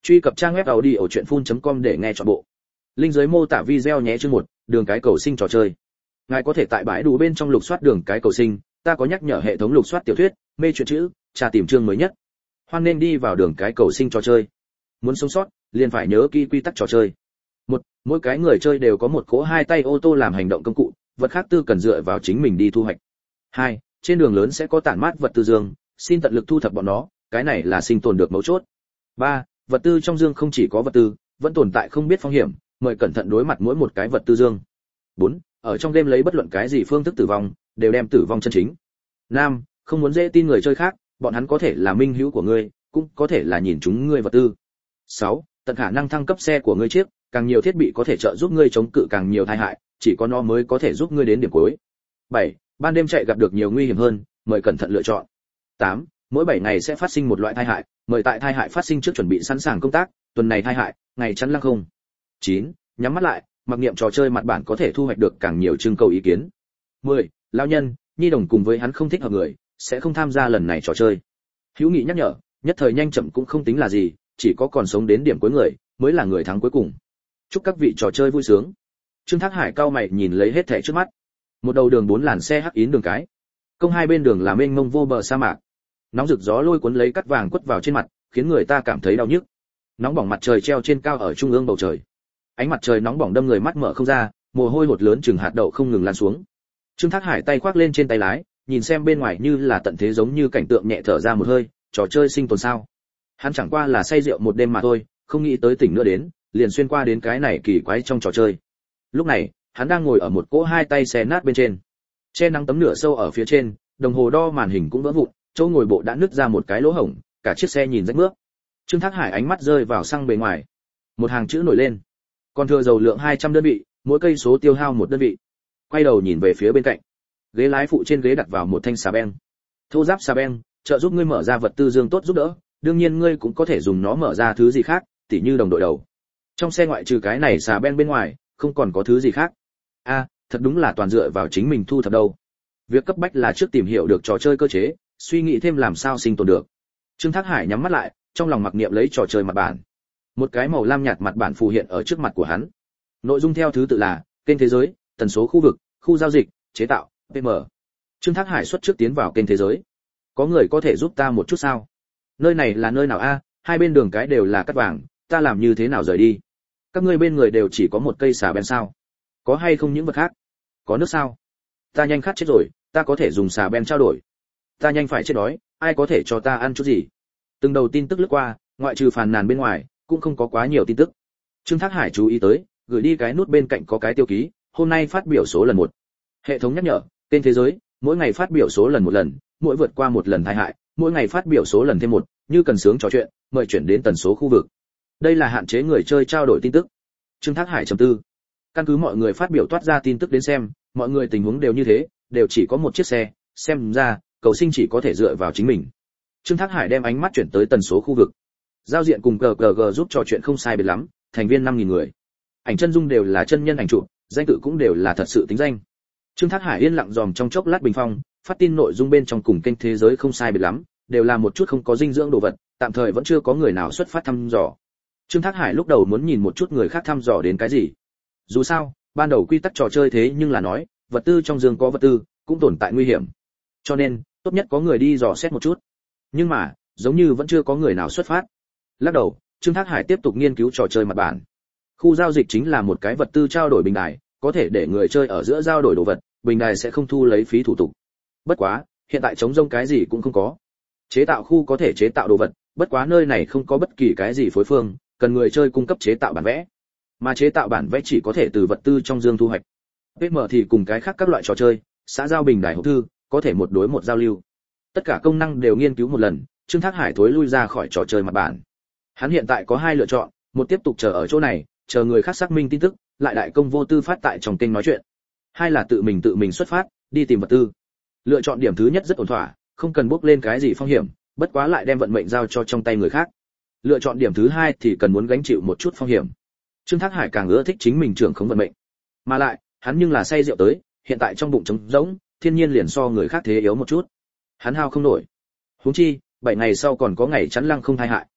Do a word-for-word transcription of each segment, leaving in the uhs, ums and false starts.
Truy cập trang web audiochuyenphun chấm com để nghe trọn bộ. Link dưới mô tả video nhé. Chương một, đường cái cầu sinh trò chơi. Ngài có thể tại bãi đủ bên trong lục soát đường cái cầu sinh, ta có nhắc nhở hệ thống lục soát tiểu thuyết, mê truyện chữ, tra tìm chương mới nhất. Hoan nên đi vào đường cái cầu sinh trò chơi. Muốn sống sót, liền phải nhớ kỹ quy tắc trò chơi. Một, mỗi cái người chơi đều có một cỗ hai tay ô tô làm hành động công cụ, vật khác tư cần dựa vào chính mình đi thu hoạch. Hai, trên đường lớn sẽ có tản mát vật tư dương, xin tận lực thu thập bọn nó, cái này là sinh tồn được mấu chốt. Ba, vật tư trong dương không chỉ có vật tư, vẫn tồn tại không biết phong hiểm, mời cẩn thận đối mặt mỗi một cái vật tư dương. Bốn, ở trong game lấy bất luận cái gì phương thức tử vong, đều đem tử vong chân chính. Năm, không muốn dễ tin người chơi khác, bọn hắn có thể là minh hữu của ngươi, cũng có thể là nhìn chúng ngươi vật tư. Sáu, tận khả năng thăng cấp xe của ngươi chiếc, càng nhiều thiết bị có thể trợ giúp ngươi chống cự càng nhiều tai hại, chỉ có nó mới có thể giúp ngươi đến điểm cuối. Bảy, ban đêm chạy gặp được nhiều nguy hiểm hơn, mời cẩn thận lựa chọn. Tám, mỗi bảy ngày sẽ phát sinh một loại tai hại, mời tại tai hại phát sinh trước chuẩn bị sẵn sàng công tác, tuần này tai hại, ngày chắn lăng không. Chín, nhắm mắt lại, mặc niệm trò chơi mặt bản có thể thu hoạch được càng nhiều trưng cầu ý kiến. Mười, lão nhân, nhi đồng cùng với hắn không thích hợp người, sẽ không tham gia lần này trò chơi. Hữu Nghị nhắc nhở, nhất thời nhanh chậm cũng không tính là gì, chỉ có còn sống đến điểm cuối người mới là người thắng cuối cùng. Chúc các vị trò chơi vui sướng. Trương Thác Hải cao mày nhìn lấy hết thảy trước mắt. Một đầu đường bốn làn xe hắc yến đường cái, công hai bên đường là mênh mông vô bờ sa mạc. Nóng rực gió lôi cuốn lấy cắt vàng quất vào trên mặt, khiến người ta cảm thấy đau nhức. Nóng bỏng mặt trời treo trên cao ở trung ương bầu trời. Ánh mặt trời nóng bỏng đâm người mắt mở không ra, mồ hôi hột lớn chừng hạt đậu không ngừng lan xuống. Trương Thác Hải tay khoác lên trên tay lái, nhìn xem bên ngoài như là tận thế giống như cảnh tượng, nhẹ thở ra một hơi, trò chơi sinh tồn sao? Hắn chẳng qua là say rượu một đêm mà thôi, không nghĩ tới tỉnh nữa đến, liền xuyên qua đến cái này kỳ quái trong trò chơi. Lúc này, hắn đang ngồi ở một cỗ hai tay xe nát bên trên. Che nắng tấm nửa sâu ở phía trên, đồng hồ đo màn hình cũng vỡ vụn, chỗ ngồi bộ đã nứt ra một cái lỗ hổng, cả chiếc xe nhìn rách mướp. Trương Thác Hải ánh mắt rơi vào xăng bề ngoài. Một hàng chữ nổi lên. Còn thừa dầu lượng hai trăm đơn vị, mỗi cây số tiêu hao một đơn vị. Quay đầu nhìn về phía bên cạnh. Ghế lái phụ trên ghế đặt vào một thanh xà beng. Thô giáp xà beng, trợ giúp ngươi mở ra vật tư dương tốt giúp đỡ, đương nhiên ngươi cũng có thể dùng nó mở ra thứ gì khác, tỉ như đồng đội đầu. Trong xe ngoại trừ cái này xà beng bên ngoài, không còn có thứ gì khác. A, à, thật đúng là toàn dựa vào chính mình thu thập đâu. Việc cấp bách là trước tìm hiểu được trò chơi cơ chế, suy nghĩ thêm làm sao sinh tồn được. Trương Thác Hải nhắm mắt lại, trong lòng mặc niệm lấy trò chơi mặt bản. Một cái màu lam nhạt mặt bản phù hiện ở trước mặt của hắn. Nội dung theo thứ tự là kênh thế giới, tần số khu vực, khu giao dịch, chế tạo, pê em. Trương Thác Hải xuất trước tiến vào kênh thế giới. Có người có thể giúp ta một chút sao? Nơi này là nơi nào a? À? Hai bên đường cái đều là cát vàng, ta làm như thế nào rời đi? Các ngươi bên người đều chỉ có một cây xà beng sao? Có hay không những vật khác? Có nước sao? Ta nhanh khát chết rồi, ta có thể dùng xà beng trao đổi. Ta nhanh phải chết đói, ai có thể cho ta ăn chút gì? Từng đầu tin tức lướt qua, ngoại trừ phàn nàn bên ngoài, cũng không có quá nhiều tin tức. Trương Thác Hải chú ý tới, gửi đi cái nút bên cạnh có cái tiêu ký, hôm nay phát biểu số lần một. Hệ thống nhắc nhở, kênh thế giới, mỗi ngày phát biểu số lần một lần, mỗi vượt qua một lần tai hại, mỗi ngày phát biểu số lần thêm một, như cần sướng trò chuyện, mời chuyển đến tần số khu vực. Đây là hạn chế người chơi trao đổi tin tức. Trương Thác Hải trầm tư. Căn cứ mọi người phát biểu toát ra tin tức đến xem, mọi người tình huống đều như thế, đều chỉ có một chiếc xe, xem ra, cầu sinh chỉ có thể dựa vào chính mình. Trương Thác Hải đem ánh mắt chuyển tới tần số khu vực. Giao diện cùng giê giê giê giúp trò chuyện không sai biệt lắm, thành viên năm nghìn người. Ảnh chân dung đều là chân nhân ảnh chụp, danh tự cũng đều là thật sự tính danh. Trương Thác Hải yên lặng dòm trong chốc lát bình phong, phát tin nội dung bên trong cùng kênh thế giới không sai biệt lắm, đều là một chút không có dinh dưỡng đồ vật, tạm thời vẫn chưa có người nào xuất phát thăm dò. Trương Thác Hải lúc đầu muốn nhìn một chút người khác thăm dò đến cái gì. Dù sao, ban đầu quy tắc trò chơi thế nhưng là nói, vật tư trong dương có vật tư, cũng tồn tại nguy hiểm. Cho nên, tốt nhất có người đi dò xét một chút. Nhưng mà, giống như vẫn chưa có người nào xuất phát. Lắc đầu, Trương Thác Hải tiếp tục nghiên cứu trò chơi mặt bản. Khu giao dịch chính là một cái vật tư trao đổi bình đài, có thể để người chơi ở giữa giao đổi đồ vật, bình đài sẽ không thu lấy phí thủ tục. Bất quá, hiện tại trống rông cái gì cũng không có. Chế tạo khu có thể chế tạo đồ vật, bất quá nơi này không có bất kỳ cái gì phối phương, cần người chơi cung cấp chế tạo bản vẽ. Mà chế tạo bản vẽ chỉ có thể từ vật tư trong dương thu hoạch. pê em thì cùng cái khác các loại trò chơi, xã giao bình đài hộp thư, có thể một đối một giao lưu. Tất cả công năng đều nghiên cứu một lần, Trương Thác Hải thối lui ra khỏi trò chơi mặt bản. Hắn hiện tại có hai lựa chọn, một tiếp tục chờ ở chỗ này, chờ người khác xác minh tin tức, lại đại công vô tư phát tại trong kênh nói chuyện. Hai là tự mình tự mình xuất phát, đi tìm vật tư. Lựa chọn điểm thứ nhất rất ổn thỏa, không cần bước lên cái gì phong hiểm, bất quá lại đem vận mệnh giao cho trong tay người khác. Lựa chọn điểm thứ hai thì cần muốn gánh chịu một chút phong hiểm. Trương Thác Hải càng ưa thích chính mình trưởng khống vận mệnh. Mà lại, hắn nhưng là say rượu tới, hiện tại trong bụng trống rỗng, thiên nhiên liền so người khác thế yếu một chút. Hắn hao không nổi. Huống chi, bảy ngày sau còn có ngày chắn lăng không thai hại.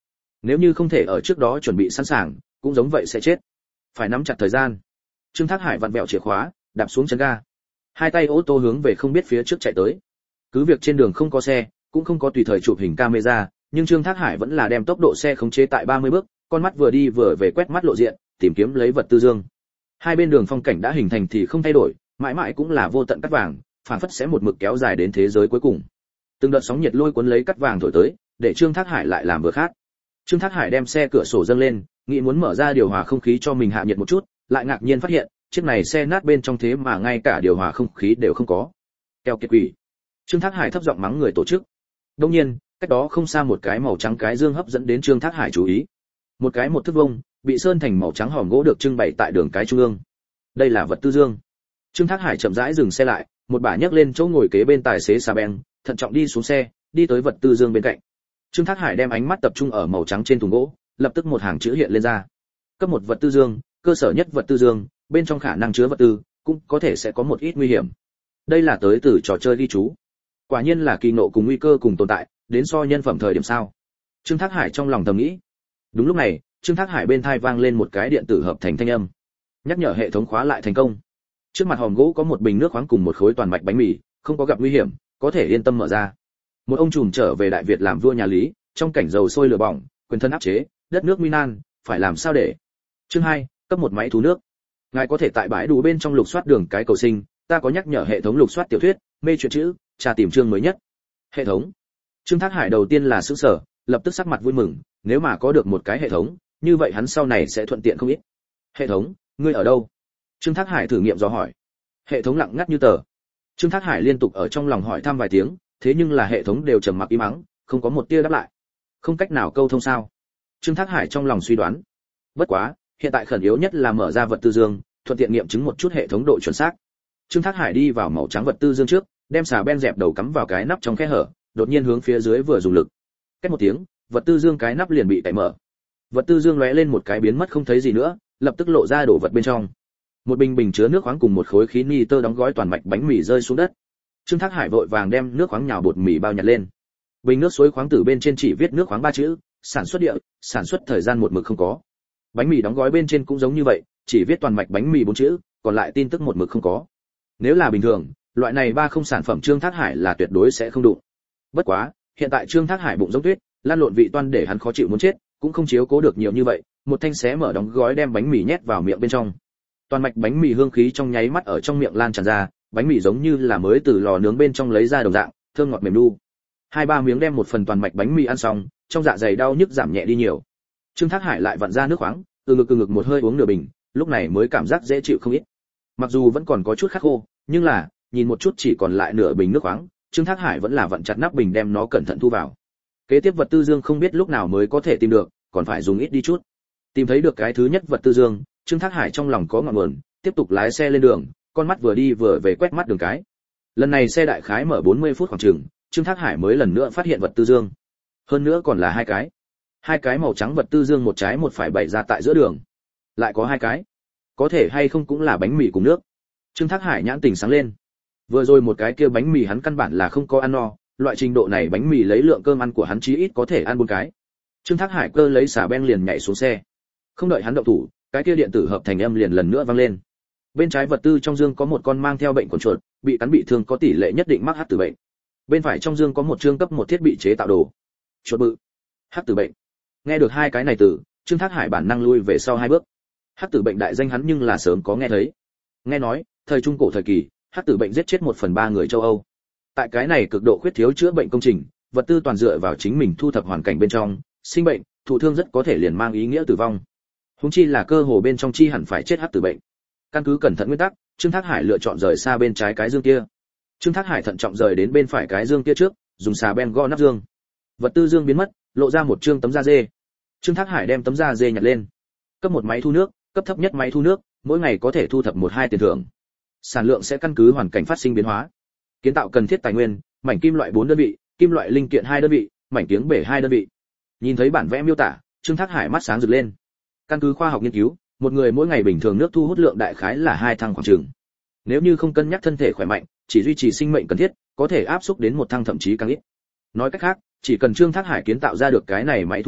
Nếu như không thể ở trước đó chuẩn bị sẵn sàng, cũng giống vậy sẽ chết. Phải nắm chặt thời gian. Trương Thác Hải vặn vẹo chìa khóa, đạp xuống chân ga. Hai tay ô tô hướng về không biết phía trước chạy tới. Cứ việc trên đường không có xe, cũng không có tùy thời chụp hình camera, nhưng Trương Thác Hải vẫn là đem tốc độ xe khống chế tại ba mươi bước, con mắt vừa đi vừa về quét mắt lộ diện, tìm kiếm lấy vật tư dương. Hai bên đường phong cảnh đã hình thành thì không thay đổi, mãi mãi cũng là vô tận cát vàng, phản phất sẽ một mực kéo dài đến thế giới cuối cùng. Từng đợt sóng nhiệt lôi cuốn lấy cát vàng thổi tới, để Trương Thác Hải lại làm vừa khác. Trương Thác Hải đem xe cửa sổ dâng lên, nghĩ muốn mở ra điều hòa không khí cho mình hạ nhiệt một chút, lại ngạc nhiên phát hiện, chiếc này xe nát bên trong thế mà ngay cả điều hòa không khí đều không có. Keo kiệt quỷ. Trương Thác Hải thấp giọng mắng người tổ chức. Đương nhiên, cách đó không xa một cái màu trắng cái dương hấp dẫn đến Trương Thác Hải chú ý. Một cái một thước vuông, bị sơn thành màu trắng hòm gỗ được trưng bày tại đường cái trung ương. Đây là vật tư dương. Trương Thác Hải chậm rãi dừng xe lại, một bà nhấc lên chỗ ngồi kế bên tài xế xà beng, thận trọng đi xuống xe, đi tới vật tư dương bên cạnh. Trương Thác Hải đem ánh mắt tập trung ở màu trắng trên thùng gỗ, lập tức một hàng chữ hiện lên ra. Cấp một vật tư dương, cơ sở nhất vật tư dương, bên trong khả năng chứa vật tư, cũng có thể sẽ có một ít nguy hiểm. Đây là tới từ trò chơi ghi chú. Quả nhiên là kỳ nộ cùng nguy cơ cùng tồn tại, đến so nhân phẩm thời điểm sao? Trương Thác Hải trong lòng thầm nghĩ. Đúng lúc này, Trương Thác Hải bên tai vang lên một cái điện tử hợp thành thanh âm. Nhắc nhở hệ thống khóa lại thành công. Trước mặt hòm gỗ có một bình nước khoáng cùng một khối toàn mạch bánh mì, không có gặp nguy hiểm, có thể yên tâm mở ra. Một ông trùm trở về Đại Việt làm vua nhà Lý, trong cảnh dầu sôi lửa bỏng, quyền thân áp chế, đất nước nguy nan, phải làm sao để? Chương hai, cấp một máy thú nước. Ngài có thể tại bãi đủ bên trong lục soát đường cái cầu sinh, ta có nhắc nhở hệ thống lục soát tiểu thuyết, mê truyện chữ, tra tìm chương mới nhất. Hệ thống. Trương Thác Hải đầu tiên là sửng sở, lập tức sắc mặt vui mừng, nếu mà có được một cái hệ thống, như vậy hắn sau này sẽ thuận tiện không ít. Hệ thống, ngươi ở đâu? Trương Thác Hải thử nghiệm dò hỏi. Hệ thống lặng ngắt như tờ. Trương Thác Hải liên tục ở trong lòng hỏi thăm vài tiếng, thế nhưng là hệ thống đều trầm mặc im mắng, không có một tia đáp lại. Không cách nào câu thông sao? Trương Thác Hải trong lòng suy đoán. Bất quá, hiện tại khẩn yếu nhất là mở ra vật tư dương, thuận tiện nghiệm chứng một chút hệ thống độ chuẩn xác. Trương Thác Hải đi vào màu trắng vật tư dương trước, đem xà ben dẹp đầu cắm vào cái nắp trong khe hở, đột nhiên hướng phía dưới vừa dùng lực. Cách một tiếng, vật tư dương cái nắp liền bị cạy mở. Vật tư dương lóe lên một cái biến mất không thấy gì nữa, lập tức lộ ra đổ vật bên trong. Một bình bình chứa nước khoáng cùng một khối khí nitơ đóng gói toàn mạch bánh mì rơi xuống đất. Trương Thác Hải vội vàng đem nước khoáng nhào bột mì bao nhặt lên. Bình nước suối khoáng tử bên trên chỉ viết nước khoáng ba chữ, sản xuất địa, sản xuất thời gian một mực không có. Bánh mì đóng gói bên trên cũng giống như vậy, chỉ viết toàn mạch bánh mì bốn chữ, còn lại tin tức một mực không có. Nếu là bình thường, loại này ba không sản phẩm Trương Thác Hải là tuyệt đối sẽ không đụng. Bất quá, hiện tại Trương Thác Hải bụng giống tuyết, lan lộn vị toan để hắn khó chịu muốn chết, cũng không chiếu cố được nhiều như vậy, một thanh xé mở đóng gói đem bánh mì nhét vào miệng bên trong. Toàn mạch bánh mì hương khí trong nháy mắt ở trong miệng lan tràn ra, bánh mì giống như là mới từ lò nướng bên trong lấy ra đồng dạng, thơm ngọt mềm nu. Hai ba miếng đem một phần toàn mạch bánh mì ăn xong, trong dạ dày đau nhức giảm nhẹ đi nhiều. Trương Thác Hải lại vặn ra nước khoáng, từ ngực từ ngực một hơi uống nửa bình, lúc này mới cảm giác dễ chịu không ít. Mặc dù vẫn còn có chút khát khô, nhưng là, nhìn một chút chỉ còn lại nửa bình nước khoáng, Trương Thác Hải vẫn là vặn chặt nắp bình đem nó cẩn thận thu vào. Kế tiếp vật tư dương không biết lúc nào mới có thể tìm được, còn phải dùng ít đi chút. Tìm thấy được cái thứ nhất vật tư dương, Trương Thác Hải trong lòng có ngọn nguồn, tiếp tục lái xe lên đường, con mắt vừa đi vừa về quét mắt đường cái. Lần này xe đại khái mở bốn mươi phút khoảng chừng, Trương Thác Hải mới lần nữa phát hiện vật tư dương. Hơn nữa còn là hai cái. Hai cái màu trắng vật tư dương một trái một phải bày ra tại giữa đường. Lại có hai cái. Có thể hay không cũng là bánh mì cùng nước. Trương Thác Hải nhãn tình sáng lên. Vừa rồi một cái kia bánh mì hắn căn bản là không có ăn no, loại trình độ này bánh mì lấy lượng cơm ăn của hắn chí ít có thể ăn bốn cái. Trương Thác Hải cơ lấy xà ben liền nhảy xuống xe. Không đợi hắn động thủ, cái kia điện tử hợp thành âm liền lần nữa vang lên. Bên trái vật tư trong dương có một con mang theo bệnh con chuột, bị cắn bị thương có tỷ lệ nhất định mắc hắc tử bệnh. Bên phải trong dương có một chương cấp một thiết bị chế tạo đồ. Chuột bự, hắc tử bệnh. Nghe được hai cái này từ, Trương Thác Hải bản năng lui về sau hai bước. Hắc tử bệnh đại danh hắn nhưng là sớm có nghe thấy. Nghe nói, thời trung cổ thời kỳ, hắc tử bệnh giết chết một phần ba người châu Âu. Tại cái này cực độ khuyết thiếu chữa bệnh công trình, vật tư toàn dựa vào chính mình thu thập hoàn cảnh bên trong, sinh bệnh, thụ thương rất có thể liền mang ý nghĩa tử vong. Huống chi là cơ hồ bên trong chi hẳn phải chết hắc tử bệnh. Căn cứ cẩn thận nguyên tắc, Trương Thác Hải lựa chọn rời xa bên trái cái dương kia. Trương Thác Hải thận trọng rời đến bên phải cái dương kia trước, dùng xà ben gõ nắp dương. Vật tư dương biến mất, lộ ra một trương tấm da dê. Trương Thác Hải đem tấm da dê nhặt lên. Cấp một máy thu nước, cấp thấp nhất máy thu nước, mỗi ngày có thể thu thập một hai tiền thưởng. Sản lượng sẽ căn cứ hoàn cảnh phát sinh biến hóa. Kiến tạo cần thiết tài nguyên, mảnh kim loại bốn đơn vị, kim loại linh kiện hai đơn vị, mảnh kiếng bể hai đơn vị. Nhìn thấy bản vẽ miêu tả, Trương Thác Hải mắt sáng rực lên. Căn cứ khoa học nghiên cứu, một người mỗi ngày bình thường nước thu hút lượng đại khái là hai thăng khoảng chừng. Nếu như không cân nhắc thân thể khỏe mạnh, chỉ duy trì sinh mệnh cần thiết, có thể áp xúc đến một thăng thậm chí càng ít. Nói cách khác, chỉ cần Trương Thác Hải kiến tạo ra được cái này máy thu nước,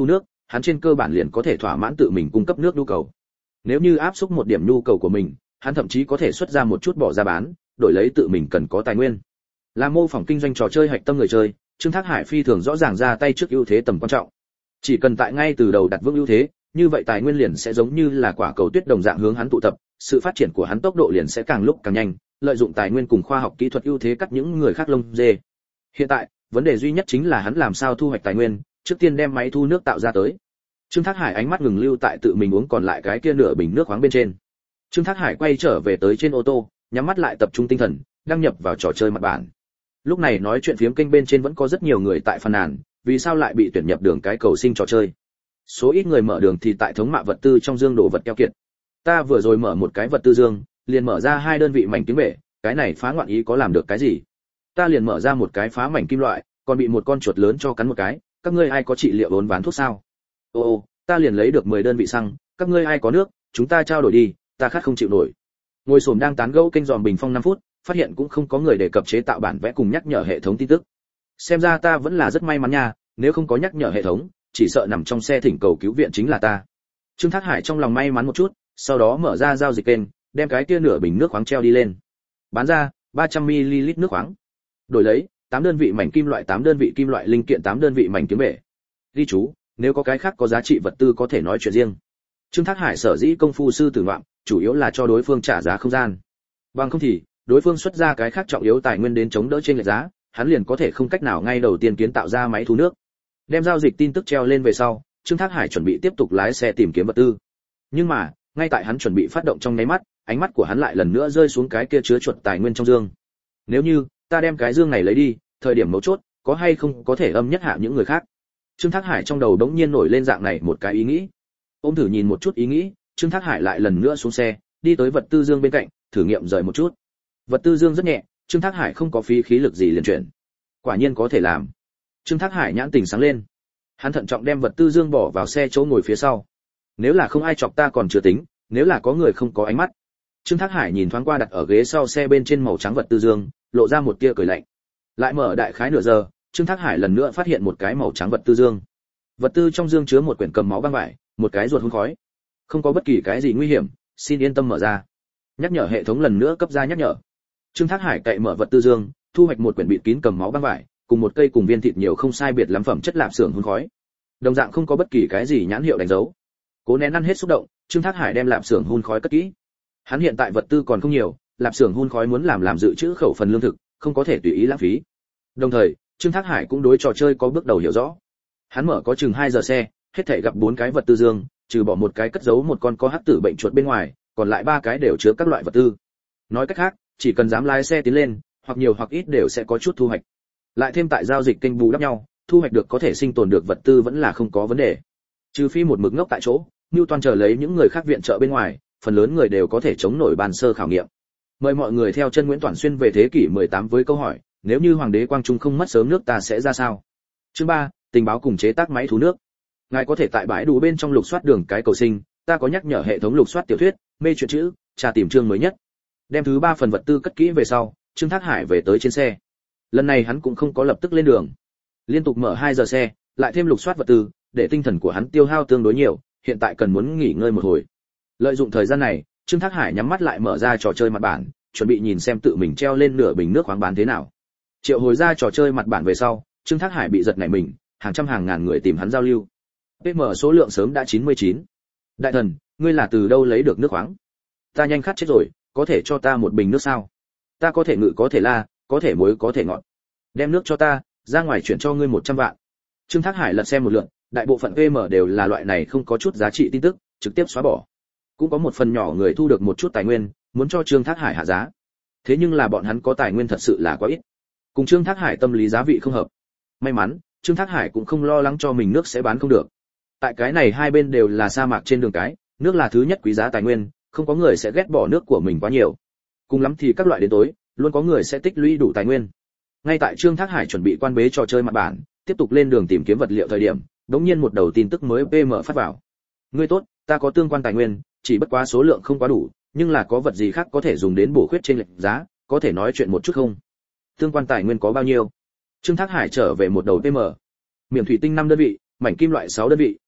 hắn trên cơ bản liền có thể thỏa mãn tự mình cung cấp nước nhu cầu. Nếu như áp xúc một điểm nhu cầu của mình, hắn thậm chí có thể xuất ra một chút bỏ ra bán, đổi lấy tự mình cần có tài nguyên. Là mô phỏng kinh doanh trò chơi hạch tâm người chơi, Trương Thác Hải phi thường rõ ràng ra tay trước ưu thế tầm quan trọng. Chỉ cần tại ngay từ đầu đặt vững ưu thế, như vậy tài nguyên liền sẽ giống như là quả cầu tuyết đồng dạng hướng hắn tụ tập, sự phát triển của hắn tốc độ liền sẽ càng lúc càng nhanh, lợi dụng tài nguyên cùng khoa học kỹ thuật ưu thế cắt những người khác lông dê. Hiện tại, vấn đề duy nhất chính là hắn làm sao thu hoạch tài nguyên, trước tiên đem máy thu nước tạo ra tới. Trương Thác Hải ánh mắt ngừng lưu tại tự mình uống còn lại cái kia nửa bình nước khoáng bên trên. Trương Thác Hải quay trở về tới trên ô tô, nhắm mắt lại tập trung tinh thần, đăng nhập vào trò chơi mặt bản. Lúc này nói chuyện phiếm kênh bên trên vẫn có rất nhiều người tại phàn nàn, vì sao lại bị tuyển nhập đường cái cầu sinh trò chơi. Số ít người mở đường thì tại thống mạ vật tư trong dương đồ vật keo kiệt. Ta vừa rồi mở một cái vật tư dương, liền mở ra hai đơn vị mảnh tiếng bể, cái này phá ngoạn ý có làm được cái gì? Ta liền mở ra một cái phá mảnh kim loại, còn bị một con chuột lớn cho cắn một cái, các ngươi ai có trị liệu vốn ván thuốc sao? Ô ô, ta liền lấy được mười đơn vị xăng, các ngươi ai có nước, chúng ta trao đổi đi, ta khát không chịu nổi. Ngồi xổm đang tán gẫu kênh dòm bình phong năm phút, phát hiện cũng không có người đề cập chế tạo bản vẽ cùng nhắc nhở hệ thống tin tức. Xem ra ta vẫn là rất may mắn nha, nếu không có nhắc nhở hệ thống, chỉ sợ nằm trong xe thỉnh cầu cứu viện chính là ta. Trương Thác Hải trong lòng may mắn một chút, sau đó mở ra giao dịch kênh, đem cái kia nửa bình nước khoáng treo đi lên. Bán ra ba trăm mi li lít nước khoáng. Đổi lấy tám đơn vị mảnh kim loại, tám đơn vị kim loại linh kiện, tám đơn vị mảnh kiếm bể. Ghi chú, nếu có cái khác có giá trị vật tư có thể nói chuyện riêng. Trương Thác Hải sở dĩ công phu sư tử ngoạm, chủ yếu là cho đối phương trả giá không gian. Bằng không thì, đối phương xuất ra cái khác trọng yếu tài nguyên đến chống đỡ trên lệch giá, hắn liền có thể không cách nào ngay đầu tiên kiến tạo ra máy thu nước. Đem giao dịch tin tức treo lên về sau, Trương Thác Hải chuẩn bị tiếp tục lái xe tìm kiếm vật tư. Nhưng mà, ngay tại hắn chuẩn bị phát động trong nháy mắt, ánh mắt của hắn lại lần nữa rơi xuống cái kia chứa chuột tài nguyên trong dương. Nếu như ta đem cái dương này lấy đi, thời điểm mấu chốt, có hay không có thể âm nhất hạ những người khác. Trương Thác Hải trong đầu đống nhiên nổi lên dạng này một cái ý nghĩ. Ôm thử nhìn một chút ý nghĩ, Trương Thác Hải lại lần nữa xuống xe, đi tới vật tư dương bên cạnh, thử nghiệm rời một chút. Vật tư dương rất nhẹ, Trương Thác Hải không có phí khí lực gì liền chuyển. Quả nhiên có thể làm. Trương Thác Hải nhãn tình sáng lên. Hắn thận trọng đem vật tư dương bỏ vào xe chỗ ngồi phía sau. Nếu là không ai chọc ta còn chưa tính, nếu là có người không có ánh mắt. Trương Thác Hải nhìn thoáng qua đặt ở ghế sau xe bên trên màu trắng vật tư dương, lộ ra một tia cười lạnh. Lại mở đại khái nửa giờ, Trương Thác Hải lần nữa phát hiện một cái màu trắng vật tư dương. Vật tư trong dương chứa một quyển cầm máu băng vải, một cái ruột hun khói. Không có bất kỳ cái gì nguy hiểm, xin yên tâm mở ra. Nhắc nhở hệ thống lần nữa cấp ra nhắc nhở. Trương Thác Hải cậy mở vật tư dương, thu hoạch một quyển bịt kín cầm máu băng vải, cùng một cây cùng viên thịt nhiều không sai biệt lắm phẩm chất lạp xưởng hun khói. Đồng dạng không có bất kỳ cái gì nhãn hiệu đánh dấu. Cố nén ăn hết xúc động, Trương Thác Hải đem lạp xưởng hun khói cất kỹ. Hắn hiện tại vật tư còn không nhiều, lạp xưởng hun khói muốn làm làm dự trữ khẩu phần lương thực, không có thể tùy ý lãng phí. Đồng thời, Trương Thác Hải cũng đối trò chơi có bước đầu hiểu rõ. Hắn mở có chừng hai giờ xe, hết thảy gặp bốn cái vật tư dương, trừ bỏ một cái cất giấu một con có hắc tử bệnh chuột bên ngoài, còn lại ba cái đều chứa các loại vật tư. Nói cách khác, chỉ cần dám lái xe tiến lên, hoặc nhiều hoặc ít đều sẽ có chút thu hoạch. Lại thêm tại giao dịch kênh bù đắp nhau, thu hoạch được có thể sinh tồn được vật tư vẫn là không có vấn đề. Trừ phi một mực ngốc tại chỗ, Newton chờ lấy những người khác viện trợ bên ngoài, phần lớn người đều có thể chống nổi bàn sơ khảo nghiệm. Mời mọi người theo chân Nguyễn Toản Xuyên về thế kỷ mười tám với câu hỏi, nếu như hoàng đế Quang Trung không mất sớm nước ta sẽ ra sao? Chương ba, tình báo cùng chế tác máy thu nước. Ngài có thể tại bãi đủ bên trong lục soát đường cái cầu sinh, ta có nhắc nhở hệ thống lục soát tiểu thuyết, mê truyện chữ, tra tìm chương mới nhất. Đem thứ ba phần vật tư cất kỹ về sau, Trương Thác Hải về tới trên xe. Lần này hắn cũng không có lập tức lên đường. Liên tục mở hai giờ xe, lại thêm lục soát vật tư, để tinh thần của hắn tiêu hao tương đối nhiều, hiện tại cần muốn nghỉ ngơi một hồi. Lợi dụng thời gian này, Trương Thác Hải nhắm mắt lại mở ra trò chơi mặt bản, chuẩn bị nhìn xem tự mình treo lên nửa bình nước khoáng bán thế nào. Triệu hồi ra trò chơi mặt bản về sau, Trương Thác Hải bị giật nảy mình, hàng trăm hàng ngàn người tìm hắn giao lưu. pê em số lượng sớm đã chín mươi chín. Đại thần, ngươi là từ đâu lấy được nước khoáng? Ta nhanh khát chết rồi, có thể cho ta một bình nước sao? Ta có thể ngự có thể la, có thể muối có thể ngọt. Đem nước cho ta, ra ngoài chuyển cho ngươi một trăm vạn. Trương Thác Hải lật xem một lượt, đại bộ phận pê em đều là loại này không có chút giá trị tin tức, trực tiếp xóa bỏ. Cũng có một phần nhỏ người thu được một chút tài nguyên, muốn cho Trương Thác Hải hạ giá. Thế nhưng là bọn hắn có tài nguyên thật sự là quá ít. Cùng Trương Thác Hải tâm lý giá vị không hợp. May mắn, Trương Thác Hải cũng không lo lắng cho mình nước sẽ bán không được. Tại cái này hai bên đều là sa mạc trên đường cái, nước là thứ nhất quý giá tài nguyên, không có người sẽ ghét bỏ nước của mình quá nhiều. Cùng lắm thì các loại đến tối, luôn có người sẽ tích lũy đủ tài nguyên. Ngay tại Trương Thác Hải chuẩn bị quan bế trò chơi mặt bản, tiếp tục lên đường tìm kiếm vật liệu thời điểm, đống nhiên một đầu tin tức mới pê em phát vào. Ngươi tốt, ta có tương quan tài nguyên, chỉ bất quá số lượng không quá đủ, nhưng là có vật gì khác có thể dùng đến bổ khuyết trên lệch giá, có thể nói chuyện một chút không? Tương quan tài nguyên có bao nhiêu? Trương Thác Hải trở về một đầu pê em. Miệng thủy tinh năm đơn vị, mảnh kim loại sáu đơn vị,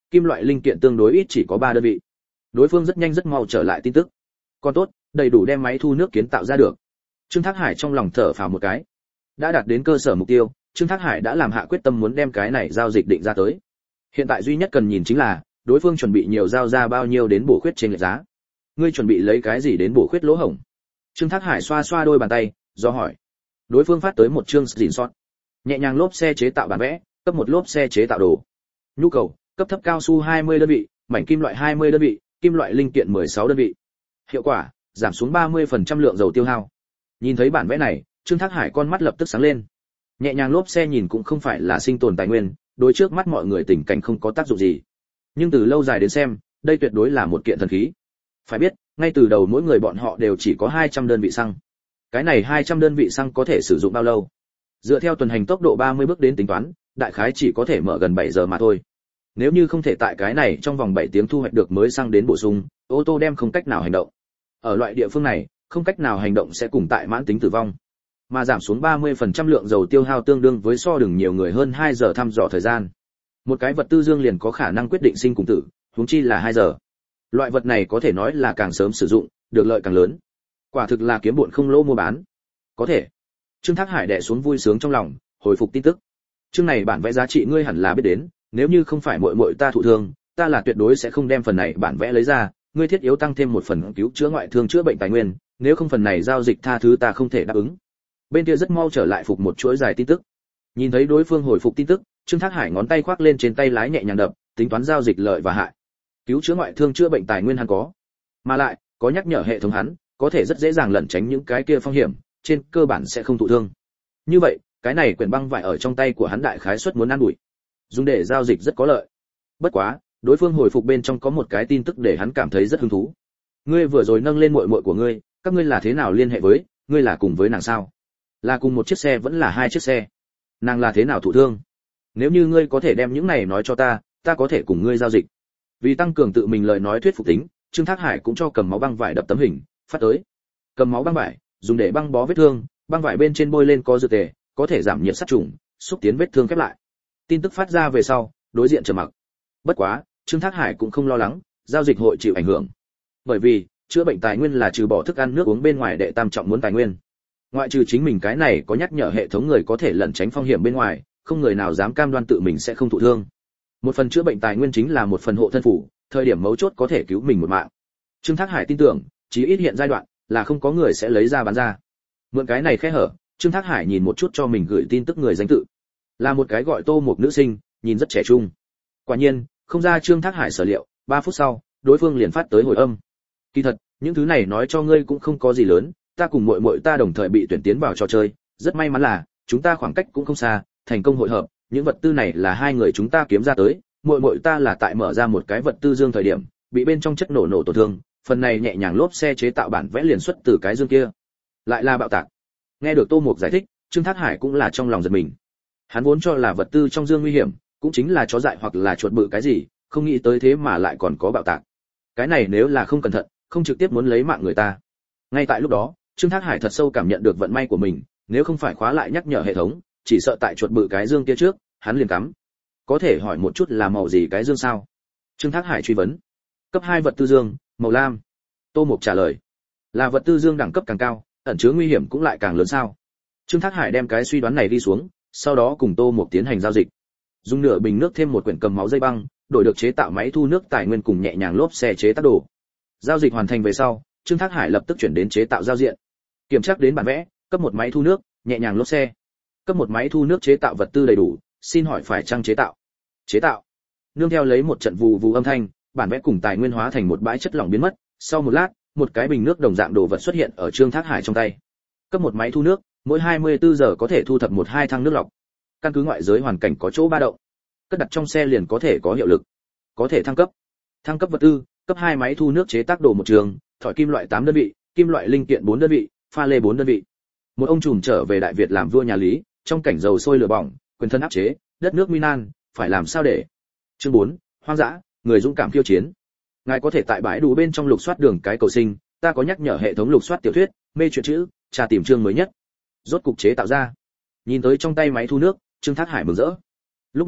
kim loại linh kiện tương đối ít chỉ có ba đơn vị. Đối phương rất nhanh rất mau trở lại tin tức. Còn tốt, đầy đủ đem máy thu nước kiến tạo ra được. Trương Thác Hải trong lòng thở phào một cái. Đã đạt đến cơ sở mục tiêu, Trương Thác Hải đã làm hạ quyết tâm muốn đem cái này giao dịch định ra tới. Hiện tại duy nhất cần nhìn chính là đối phương chuẩn bị nhiều giao ra bao nhiêu đến bổ khuyết trên lệch giá. Ngươi chuẩn bị lấy cái gì đến bổ khuyết lỗ hổng? Trương Thác Hải xoa xoa đôi bàn tay, do hỏi. Đối phương phát tới một chương xỉn sót. Nhẹ nhàng lốp xe chế tạo bản vẽ, cấp một lốp xe chế tạo đồ. Nhu cầu, cấp thấp cao su hai mươi đơn vị, mảnh kim loại hai mươi đơn vị, kim loại linh kiện mười sáu đơn vị. Hiệu quả, giảm xuống ba mươi phần trăm lượng dầu tiêu hao. Nhìn thấy bản vẽ này, Trương Thác Hải con mắt lập tức sáng lên. Nhẹ nhàng lốp xe nhìn cũng không phải là sinh tồn tài nguyên, đối trước mắt mọi người tình cảnh không có tác dụng gì. Nhưng từ lâu dài đến xem, đây tuyệt đối là một kiện thần khí. Phải biết, ngay từ đầu mỗi người bọn họ đều chỉ có hai trăm đơn vị xăng. Cái này hai trăm đơn vị xăng có thể sử dụng bao lâu? Dựa theo tuần hành tốc độ ba mươi bước đến tính toán, đại khái chỉ có thể mở gần bảy giờ mà thôi. Nếu như không thể tại cái này trong vòng bảy tiếng thu hoạch được mới xăng đến bổ sung, ô tô đem không cách nào hành động. Ở loại địa phương này, không cách nào hành động sẽ cùng tại mãn tính tử vong. Mà giảm xuống ba mươi phần trăm lượng dầu tiêu hao tương đương với so đừng nhiều người hơn hai giờ thăm dò thời gian. Một cái vật tư dương liền có khả năng quyết định sinh cùng tử, huống chi là hai giờ. Loại vật này có thể nói là càng sớm sử dụng, được lợi càng lớn. Quả thực là kiếm bộn không lỗ mua bán. Có thể. Trương Thác Hải đè xuống vui sướng trong lòng, hồi phục tin tức. Chương này bản vẽ giá trị ngươi hẳn là biết đến, nếu như không phải muội muội ta thụ thương, ta là tuyệt đối sẽ không đem phần này bản vẽ lấy ra, ngươi thiết yếu tăng thêm một phần cứu chữa ngoại thương chữa bệnh tài nguyên, nếu không phần này giao dịch tha thứ ta không thể đáp ứng. Bên kia rất mau trở lại phục một chuỗi dài tin tức. Nhìn thấy đối phương hồi phục tin tức, Trương Thác Hải ngón tay khoác lên trên tay lái nhẹ nhàng đập, tính toán giao dịch lợi và hại. Cứu chữa ngoại thương chữa bệnh tài nguyên hắn có, mà lại có nhắc nhở hệ thống hắn, có thể rất dễ dàng lẩn tránh những cái kia phong hiểm, trên cơ bản sẽ không thụ thương. Như vậy, cái này quyển băng vải ở trong tay của hắn đại khái suất muốn ăn đuổi, dùng để giao dịch rất có lợi. Bất quá, đối phương hồi phục bên trong có một cái tin tức để hắn cảm thấy rất hứng thú. Ngươi vừa rồi nâng lên muội muội của ngươi, các ngươi là thế nào liên hệ với, ngươi là cùng với nàng sao? Là cùng một chiếc xe vẫn là hai chiếc xe? Nàng là thế nào thụ thương? Nếu như ngươi có thể đem những này nói cho ta, ta có thể cùng ngươi giao dịch. Vì tăng cường tự mình lời nói thuyết phục tính, Trương Thác Hải cũng cho cầm máu băng vải đập tấm hình, phát tới. Cầm máu băng vải, dùng để băng bó vết thương, băng vải bên trên bôi lên có dược tề, có thể giảm nhiệt sát trùng, xúc tiến vết thương khép lại. Tin tức phát ra về sau, đối diện trầm mặc. Bất quá, Trương Thác Hải cũng không lo lắng, giao dịch hội chịu ảnh hưởng. Bởi vì, chữa bệnh tài nguyên là trừ bỏ thức ăn nước uống bên ngoài đệ tam trọng muốn tài nguyên. Ngoại trừ chính mình cái này có nhắc nhở hệ thống người có thể lẩn tránh phong hiểm bên ngoài, không người nào dám cam đoan tự mình sẽ không thụ thương. Một phần chữa bệnh tài nguyên chính là một phần hộ thân phủ, thời điểm mấu chốt có thể cứu mình một mạng. Trương Thác Hải tin tưởng, chí ít hiện giai đoạn là không có người sẽ lấy ra bán ra. Mượn cái này khe hở, Trương Thác Hải nhìn một chút cho mình gửi tin tức người danh tự. Là một cái gọi Tô một nữ sinh, nhìn rất trẻ trung. Quả nhiên, không ra Trương Thác Hải sở liệu, ba phút sau, đối phương liền phát tới hồi âm. Kỳ thật, những thứ này nói cho ngươi cũng không có gì lớn, ta cùng muội muội ta đồng thời bị tuyển tiến vào trò chơi, rất may mắn là chúng ta khoảng cách cũng không xa, thành công hội hợp, những vật tư này là hai người chúng ta kiếm ra tới, muội muội ta là tại mở ra một cái vật tư dương thời điểm, bị bên trong chất nổ nổ tổn thương, phần này nhẹ nhàng lốp xe chế tạo bản vẽ liền xuất từ cái dương kia. Lại là bạo tạc. Nghe được Tô Mục giải thích, Trương Thác Hải cũng là trong lòng giật mình. Hắn vốn cho là vật tư trong dương nguy hiểm, cũng chính là chó dại hoặc là chuột bự cái gì, không nghĩ tới thế mà lại còn có bạo tạc. Cái này nếu là không cẩn thận, không trực tiếp muốn lấy mạng người ta. Ngay tại lúc đó, Trương Thác Hải thật sâu cảm nhận được vận may của mình, nếu không phải khóa lại nhắc nhở hệ thống, chỉ sợ tại chuột bự cái dương kia trước, hắn liền cắm. Có thể hỏi một chút là màu gì cái dương sao? Trương Thác Hải truy vấn. Cấp hai vật tư dương, màu lam. Tô Mục trả lời. Là vật tư dương đẳng cấp càng cao, ẩn chứa nguy hiểm cũng lại càng lớn sao? Trương Thác Hải đem cái suy đoán này đi xuống, sau đó cùng Tô Mục tiến hành giao dịch. Dùng nửa bình nước thêm một quyển cầm máu dây băng, đổi được chế tạo máy thu nước tài nguyên cùng nhẹ nhàng lốp xe chế tác đồ. Giao dịch hoàn thành về sau, Trương Thác Hải lập tức chuyển đến chế tạo giao diện. Kiểm tra đến bản vẽ, cấp một máy thu nước, nhẹ nhàng lốp xe. Cấp một máy thu nước chế tạo vật tư đầy đủ, xin hỏi phải chăng chế tạo? Chế tạo. Nương theo lấy một trận vù vù âm thanh, bản vẽ cùng tài nguyên hóa thành một bãi chất lỏng biến mất, sau một lát, một cái bình nước đồng dạng đồ vật xuất hiện ở Trương Thác Hải trong tay. Cấp một máy thu nước, mỗi hai mươi tư giờ có thể thu thập một hai thang nước lọc. Căn cứ ngoại giới hoàn cảnh có chỗ ba động, cất đặt trong xe liền có thể có hiệu lực. Có thể thăng cấp. Thăng cấp vật tư, cấp hai máy thu nước chế tác đồ một trường, thỏi kim loại tám đơn vị, kim loại linh kiện bốn đơn vị, pha lê bốn đơn vị. Một ông trùm trở về Đại Việt làm vua nhà Lý, trong cảnh dầu sôi lửa bỏng, quyền thân áp chế, đất nước nguy nan, phải làm sao để. Chương bốn, hoang dã, người dũng cảm khiêu chiến. Ngài có thể tại bãi đủ bên trong lục soát đường cái cầu sinh, ta có nhắc nhở hệ thống lục soát tiểu thuyết, mê truyện chữ, tra tìm chương mới nhất. Rốt cục chế tạo ra. Nhìn tới trong tay máy thu nước, Trương Thác Hải mừng rỡ. Lúc này,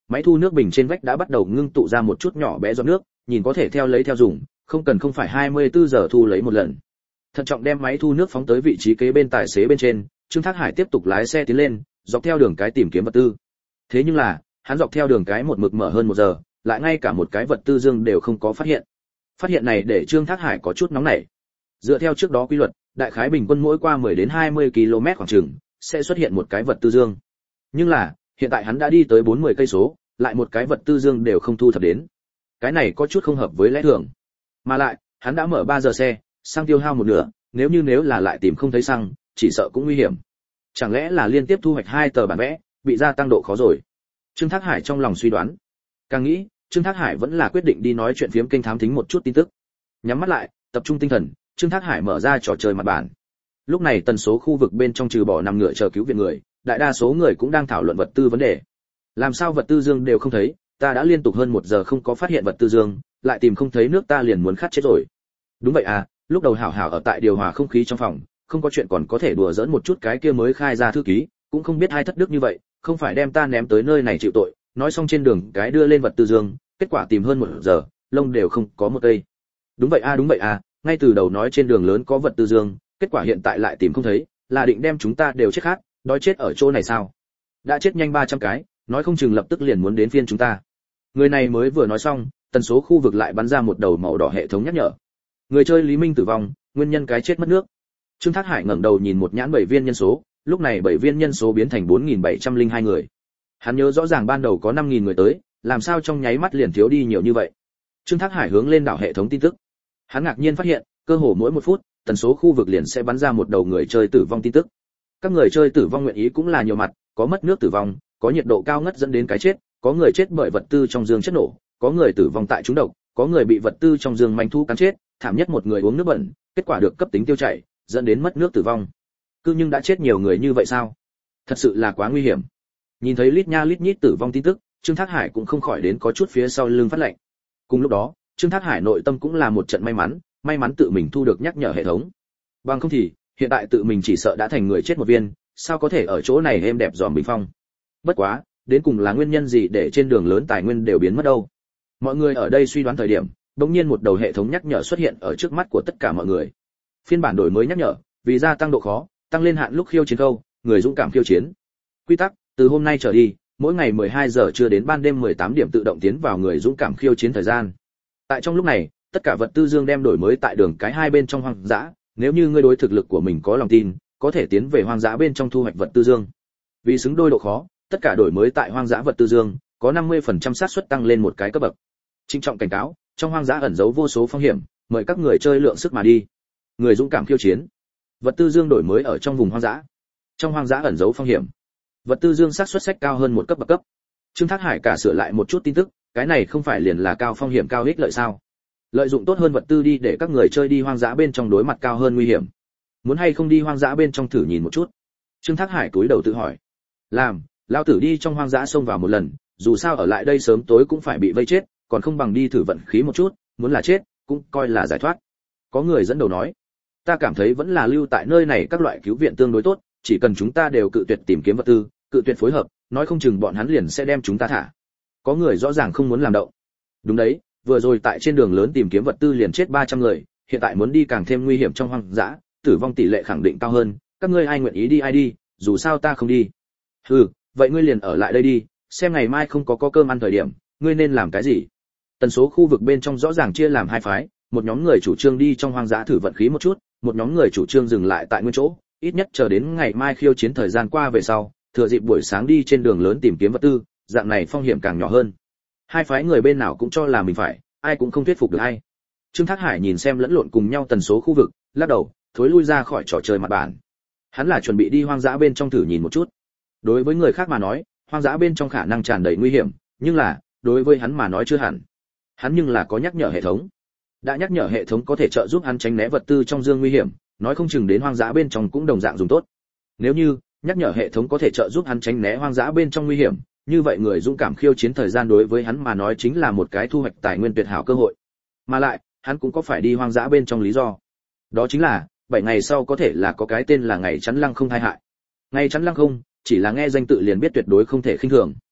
máy thu nước bình trên vách đã bắt đầu ngưng tụ ra một chút nhỏ bé giọt nước, nhìn có thể theo lấy theo dùng, không cần không phải hai mươi tư giờ thu lấy một lần. Thận trọng đem máy thu nước phóng tới vị trí kế bên tài xế bên trên, Trương Thác Hải tiếp tục lái xe tiến lên, dọc theo đường cái tìm kiếm vật tư. Thế nhưng là, hắn dọc theo đường cái một mực mở hơn một giờ, lại ngay cả một cái vật tư dương đều không có phát hiện. Phát hiện này để Trương Thác Hải có chút nóng nảy. Dựa theo trước đó quy luật, đại khái bình quân mỗi qua mười đến hai mươi ki lô mét khoảng chừng sẽ xuất hiện một cái vật tư dương. Nhưng là, hiện tại hắn đã đi tới bốn mươi cây số, lại một cái vật tư dương đều không thu thập đến. Cái này có chút không hợp với lẽ thường. Mà lại, hắn đã mở ba giờ xe, xăng tiêu hao một nửa, nếu như nếu là lại tìm không thấy xăng, chỉ sợ cũng nguy hiểm. Chẳng lẽ là liên tiếp thu hoạch hai tờ bản vẽ, bị gia tăng độ khó rồi. Trương Thác Hải trong lòng suy đoán. Càng nghĩ, Trương Thác Hải vẫn là quyết định đi nói chuyện phiếm kênh thám thính một chút tin tức. Nhắm mắt lại, tập trung tinh thần, Trương Thác Hải mở ra trò chơi mặt bản. Lúc này tần số khu vực bên trong trừ bỏ nằm ngựa chờ cứu viện người, đại đa số người cũng đang thảo luận vật tư vấn đề. Làm sao vật tư dương đều không thấy, ta đã liên tục hơn một giờ không có phát hiện vật tư dương, lại tìm không thấy nước ta liền muốn khát chết rồi. Đúng vậy à, lúc đầu hảo hảo ở tại điều hòa không khí trong phòng, không có chuyện còn có thể đùa giỡn một chút cái kia mới khai ra thư ký, cũng không biết hai thất đức như vậy, không phải đem ta ném tới nơi này chịu tội, nói xong trên đường cái đưa lên vật tư dương, kết quả tìm hơn một giờ, lông đều không có một cây. Đúng vậy à đúng vậy à, ngay từ đầu nói trên đường lớn có vật tư dương, kết quả hiện tại lại tìm không thấy, là định đem chúng ta đều chết khát, đói chết ở chỗ này sao? Đã chết nhanh ba trăm cái, nói không chừng lập tức liền muốn đến phiên chúng ta. Người này mới vừa nói xong, tần số khu vực lại bắn ra một đầu màu đỏ hệ thống nhắc nhở. Người chơi Lý Minh tử vong, nguyên nhân cái chết mất nước. Trương Thác Hải ngẩng đầu nhìn một nhãn bảy viên nhân số, lúc này bảy viên nhân số biến thành bốn nghìn bảy trăm lẻ hai người. Hắn nhớ rõ ràng ban đầu có năm nghìn người tới, làm sao trong nháy mắt liền thiếu đi nhiều như vậy. Trương Thác Hải hướng lên đảo hệ thống tin tức. Hắn ngạc nhiên phát hiện, cơ hồ mỗi một phút, tần số khu vực liền sẽ bắn ra một đầu người chơi tử vong tin tức. Các người chơi tử vong nguyện ý cũng là nhiều mặt, có mất nước tử vong, có nhiệt độ cao ngất dẫn đến cái chết, có người chết bởi vật tư trong dương chất nổ, có người tử vong tại trúng độc, có người bị vật tư trong dương manh thu cắn chết, thảm nhất một người uống nước bẩn, kết quả được cấp tính tiêu chảy, dẫn đến mất nước tử vong. Cứ nhưng đã chết nhiều người như vậy sao? Thật sự là quá nguy hiểm. Nhìn thấy lít nha lít nhít tử vong tin tức, Trương Thác Hải cũng không khỏi đến có chút phía sau lưng phát lạnh. Cùng lúc đó, Trương Thác Hải nội tâm cũng là một trận may mắn, may mắn tự mình thu được nhắc nhở hệ thống. Bằng không thì, hiện tại tự mình chỉ sợ đã thành người chết một viên, sao có thể ở chỗ này êm đẹp dòm bình phong. Bất quá, đến cùng là nguyên nhân gì để trên đường lớn tài nguyên đều biến mất đâu? Mọi người ở đây suy đoán thời điểm, đột nhiên một đầu hệ thống nhắc nhở xuất hiện ở trước mắt của tất cả mọi người. Phiên bản đổi mới nhắc nhở, vì gia tăng độ khó, tăng lên hạn lúc khiêu chiến câu, người dũng cảm khiêu chiến. Quy tắc, từ hôm nay trở đi, mỗi ngày mười hai giờ trưa đến ban đêm mười tám điểm tự động tiến vào người dũng cảm khiêu chiến thời gian. Tại trong lúc này, tất cả vật tư dương đem đổi mới tại đường cái hai bên trong hoang dã, nếu như ngươi đối thực lực của mình có lòng tin, có thể tiến về hoang dã bên trong thu hoạch vật tư dương. Vì xứng đôi độ khó, tất cả đổi mới tại hoang dã vật tư dương, có năm mươi phần trăm xác suất tăng lên một cái cấp bậc. Trinh trọng cảnh cáo, trong hoang dã ẩn giấu vô số phong hiểm, mời các người chơi lượng sức mà đi. Người dũng cảm khiêu chiến. Vật tư dương đổi mới ở trong vùng hoang dã. Trong hoang dã ẩn giấu phong hiểm. Vật tư dương xác suất sách cao hơn một cấp bậc cấp. Trương Thác Hải cả sửa lại một chút tin tức, cái này không phải liền là cao phong hiểm cao ích lợi sao? Lợi dụng tốt hơn vật tư đi để các người chơi đi hoang dã bên trong đối mặt cao hơn nguy hiểm. Muốn hay không đi hoang dã bên trong thử nhìn một chút? Trương Thác Hải cúi đầu tự hỏi. Làm, lao tử đi trong hoang dã xông vào một lần, dù sao ở lại đây sớm tối cũng phải bị vây chết, còn không bằng đi thử vận khí một chút, muốn là chết, cũng coi là giải thoát. Có người dẫn đầu nói, ta cảm thấy vẫn là lưu tại nơi này các loại cứu viện tương đối tốt, chỉ cần chúng ta đều cự tuyệt tìm kiếm vật tư, cự tuyệt phối hợp, nói không chừng bọn hắn liền sẽ đem chúng ta thả. Có người rõ ràng không muốn làm động. Đúng đấy, vừa rồi tại trên đường lớn tìm kiếm vật tư liền chết ba trăm người, hiện tại muốn đi càng thêm nguy hiểm trong hoang dã, tử vong tỷ lệ khẳng định cao hơn, các ngươi ai nguyện ý đi ai đi, dù sao ta không đi. Hừ, vậy ngươi liền ở lại đây đi, xem ngày mai không có có cơm ăn thời điểm, ngươi nên làm cái gì? Tần số khu vực bên trong rõ ràng chia làm hai phái, một nhóm người chủ trương đi trong hoang dã thử vận khí một chút, một nhóm người chủ trương dừng lại tại nguyên chỗ, ít nhất chờ đến ngày mai khiêu chiến thời gian qua về sau, thừa dịp buổi sáng đi trên đường lớn tìm kiếm vật tư, dạng này phong hiểm càng nhỏ hơn. Hai phái người bên nào cũng cho là mình phải, ai cũng không thuyết phục được ai. Trương Thác Hải nhìn xem lẫn lộn cùng nhau tần số khu vực, lắc đầu, thối lui ra khỏi trò chơi mặt bản. Hắn là chuẩn bị đi hoang dã bên trong thử nhìn một chút. Đối với người khác mà nói, hoang dã bên trong khả năng tràn đầy nguy hiểm, nhưng là, đối với hắn mà nói chưa hẳn. Hắn nhưng là có nhắc nhở hệ thống. Đã nhắc nhở hệ thống có thể trợ giúp hắn tránh né vật tư trong dương nguy hiểm, nói không chừng đến hoang dã bên trong cũng đồng dạng dùng tốt. Nếu như nhắc nhở hệ thống có thể trợ giúp hắn tránh né hoang dã bên trong nguy hiểm, như vậy người dũng cảm khiêu chiến thời gian đối với hắn mà nói chính là một cái thu hoạch tài nguyên tuyệt hảo cơ hội. Mà lại, hắn cũng có phải đi hoang dã bên trong lý do. Đó chính là, bảy ngày sau có thể là có cái tên là ngày chắn lăng không tai hại. Ngày chắn lăng không, chỉ là nghe danh tự liền biết tuyệt đối không thể khinh thường.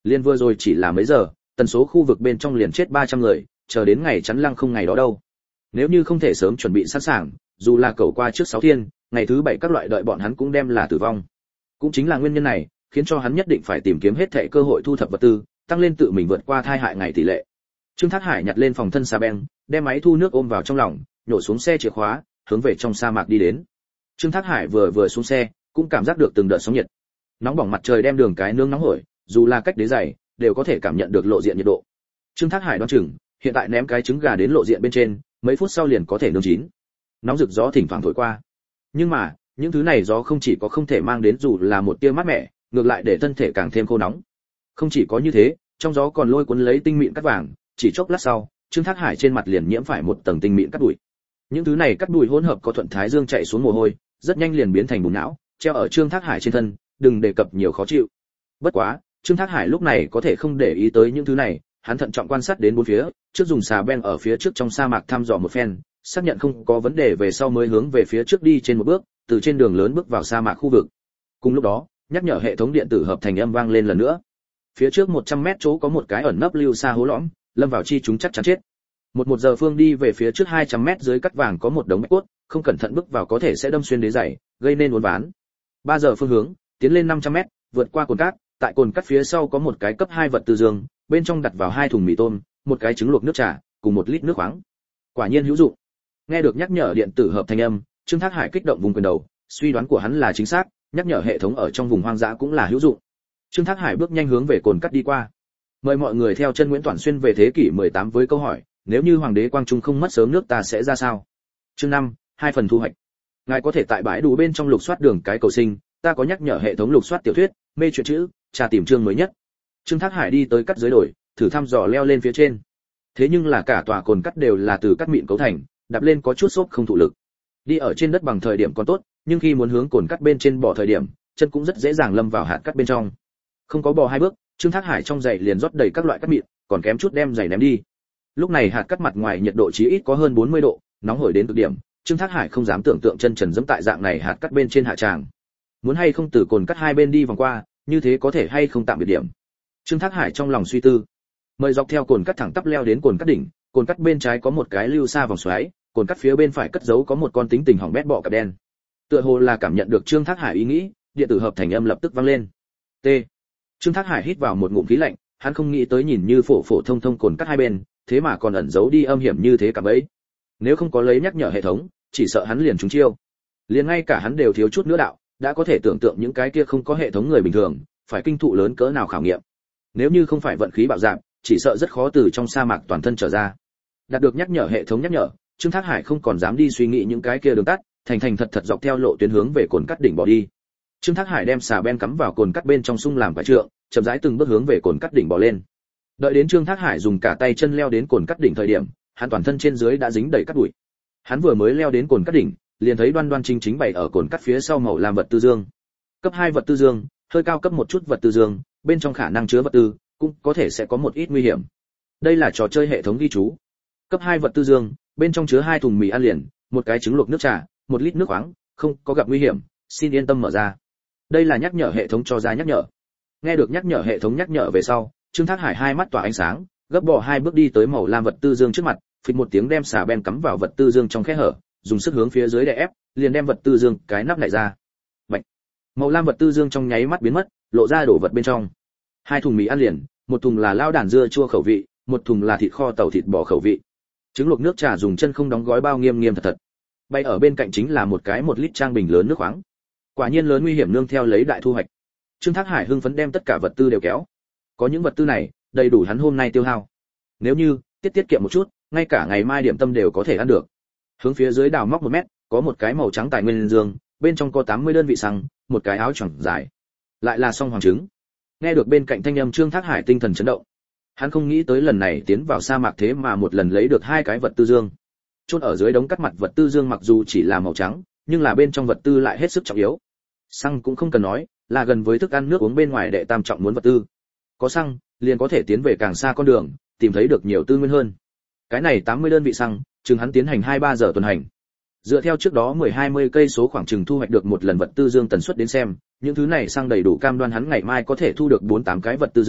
Liên vừa rồi chỉ là mấy giờ, tần số khu vực bên trong liền chết ba trăm người, chờ đến ngày chắn lăng không ngày đó đâu. Nếu như không thể sớm chuẩn bị sẵn sàng, dù là cầu qua trước sáu thiên, ngày thứ bảy các loại đợi bọn hắn cũng đem là tử vong. Cũng chính là nguyên nhân này, khiến cho hắn nhất định phải tìm kiếm hết thảy cơ hội thu thập vật tư, tăng lên tự mình vượt qua thai hại ngày tỷ lệ. Trương Thác Hải nhặt lên phòng thân xà beng, đem máy thu nước ôm vào trong lòng, nhổ xuống xe chìa khóa, hướng về trong sa mạc đi đến. Trương Thác Hải vừa vừa xuống xe, cũng cảm giác được từng đợt sóng nhiệt. Nóng bỏng mặt trời đem đường cái nướng nóng hổi, dù là cách đế dày, đều có thể cảm nhận được lộ diện nhiệt độ. Trương Thác Hải đoán chừng, hiện tại ném cái trứng gà đến lộ diện bên trên, mấy phút sau liền có thể nướng chín. Nóng rực gió thỉnh thoảng thổi qua. Nhưng mà, những thứ này gió không chỉ có không thể mang đến dù là một tia mát mẻ, ngược lại để thân thể càng thêm khô nóng. Không chỉ có như thế, trong gió còn lôi cuốn lấy tinh mịn cát vàng, chỉ chốc lát sau, Trương Thác Hải trên mặt liền nhiễm phải một tầng tinh mịn cát bụi. Những thứ này cát bụi hỗn hợp có thuận thái dương chạy xuống mồ hôi, rất nhanh liền biến thành bùn não, treo ở Trương Thác Hải trên thân, đừng đề cập nhiều khó chịu. Bất quá, Trương Thác Hải lúc này có thể không để ý tới những thứ này, hắn thận trọng quan sát đến bốn phía, trước dùng xà beng ở phía trước trong sa mạc thăm dò một phen, xác nhận không có vấn đề về sau mới hướng về phía trước đi trên một bước, từ trên đường lớn bước vào sa mạc khu vực. Cùng lúc đó, nhắc nhở hệ thống điện tử hợp thành âm vang lên lần nữa. Phía trước một trăm mét chỗ có một cái ẩn nấp lưu xa hố lõm, lâm vào chi chúng chắc chắn chết. Một một giờ phương đi về phía trước hai trăm mét dưới cắt vàng có một đống bạch cốt, không cẩn thận bước vào có thể sẽ đâm xuyên đế giày, gây nên uốn ván. ba giờ phương hướng, tiến lên năm trăm mét, vượt qua cồn cát, tại cồn cát phía sau có một cái cấp hai vật tư dương, bên trong đặt vào hai thùng mì tôm, một cái trứng luộc nước trà, cùng một lít nước khoáng. Quả nhiên hữu dụng. Nghe được nhắc nhở điện tử hợp thành âm, Trương Thác Hải kích động vùng quyền đầu, suy đoán của hắn là chính xác, nhắc nhở hệ thống ở trong vùng hoang dã cũng là hữu dụng. Trương Thác Hải bước nhanh hướng về cồn cát đi qua. Mời mọi người theo chân Nguyễn Toản Xuyên về thế kỷ mười tám với câu hỏi, nếu như hoàng đế Quang Trung không mất sớm nước ta sẽ ra sao? Chương năm, hai phần thu hoạch. Ngài có thể tại bãi đủ bên trong lục soát đường cái cầu sinh, ta có nhắc nhở hệ thống lục soát tiểu thuyết, mê truyện chữ, tra tìm chương mới nhất. Trương Thác Hải đi tới cắt dưới đồi, thử thăm dò leo lên phía trên. Thế nhưng là cả tòa cồn cắt đều là từ cắt mịn cấu thành, đạp lên có chút xốp không thụ lực. Đi ở trên đất bằng thời điểm còn tốt, nhưng khi muốn hướng cồn cắt bên trên bỏ thời điểm, chân cũng rất dễ dàng lâm vào hạt cắt bên trong. Không có bò hai bước, Trương Thác Hải trong giày liền rót đầy các loại cắt mịn, còn kém chút đem giày ném đi. Lúc này hạt cắt mặt ngoài nhiệt độ chí ít có hơn bốn mươi độ, nóng hổi đến cực điểm, Trương Thác Hải không dám tưởng tượng chân trần dẫm tại dạng này hạt cắt bên trên hạ tràng. Muốn hay không từ cồn cắt hai bên đi vòng qua, như thế có thể hay không tạm biệt điểm. Trương Thác Hải trong lòng suy tư. Mời dọc theo cồn cắt thẳng tắp leo đến cồn cắt đỉnh, cồn cắt bên trái có một cái lưu xa vòng xoáy, cồn cắt phía bên phải cất giấu có một con tính tình hỏng bét bọ cạp đen. Tựa hồ là cảm nhận được Trương Thác Hải ý nghĩ, điện tử hợp thành âm lập tức vang lên. T. Trương Thác Hải hít vào một ngụm khí lạnh, hắn không nghĩ tới nhìn như phổ phổ thông thông cồn cắt hai bên, thế mà còn ẩn giấu đi âm hiểm như thế cả bấy. Nếu không có lấy nhắc nhở hệ thống, chỉ sợ hắn liền trúng chiêu. Liền ngay cả hắn đều thiếu chút nữa đạo, đã có thể tưởng tượng những cái kia không có hệ thống người bình thường, phải kinh thụ lớn cỡ nào khảo nghiệm. Nếu như không phải vận khí bạo dạn, chỉ sợ rất khó từ trong sa mạc toàn thân trở ra. Đạt được nhắc nhở hệ thống nhắc nhở, Trương Thác Hải không còn dám đi suy nghĩ những cái kia đường tắt, thành thành thật thật dọc theo lộ tuyến hướng về cồn cắt đỉnh bỏ đi. Trương Thác Hải đem xà ben cắm vào cồn cắt bên trong sung làm vải trượng, chậm rãi từng bước hướng về cồn cắt đỉnh bỏ lên. Đợi đến Trương Thác Hải dùng cả tay chân leo đến cồn cắt đỉnh thời điểm, hắn toàn thân trên dưới đã dính đầy cát bụi. Hắn vừa mới leo đến cồn cắt đỉnh, liền thấy đoan đoan chính chính bày ở cồn cắt phía sau màu làm vật tư dương. Cấp hai vật tư dương, hơi cao cấp một chút vật tư dương, bên trong khả năng chứa vật tư, cũng có thể sẽ có một ít nguy hiểm. Đây là trò chơi hệ thống ghi chú. Cấp hai vật tư dương, bên trong chứa hai thùng mì ăn liền, một cái trứng luộc nước trà, một lít nước khoáng, không có gặp nguy hiểm, xin yên tâm mở ra. Đây là nhắc nhở hệ thống cho ra nhắc nhở. Nghe được nhắc nhở hệ thống nhắc nhở về sau, Trương Thác Hải hai mắt tỏa ánh sáng, gấp bò hai bước đi tới màu lam vật tư dương trước mặt, phịch một tiếng đem xà ben cắm vào vật tư dương trong khe hở, dùng sức hướng phía dưới đè ép, liền đem vật tư dương cái nắp lại ra. Bạch. Màu lam vật tư dương trong nháy mắt biến mất, lộ ra đổ vật bên trong. Hai thùng mì ăn liền, một thùng là lao đàn dưa chua khẩu vị, một thùng là thịt kho tàu thịt bò khẩu vị. Trứng luộc nước trà dùng chân không đóng gói bao nghiêm nghiêm thật thật. Bay ở bên cạnh chính là một cái một lít trang bình lớn nước khoáng. Quả nhiên lớn nguy hiểm nương theo lấy đại thu hoạch. Trương Thác Hải hưng phấn đem tất cả vật tư đều kéo. Có những vật tư này, đầy đủ hắn hôm nay tiêu hao. Nếu như tiết tiết kiệm một chút, ngay cả ngày mai điểm tâm đều có thể ăn được. Hướng phía dưới đào móc một mét, có một cái màu trắng tài nguyên dương, bên trong có tám mươi đơn vị xăng, một cái áo choàng dài. Lại là song hoàng trứng. Nghe được bên cạnh thanh âm Trương Thác Hải tinh thần chấn động. Hắn không nghĩ tới lần này tiến vào sa mạc thế mà một lần lấy được hai cái vật tư dương. Chôn ở dưới đống cắt mặt vật tư dương mặc dù chỉ là màu trắng, nhưng là bên trong vật tư lại hết sức trọng yếu. Xăng cũng không cần nói, là gần với thức ăn nước uống bên ngoài đệ tam trọng muốn vật tư. Có xăng, liền có thể tiến về càng xa con đường, tìm thấy được nhiều tư nguyên hơn. Cái này tám mươi đơn vị xăng, chừng hắn tiến hành hai ba giờ tuần hành. Dựa theo trước đó mười hai mươi cây số khoảng chừng thu hoạch được một lần vật tư dương tần suất đến xem, những thứ này xăng đầy đủ cam đoan hắn ngày mai có thể thu được bốn tám cái vật tư dương,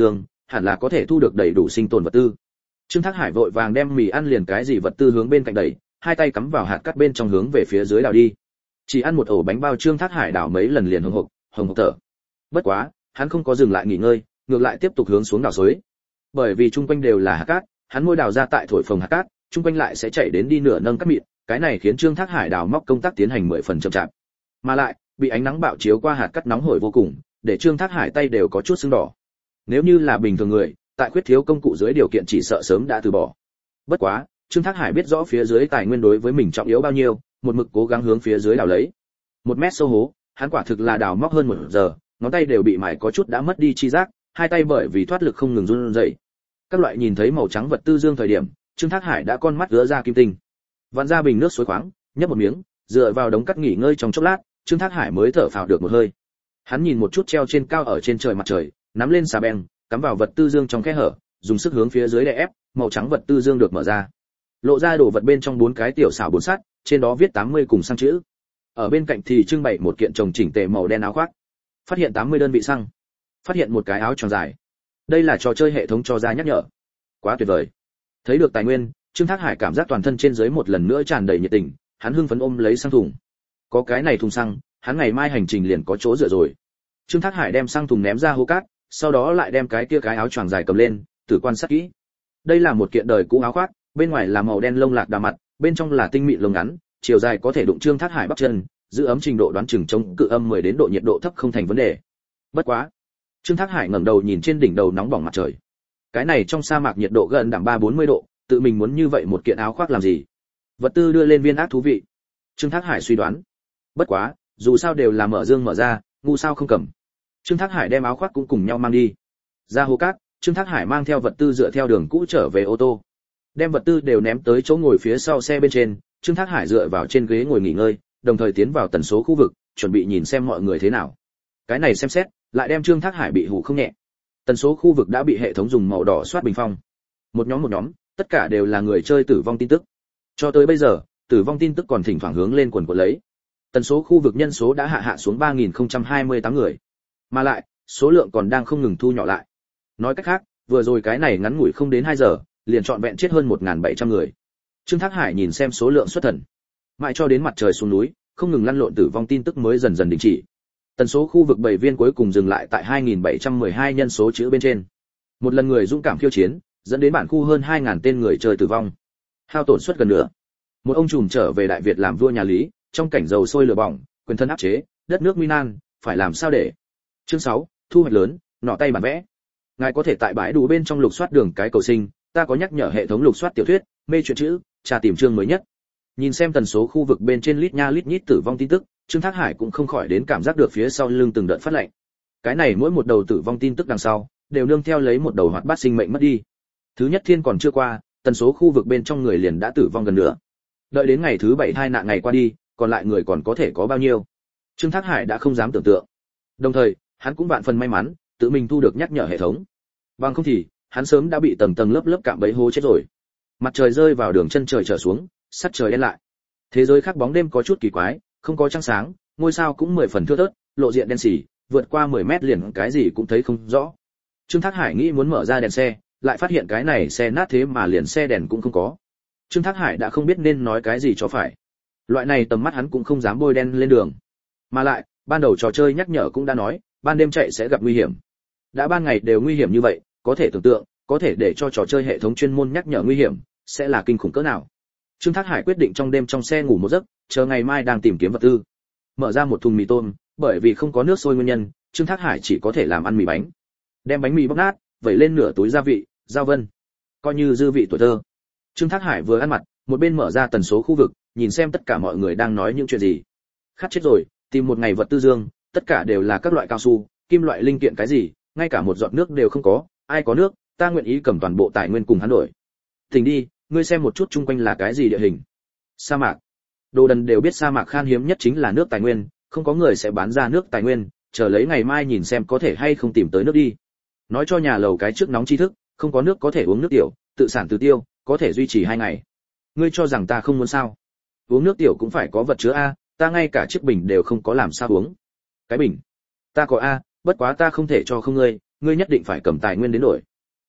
hẳn là có thể thu được đầy đủ sinh tồn vật tư. Trương Thác Hải vội vàng đem mì ăn liền cái gì vật tư hướng bên cạnh đẩy, hai tay cắm vào hạt cát bên trong hướng về phía dưới đào đi. Chỉ ăn một ổ bánh bao Trương Thác Hải đào mấy lần liền hồng hộc, hồng hộc thở. Bất quá, hắn không có dừng lại nghỉ ngơi, ngược lại tiếp tục hướng xuống đào suối. Bởi vì chung quanh đều là hạt cát, hắn môi đào ra tại thổi phồng hạt cát, chung quanh lại sẽ chảy đến đi nửa nâng cát mịn, cái này khiến Trương Thác Hải đào móc công tác tiến hành mười phần chậm chạp. Mà lại, bị ánh nắng bạo chiếu qua hạt cát nóng hổi vô cùng, để Trương Thác Hải tay đều có chút sưng đỏ. Nếu như là bình thường người, tại khuyết thiếu công cụ dưới điều kiện chỉ sợ sớm đã từ bỏ. Bất quá, Trương Thác Hải biết rõ phía dưới tài nguyên đối với mình trọng yếu bao nhiêu, một mực cố gắng hướng phía dưới đào lấy. Một mét sâu hố, hắn quả thực là đào móc hơn một giờ, ngón tay đều bị mài có chút đã mất đi chi giác, hai tay bởi vì thoát lực không ngừng run rẩy. Các loại nhìn thấy màu trắng vật tư dương thời điểm, Trương Thác Hải đã con mắt gỡ ra kim tinh. Vặn ra bình nước suối khoáng, nhấp một miếng, dựa vào đống cát nghỉ ngơi trong chốc lát, Trương Thác Hải mới thở phào được một hơi. Hắn nhìn một chút treo trên cao ở trên trời mặt trời, nắm lên xà beng, cắm vào vật tư dương trong khe hở, dùng sức hướng phía dưới đè ép, màu trắng vật tư dương được mở ra. Lộ ra đồ vật bên trong bốn cái tiểu xảo bốn sắt, trên đó viết tám mươi cùng xăng chữ. Ở bên cạnh thì trưng bày một kiện chồng chỉnh tề màu đen áo khoác. Phát hiện tám mươi đơn vị xăng. Phát hiện một cái áo choàng dài. Đây là trò chơi hệ thống cho ra nhắc nhở. Quá tuyệt vời. Thấy được tài nguyên, Trương Thác Hải cảm giác toàn thân trên dưới một lần nữa tràn đầy nhiệt tình, hắn hưng phấn ôm lấy xăng thùng. Có cái này thùng xăng, hắn ngày mai hành trình liền có chỗ dựa rồi. Trương Thác Hải đem xăng thùng ném ra hố cát, sau đó lại đem cái kia cái áo choàng dài cầm lên, thử quan sát kỹ. Đây là một kiện đời cũ áo khoác, bên ngoài là màu đen lông lạc đà mặt, bên trong là tinh mịn lông ngắn, chiều dài có thể đụng Trương Thác Hải bắp chân, giữ ấm trình độ đoán chừng chống cự âm mười đến độ nhiệt độ thấp không thành vấn đề. Bất quá, Trương Thác Hải ngẩng đầu nhìn trên đỉnh đầu nóng bỏng mặt trời. Cái này trong sa mạc nhiệt độ gần đẳng ba bốn mươi độ, tự mình muốn như vậy một kiện áo khoác làm gì? Vật tư đưa lên viên ác thú vị. Trương Thác Hải suy đoán. Bất quá, dù sao đều là mở dương mở ra, ngu sao không cầm. Trương Thác Hải đem áo khoác cũng cùng nhau mang đi. Ra hố cát, Trương Thác Hải mang theo vật tư dựa theo đường cũ trở về ô tô. Đem vật tư đều ném tới chỗ ngồi phía sau xe bên trên, Trương Thác Hải dựa vào trên ghế ngồi nghỉ ngơi, đồng thời tiến vào tần số khu vực, chuẩn bị nhìn xem mọi người thế nào. Cái này xem xét, lại đem Trương Thác Hải bị hù không nhẹ. Tần số khu vực đã bị hệ thống dùng màu đỏ soát bình phong. Một nhóm một nhóm, tất cả đều là người chơi tử vong tin tức. Cho tới bây giờ, tử vong tin tức còn thỉnh thoảng hướng lên quần của lấy. Tần số khu vực nhân số đã hạ hạ xuống ba nghìn không trăm hai mươi tám người. Mà lại, số lượng còn đang không ngừng thu nhỏ lại. Nói cách khác, vừa rồi cái này ngắn ngủi không đến hai giờ, liền trọn vẹn chết hơn một nghìn bảy trăm người. Trương Thác Hải nhìn xem số lượng xuất thần. Mãi cho đến mặt trời xuống núi, không ngừng lăn lộn tử vong tin tức mới dần dần đình chỉ. Tần số khu vực bảy viên cuối cùng dừng lại tại hai nghìn bảy trăm mười hai nhân số chữ bên trên. Một lần người dũng cảm khiêu chiến, dẫn đến bản khu hơn hai nghìn tên người chơi tử vong. Hao tổn suất gần nửa. Một ông trùm trở về Đại Việt làm vua nhà Lý, trong cảnh dầu sôi lửa bỏng, quyền thân áp chế, đất nước nguy nan, phải làm sao để. Chương sáu, thu hoạch lớn, nọ tay bản vẽ. Ngài có thể tại bãi đủ bên trong lục soát đường cái cầu sinh, ta có nhắc nhở hệ thống lục soát tiểu thuyết, mê truyện chữ, tra tìm chương mới nhất. Nhìn xem tần số khu vực bên trên lít nha lít nhít tử vong tin tức, Trương Thác Hải cũng không khỏi đến cảm giác được phía sau lưng từng đợt phát lạnh. Cái này mỗi một đầu tử vong tin tức đằng sau, đều nương theo lấy một đầu hoạt bát sinh mệnh mất đi. Thứ nhất thiên còn chưa qua, tần số khu vực bên trong người liền đã tử vong gần nửa. Đợi đến ngày thứ bảy tai nạn ngày qua đi, còn lại người còn có thể có bao nhiêu? Trương Thác Hải đã không dám tưởng tượng. Đồng thời, hắn cũng vạn phần may mắn, tự mình thu được nhắc nhở hệ thống. Bằng không thì, hắn sớm đã bị tầng tầng lớp lớp cạm bẫy hố chết rồi. Mặt trời rơi vào đường chân trời trở xuống, sắc trời đen lại. Thế giới khác bóng đêm có chút kỳ quái, không có trăng sáng, ngôi sao cũng mười phần thưa thớt, lộ diện đen sì, vượt qua mười mét liền cái gì cũng thấy không rõ. Trương Thác Hải nghĩ muốn mở ra đèn xe, lại phát hiện cái này xe nát thế mà liền xe đèn cũng không có. Trương Thác Hải đã không biết nên nói cái gì cho phải. Loại này tầm mắt hắn cũng không dám bôi đen lên đường. Mà lại, ban đầu trò chơi nhắc nhở cũng đã nói, ban đêm chạy sẽ gặp nguy hiểm. Đã ban ngày đều nguy hiểm như vậy, có thể tưởng tượng, có thể để cho trò chơi hệ thống chuyên môn nhắc nhở nguy hiểm, sẽ là kinh khủng cỡ nào. Trương Thác Hải quyết định trong đêm trong xe ngủ một giấc, chờ ngày mai đang tìm kiếm vật tư. Mở ra một thùng mì tôm, bởi vì không có nước sôi nguyên nhân, Trương Thác Hải chỉ có thể làm ăn mì bánh. Đem bánh mì bóc nát, vẩy lên nửa túi gia vị, giao vân, coi như dư vị tuổi thơ. Trương Thác Hải vừa ăn mặt, một bên mở ra tần số khu vực, nhìn xem tất cả mọi người đang nói những chuyện gì. Khát chết rồi, tìm một ngày vật tư dương, tất cả đều là các loại cao su, kim loại linh kiện cái gì, ngay cả một giọt nước đều không có, ai có nước, ta nguyện ý cầm toàn bộ tài nguyên cùng hắn đổi. Tỉnh đi, ngươi xem một chút chung quanh là cái gì địa hình. Sa mạc. Đồ đần đều biết sa mạc khan hiếm nhất chính là nước tài nguyên, không có người sẽ bán ra nước tài nguyên, chờ lấy ngày mai nhìn xem có thể hay không tìm tới nước đi. Nói cho nhà lầu cái trước nóng tri thức, không có nước có thể uống nước tiểu, tự sản từ tiêu, có thể duy trì hai ngày. Ngươi cho rằng ta không muốn sao? Uống nước tiểu cũng phải có vật chứa a, ta ngay cả chiếc bình đều không có làm sao uống. Cái bình, ta có a, bất quá ta không thể cho không ngươi, ngươi nhất định phải cầm tài nguyên đến đổi.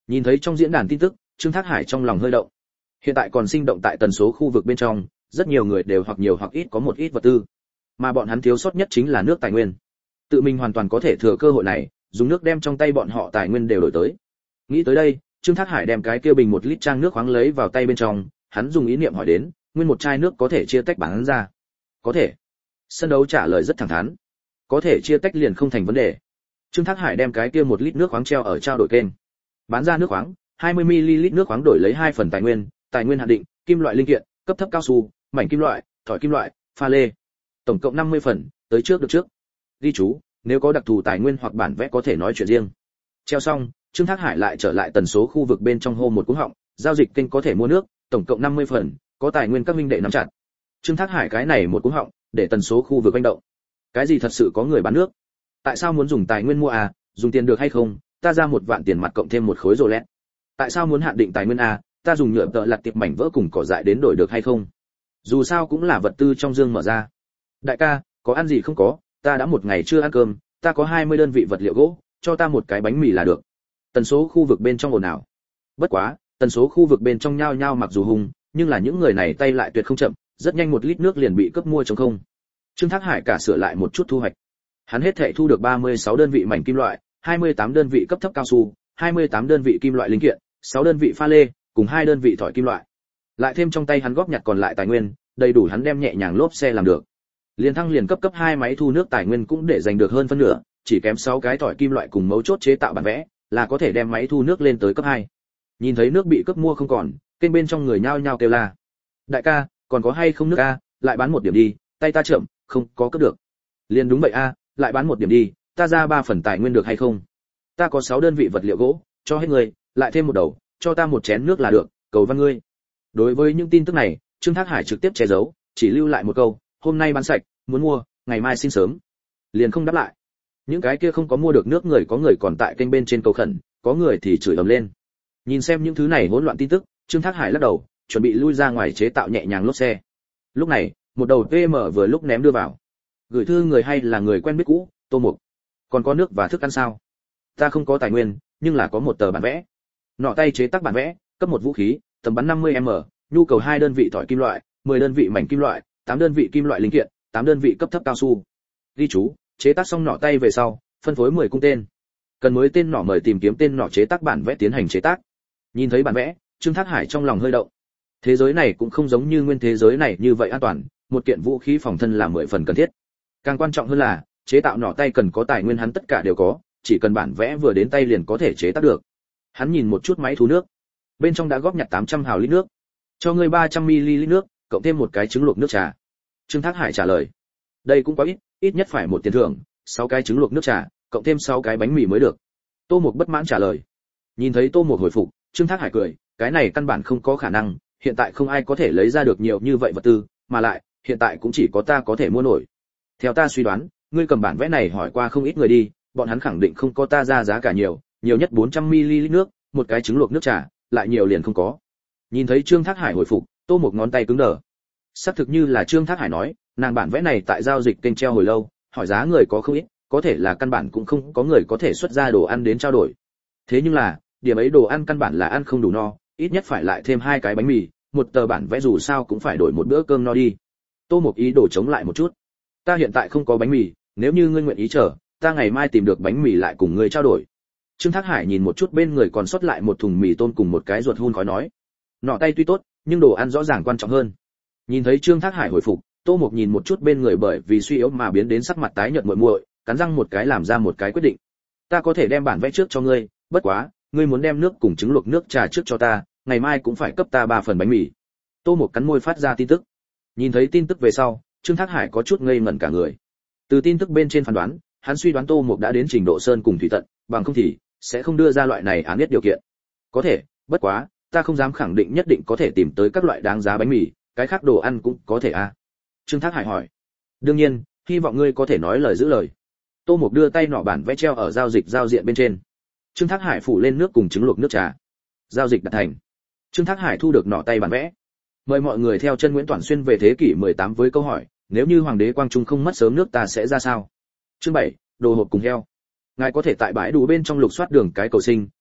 Nhìn thấy trong diễn đàn tin tức, Trương Thác Hải trong lòng hơi động. Hiện tại còn sinh động tại tần số khu vực bên trong, rất nhiều người đều hoặc nhiều hoặc ít có một ít vật tư, mà bọn hắn thiếu sót nhất chính là nước tài nguyên. Tự mình hoàn toàn có thể thừa cơ hội này, dùng nước đem trong tay bọn họ tài nguyên đều đổi tới. Nghĩ tới đây, Trương Thác Hải đem cái kia bình một lít trang nước khoáng lấy vào tay bên trong, hắn dùng ý niệm hỏi đến, nguyên một chai nước có thể chia tách bán ra? Có thể. Sân đấu trả lời rất thẳng thắn. Có thể chia tách liền không thành vấn đề. Trương Thác Hải đem cái kia một lít nước khoáng treo ở trao đổi kênh. Bán ra nước khoáng, hai mươi mi li lít nước khoáng đổi lấy hai phần tài nguyên, tài nguyên hạn định, kim loại linh kiện, cấp thấp cao su, mảnh kim loại, thỏi kim loại, pha lê. Tổng cộng năm mươi phần, tới trước được trước. Ghi chú, nếu có đặc thù tài nguyên hoặc bản vẽ có thể nói chuyện riêng. Treo xong, Trương Thác Hải lại trở lại tần số khu vực bên trong hô một cú họng, giao dịch kênh có thể mua nước, tổng cộng năm mươi phần, có tài nguyên các minh đệ nắm chặt. Trương Thác Hải cái này một cú họng, để tần số khu vực manh động. Cái gì thật sự có người bán nước? Tại sao muốn dùng tài nguyên mua à, dùng tiền được hay không? Ta ra một vạn tiền mặt cộng thêm một khối rồ lét. Tại sao muốn hạn định tài nguyên à, ta dùng nhựa tợ lặt tiệp mảnh vỡ cùng cỏ dại đến đổi được hay không? Dù sao cũng là vật tư trong dương mở ra. Đại ca, có ăn gì không có, ta đã một ngày chưa ăn cơm, ta có hai mươi đơn vị vật liệu gỗ, cho ta một cái bánh mì là được. Tần số khu vực bên trong ồn ào. Bất quá, tần số khu vực bên trong nhao nhao mặc dù hùng, nhưng là những người này tay lại tuyệt không chậm, rất nhanh một lít nước liền bị cướp mua trống không. Trương Thác Hải cả sửa lại một chút thu hoạch. Hắn hết thảy thu được ba mươi sáu đơn vị mảnh kim loại, hai mươi tám đơn vị cấp thấp cao su, hai mươi tám đơn vị kim loại linh kiện, sáu đơn vị pha lê, cùng hai đơn vị thỏi kim loại. Lại thêm trong tay hắn góp nhặt còn lại tài nguyên, đầy đủ hắn đem nhẹ nhàng lốp xe làm được. Liên thăng liền cấp cấp hai máy thu nước tài nguyên cũng để giành được hơn phân nửa, chỉ kém sáu cái thỏi kim loại cùng mấu chốt chế tạo bản vẽ, là có thể đem máy thu nước lên tới cấp hai. Nhìn thấy nước bị cướp mua không còn, kênh bên trong người nhao nhao kêu la. Đại ca, còn có hay không nước a, lại bán một điểm đi, tay ta chậm, không có cướp được. Liên đúng vậy a, lại bán một điểm đi, ta ra ba phần tài nguyên được hay không? Ta có sáu đơn vị vật liệu gỗ, cho hết người, lại thêm một đầu, cho ta một chén nước là được, cầu văn ngươi. Đối với những tin tức này, Trương Thác Hải trực tiếp che giấu, chỉ lưu lại một câu, hôm nay bán sạch, muốn mua, ngày mai xin sớm. Liền không đáp lại. Những cái kia không có mua được nước người có người còn tại kênh bên trên cầu khẩn, có người thì chửi ầm lên. Nhìn xem những thứ này hỗn loạn tin tức, Trương Thác Hải lắc đầu, chuẩn bị lui ra ngoài chế tạo nhẹ nhàng lốp xe. Lúc này, một đầu pê em vừa lúc ném đưa vào. Gửi thư người hay là người quen biết cũ, Tô Mục. Còn có nước và thức ăn sao? Ta không có tài nguyên, nhưng là có một tờ bản vẽ. Nọ tay chế tác bản vẽ, cấp một vũ khí, tầm bắn năm mươi mi li mét, nhu cầu hai đơn vị thỏi kim loại, mười đơn vị mảnh kim loại, tám đơn vị kim loại linh kiện, tám đơn vị cấp thấp cao su. Ghi chú, chế tác xong nọ tay về sau, phân phối mười cung tên. Cần mới tên nọ mời tìm kiếm tên nọ chế tác bản vẽ tiến hành chế tác. Nhìn thấy bản vẽ, Trương Thác Hải trong lòng hơi động. Thế giới này cũng không giống như nguyên thế giới này như vậy an toàn, một kiện vũ khí phòng thân là mười phần cần thiết. Càng quan trọng hơn là, chế tạo nỏ tay cần có tài nguyên hắn tất cả đều có, chỉ cần bản vẽ vừa đến tay liền có thể chế tác được. Hắn nhìn một chút máy thu nước, bên trong đã góp nhặt tám trăm hào lít nước. Cho ngươi ba trăm mi li lít nước, cộng thêm một cái trứng luộc nước trà. Trương Thác Hải trả lời. Đây cũng quá ít, ít nhất phải một tiền thưởng, sáu cái trứng luộc nước trà, cộng thêm sáu cái bánh mì mới được. Tô Mục bất mãn trả lời. Nhìn thấy Tô Mục hồi phục, Trương Thác Hải cười, cái này căn bản không có khả năng, hiện tại không ai có thể lấy ra được nhiều như vậy vật tư, mà lại, hiện tại cũng chỉ có ta có thể mua nổi. Theo ta suy đoán, ngươi cầm bản vẽ này hỏi qua không ít người đi, bọn hắn khẳng định không có ta ra giá cả nhiều, nhiều nhất bốn trăm mi li lít nước, một cái trứng luộc nước trà, lại nhiều liền không có. Nhìn thấy Trương Thác Hải hồi phục, Tô Mục ngón tay cứng đờ. Xác thực như là Trương Thác Hải nói, nàng bản vẽ này tại giao dịch kênh treo hồi lâu, hỏi giá người có không ít, có thể là căn bản cũng không có người có thể xuất ra đồ ăn đến trao đổi. Thế nhưng là, điểm ấy đồ ăn căn bản là ăn không đủ no, ít nhất phải lại thêm hai cái bánh mì, một tờ bản vẽ dù sao cũng phải đổi một bữa cơm no đi. Tô Mục ý đồ chống lại một chút. Ta hiện tại không có bánh mì, nếu như ngươi nguyện ý chờ, ta ngày mai tìm được bánh mì lại cùng ngươi trao đổi. Trương Thác Hải nhìn một chút bên người còn sót lại một thùng mì tôm cùng một cái ruột hun khói nói. Nọ tay tuy tốt, nhưng đồ ăn rõ ràng quan trọng hơn. Nhìn thấy Trương Thác Hải hồi phục, Tô Mục nhìn một chút bên người bởi vì suy yếu mà biến đến sắc mặt tái nhợt muội muội, cắn răng một cái làm ra một cái quyết định. Ta có thể đem bản vẽ trước cho ngươi, bất quá, ngươi muốn đem nước cùng trứng luộc nước trà trước cho ta, ngày mai cũng phải cấp ta ba phần bánh mì. Tô Mục cắn môi phát ra tin tức. Nhìn thấy tin tức về sau, Trương Thác Hải có chút ngây ngẩn cả người. Từ tin tức bên trên phán đoán, hắn suy đoán Tô Mục đã đến trình độ sơn cùng thủy tận, bằng không thì sẽ không đưa ra loại này án biết điều kiện. Có thể, bất quá, ta không dám khẳng định nhất định có thể tìm tới các loại đáng giá bánh mì, cái khác đồ ăn cũng có thể à? Trương Thác Hải hỏi. Đương nhiên, hy vọng ngươi có thể nói lời giữ lời. Tô Mục đưa tay nọ bản vẽ treo ở giao dịch giao diện bên trên. Trương Thác Hải phủ lên nước cùng trứng luộc nước trà. Giao dịch đạt thành. Trương Thác Hải thu được nọ tay bản vẽ. Mời mọi người theo chân Nguyễn Toản Xuyên về thế kỷ mười tám với câu hỏi, nếu như hoàng đế Quang Trung không mất sớm nước ta sẽ ra sao? Chương bảy, đồ hộp cùng heo. Ngài có thể tại bãi đủ bên trong lục soát đường cái cầu sinh,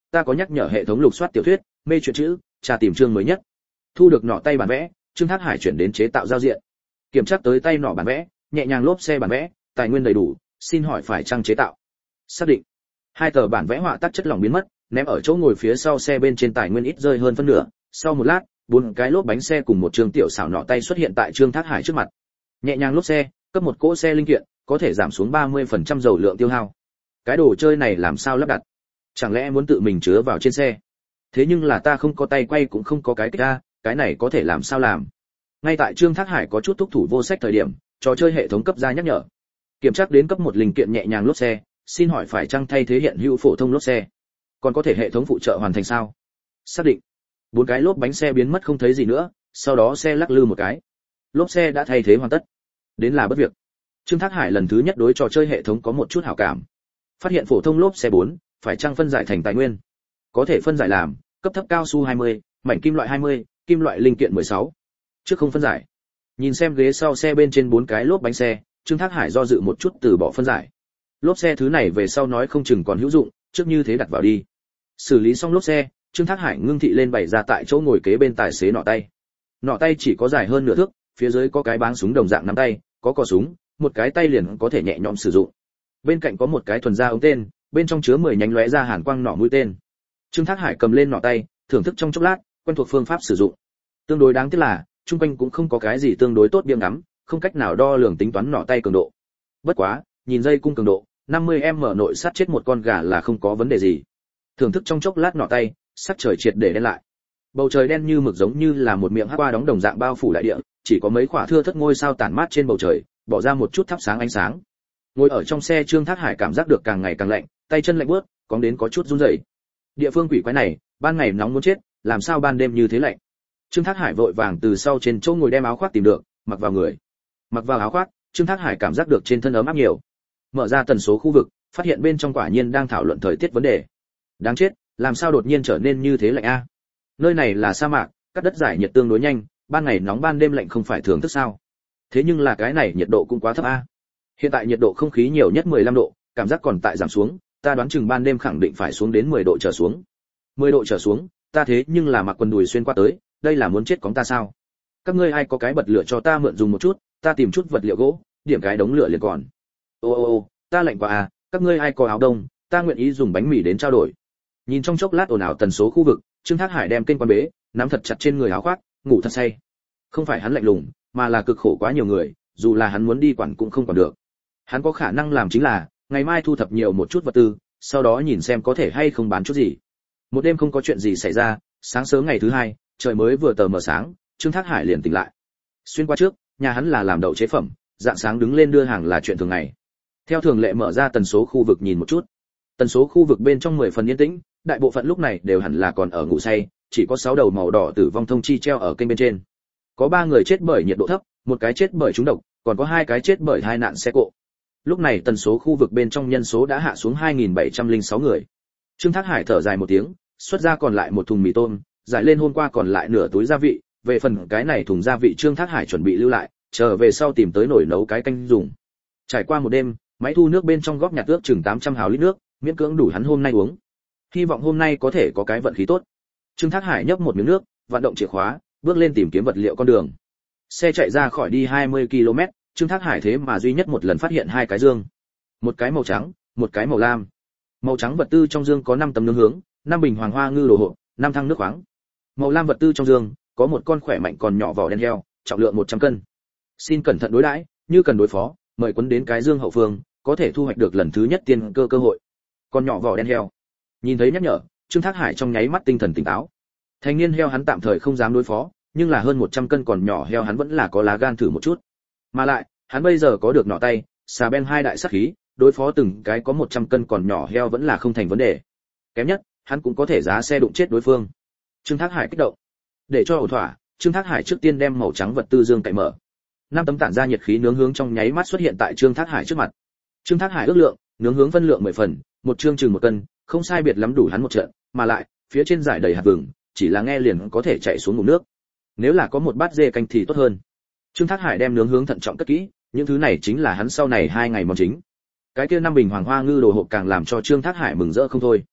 ta có nhắc nhở hệ thống lục soát tiểu thuyết, mê truyện chữ, tra tìm chương mới nhất. Thu được nọ tay bản vẽ, Trương Thác Hải chuyển đến chế tạo giao diện. Kiểm tra tới tay nọ bản vẽ, nhẹ nhàng lốp xe bản vẽ, tài nguyên đầy đủ, xin hỏi phải chăng chế tạo. Xác định. Hai tờ bản vẽ họa tác chất lỏng biến mất, ném ở chỗ ngồi phía sau xe bên trên tài nguyên ít rơi hơn phân nửa. Sau một lát, bốn cái lốp bánh xe cùng một trường tiểu xảo nọ tay xuất hiện tại Trương Thác Hải trước mặt. Nhẹ nhàng lốp xe, cấp một cỗ xe linh kiện, có thể giảm xuống ba mươi phần trăm dầu lượng tiêu hao. Cái đồ chơi này làm sao lắp đặt? Chẳng lẽ muốn tự mình chứa vào trên xe? Thế nhưng là ta không có tay quay cũng không có cái kích ra, cái này có thể làm sao làm? Ngay tại Trương Thác Hải có chút thúc thủ vô sách thời điểm, trò chơi hệ thống cấp ra nhắc nhở. Kiểm tra đến cấp một linh kiện nhẹ nhàng lốp xe, xin hỏi phải chăng thay thế hiện hữu phổ thông lốp xe? Còn có thể hệ thống phụ trợ hoàn thành sao? Xác định. Bốn cái lốp bánh xe biến mất không thấy gì nữa, sau đó xe lắc lư một cái. Lốp xe đã thay thế hoàn tất. Đến là bất việc. Trương Thác Hải lần thứ nhất đối trò chơi hệ thống có một chút hảo cảm. Phát hiện phổ thông lốp xe bốn, phải chăng phân giải thành tài nguyên? Có thể phân giải làm, cấp thấp cao su hai mươi, mảnh kim loại hai mươi, kim loại linh kiện mười sáu. Trước không phân giải. Nhìn xem ghế sau xe bên trên bốn cái lốp bánh xe, Trương Thác Hải do dự một chút từ bỏ phân giải. Lốp xe thứ này về sau nói không chừng còn hữu dụng, trước như thế đặt vào đi. Xử lý xong lốp xe, Trương Thác Hải ngưng thị lên bày ra tại chỗ ngồi kế bên tài xế nọ tay. Nọ tay chỉ có dài hơn nửa thước, phía dưới có cái báng súng đồng dạng nắm tay, có cò súng, một cái tay liền có thể nhẹ nhõm sử dụng. Bên cạnh có một cái thuần ra ống tên, bên trong chứa mười nhánh lóe ra hàn quang nỏ mũi tên. Trương Thác Hải cầm lên nọ tay, thưởng thức trong chốc lát, quen thuộc phương pháp sử dụng. Tương đối đáng tiếc là, trung quanh cũng không có cái gì tương đối tốt biếng ngắm, không cách nào đo lường tính toán nọ tay cường độ. Bất quá, nhìn dây cung cường độ, năm mươi em em nội sát chết một con gà là không có vấn đề gì. Thưởng thức trong chốc lát nọ tay, sắc trời triệt để đen lại. Bầu trời đen như mực giống như là một miệng hắc qua đóng đồng dạng bao phủ đại địa, chỉ có mấy khỏa thưa thất ngôi sao tản mát trên bầu trời, bỏ ra một chút thắp sáng ánh sáng. Ngồi ở trong xe Trương Thác Hải cảm giác được càng ngày càng lạnh, tay chân lạnh buốt, cóng đến có chút run rẩy. Địa phương quỷ quái này, ban ngày nóng muốn chết, làm sao ban đêm như thế lạnh? Trương Thác Hải vội vàng từ sau trên chỗ ngồi đem áo khoác tìm được, mặc vào người. Mặc vào áo khoác, Trương Thác Hải cảm giác được trên thân ấm áp nhiều. Mở ra tần số khu vực, phát hiện bên trong quả nhiên đang thảo luận thời tiết vấn đề. Đáng chết, làm sao đột nhiên trở nên như thế lạnh a? Nơi này là sa mạc, các đất giải nhiệt tương đối nhanh, ban ngày nóng ban đêm lạnh không phải thường thức sao? Thế nhưng là cái này nhiệt độ cũng quá thấp a. Hiện tại nhiệt độ không khí nhiều nhất mười lăm độ, cảm giác còn tại giảm xuống, ta đoán chừng ban đêm khẳng định phải xuống đến mười độ trở xuống. mười độ trở xuống, ta thế nhưng là mặc quần đùi xuyên qua tới, đây là muốn chết cóng ta sao? Các ngươi ai có cái bật lửa cho ta mượn dùng một chút, ta tìm chút vật liệu gỗ, điểm cái đống lửa liền còn. Ô ô ô, ta lạnh quá à, các ngươi ai có áo đông, ta nguyện ý dùng bánh mì đến trao đổi. Nhìn trong chốc lát ồn ào tần số khu vực, Trương Thác Hải đem kênh quan bế, nắm thật chặt trên người áo khoác, ngủ thật say. Không phải hắn lạnh lùng, mà là cực khổ quá nhiều người, dù là hắn muốn đi quản cũng không quản được. Hắn có khả năng làm chính là, ngày mai thu thập nhiều một chút vật tư, sau đó nhìn xem có thể hay không bán chút gì. Một đêm không có chuyện gì xảy ra, sáng sớm ngày thứ hai, trời mới vừa tờ mờ sáng, Trương Thác Hải liền tỉnh lại. Xuyên qua trước, nhà hắn là làm đậu chế phẩm, dạng sáng đứng lên đưa hàng là chuyện thường ngày. Theo thường lệ mở ra tần số khu vực nhìn một chút. Tần số khu vực bên trong mười phần yên tĩnh, đại bộ phận lúc này đều hẳn là còn ở ngủ say, chỉ có sáu đầu màu đỏ tử vong thông chi treo ở kênh bên trên. Có ba người chết bởi nhiệt độ thấp, một cái chết bởi trúng độc, còn có hai cái chết bởi tai nạn xe cộ. Lúc này tần số khu vực bên trong nhân số đã hạ xuống hai nghìn bảy trăm lẻ sáu người. Trương Thác Hải thở dài một tiếng, xuất ra còn lại một thùng mì tôm, giải lên hôm qua còn lại nửa túi gia vị, về phần cái này thùng gia vị Trương Thác Hải chuẩn bị lưu lại, chờ về sau tìm tới nồi nấu cái canh dùng. Trải qua một đêm, máy thu nước bên trong góp nhặt ước chừng tám trăm hào lít nước, miễn cưỡng đủ hắn hôm nay uống. Hy vọng hôm nay có thể có cái vận khí tốt. Trương Thác Hải nhấp một miếng nước, vận động chìa khóa, bước lên tìm kiếm vật liệu con đường. Xe chạy ra khỏi đi hai mươi ki lô mét, Trương Thác Hải thế mà duy nhất một lần phát hiện hai cái dương. Một cái màu trắng, một cái màu lam. Màu trắng vật tư trong dương có năm tấm nướng hướng, năm bình hoàng hoa ngư đồ hộp, năm thăng nước khoáng. Màu lam vật tư trong dương có một con khỏe mạnh còn nhỏ vỏ đen heo, trọng lượng một trăm cân. Xin cẩn thận đối đãi, như cần đối phó, mời quấn đến cái dương hậu phương, có thể thu hoạch được lần thứ nhất tiên cơ cơ hội. Còn nhỏ vỏ đen heo. Nhìn thấy nhắc nhở, Trương Thác Hải trong nháy mắt tinh thần tỉnh táo. Thành niên heo hắn tạm thời không dám đối phó, nhưng là hơn một trăm cân còn nhỏ heo hắn vẫn là có lá gan thử một chút. Mà lại, hắn bây giờ có được nọ tay, xà ben hai đại sát khí, đối phó từng cái có một trăm cân còn nhỏ heo vẫn là không thành vấn đề. Kém nhất, hắn cũng có thể giá xe đụng chết đối phương. Trương Thác Hải kích động. Để cho ổn thỏa, Trương Thác Hải trước tiên đem màu trắng vật tư dương cậy mở. Năm tấm tản ra nhiệt khí nướng hướng trong nháy mắt xuất hiện tại Trương Thác Hải trước mặt. Trương Thác Hải ước lượng, nướng hướng phân lượng mười phần, một chương chừng một cân, không sai biệt lắm đủ hắn một trận, mà lại, phía trên giải đầy hạt vừng, chỉ là nghe liền có thể chạy xuống ngụm nước. Nếu là có một bát dê canh thì tốt hơn. Trương Thác Hải đem nướng hướng thận trọng cất kỹ, những thứ này chính là hắn sau này hai ngày món chính. Cái kia năm bình hoàng hoa ngư đồ hộp càng làm cho Trương Thác Hải mừng rỡ không thôi.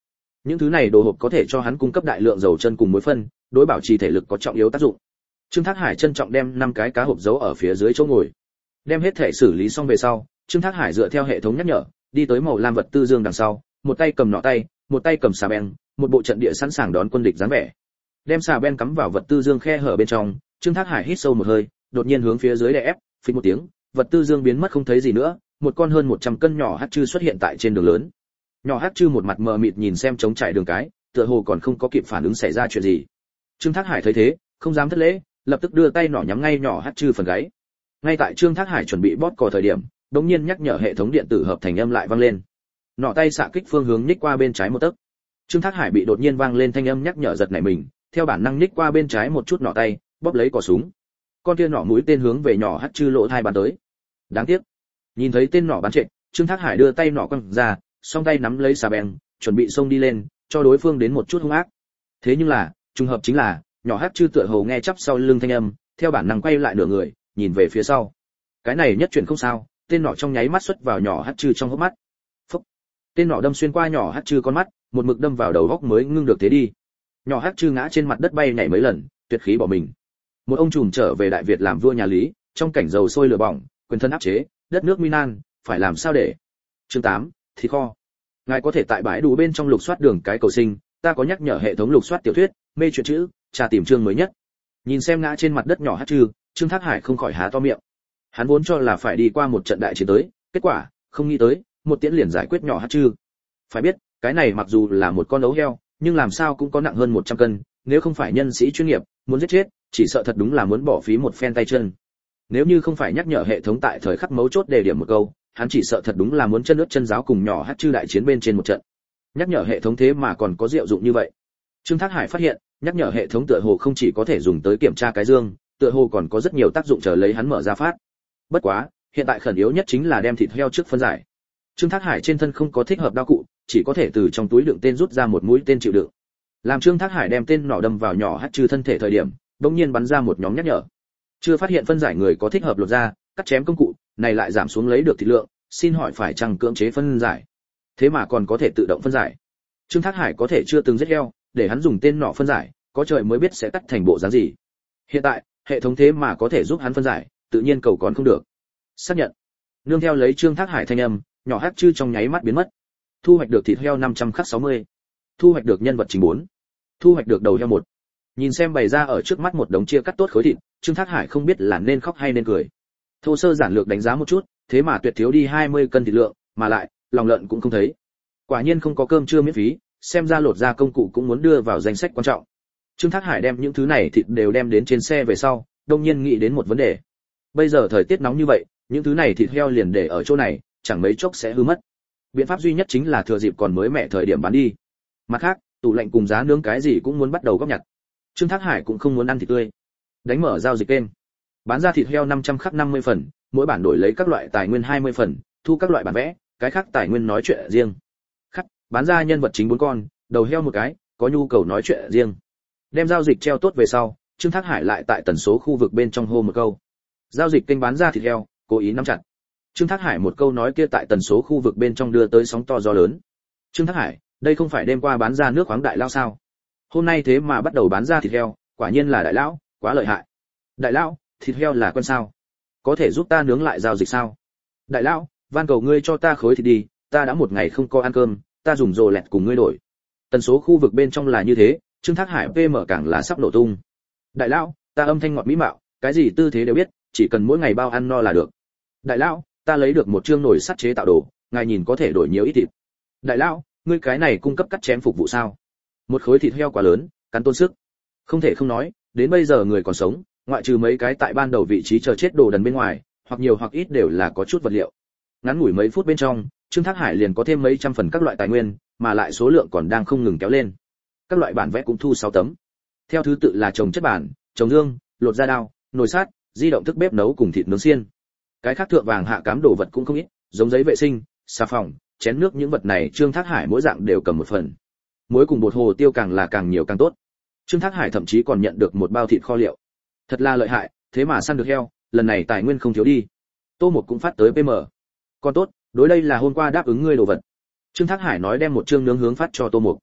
Những thứ này đồ hộp có thể cho hắn cung cấp đại lượng dầu chân cùng muối phân, đối bảo trì thể lực có trọng yếu tác dụng. Trương Thác Hải trân trọng đem năm cái cá hộp giấu ở phía dưới chỗ ngồi. Đem hết thể xử lý xong về sau, Trương Thác Hải dựa theo hệ thống nhắc nhở, đi tới màu lam vật tư dương đằng sau, một tay cầm nọ tay, một tay cầm xà beng, một bộ trận địa sẵn sàng đón quân địch dáng vẻ. Đem xà beng cắm vào vật tư dương khe hở bên trong, Trương Thác Hải hít sâu một hơi, đột nhiên hướng phía dưới đè ép, phịch một tiếng, vật tư dương biến mất không thấy gì nữa, một con hơn một trăm cân nhỏ hắc chư xuất hiện tại trên đường lớn. Nhỏ hắc chư một mặt mờ mịt nhìn xem trống trải đường cái, tựa hồ còn không có kịp phản ứng xảy ra chuyện gì. Trương Thác Hải thấy thế, không dám thất lễ, lập tức đưa tay nỏ nhắm ngay nhỏ hắc chư phần gáy. Ngay tại Trương Thác Hải chuẩn bị bóp cò thời điểm, đột nhiên nhắc nhở hệ thống điện tử hợp thành âm lại vang lên. Nỏ tay xạ kích phương hướng nhích qua bên trái một tấc. Trương Thác Hải bị đột nhiên vang lên thanh âm nhắc nhở giật nảy mình, theo bản năng nhích qua bên trái một chút nỏ tay, bóp lấy cò súng. Con kia nỏ mũi tên hướng về nhỏ hắc chư lỗ thai bắn tới. Đáng tiếc, nhìn thấy tên nỏ bắn trệ, Trương Thác Hải đưa tay nỏ quăng ra, song tay nắm lấy xà beng, chuẩn bị xông đi lên, cho đối phương đến một chút hung ác. Thế nhưng là, trùng hợp chính là, nhỏ hắc chư tựa hồ nghe chắp sau lưng thanh âm, theo bản năng quay lại nửa người, nhìn về phía sau. Cái này nhất chuyển không sao, tên nỏ trong nháy mắt xuất vào nhỏ hắc chư trong hốc mắt. Phốc. Tên nỏ đâm xuyên qua nhỏ hắc chư con mắt, một mực đâm vào đầu góc mới ngưng được thế đi. Nhỏ hắc chư ngã trên mặt đất bay nhảy mấy lần, tuyệt khí bỏ mình. Một ông trùm trở về Đại Việt làm vua nhà Lý, trong cảnh dầu sôi lửa bỏng, quyền thân áp chế, đất nước Minan, phải làm sao để? Chương tám, thịt kho. Ngài có thể tại bãi đủ bên trong lục soát đường cái cầu sinh, ta có nhắc nhở hệ thống lục soát tiểu thuyết, mê truyện chữ, tra tìm chương mới nhất. Nhìn xem ngã trên mặt đất nhỏ hắc chư, Trương Thác Hải không khỏi há to miệng. Hắn vốn cho là phải đi qua một trận đại chiến tới, kết quả, không nghĩ tới, một tiễn liền giải quyết nhỏ hắc chư. Phải biết, cái này mặc dù là một con ấu heo, nhưng làm sao cũng có nặng hơn một trăm cân, nếu không phải nhân sĩ chuyên nghiệp, muốn giết chết, chỉ sợ thật đúng là muốn bỏ phí một phen tay chân. Nếu như không phải nhắc nhở hệ thống tại thời khắc mấu chốt đề điểm một câu, hắn chỉ sợ thật đúng là muốn chân nước chân giáo cùng nhỏ hắc chư đại chiến bên trên một trận. Nhắc nhở hệ thống thế mà còn có diệu dụng như vậy. Trương Thác Hải phát hiện, nhắc nhở hệ thống tựa hồ không chỉ có thể dùng tới kiểm tra cái dương, tựa hồ còn có rất nhiều tác dụng chờ lấy hắn mở ra phát. Bất quá, hiện tại khẩn yếu nhất chính là đem thịt heo trước phân giải. Trương Thác Hải trên thân không có thích hợp đao cụ, chỉ có thể từ trong túi đựng tên rút ra một mũi tên chịu đựng. Làm Trương Thác Hải đem tên nỏ đâm vào nhỏ hắc chư thân thể thời điểm, bỗng nhiên bắn ra một nhóm nhắc nhở. Chưa phát hiện phân giải người có thích hợp lột ra, cắt chém công cụ, này lại giảm xuống lấy được thịt lượng, xin hỏi phải chăng cưỡng chế phân giải. Thế mà còn có thể tự động phân giải. Trương Thác Hải có thể chưa từng giết heo, để hắn dùng tên nỏ phân giải, có trời mới biết sẽ cắt thành bộ dáng gì. Hiện tại, hệ thống thế mà có thể giúp hắn phân giải, tự nhiên cầu còn không được. Xác nhận. Nương theo lấy Trương Thác Hải thanh âm, nhỏ hắc chư trong nháy mắt biến mất. Thu hoạch được thịt heo năm trăm khắc sáu mươi. Thu hoạch được nhân vật chính bốn. Thu hoạch được đầu heo một. Nhìn xem bày ra ở trước mắt một đống chia cắt tốt khối thịt, Trương Thác Hải không biết là nên khóc hay nên cười. Thô sơ giản lược đánh giá một chút, thế mà tuyệt thiếu đi hai mươi cân thịt lượng, mà lại, lòng lợn cũng không thấy. Quả nhiên không có cơm trưa miễn phí, xem ra lột ra công cụ cũng muốn đưa vào danh sách quan trọng. Trương Thác Hải đem những thứ này thịt đều đem đến trên xe về sau, đông nhiên nghĩ đến một vấn đề. Bây giờ thời tiết nóng như vậy, những thứ này thịt heo liền để ở chỗ này, chẳng mấy chốc sẽ hư mất. Biện pháp duy nhất chính là thừa dịp còn mới mẻ thời điểm bán đi. Mặt khác, tủ lạnh cùng giá nướng cái gì cũng muốn bắt đầu góp nhặt. Trương Thác Hải cũng không muốn ăn thịt tươi. Đánh mở giao dịch kênh. Bán ra thịt heo năm trăm khắc năm mươi phần, mỗi bản đổi lấy các loại tài nguyên hai mươi phần, thu các loại bản vẽ, cái khác tài nguyên nói chuyện riêng. Khắc, bán ra nhân vật chính bốn con, đầu heo một cái, có nhu cầu nói chuyện riêng. Đem giao dịch treo tốt về sau, Trương Thác Hải lại tại tần số khu vực bên trong hô một câu. Giao dịch kênh bán ra thịt heo, cố ý nắm chặt. Trương Thác Hải một câu nói kia tại tần số khu vực bên trong đưa tới sóng to gió lớn. Trương Thác Hải, đây không phải đêm qua bán ra nước khoáng đại lao sao? Hôm nay thế mà bắt đầu bán ra thịt heo, quả nhiên là đại lão, quá lợi hại. Đại lão, thịt heo là con sao? Có thể giúp ta nướng lại giao dịch sao? Đại lão, van cầu ngươi cho ta khối thịt đi, ta đã một ngày không có ăn cơm, ta dùng rồ lẹt cùng ngươi đổi. Tần số khu vực bên trong là như thế, Trương Thác Hải pê em càng là sắp nổ tung. Đại lão, ta âm thanh ngọt mỹ mạo, cái gì tư thế đều biết, chỉ cần mỗi ngày bao ăn no là được. Đại lão, ta lấy được một chương nồi sắt chế tạo đồ, ngài nhìn có thể đổi nhiều ít thịt. Đại lão, ngươi cái này cung cấp cắt chém phục vụ sao? Một khối thịt heo quá lớn, cắn tốn sức. Không thể không nói, đến bây giờ người còn sống, ngoại trừ mấy cái tại ban đầu vị trí chờ chết đồ đần bên ngoài, hoặc nhiều hoặc ít đều là có chút vật liệu. Ngắn ngủi mấy phút bên trong, Trương Thác Hải liền có thêm mấy trăm phần các loại tài nguyên, mà lại số lượng còn đang không ngừng kéo lên. Các loại bản vẽ cũng thu sáu tấm. Theo thứ tự là trồng chất bản, trồng dương, lột da đao, nồi sắt, di động thức bếp nấu cùng thịt nướng xiên. Cái khác thượng vàng hạ cám đồ vật cũng không ít, giống giấy vệ sinh, xà phòng, chén nước những vật này Trương Thác Hải mỗi dạng đều cầm một phần. Muối cùng bột hồ tiêu càng là càng nhiều càng tốt. Trương Thác Hải thậm chí còn nhận được một bao thịt kho liệu. Thật là lợi hại, thế mà săn được heo, lần này tài nguyên không thiếu đi. Tô Mục cũng phát tới pê em. Còn tốt, đối đây là hôm qua đáp ứng ngươi đồ vật. Trương Thác Hải nói đem một chương nướng hướng phát cho Tô Mục.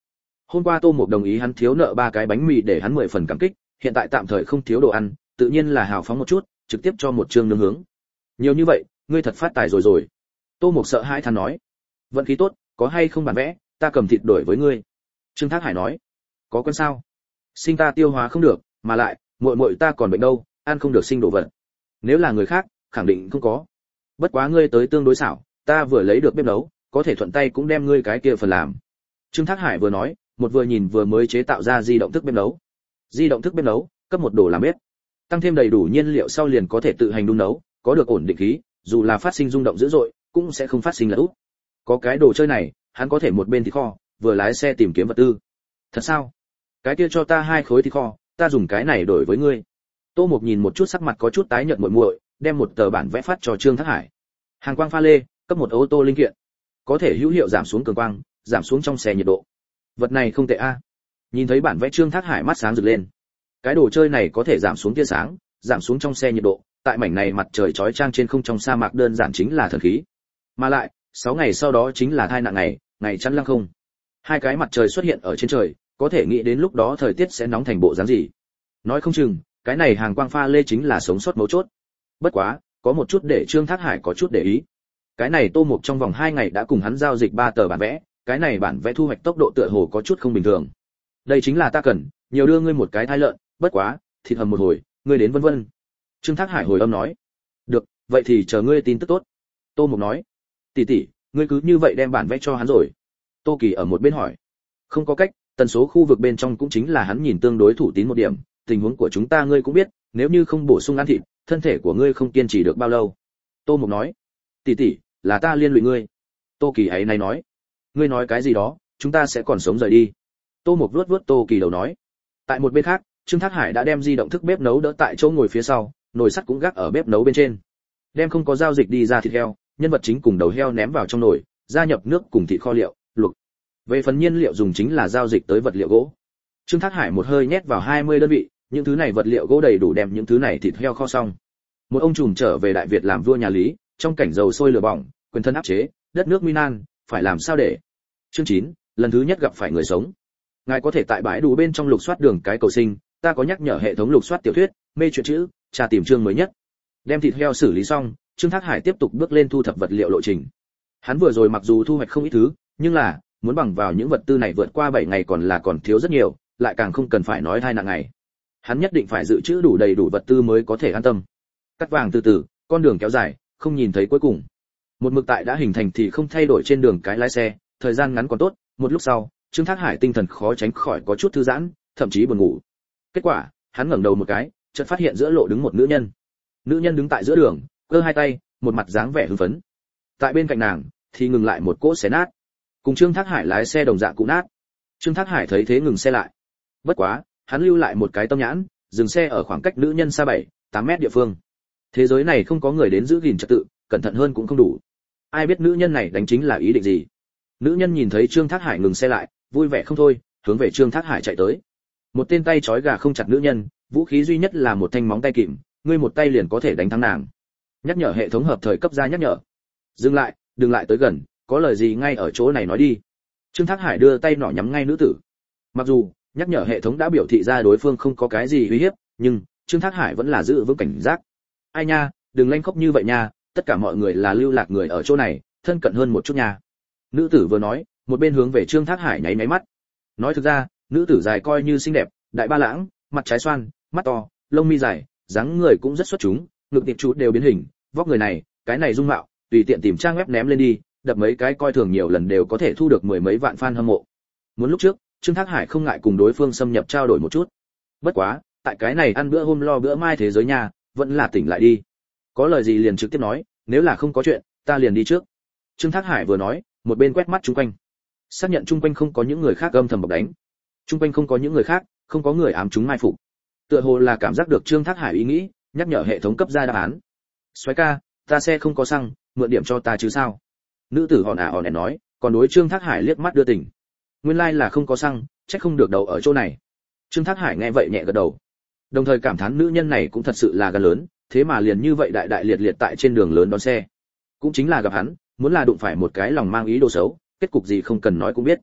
Hôm qua Tô Mục đồng ý hắn thiếu nợ ba cái bánh mì để hắn mười phần cảm kích, hiện tại tạm thời không thiếu đồ ăn, tự nhiên là hào phóng một chút, trực tiếp cho một chương nướng hướng. Nhiều như vậy, ngươi thật phát tài rồi rồi. Tô Mục sợ hãi than nói. Vận khí tốt, có hay không bản vẽ, ta cầm thịt đổi với ngươi. Trương Thác Hải nói. Có con sao? Sinh ta tiêu hóa không được, mà lại, muội muội ta còn bệnh đâu, ăn không được sinh đồ vật. Nếu là người khác, khẳng định không có. Bất quá ngươi tới tương đối xảo, ta vừa lấy được bếp nấu, có thể thuận tay cũng đem ngươi cái kia phần làm. Trương Thác Hải vừa nói, một vừa nhìn vừa mới chế tạo ra di động thức bếp nấu. Di động thức bếp nấu, cấp một đồ làm bếp. Tăng thêm đầy đủ nhiên liệu sau liền có thể tự hành đun nấu, có được ổn định khí, dù là phát sinh rung động dữ dội, cũng sẽ không phát sinh lật úp. Có cái đồ chơi này, hắn có thể một bên thịt kho, vừa lái xe tìm kiếm vật tư. Thật sao? Cái kia cho ta hai khối thịt kho, ta dùng cái này đổi với ngươi. Tô Mục nhìn một chút sắc mặt có chút tái nhợt muội muội, đem một tờ bản vẽ phát cho Trương Thác Hải. Hàng quang pha lê, cấp một ô tô linh kiện. Có thể hữu hiệu giảm xuống cường quang, giảm xuống trong xe nhiệt độ. Vật này không tệ a. Nhìn thấy bản vẽ Trương Thác Hải mắt sáng rực lên. Cái đồ chơi này có thể giảm xuống tia sáng, giảm xuống trong xe nhiệt độ, tại mảnh này mặt trời chói chang trên không trong sa mạc đơn giản chính là thần khí. Mà lại, sáu ngày sau đó chính là thai nạn ngày, ngày chắn lăng không. Hai cái mặt trời xuất hiện ở trên trời, có thể nghĩ đến lúc đó thời tiết sẽ nóng thành bộ dáng gì. Nói không chừng, cái này hàng quang pha lê chính là sống sót mấu chốt. Bất quá, có một chút để Trương Thác Hải có chút để ý. Cái này Tô Mục trong vòng hai ngày đã cùng hắn giao dịch ba tờ bản vẽ, cái này bản vẽ thu hoạch tốc độ tựa hồ có chút không bình thường. Đây chính là ta cần, nhiều đưa ngươi một cái thai lợn, bất quá, thịt hầm một hồi, ngươi đến vân vân. Trương Thác Hải hồi âm nói. Được, vậy thì chờ ngươi tin tức tốt. Tô Mục nói. Tỷ tỷ, ngươi cứ như vậy đem bản vẽ cho hắn rồi. Tô Kỳ ở một bên hỏi. Không có cách, tần số khu vực bên trong cũng chính là hắn nhìn tương đối thủ tín một điểm, tình huống của chúng ta ngươi cũng biết, nếu như không bổ sung ăn thịt, thân thể của ngươi không kiên trì được bao lâu. Tô Mục nói. Tỷ tỷ, là ta liên lụy ngươi. Tô Kỳ ấy này nói. Ngươi nói cái gì đó, chúng ta sẽ còn sống rời đi. Tô Mục vuốt vuốt Tô Kỳ đầu nói. Tại một bên khác, Trương Thác Hải đã đem di động thức bếp nấu đỡ tại chỗ ngồi phía sau, nồi sắt cũng gác ở bếp nấu bên trên. Đem không có giao dịch đi ra thịt heo, nhân vật chính cùng đầu heo ném vào trong nồi, gia nhập nước cùng thịt kho liệu, luộc. Về phần nhiên liệu dùng chính là giao dịch tới vật liệu gỗ. Trương Thác Hải một hơi nhét vào hai mươi đơn vị, những thứ này vật liệu gỗ đầy đủ đem những thứ này thịt heo kho xong. Một ông trùm trở về Đại Việt làm vua nhà Lý, trong cảnh dầu sôi lửa bỏng, quyền thân áp chế, đất nước nguy nan, phải làm sao để. Chương chín, lần thứ nhất gặp phải người sống. Ngài có thể tại bãi đủ bên trong lục soát đường cái cầu sinh, ta có nhắc nhở hệ thống lục soát tiểu thuyết, mê truyện chữ, tra tìm chương mới nhất. Đem thịt heo xử lý xong, Trương Thác Hải tiếp tục bước lên thu thập vật liệu lộ trình. Hắn vừa rồi mặc dù thu hoạch không ít thứ, nhưng là muốn bằng vào những vật tư này vượt qua bảy ngày còn là còn thiếu rất nhiều, lại càng không cần phải nói hai nặng ngày. Hắn nhất định phải dự trữ đủ đầy đủ vật tư mới có thể an tâm. Cắt vàng từ từ, con đường kéo dài, không nhìn thấy cuối cùng. Một mực tại đã hình thành thì không thay đổi trên đường cái lái xe, thời gian ngắn còn tốt, một lúc sau, Trương Thác Hải tinh thần khó tránh khỏi có chút thư giãn, thậm chí buồn ngủ. Kết quả, hắn ngẩng đầu một cái, chợt phát hiện giữa lộ đứng một nữ nhân. Nữ nhân đứng tại giữa đường, giơ hai tay, một mặt dáng vẻ hưng phấn. Tại bên cạnh nàng, thì ngừng lại một cỗ xé nát. Cùng Trương Thác Hải lái xe đồng dạng cũ nát. Trương Thác Hải thấy thế ngừng xe lại. Bất quá, hắn lưu lại một cái tâm nhãn, dừng xe ở khoảng cách nữ nhân xa bảy, tám mét địa phương. Thế giới này không có người đến giữ gìn trật tự, cẩn thận hơn cũng không đủ. Ai biết nữ nhân này đánh chính là ý định gì? Nữ nhân nhìn thấy Trương Thác Hải ngừng xe lại, vui vẻ không thôi, hướng về Trương Thác Hải chạy tới. Một tên tay trói gà không chặt nữ nhân, vũ khí duy nhất là một thanh móng tay kìm, ngươi một tay liền có thể đánh thắng nàng. Nhắc nhở hệ thống hợp thời cấp ra nhắc nhở. Dừng lại, đừng lại tới gần, có lời gì ngay ở chỗ này nói đi. Trương Thác Hải đưa tay nỏ nhắm ngay nữ tử. Mặc dù nhắc nhở hệ thống đã biểu thị ra đối phương không có cái gì uy hiếp, nhưng Trương Thác Hải vẫn là giữ vững cảnh giác. Ai nha, đừng lanh khóc như vậy nha, tất cả mọi người là lưu lạc người ở chỗ này, thân cận hơn một chút nha. Nữ tử vừa nói, một bên hướng về Trương Thác Hải nháy nháy mắt. Nói thực ra, nữ tử dài coi như xinh đẹp, đại ba lãng, mặt trái xoan, mắt to, lông mi dài, dáng người cũng rất xuất chúng, ngực tiệp chú đều biến hình, vóc người này, cái này dung mạo, tùy tiện tìm trang web ném lên đi, đập mấy cái coi thường nhiều lần đều có thể thu được mười mấy vạn fan hâm mộ. Muốn lúc trước, Trương Thác Hải không ngại cùng đối phương xâm nhập trao đổi một chút. Bất quá, tại cái này ăn bữa hôm lo bữa mai thế giới nha, vẫn là tỉnh lại đi. Có lời gì liền trực tiếp nói, nếu là không có chuyện, ta liền đi trước. Trương Thác Hải vừa nói, một bên quét mắt chung quanh. Xác nhận chung quanh không có những người khác âm thầm bọc đánh. Chung quanh không có những người khác, không có người ám chúng mai phục. Tựa hồ là cảm giác được Trương Thác Hải ý nghĩ, nhắc nhở hệ thống cấp ra đáp án. Soái ca, ta xe không có xăng, mượn điểm cho ta chứ sao? Nữ tử hòn ả hòn ẻn nói, còn đối Trương Thác Hải liếc mắt đưa tình. Nguyên lai like là không có xăng, chắc không được đầu ở chỗ này. Trương Thác Hải nghe vậy nhẹ gật đầu, đồng thời cảm thán nữ nhân này cũng thật sự là gan lớn, thế mà liền như vậy đại đại liệt liệt tại trên đường lớn đón xe. Cũng chính là gặp hắn, muốn là đụng phải một cái lòng mang ý đồ xấu, kết cục gì không cần nói cũng biết.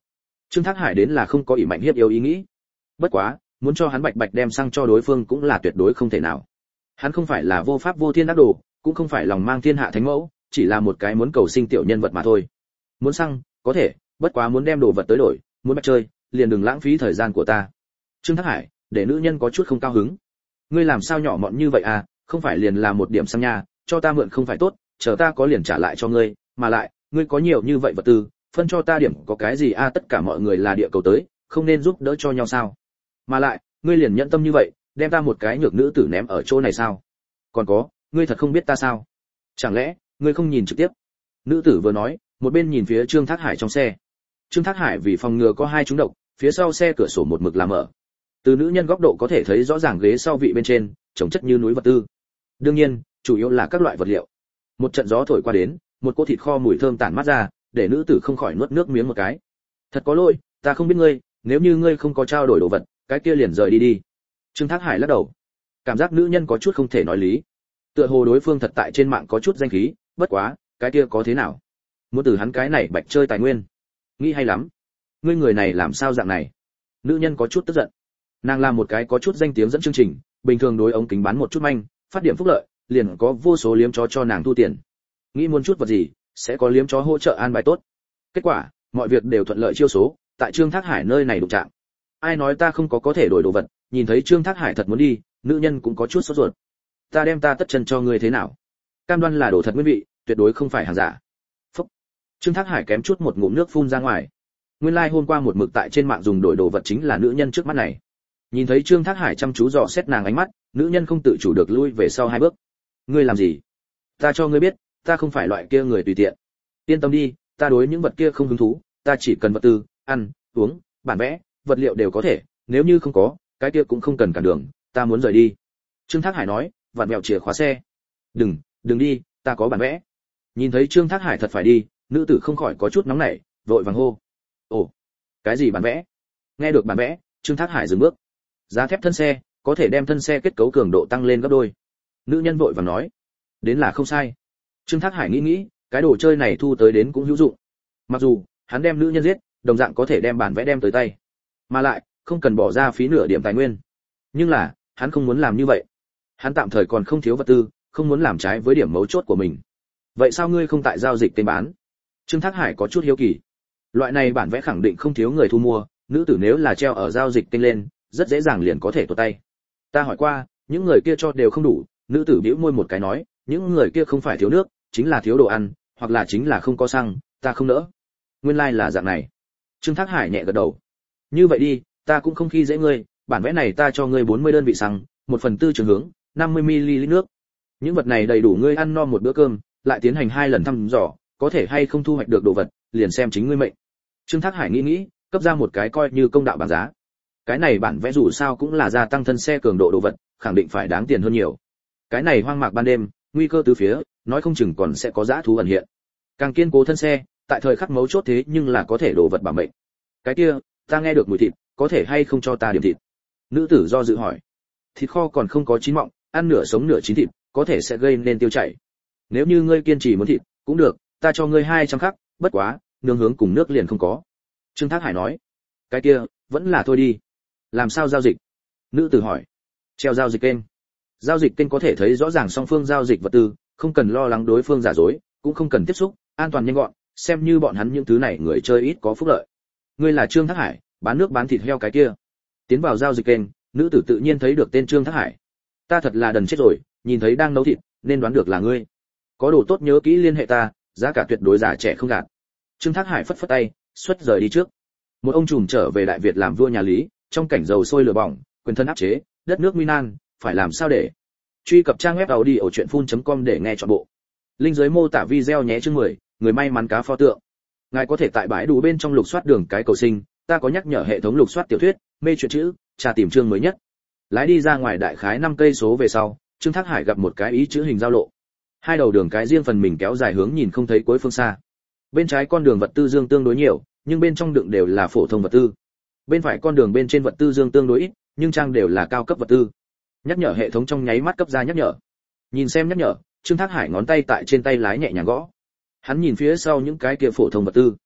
Trương Thác Hải đến là không có ỷ mạnh hiếp yếu ý nghĩ. Bất quá, muốn cho hắn bạch bạch đem xăng cho đối phương cũng là tuyệt đối không thể nào. Hắn không phải là vô pháp vô thiên đắc đồ, cũng không phải lòng mang thiên hạ thánh mẫu, chỉ là một cái muốn cầu sinh tiểu nhân vật mà thôi. Muốn xăng, có thể, bất quá muốn đem đồ vật tới đổi, muốn bạch chơi, liền đừng lãng phí thời gian của ta. Trương Thác Hải, để nữ nhân có chút không cao hứng. Ngươi làm sao nhỏ mọn như vậy à, không phải liền là một điểm xăng nha, cho ta mượn không phải tốt, chờ ta có liền trả lại cho ngươi, mà lại, ngươi có nhiều như vậy vật tư, phân cho ta điểm có cái gì a à, tất cả mọi người là địa cầu tới, không nên giúp đỡ cho nhau sao? Mà lại, ngươi liền nhẫn tâm như vậy, đem ta một cái nhược nữ tử ném ở chỗ này sao? Còn có, ngươi thật không biết ta sao? Chẳng lẽ, ngươi không nhìn trực tiếp? Nữ tử vừa nói, một bên nhìn phía Trương Thác Hải trong xe. Trương Thác Hải vì phòng ngừa có hai trúng độc, phía sau xe cửa sổ một mực làm mở. Từ nữ nhân góc độ có thể thấy rõ ràng ghế sau vị bên trên, chồng chất như núi vật tư. Đương nhiên, chủ yếu là các loại vật liệu. Một trận gió thổi qua đến, một cỗ thịt kho mùi thơm tản mát ra, để nữ tử không khỏi nuốt nước miếng một cái. Thật có lỗi, ta không biết ngươi, nếu như ngươi không có trao đổi đồ vật, cái kia liền rời đi đi. Trương Thác Hải lắc đầu, cảm giác nữ nhân có chút không thể nói lý. Tựa hồ đối phương thật tại trên mạng có chút danh khí, bất quá, cái kia có thế nào? Muốn từ hắn cái này bạch chơi tài nguyên, nghĩ hay lắm. Ngươi người này làm sao dạng này? Nữ nhân có chút tức giận. Nàng làm một cái có chút danh tiếng dẫn chương trình, bình thường đối ống kính bán một chút manh, phát điểm phúc lợi, liền có vô số liếm chó cho nàng thu tiền. Nghĩ muốn chút vật gì, sẽ có liếm chó hỗ trợ an bài tốt. Kết quả, mọi việc đều thuận lợi chiêu số, tại Trương Thác Hải nơi này đụng chạm. Ai nói ta không có có thể đổi đồ vật, nhìn thấy Trương Thác Hải thật muốn đi, nữ nhân cũng có chút sốt ruột. Ta đem ta tất chân cho ngươi thế nào? Cam đoan là đồ thật nguyên vị, tuyệt đối không phải hàng giả. Phúc. Trương Thác Hải kém chút một ngụm nước phun ra ngoài. Nguyên lai like hôm qua một mực tại trên mạng dùng đổi đồ vật chính là nữ nhân trước mắt này. Nhìn thấy Trương Thác Hải chăm chú dò xét nàng ánh mắt, nữ nhân không tự chủ được lui về sau hai bước. Ngươi làm gì? Ta cho ngươi biết, ta không phải loại kia người tùy tiện. Yên tâm đi, ta đối những vật kia không hứng thú, ta chỉ cần vật tư, ăn, uống, bản vẽ, vật liệu đều có thể, nếu như không có, cái kia cũng không cần cản đường, ta muốn rời đi. Trương Thác Hải nói, vặn vẹo chìa khóa xe. Đừng, đừng đi, ta có bản vẽ. Nhìn thấy Trương Thác Hải thật phải đi, nữ tử không khỏi có chút nóng nảy, vội vàng hô. Ồ, cái gì bản vẽ? Nghe được bản vẽ, Trương Thác Hải dừng bước. Giá thép thân xe, có thể đem thân xe kết cấu cường độ tăng lên gấp đôi. Nữ nhân vội vàng nói, đến là không sai. Trương Thác Hải nghĩ nghĩ, cái đồ chơi này thu tới đến cũng hữu dụng. Mặc dù hắn đem nữ nhân giết, đồng dạng có thể đem bản vẽ đem tới tay, mà lại không cần bỏ ra phí nửa điểm tài nguyên. Nhưng là, hắn không muốn làm như vậy. Hắn tạm thời còn không thiếu vật tư, không muốn làm trái với điểm mấu chốt của mình. Vậy sao ngươi không tại giao dịch tên bán? Trương Thác Hải có chút hiếu kỳ. Loại này bản vẽ khẳng định không thiếu người thu mua, nữ tử nếu là treo ở giao dịch tên lên, rất dễ dàng liền có thể tuột tay. Ta hỏi qua, những người kia cho đều không đủ, nữ tử bĩu môi một cái nói, những người kia không phải thiếu nước, chính là thiếu đồ ăn, hoặc là chính là không có xăng, ta không nỡ. Nguyên lai like là dạng này. Trương Thác Hải nhẹ gật đầu. Như vậy đi, ta cũng không khi dễ ngươi, bản vẽ này ta cho ngươi bốn mươi đơn vị xăng, một phần tư trường hướng, năm mươi mi li lít nước. Những vật này đầy đủ ngươi ăn no một bữa cơm, lại tiến hành hai lần thăm dò, có thể hay không thu hoạch được đồ vật, liền xem chính ngươi mệnh. Trương Thác Hải nghĩ nghĩ, cấp ra một cái coi như công đạo bảng giá. Cái này bản vẽ dù sao cũng là gia tăng thân xe cường độ đồ vật, khẳng định phải đáng tiền hơn nhiều. Cái này hoang mạc ban đêm, nguy cơ từ phía, nói không chừng còn sẽ có dã thú ẩn hiện. Càng kiên cố thân xe, tại thời khắc mấu chốt thế nhưng là có thể đồ vật bảo mệnh. Cái kia, ta nghe được mùi thịt, có thể hay không cho ta điểm thịt? Nữ tử do dự hỏi. Thịt kho còn không có chín mọng, ăn nửa sống nửa chín thịt, có thể sẽ gây nên tiêu chảy. Nếu như ngươi kiên trì muốn thịt, cũng được, ta cho ngươi hai trăm khắc, bất quá, nướng hướng cùng nước liền không có. Trương Thác Hải nói. Cái kia, vẫn là thôi đi. Làm sao giao dịch? Nữ tử hỏi. Treo giao dịch kênh. Giao dịch kênh có thể thấy rõ ràng song phương giao dịch vật tư, không cần lo lắng đối phương giả dối, cũng không cần tiếp xúc, an toàn nhanh gọn, xem như bọn hắn những thứ này người chơi ít có phúc lợi. Ngươi là Trương Thác Hải, bán nước bán thịt heo cái kia. Tiến vào giao dịch kênh, nữ tử tự nhiên thấy được tên Trương Thác Hải. Ta thật là đần chết rồi, nhìn thấy đang nấu thịt, nên đoán được là ngươi. Có đồ tốt nhớ kỹ liên hệ ta, giá cả tuyệt đối giả trẻ không gạt. Trương Thác Hải phất phất tay, xuất rời đi trước. Một ông trùm trở về Đại Việt làm vua nhà Lý, trong cảnh dầu sôi lửa bỏng, quyền thân áp chế, đất nước nguy nan, phải làm sao để? Truy cập trang web audiochuyenphun.com để nghe trọn bộ. Link dưới mô tả video nhé. Chương mười, người may mắn cá pho tượng. Ngài có thể tại bãi đủ bên trong lục soát đường cái cầu sinh, ta có nhắc nhở hệ thống lục soát tiểu thuyết, mê truyện chữ, tra tìm chương mới nhất. Lái đi ra ngoài đại khái năm cây số về sau, Trương Thác Hải gặp một cái ý chữ hình giao lộ. Hai đầu đường cái riêng phần mình kéo dài hướng nhìn không thấy cuối phương xa. Bên trái con đường vật tư dương tương đối nhiều, nhưng bên trong đựng đều là phổ thông vật tư. Bên phải con đường bên trên vật tư dương tương đối ít, nhưng trang đều là cao cấp vật tư. Nhắc nhở hệ thống trong nháy mắt cấp ra nhắc nhở. Nhìn xem nhắc nhở, Trương Thác Hải ngón tay tại trên tay lái nhẹ nhàng gõ. Hắn nhìn phía sau những cái kia phổ thông vật tư.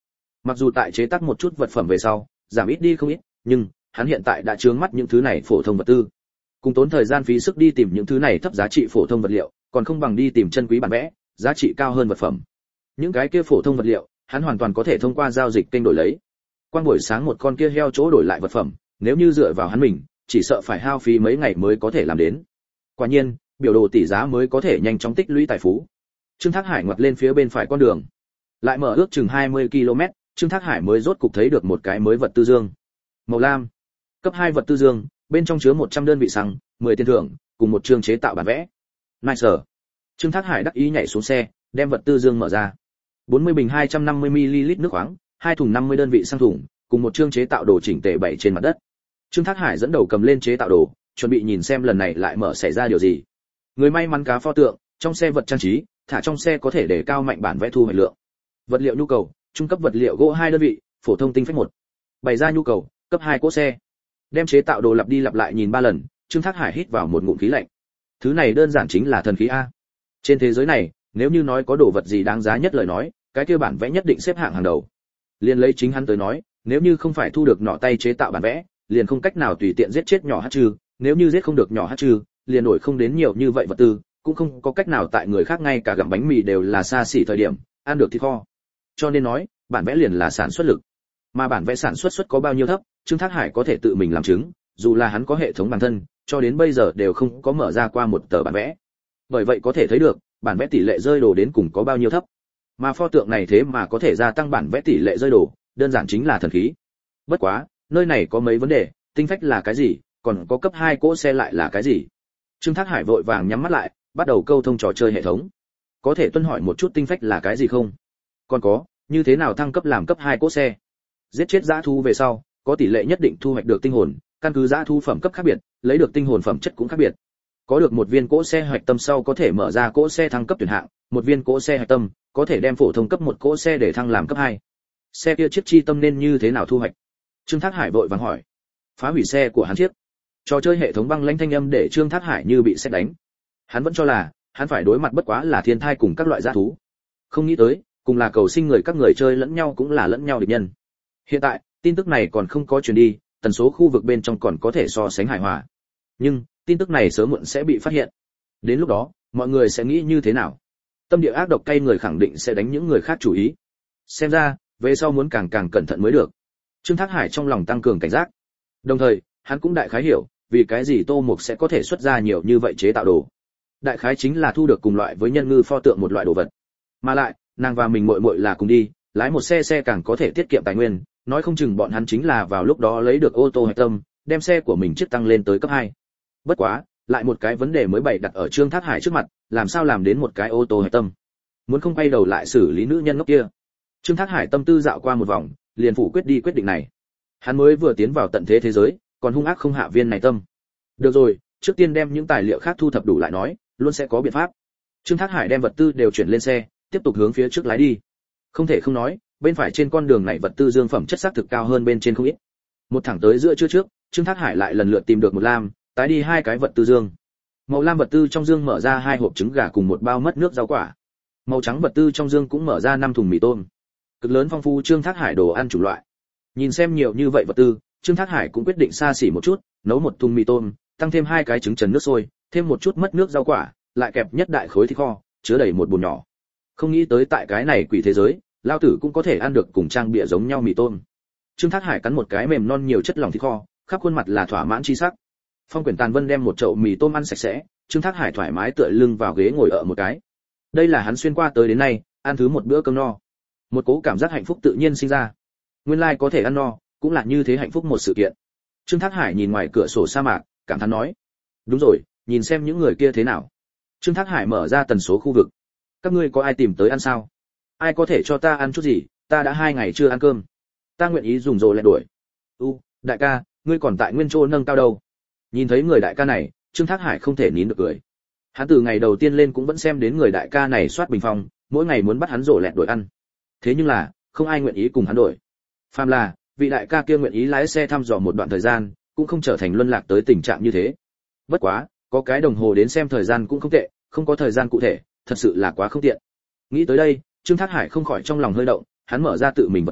Mặc dù tại chế tác một chút vật phẩm về sau, giảm ít đi không ít, nhưng hắn hiện tại đã chướng mắt những thứ này phổ thông vật tư. Cùng tốn thời gian phí sức đi tìm những thứ này thấp giá trị phổ thông vật liệu, còn không bằng đi tìm chân quý bản vẽ, giá trị cao hơn vật phẩm. Những cái kia phổ thông vật liệu, hắn hoàn toàn có thể thông qua giao dịch kênh đổi lấy. Quan buổi sáng một con kia heo chỗ đổi lại vật phẩm, nếu như dựa vào hắn mình, chỉ sợ phải hao phí mấy ngày mới có thể làm đến. Quả nhiên, biểu đồ tỷ giá mới có thể nhanh chóng tích lũy tài phú. Trương Thác Hải ngoặt lên phía bên phải con đường, lại mở ước chừng hai mươi ki lô mét, Trương Thác Hải mới rốt cục thấy được một cái mới vật tư dương. Màu lam, cấp hai vật tư dương, bên trong chứa một trăm đơn vị xăng, mười tiền thưởng, cùng một chương chế tạo bản vẽ. Nice. Trương Thác Hải đắc ý nhảy xuống xe, đem vật tư dương mở ra. bốn mươi bình hai trăm năm mươi mi li lít nước khoáng, hai thùng năm mươi đơn vị xăng thùng, cùng một chương chế tạo đồ chỉnh tề bày trên mặt đất. Trương Thác Hải dẫn đầu cầm lên chế tạo đồ, chuẩn bị nhìn xem lần này lại mở xảy ra điều gì. Người may mắn cá pho tượng, trong xe vật trang trí, thả trong xe có thể để cao mạnh bản vẽ thu hoạch lượng. Vật liệu nhu cầu, trung cấp vật liệu gỗ hai đơn vị, phổ thông tinh phách một. Bày ra nhu cầu, cấp hai cỗ xe. Đem chế tạo đồ lặp đi lặp lại nhìn ba lần, Trương Thác Hải hít vào một ngụm khí lạnh. Thứ này đơn giản chính là thần khí a. Trên thế giới này, nếu như nói có đồ vật gì đáng giá nhất lời nói, cái kia bản vẽ nhất định xếp hạng hàng đầu. Liên lấy chính hắn tới nói, nếu như không phải thu được nọ tay chế tạo bản vẽ, liền không cách nào tùy tiện giết chết nhỏ hắc trư, nếu như giết không được nhỏ hắc trư, liền đổi không đến nhiều như vậy vật tư, cũng không có cách nào tại người khác ngay cả gặm bánh mì đều là xa xỉ thời điểm, ăn được thịt kho. Cho nên nói, bản vẽ liền là sản xuất lực. Mà bản vẽ sản xuất suất có bao nhiêu thấp, Trương Thác Hải có thể tự mình làm chứng, dù là hắn có hệ thống bản thân, cho đến bây giờ đều không có mở ra qua một tờ bản vẽ. Bởi vậy có thể thấy được, bản vẽ tỷ lệ rơi đồ đến cùng có bao nhiêu thấp. Mà pho tượng này thế mà có thể gia tăng bản vẽ tỷ lệ rơi đồ, đơn giản chính là thần khí. Bất quá, nơi này có mấy vấn đề, tinh phách là cái gì, còn có cấp hai cỗ xe lại là cái gì? Trương Thác Hải vội vàng nhắm mắt lại, bắt đầu câu thông trò chơi hệ thống. Có thể tuân hỏi một chút tinh phách là cái gì không? Còn có, như thế nào thăng cấp làm cấp hai cỗ xe? Giết chết dã thú về sau, có tỷ lệ nhất định thu hoạch được tinh hồn, căn cứ dã thú phẩm cấp khác biệt, lấy được tinh hồn phẩm chất cũng khác biệt. Có được một viên cỗ xe hạch tâm sau có thể mở ra cỗ xe thăng cấp tuyển hạng, một viên cỗ xe hạch tâm có thể đem phổ thông cấp một cỗ xe để thăng làm cấp hai. Xe kia chiếc chi tâm nên như thế nào thu hoạch? Trương Thác Hải vội vàng hỏi. Phá hủy xe của hắn chiếc. Trò chơi hệ thống băng lãnh thanh âm để Trương Thác Hải như bị sét đánh. Hắn vẫn cho là hắn phải đối mặt bất quá là thiên thai cùng các loại dã thú. Không nghĩ tới, cùng là cầu sinh người các người chơi lẫn nhau cũng là lẫn nhau địch nhân. Hiện tại, tin tức này còn không có truyền đi, tần số khu vực bên trong còn có thể so sánh hài hòa. Nhưng, tin tức này sớm muộn sẽ bị phát hiện. Đến lúc đó, mọi người sẽ nghĩ như thế nào? Tâm địa ác độc cay người khẳng định sẽ đánh những người khác chủ ý. Xem ra, về sau muốn càng càng cẩn thận mới được. Trương Thác Hải trong lòng tăng cường cảnh giác. Đồng thời, hắn cũng đại khái hiểu, vì cái gì Tô Mục sẽ có thể xuất ra nhiều như vậy chế tạo đồ. Đại khái chính là thu được cùng loại với nhân ngư pho tượng một loại đồ vật. Mà lại, nàng và mình muội muội là cùng đi, lái một xe xe càng có thể tiết kiệm tài nguyên, nói không chừng bọn hắn chính là vào lúc đó lấy được ô tô hạch tâm, đem xe của mình chiếc tăng lên tới cấp hai. Bất quá, lại một cái vấn đề mới bày đặt ở Trương Thác Hải trước mặt, làm sao làm đến một cái ô tô hạch tâm? Muốn không quay đầu lại xử lý nữ nhân ngốc kia. Trương Thác Hải tâm tư dạo qua một vòng, liền phủ quyết đi quyết định này. Hắn mới vừa tiến vào tận thế thế giới, còn hung ác không hạ viên này tâm. Được rồi, trước tiên đem những tài liệu khác thu thập đủ lại nói, luôn sẽ có biện pháp. Trương Thác Hải đem vật tư đều chuyển lên xe, tiếp tục hướng phía trước lái đi. Không thể không nói, bên phải trên con đường này vật tư dương phẩm chất xác thực cao hơn bên trên không ít. Một thẳng tới giữa trưa trước, Trương Thác Hải lại lần lượt tìm được một lam, tái đi hai cái vật tư dương. Màu lam vật tư trong dương mở ra hai hộp trứng gà cùng một bao mất nước rau quả. Màu trắng vật tư trong dương cũng mở ra năm thùng mì tôm. Cực lớn phong phú Trương Thác Hải đồ ăn chủ loại. Nhìn xem nhiều như vậy vật tư, Trương Thác Hải cũng quyết định xa xỉ một chút, nấu một thùng mì tôm, tăng thêm hai cái trứng trần nước sôi, thêm một chút mất nước rau quả, lại kẹp nhất đại khối thịt kho, chứa đầy một bồn nhỏ. Không nghĩ tới tại cái này quỷ thế giới, lao tử cũng có thể ăn được cùng trang bịa giống nhau mì tôm. Trương Thác Hải cắn một cái mềm non nhiều chất lỏng thịt kho, khắp khuôn mặt là thỏa mãn chi sắc. Phong Quyển Tàn Vân đem một chậu mì tôm ăn sạch sẽ, Trương Thác Hải thoải mái tựa lưng vào ghế ngồi ở một cái. Đây là hắn xuyên qua tới đến nay, ăn thứ một bữa cơm no. Một cố cảm giác hạnh phúc tự nhiên sinh ra. Nguyên lai like có thể ăn no, cũng là như thế hạnh phúc một sự kiện. Trương Thác Hải nhìn ngoài cửa sổ sa mạc, cảm thán nói: "Đúng rồi, nhìn xem những người kia thế nào." Trương Thác Hải mở ra tần số khu vực. "Các ngươi có ai tìm tới ăn sao? Ai có thể cho ta ăn chút gì, ta đã hai ngày chưa ăn cơm. Ta nguyện ý dùng rồi lại đuổi." "U, đại ca, ngươi còn tại nguyên chỗ nâng cao đâu?" Nhìn thấy người đại ca này, Trương Thác Hải không thể nín được cười. Hắn từ ngày đầu tiên lên cũng vẫn xem đến người đại ca này soát bình phong, mỗi ngày muốn bắt hắn rổ lẹt đổi ăn. Thế nhưng là, không ai nguyện ý cùng hắn đổi. Phàm là, vị đại ca kia nguyện ý lái xe thăm dò một đoạn thời gian, cũng không trở thành luân lạc tới tình trạng như thế. Bất quá, có cái đồng hồ đến xem thời gian cũng không tệ, không có thời gian cụ thể, thật sự là quá không tiện. Nghĩ tới đây, Trương Thác Hải không khỏi trong lòng hơi động, hắn mở ra tự mình vật tư,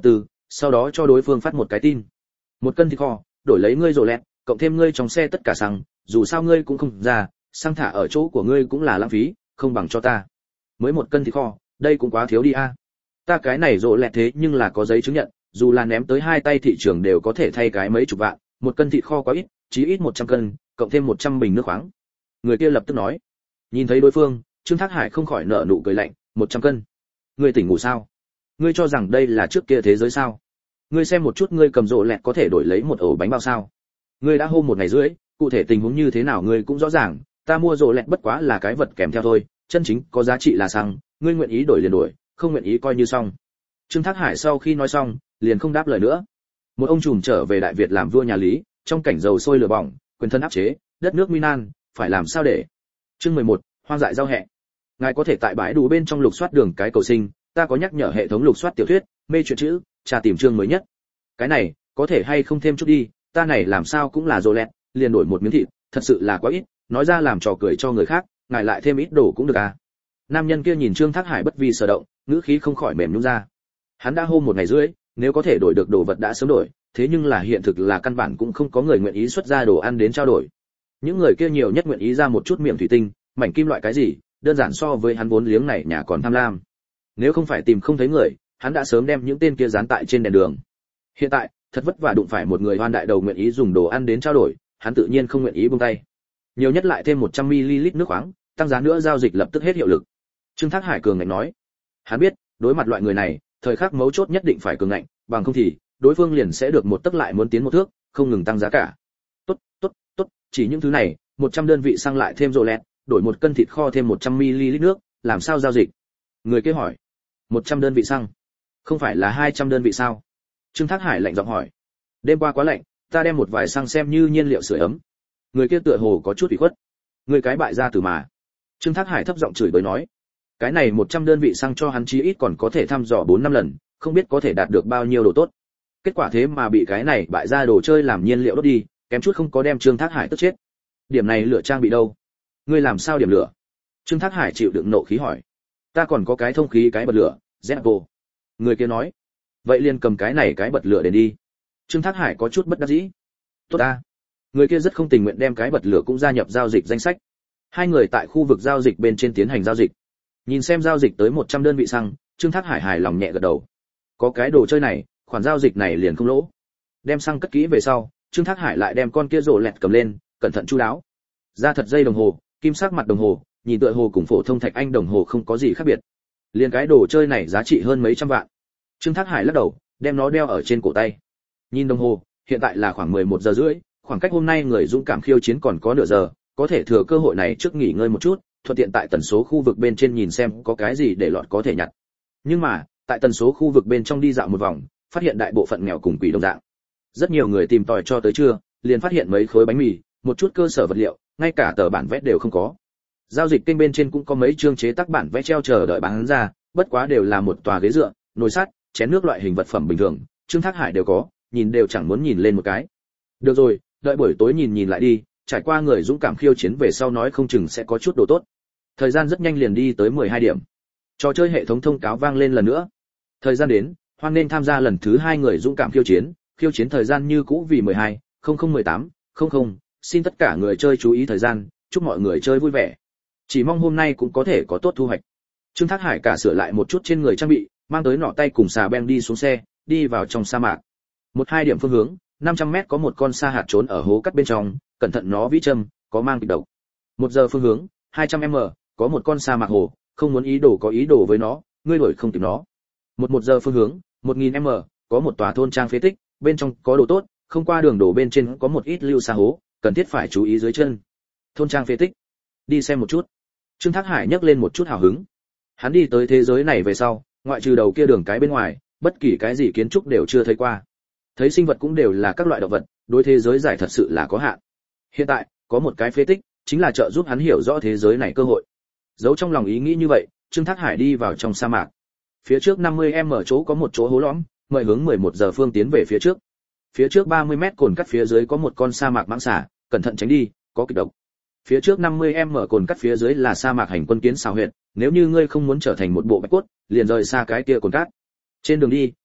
sau đó cho đối phương phát một cái tin. Một cân thịt kho, đổi lấy ngươi rồ lẹt, cộng thêm ngươi trong xe tất cả xăng, dù sao ngươi cũng không ra, xăng thả ở chỗ của ngươi cũng là lãng phí, không bằng cho ta. Mới một cân thịt kho, đây cũng quá thiếu đi a. Ta cái này rồ lẹt thế nhưng là có giấy chứng nhận, dù là ném tới hai tay thị trường đều có thể thay cái mấy chục vạn, một cân thịt kho quá ít, chí ít một trăm cân, cộng thêm một trăm bình nước khoáng. Người kia lập tức nói. Nhìn thấy đối phương, Trương Thác Hải không khỏi nở nụ cười lạnh, một trăm cân. Ngươi tỉnh ngủ sao? Ngươi cho rằng đây là trước kia thế giới sao? Ngươi xem một chút ngươi cầm rộ lẹt có thể đổi lấy một ổ bánh bao sao? Ngươi đã hô một ngày rưỡi, cụ thể tình huống như thế nào ngươi cũng rõ ràng, ta mua rộ lẹt bất quá là cái vật kèm theo thôi, chân chính có giá trị là xăng, ngươi nguyện ý đổi liền đổi, không nguyện ý coi như xong. Trương Thác Hải sau khi nói xong, liền không đáp lời nữa. Một ông trùm trở về Đại Việt làm vua nhà Lý, trong cảnh dầu sôi lửa bỏng, quyền thân áp chế, đất nước nguy nan, phải làm sao để? Chương mười một, hoang dại giao hẹ. Ngài có thể tại bãi đủ bên trong lục soát đường cái cầu sinh, ta có nhắc nhở hệ thống lục soát tiểu thuyết, mê truyện chữ, tra tìm chương mới nhất. Cái này, có thể hay không thêm chút đi, ta này làm sao cũng là rồ lẹt, liền đổi một miếng thịt, thật sự là quá ít, nói ra làm trò cười cho người khác, ngài lại thêm ít đồ cũng được à. Nam nhân kia nhìn Trương Thác Hải bất vi sở động, ngữ khí không khỏi mềm nhũn ra. Hắn đã hô một ngày rưỡi, nếu có thể đổi được đồ vật đã sớm đổi, thế nhưng là hiện thực là căn bản cũng không có người nguyện ý xuất ra đồ ăn đến trao đổi. Những người kia nhiều nhất nguyện ý ra một chút miệng thủy tinh, mảnh kim loại cái gì, đơn giản so với hắn vốn liếng này nhà còn tham lam. Nếu không phải tìm không thấy người, hắn đã sớm đem những tên kia dán tại trên đèn đường. Hiện tại, thật vất vả đụng phải một người hoan đại đầu nguyện ý dùng đồ ăn đến trao đổi, hắn tự nhiên không nguyện ý buông tay. Nhiều nhất lại thêm một trăm mi li lít nước khoáng, tăng giá nữa giao dịch lập tức hết hiệu lực. Trương Thác Hải cường ngạnh nói. Hắn biết, đối mặt loại người này, thời khắc mấu chốt nhất định phải cường ngạnh, bằng không thì đối phương liền sẽ được một tấc lại muốn tiến một thước, không ngừng tăng giá cả. Tốt, tốt, tốt, chỉ những thứ này, một trăm đơn vị xăng lại thêm rồ lẹt, đổi một cân thịt kho thêm một trăm mi li lít nước, làm sao giao dịch? Người kia hỏi. một trăm đơn vị xăng, không phải là hai trăm đơn vị sao? Trương Thác Hải lạnh giọng hỏi. Đêm qua quá lạnh, ta đem một vài xăng xem như nhiên liệu sưởi ấm. Người kia tựa hồ có chút ủy khuất. Người cái bại gia tử mà. Trương Thác Hải thấp giọng chửi bới nói. Cái này một trăm đơn vị xăng cho hắn chí ít còn có thể thăm dò bốn năm lần, không biết có thể đạt được bao nhiêu đồ tốt. Kết quả thế mà bị cái này bại gia đồ chơi làm nhiên liệu đốt đi, kém chút không có đem Trương Thác Hải tức chết. Điểm này lửa trang bị đâu? Ngươi làm sao điểm lửa? Trương Thác Hải chịu đựng nộ khí hỏi. Ta còn có cái thông khí cái bật lửa, Zeppo. Người kia nói. Vậy liền cầm cái này cái bật lửa đến đi. Trương Thác Hải có chút bất đắc dĩ. Tốt ta. Người kia rất không tình nguyện đem cái bật lửa cũng gia nhập giao dịch danh sách. Hai người tại khu vực giao dịch bên trên tiến hành giao dịch. Nhìn xem giao dịch tới một trăm đơn vị xăng, Trương Thác Hải hài lòng nhẹ gật đầu. Có cái đồ chơi này, khoản giao dịch này liền không lỗ. Đem xăng cất kỹ về sau, Trương Thác Hải lại đem con kia rồ lẹt cầm lên, cẩn thận chu đáo. Ra thật dây đồng hồ, kim sắc mặt đồng hồ, nhìn tựa hồ cùng phổ thông thạch anh đồng hồ không có gì khác biệt. Liên cái đồ chơi này giá trị hơn mấy trăm vạn. Trương Thác Hải lắc đầu, đem nó đeo ở trên cổ tay. Nhìn đồng hồ, hiện tại là khoảng mười một giờ rưỡi, khoảng cách hôm nay người dũng cảm khiêu chiến còn có nửa giờ, có thể thừa cơ hội này trước nghỉ ngơi một chút, thuận tiện tại tần số khu vực bên trên nhìn xem có cái gì để lọt có thể nhặt. Nhưng mà, tại tần số khu vực bên trong đi dạo một vòng, phát hiện đại bộ phận nghèo cùng quỷ đồng dạng. Rất nhiều người tìm tòi cho tới trưa, liền phát hiện mấy khối bánh mì, một chút cơ sở vật liệu, ngay cả tờ bản vẽ đều không có. Giao dịch kênh bên trên cũng có mấy chương chế tác bản vẽ treo chờ đợi bán ra, bất quá đều là một tòa ghế dựa, nồi sắt, chén nước loại hình vật phẩm bình thường, Trương Thác Hải đều có, nhìn đều chẳng muốn nhìn lên một cái. Được rồi, đợi buổi tối nhìn nhìn lại đi, trải qua người dũng cảm khiêu chiến về sau nói không chừng sẽ có chút đồ tốt. Thời gian rất nhanh liền đi tới mười hai điểm. Trò chơi hệ thống thông cáo vang lên lần nữa. Thời gian đến, hoan nên tham gia lần thứ hai người dũng cảm khiêu chiến, khiêu chiến thời gian như cũ vì mười hai, không không mười tám, không không, xin tất cả người chơi chú ý thời gian, chúc mọi người chơi vui vẻ. Chỉ mong hôm nay cũng có thể có tốt thu hoạch. Trương Thác Hải cả sửa lại một chút trên người trang bị, mang tới nỏ tay cùng xà beng đi xuống xe, đi vào trong sa mạc. Một hai điểm phương hướng, năm trăm mét có một con sa hạt trốn ở hố cắt bên trong, cẩn thận nó vĩ châm, có mang kịch độc. Một giờ phương hướng, hai trăm mét, có một con sa mạc hồ, không muốn ý đồ có ý đồ với nó, ngươi đuổi không kịp nó. Một một giờ phương hướng, một nghìn mét, có một tòa thôn trang phế tích, bên trong có đồ tốt, không qua đường đổ bên trên có một ít lưu sa hố, cần thiết phải chú ý dưới chân. Thôn trang phế tích, đi xem một chút. Trương Thác Hải nhấc lên một chút hào hứng. Hắn đi tới thế giới này về sau, ngoại trừ đầu kia đường cái bên ngoài, bất kỳ cái gì kiến trúc đều chưa thấy qua. Thấy sinh vật cũng đều là các loại động vật, đối thế giới giải thật sự là có hạn. Hiện tại, có một cái phế tích, chính là trợ giúp hắn hiểu rõ thế giới này cơ hội. Giấu trong lòng ý nghĩ như vậy, Trương Thác Hải đi vào trong sa mạc. Phía trước năm mươi mét chỗ có một chỗ hố lõm, mời hướng mười một giờ phương tiến về phía trước. Phía trước ba mươi mét cồn cắt phía dưới có một con sa mạc mãng xà, cẩn thận tránh đi, có kịch độc. Phía trước năm mươi mét cồn cắt phía dưới là sa mạc hành quân kiến xào huyệt, nếu như ngươi không muốn trở thành một bộ bạch cốt, liền rời xa cái kia cồn cát. Trên đường đi,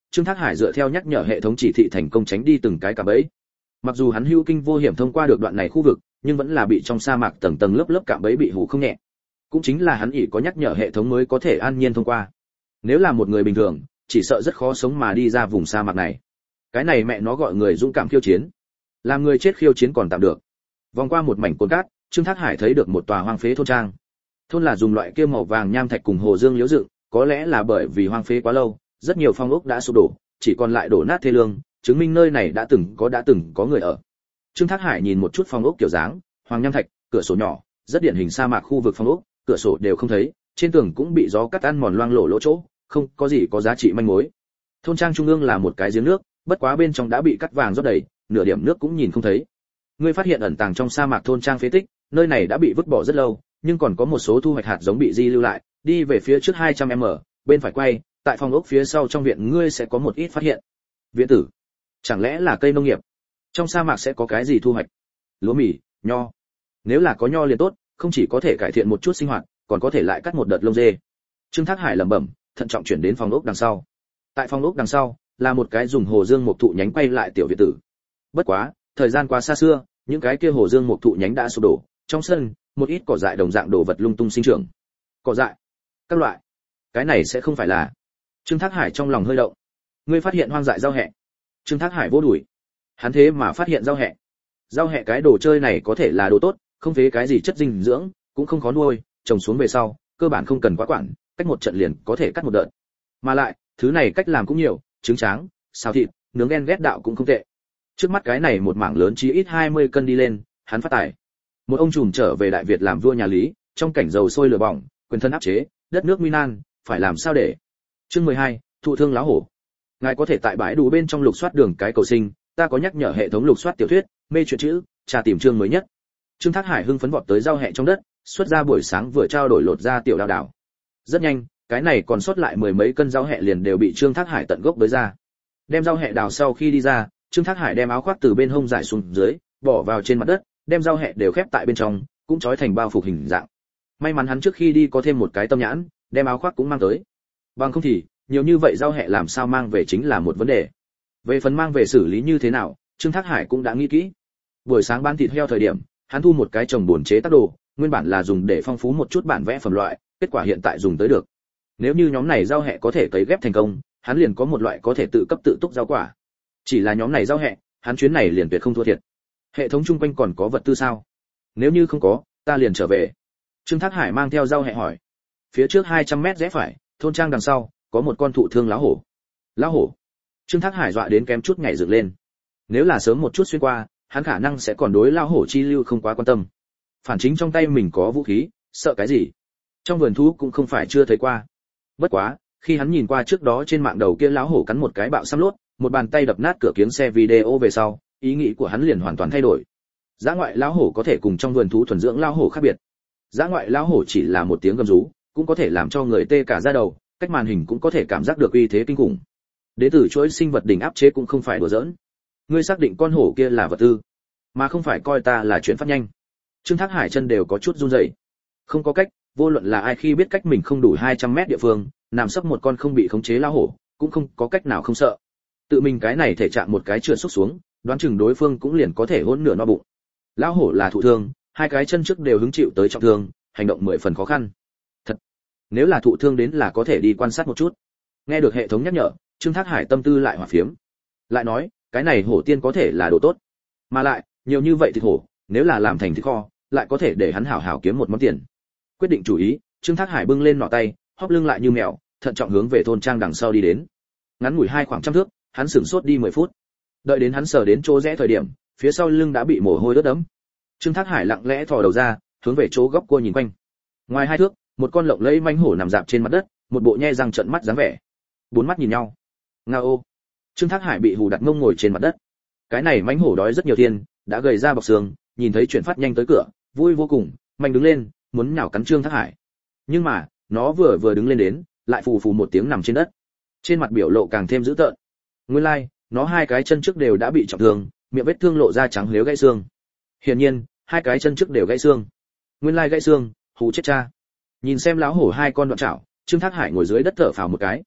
Trương Thác Hải dựa theo nhắc nhở hệ thống chỉ thị thành công tránh đi từng cái cạm bẫy. Mặc dù hắn hữu kinh vô hiểm thông qua được đoạn này khu vực, nhưng vẫn là bị trong sa mạc tầng tầng lớp lớp cạm bẫy bị hủ không nhẹ. Cũng chính là hắn ỷ có nhắc nhở hệ thống mới có thể an nhiên thông qua. Nếu là một người bình thường, chỉ sợ rất khó sống mà đi ra vùng sa mạc này. Cái này mẹ nó gọi người dũng cảm khiêu chiến. Làm người chết khiêu chiến còn tạm được. Vòng qua một mảnh cồn cát, Trương Thác Hải thấy được một tòa hoang phế thôn trang. Thôn là dùng loại kia màu vàng nham thạch cùng hồ dương liễu dựng, có lẽ là bởi vì hoang phế quá lâu, rất nhiều phong ốc đã sụp đổ, chỉ còn lại đổ nát thê lương, chứng minh nơi này đã từng có đã từng có người ở. Trương Thác Hải nhìn một chút phong ốc kiểu dáng, hoàng nham thạch, cửa sổ nhỏ, rất điển hình sa mạc khu vực phong ốc, cửa sổ đều không thấy, trên tường cũng bị gió cắt ăn mòn loang lổ lỗ chỗ, không có gì có giá trị manh mối. Thôn trang trung ương là một cái giếng nước, bất quá bên trong đã bị cắt vàng rót đầy, nửa điểm nước cũng nhìn không thấy. Ngươi phát hiện ẩn tàng trong sa mạc thôn trang phế tích, nơi này đã bị vứt bỏ rất lâu, nhưng còn có một số thu hoạch hạt giống bị di lưu lại, đi về phía trước hai trăm mét, bên phải quay, tại phòng ốc phía sau trong viện ngươi sẽ có một ít phát hiện. Viện tử, chẳng lẽ là cây nông nghiệp? Trong sa mạc sẽ có cái gì thu hoạch? Lúa mì, nho. Nếu là có nho liền tốt, không chỉ có thể cải thiện một chút sinh hoạt, còn có thể lại cắt một đợt lông dê. Trương Thác Hải lẩm bẩm, thận trọng chuyển đến phòng ốc đằng sau. Tại phòng ốc đằng sau là một cái dùng hồ dương mục thụ nhánh quay lại tiểu viện tử. Bất quá, thời gian quá xa xưa, những cái kia hồ dương mục thụ nhánh đã sụp đổ, trong sân, một ít cỏ dại đồng dạng đồ vật lung tung sinh trưởng. Cỏ dại, các loại. Cái này sẽ không phải là. Trương Thác Hải trong lòng hơi động. Ngươi phát hiện hoang dại rau hẹ. Trương Thác Hải vô đuổi. Hắn thế mà phát hiện rau hẹ. Rau hẹ cái đồ chơi này có thể là đồ tốt, không phế cái gì chất dinh dưỡng, cũng không khó nuôi, trồng xuống về sau, cơ bản không cần quá quản, cách một trận liền có thể cắt một đợt. Mà lại, thứ này cách làm cũng nhiều, trứng tráng, xào thịt, nướng đen ghét đạo cũng không tệ. Trước mắt cái này một mảng lớn chí ít hai mươi cân đi lên, hắn phát tài. Một ông trùm trở về Đại Việt làm vua nhà Lý, trong cảnh dầu sôi lửa bỏng, quyền thân áp chế, đất nước nguy nan, phải làm sao để. Chương mười hai, thụ thương láo hổ. Ngài có thể tại bãi đủ bên trong lục soát đường cái cầu sinh, ta có nhắc nhở hệ thống lục soát tiểu thuyết, mê truyện chữ, tra tìm chương mới nhất. Trương Thác Hải hưng phấn vọt tới rau hẹ trong đất, xuất ra buổi sáng vừa trao đổi lột ra tiểu đào đảo. Rất nhanh, cái này còn sót lại mười mấy cân rau hẹ liền đều bị Trương Thác Hải tận gốc tới ra. Đem rau hẹ đào sau khi đi ra, Trương Thác Hải đem áo khoác từ bên hông giải xuống dưới, bỏ vào trên mặt đất, đem rau hẹ đều khép tại bên trong, cũng trói thành bao phục hình dạng. May mắn hắn trước khi đi có thêm một cái tâm nhãn, đem áo khoác cũng mang tới. Bằng không thì, nhiều như vậy rau hẹ làm sao mang về chính là một vấn đề. Về phần mang về xử lý như thế nào, Trương Thác Hải cũng đã nghĩ kỹ. Buổi sáng bán thịt heo thời điểm, hắn thu một cái chồng buồn chế tác đồ, nguyên bản là dùng để phong phú một chút bản vẽ phẩm loại, kết quả hiện tại dùng tới được. Nếu như nhóm này rau hẹ có thể cấy ghép thành công, hắn liền có một loại có thể tự cấp tự túc rau quả. Chỉ là nhóm này rau hẹ, hắn chuyến này liền tuyệt không thua thiệt. Hệ thống chung quanh còn có vật tư sao? Nếu như không có, ta liền trở về. Trương Thác Hải mang theo rau hẹ hỏi. Phía trước hai trăm mét rẽ phải, thôn trang đằng sau, có một con thụ thương láo hổ. Láo hổ? Trương Thác Hải dọa đến kém chút nhảy dựng lên. Nếu là sớm một chút xuyên qua, hắn khả năng sẽ còn đối lao hổ chi lưu không quá quan tâm. Phản chính trong tay mình có vũ khí, sợ cái gì? Trong vườn thú cũng không phải chưa thấy qua. Bất quá, khi hắn nhìn qua trước đó trên mạng đầu kia láo hổ cắn một cái bạo xăm lốt, một bàn tay đập nát cửa kiếng xe video về sau, ý nghĩ của hắn liền hoàn toàn thay đổi. Dã ngoại láo hổ có thể cùng trong vườn thú thuần dưỡng láo hổ khác biệt. Dã ngoại láo hổ chỉ là một tiếng gầm rú, cũng có thể làm cho người tê cả da đầu, cách màn hình cũng có thể cảm giác được uy thế kinh khủng. Đế tử chuỗi sinh vật đỉnh áp chế cũng không phải đùa giỡn. Ngươi xác định con hổ kia là vật tư, mà không phải coi ta là chuyện phát nhanh. Trương Thác Hải chân đều có chút run rẩy. Không có cách, vô luận là ai khi biết cách mình không đủ hai trăm mét địa phương, nằm sấp một con không bị khống chế lao hổ, cũng không có cách nào không sợ. Tự mình cái này thể trạng một cái trượt xúc xuống, đoán chừng đối phương cũng liền có thể hỗn nửa no bụng. Lao hổ là thụ thương, hai cái chân trước đều hứng chịu tới trọng thương, hành động mười phần khó khăn. Thật, nếu là thụ thương đến là có thể đi quan sát một chút. Nghe được hệ thống nhắc nhở, Trương Thác Hải tâm tư lại hỏa phiếm. Lại nói, cái này hổ tiên có thể là đồ tốt, mà lại nhiều như vậy thịt hổ, nếu là làm thành thịt kho, lại có thể để hắn hảo hảo kiếm một món tiền. Quyết định chủ ý, Trương Thác Hải bưng lên nỏ tay, hóp lưng lại như mèo, thận trọng hướng về thôn trang đằng sau đi đến. Ngắn ngủi hai khoảng trăm thước, hắn sửng sốt đi mười phút. Đợi đến hắn sờ đến chỗ rẽ thời điểm, phía sau lưng đã bị mồ hôi ướt đẫm. Trương Thác Hải lặng lẽ thò đầu ra, hướng về chỗ góc cua nhìn quanh. Ngoài hai thước, một con lộng lẫy manh hổ nằm dạp trên mặt đất, một bộ nhe răng trợn mắt dáng vẻ. Bốn mắt nhìn nhau. Ngao. Trương Thác Hải bị hù đặt mông ngồi trên mặt đất. Cái này manh hổ đói rất nhiều tiền, đã gầy ra bọc xương, nhìn thấy chuyển phát nhanh tới cửa, vui vô cùng, mạnh đứng lên, muốn nhào cắn Trương Thác Hải. Nhưng mà, nó vừa vừa đứng lên đến, lại phù phù một tiếng nằm trên đất. Trên mặt biểu lộ càng thêm dữ tợn. Nguyên lai, like, nó hai cái chân trước đều đã bị trọng thương, miệng vết thương lộ ra trắng lếu gãy xương. Hiển nhiên, hai cái chân trước đều gãy xương. Nguyên lai like gãy xương, hù chết cha. Nhìn xem lão hổ hai con đoạn chảo, Trương Thác Hải ngồi dưới đất thở phào một cái.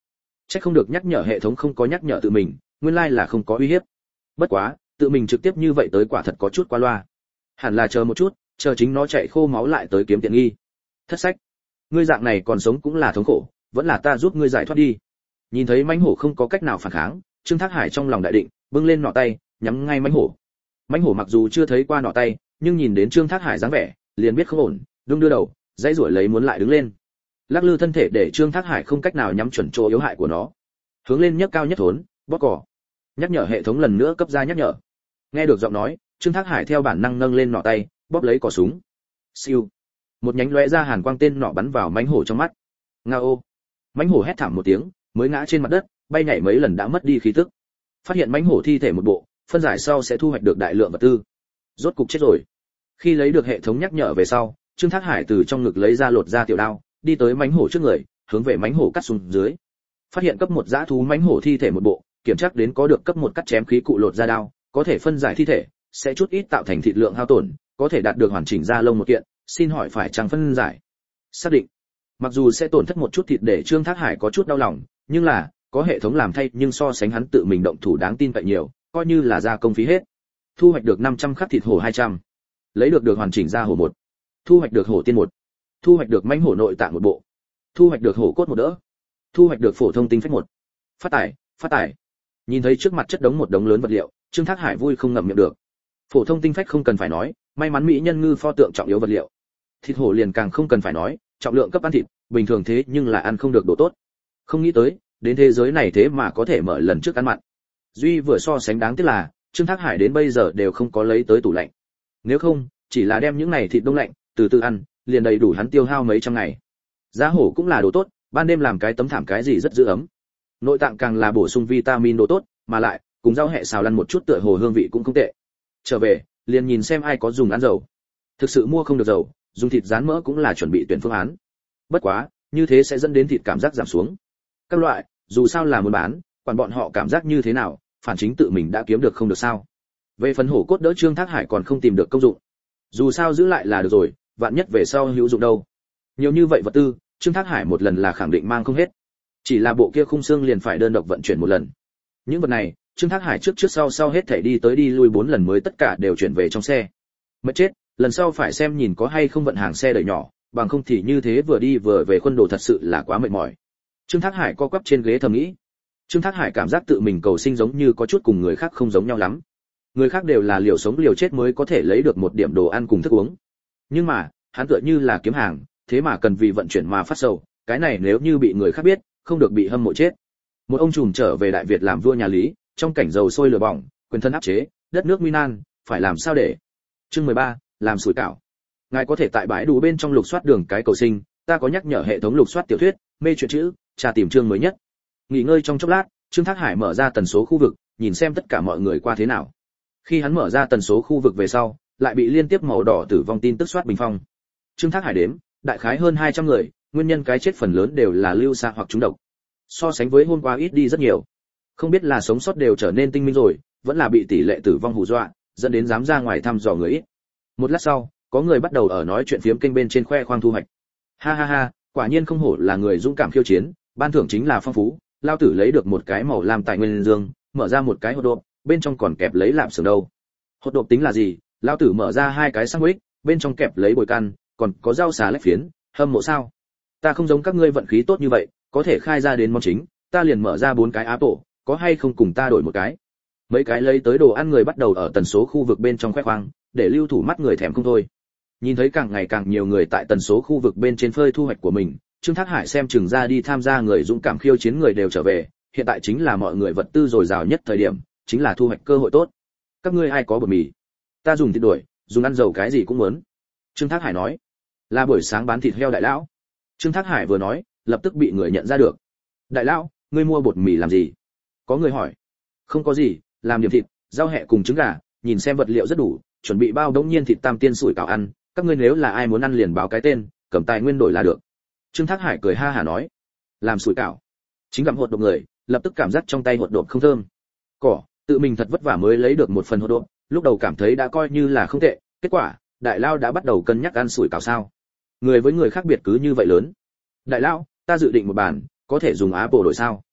Chắc không được nhắc nhở hệ thống không có nhắc nhở tự mình, nguyên lai là không có uy hiếp. Bất quá, tự mình trực tiếp như vậy tới quả thật có chút quá loa. Hẳn là chờ một chút, chờ chính nó chạy khô máu lại tới kiếm tiện nghi. Thất sách, ngươi dạng này còn sống cũng là thống khổ, vẫn là ta giúp ngươi giải thoát đi. Nhìn thấy mãnh hổ không có cách nào phản kháng, Trương Thác Hải trong lòng đại định, bưng lên nỏ tay, nhắm ngay mãnh hổ. Mãnh hổ mặc dù chưa thấy qua nỏ tay, nhưng nhìn đến Trương Thác Hải dáng vẻ, liền biết không ổn, đung đưa đầu, dãy rủi lấy muốn lại đứng lên. Lắc lư thân thể để Trương Thác Hải không cách nào nhắm chuẩn chỗ yếu hại của nó. Hướng lên nhấc cao nhất thốn, bóp cỏ. Nhắc nhở hệ thống lần nữa cấp ra nhắc nhở. Nghe được giọng nói, Trương Thác Hải theo bản năng nâng lên nỏ tay, bóp lấy cò súng. Siêu. Một nhánh lóe ra hàn quang tên nỏ bắn vào mãnh hổ trong mắt. Ngao. Mãnh hổ hét thảm một tiếng, mới ngã trên mặt đất, bay nhảy mấy lần đã mất đi khí tức. Phát hiện mãnh hổ thi thể một bộ, phân giải sau sẽ thu hoạch được đại lượng vật tư. Rốt cục chết rồi. Khi lấy được hệ thống nhắc nhở về sau, Trương Thác Hải từ trong ngực lấy ra lột ra tiểu đao, đi tới mãnh hổ trước người, hướng về mãnh hổ cắt xuống dưới. Phát hiện cấp một dã thú mãnh hổ thi thể một bộ, kiểm tra đến có được cấp một cắt chém khí cụ lột ra đao, có thể phân giải thi thể, sẽ chút ít tạo thành thịt lượng hao tổn, có thể đạt được hoàn chỉnh da lông một kiện, xin hỏi phải chăng phân giải? Xác định. Mặc dù sẽ tổn thất một chút thịt để Trương Thác Hải có chút đau lòng, nhưng là có hệ thống làm thay, nhưng so sánh hắn tự mình động thủ đáng tin cậy nhiều, coi như là gia công phí hết. Thu hoạch được năm trăm khắc thịt hổ hai trăm. Lấy được được hoàn chỉnh da hổ một. Thu hoạch được hổ tiên một. Thu hoạch được mãnh hổ nội tạng một bộ. Thu hoạch được hổ cốt một đỡ. Thu hoạch được phổ thông tinh phách một. Phát tài, phát tài. Nhìn thấy trước mặt chất đống một đống lớn vật liệu, Trương Thác Hải vui không ngậm miệng được. Phổ thông tinh phách không cần phải nói, may mắn mỹ nhân ngư pho tượng trọng yếu vật liệu. Thịt hổ liền càng không cần phải nói, trọng lượng cấp ăn thịt, bình thường thế nhưng là ăn không được độ tốt. Không nghĩ tới, đến thế giới này thế mà có thể mở lần trước ăn mặn. Duy vừa so sánh đáng tiếc là, Trương Thác Hải đến bây giờ đều không có lấy tới tủ lạnh. Nếu không, chỉ là đem những này thịt đông lạnh, từ từ ăn, liền đầy đủ hắn tiêu hao mấy trăm ngày. Giá hổ cũng là đồ tốt, ban đêm làm cái tấm thảm cái gì rất giữ ấm. Nội tạng càng là bổ sung vitamin đồ tốt, mà lại cùng rau hẹ xào lăn một chút tựa hồ hương vị cũng không tệ. Trở về, liền nhìn xem ai có dùng ăn dầu. Thực sự mua không được dầu, dùng thịt rán mỡ cũng là chuẩn bị tuyển phương án. Bất quá, như thế sẽ dẫn đến thịt cảm giác giảm xuống. Các loại, dù sao là muốn bán, quản bọn họ cảm giác như thế nào, phản chính tự mình đã kiếm được không được sao? Về phần hổ cốt đỡ Trương Thác Hải còn không tìm được công dụng. Dù sao giữ lại là được rồi, vạn nhất về sau hữu dụng đâu. Nhiều như vậy vật tư, Trương Thác Hải một lần là khẳng định mang không hết. Chỉ là bộ kia khung xương liền phải đơn độc vận chuyển một lần. Những vật này, Trương Thác Hải trước trước sau sau hết thảy đi tới đi lui bốn lần mới tất cả đều chuyển về trong xe. Mất chết, lần sau phải xem nhìn có hay không vận hàng xe đẩy nhỏ, bằng không thì như thế vừa đi vừa về khuôn đồ thật sự là quá mệt mỏi. Trương Thác Hải co quắp trên ghế thầm nghĩ. Trương Thác Hải cảm giác tự mình cầu sinh giống như có chút cùng người khác không giống nhau lắm. Người khác đều là liều sống liều chết mới có thể lấy được một điểm đồ ăn cùng thức uống. Nhưng mà, hắn tựa như là kiếm hàng, thế mà cần vì vận chuyển mà phát sầu, cái này nếu như bị người khác biết, không được bị hâm mộ chết. Một ông trùm trở về Đại Việt làm vua nhà Lý, trong cảnh dầu sôi lửa bỏng, quyền thân áp chế, đất nước nguy nan, phải làm sao để? Chương mười ba, làm sủi cảo. Ngài có thể tại bãi đủ bên trong lục soát đường cái cầu sinh, ta có nhắc nhở hệ thống lục soát tiểu thuyết, mê truyện chữ, tra tìm chương mới nhất. Nghỉ ngơi trong chốc lát, Trương Thác Hải mở ra tần số khu vực, nhìn xem tất cả mọi người qua thế nào. Khi hắn mở ra tần số khu vực về sau, lại bị liên tiếp màu đỏ tử vong tin tức soát bình phong. Trương Thác Hải đếm, đại khái hơn hai trăm người, nguyên nhân cái chết phần lớn đều là lưu xa hoặc trúng độc. So sánh với hôm qua ít đi rất nhiều. Không biết là sống sót đều trở nên tinh minh rồi, vẫn là bị tỷ lệ tử vong hù dọa, dẫn đến dám ra ngoài thăm dò người ít. Một lát sau, có người bắt đầu ở nói chuyện phiếm kênh bên trên khoe khoang thu hoạch. Ha ha ha, quả nhiên không hổ là người dũng cảm khiêu chiến, ban thưởng chính là phong phú, lao tử lấy được một cái màu lam tài nguyên dương, mở ra một cái hột độp, bên trong còn kẹp lấy lạp xưởng đâu. Hột độp tính là gì? Lao tử mở ra hai cái sandwich, bên trong kẹp lấy bồi căn, còn có rau xà lách phiến, hâm mộ sao? Ta không giống các ngươi vận khí tốt như vậy, có thể khai ra đến món chính, ta liền mở ra bốn cái áp tổ, có hay không cùng ta đổi một cái? Mấy cái lấy tới đồ ăn người bắt đầu ở tần số khu vực bên trong khoe khoang, để lưu thủ mắt người thèm không thôi. Nhìn thấy càng ngày càng nhiều người tại tần số khu vực bên trên phơi thu hoạch của mình, Trương Thác Hải xem chừng ra đi tham gia người dũng cảm khiêu chiến người đều trở về, hiện tại chính là mọi người vật tư dồi dào nhất thời điểm, chính là thu hoạch cơ hội tốt. Các ngươi ai có bột mì? Ta dùng thịt đuổi, dùng ăn dầu cái gì cũng muốn. Trương Thác Hải nói. Là buổi sáng bán thịt heo đại lão. Trương Thác Hải vừa nói, lập tức bị người nhận ra được. Đại lão, ngươi mua bột mì làm gì? Có người hỏi. Không có gì, làm điểm thịt, rau hẹ cùng trứng gà, nhìn xem vật liệu rất đủ, chuẩn bị bao đống nhiên thịt tam tiên sủi cảo ăn, các ngươi nếu là ai muốn ăn liền báo cái tên, cầm tài nguyên đổi là được. Trương Thác Hải cười ha hả nói. Làm sủi cảo. Chính gặm hột độp người, lập tức cảm giác trong tay hột độp không thơm. Cỏ, tự mình thật vất vả mới lấy được một phần hột độp, lúc đầu cảm thấy đã coi như là không tệ, kết quả, đại lao đã bắt đầu cân nhắc ăn sủi cảo sao? Người với người khác biệt cứ như vậy lớn. Đại lao, ta dự định một bàn, có thể dùng Apple đổi sao?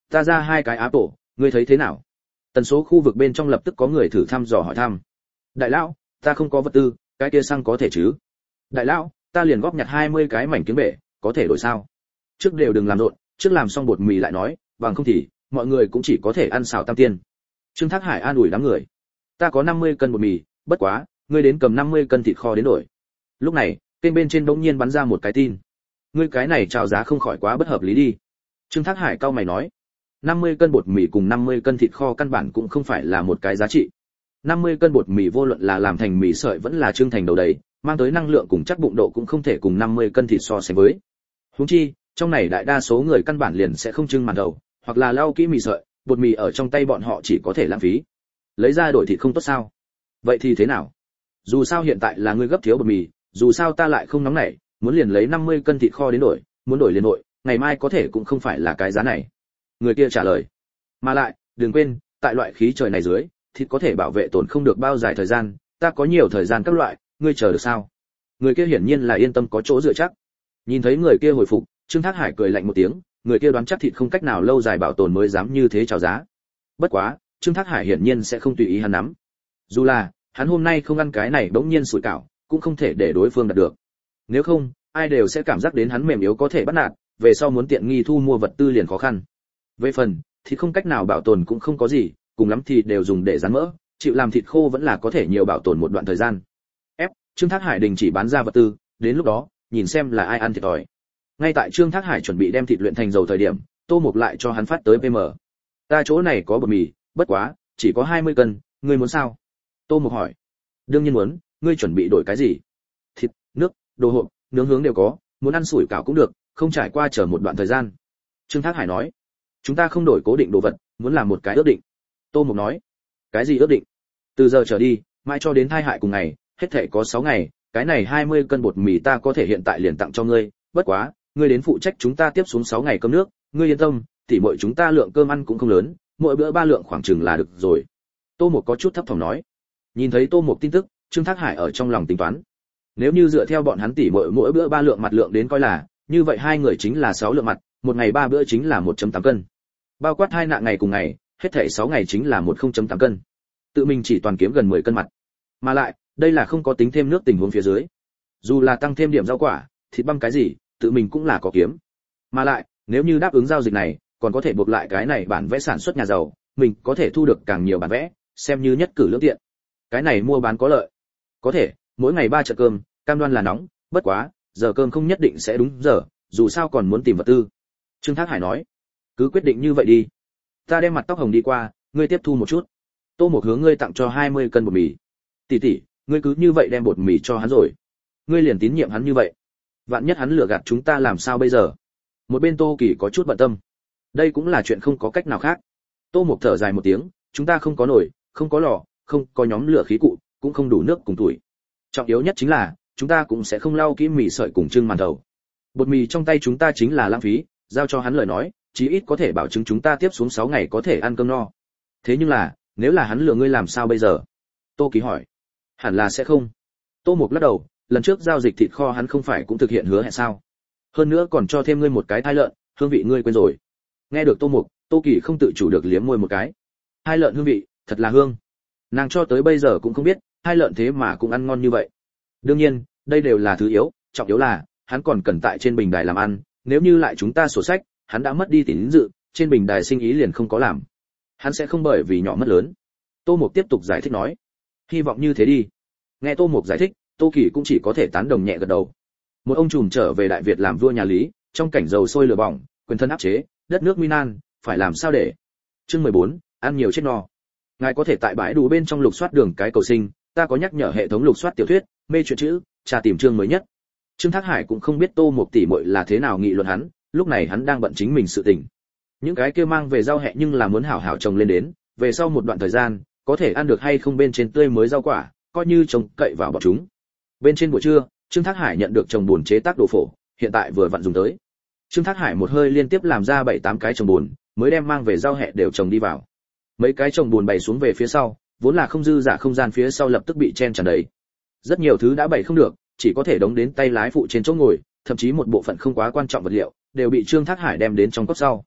Ta ra hai cái Apple, ngươi thấy thế nào? Tần số khu vực bên trong lập tức có người thử thăm dò hỏi thăm. Đại lão, ta không có vật tư, cái kia xăng có thể chứ? Đại lão, ta liền góp nhặt hai mươi cái mảnh kiếng bể, có thể đổi sao? Trước đều đừng làm rộn, trước làm xong bột mì lại nói, bằng không thì mọi người cũng chỉ có thể ăn xào tam tiên. Trương Thác Hải an ủi đám người. Ta có năm mươi cân bột mì, bất quá, ngươi đến cầm năm mươi cân thịt kho đến đổi. Lúc này, kênh bên trên bỗng nhiên bắn ra một cái tin. Ngươi cái này chào giá không khỏi quá bất hợp lý đi. Trương Thác Hải cau mày nói, năm mươi cân bột mì cùng năm mươi cân thịt kho căn bản cũng không phải là một cái giá trị. năm mươi cân bột mì vô luận là làm thành mì sợi vẫn là trưng thành đầu đầy, mang tới năng lượng cùng chắc bụng độ cũng không thể cùng năm mươi cân thịt so sánh với. Huống chi, trong này đại đa số người căn bản liền sẽ không trưng màn đầu, hoặc là lau kỹ mì sợi, bột mì ở trong tay bọn họ chỉ có thể lãng phí. Lấy ra đổi thịt không tốt sao? Vậy thì thế nào? Dù sao hiện tại là ngươi gấp thiếu bột mì, dù sao ta lại không nóng nảy, muốn liền lấy năm mươi cân thịt kho đến đổi, muốn đổi liền đổi, ngày mai có thể cũng không phải là cái giá này. Người kia trả lời. Mà lại, đừng quên, tại loại khí trời này dưới, thịt có thể bảo vệ tồn không được bao dài thời gian, ta có nhiều thời gian các loại, ngươi chờ được sao? Người kia hiển nhiên là yên tâm có chỗ dựa chắc. Nhìn thấy người kia hồi phục, Trương Thác Hải cười lạnh một tiếng, người kia đoán chắc thịt không cách nào lâu dài bảo tồn mới dám như thế chào giá. Bất quá, Trương Thác Hải hiển nhiên sẽ không tùy ý hắn nắm. Dù là hắn hôm nay không ăn cái này bỗng nhiên sủi cảo, cũng không thể để đối phương đạt được. Nếu không, ai đều sẽ cảm giác đến hắn mềm yếu có thể bắt nạt, về sau muốn tiện nghi thu mua vật tư liền khó khăn. Về phần, thịt không cách nào bảo tồn cũng không có gì, cùng lắm thì đều dùng để rán mỡ, chịu làm thịt khô vẫn là có thể nhiều bảo tồn một đoạn thời gian. Ép, Trương Thác Hải đình chỉ bán ra vật tư, đến lúc đó, nhìn xem là ai ăn thiệt thòi. Ngay tại Trương Thác Hải chuẩn bị đem thịt luyện thành dầu thời điểm, Tô Mục lại cho hắn phát tới pê em. Ta chỗ này có bột mì, bất quá, chỉ có hai mươi cân, ngươi muốn sao? Tô Mục hỏi. Đương nhiên muốn, ngươi chuẩn bị đổi cái gì? Thịt, nước, đồ hộp, nướng hướng đều có, muốn ăn sủi cảo cũng được, không trải qua chờ một đoạn thời gian. Trương Thác Hải nói. Chúng ta không đổi cố định đồ vật, muốn làm một cái ước định. Tô Mục nói. Cái gì ước định? Từ giờ trở đi, mãi cho đến thai hại cùng ngày, hết thảy có sáu ngày, cái này hai mươi cân bột mì ta có thể hiện tại liền tặng cho ngươi, bất quá, ngươi đến phụ trách chúng ta tiếp xuống sáu ngày cơm nước, ngươi yên tâm, tỉ muội chúng ta lượng cơm ăn cũng không lớn, mỗi bữa ba lượng khoảng chừng là được rồi. Tô Mục có chút thấp thỏm nói. Nhìn thấy Tô Mục tin tức, Trương Thác Hải ở trong lòng tính toán. Nếu như dựa theo bọn hắn tỉ muội mỗi bữa ba lượng mặt lượng đến coi là, như vậy hai người chính là sáu lượng mặt, một ngày ba bữa chính là một phẩy tám cân. Bao quát hai nạn ngày cùng ngày, hết thảy sáu ngày chính là một phẩy tám cân. Tự mình chỉ toàn kiếm gần mười cân mặt. Mà lại, đây là không có tính thêm nước tình huống phía dưới. Dù là tăng thêm điểm rau quả, thịt băm cái gì, tự mình cũng là có kiếm. Mà lại, nếu như đáp ứng giao dịch này, còn có thể buộc lại cái này bản vẽ sản xuất nhà giàu, mình có thể thu được càng nhiều bản vẽ, xem như nhất cử lưỡng tiện. Cái này mua bán có lợi. Có thể, mỗi ngày ba trận cơm, cam đoan là nóng, bất quá, giờ cơm không nhất định sẽ đúng giờ, dù sao còn muốn tìm vật tư. Trương Thác Hải nói, cứ quyết định như vậy đi. Ta đem mặt tóc hồng đi qua, ngươi tiếp thu một chút. Tô Mục hướng ngươi tặng cho hai mươi cân bột mì. Tỷ tỷ, ngươi cứ như vậy đem bột mì cho hắn rồi. Ngươi liền tín nhiệm hắn như vậy. Vạn nhất hắn lừa gạt chúng ta làm sao bây giờ? Một bên Tô Kỳ có chút bận tâm. Đây cũng là chuyện không có cách nào khác. Tô Mục thở dài một tiếng, chúng ta không có nồi, không có lò, không có nhóm lửa khí cụ, cũng không đủ nước cùng tuổi. Trọng yếu nhất chính là, chúng ta cũng sẽ không lau kỹ mì sợi cùng trưng màn đầu. Bột mì trong tay chúng ta chính là lãng phí, giao cho hắn lời nói, chí ít có thể bảo chứng chúng ta tiếp xuống sáu ngày có thể ăn cơm no. Thế nhưng là, nếu là hắn lừa ngươi làm sao bây giờ? Tô Kỳ hỏi. Hẳn là sẽ không. Tô Mục lắc đầu, lần trước giao dịch thịt kho hắn không phải cũng thực hiện hứa hẹn sao? Hơn nữa còn cho thêm ngươi một cái thai lợn, hương vị ngươi quên rồi. Nghe được Tô Mục, Tô Kỳ không tự chủ được liếm môi một cái. Hai lợn hương vị, thật là hương. Nàng cho tới bây giờ cũng không biết, hai lợn thế mà cũng ăn ngon như vậy. Đương nhiên, đây đều là thứ yếu, trọng yếu là, hắn còn cần tại trên bình đài làm ăn, nếu như lại chúng ta sổ sách, hắn đã mất đi tín dự, trên bình đài sinh ý liền không có làm. Hắn sẽ không bởi vì nhỏ mất lớn. Tô Mục tiếp tục giải thích nói. Hy vọng như thế đi. Nghe Tô Mục giải thích, Tô Kỳ cũng chỉ có thể tán đồng nhẹ gật đầu. Một ông trùm trở về Đại Việt làm vua nhà Lý, trong cảnh dầu sôi lửa bỏng, quyền thân áp chế, đất nước nguy nan, phải làm sao để? Chương mười bốn, ăn nhiều chết no. Ngài có thể tại bãi đủ bên trong lục soát đường cái cầu sinh, ta có nhắc nhở hệ thống lục soát tiểu thuyết, mê truyện chữ, tra tìm chương mới nhất. Trương Thác Hải cũng không biết Tô Mục tỷ muội là thế nào nghị luận hắn, lúc này hắn đang bận chính mình sự tình. Những cái kia mang về rau hẹ nhưng là muốn hảo hảo trồng lên đến, về sau một đoạn thời gian, có thể ăn được hay không bên trên tươi mới rau quả, coi như trồng cậy vào bọn chúng. Bên trên buổi trưa, Trương Thác Hải nhận được trồng buồn chế tác đồ phổ, hiện tại vừa vặn dùng tới. Trương Thác Hải một hơi liên tiếp làm ra bảy tám cái trồng buồn, mới đem mang về rau hẹ đều trồng đi vào. Mấy cái trồng buồn bày xuống về phía sau, vốn là không dư giả không gian phía sau lập tức bị chen tràn đầy. Rất nhiều thứ đã bày không được, chỉ có thể đống đến tay lái phụ trên chỗ ngồi, thậm chí một bộ phận không quá quan trọng vật liệu đều bị Trương Thác Hải đem đến trong cốc sau.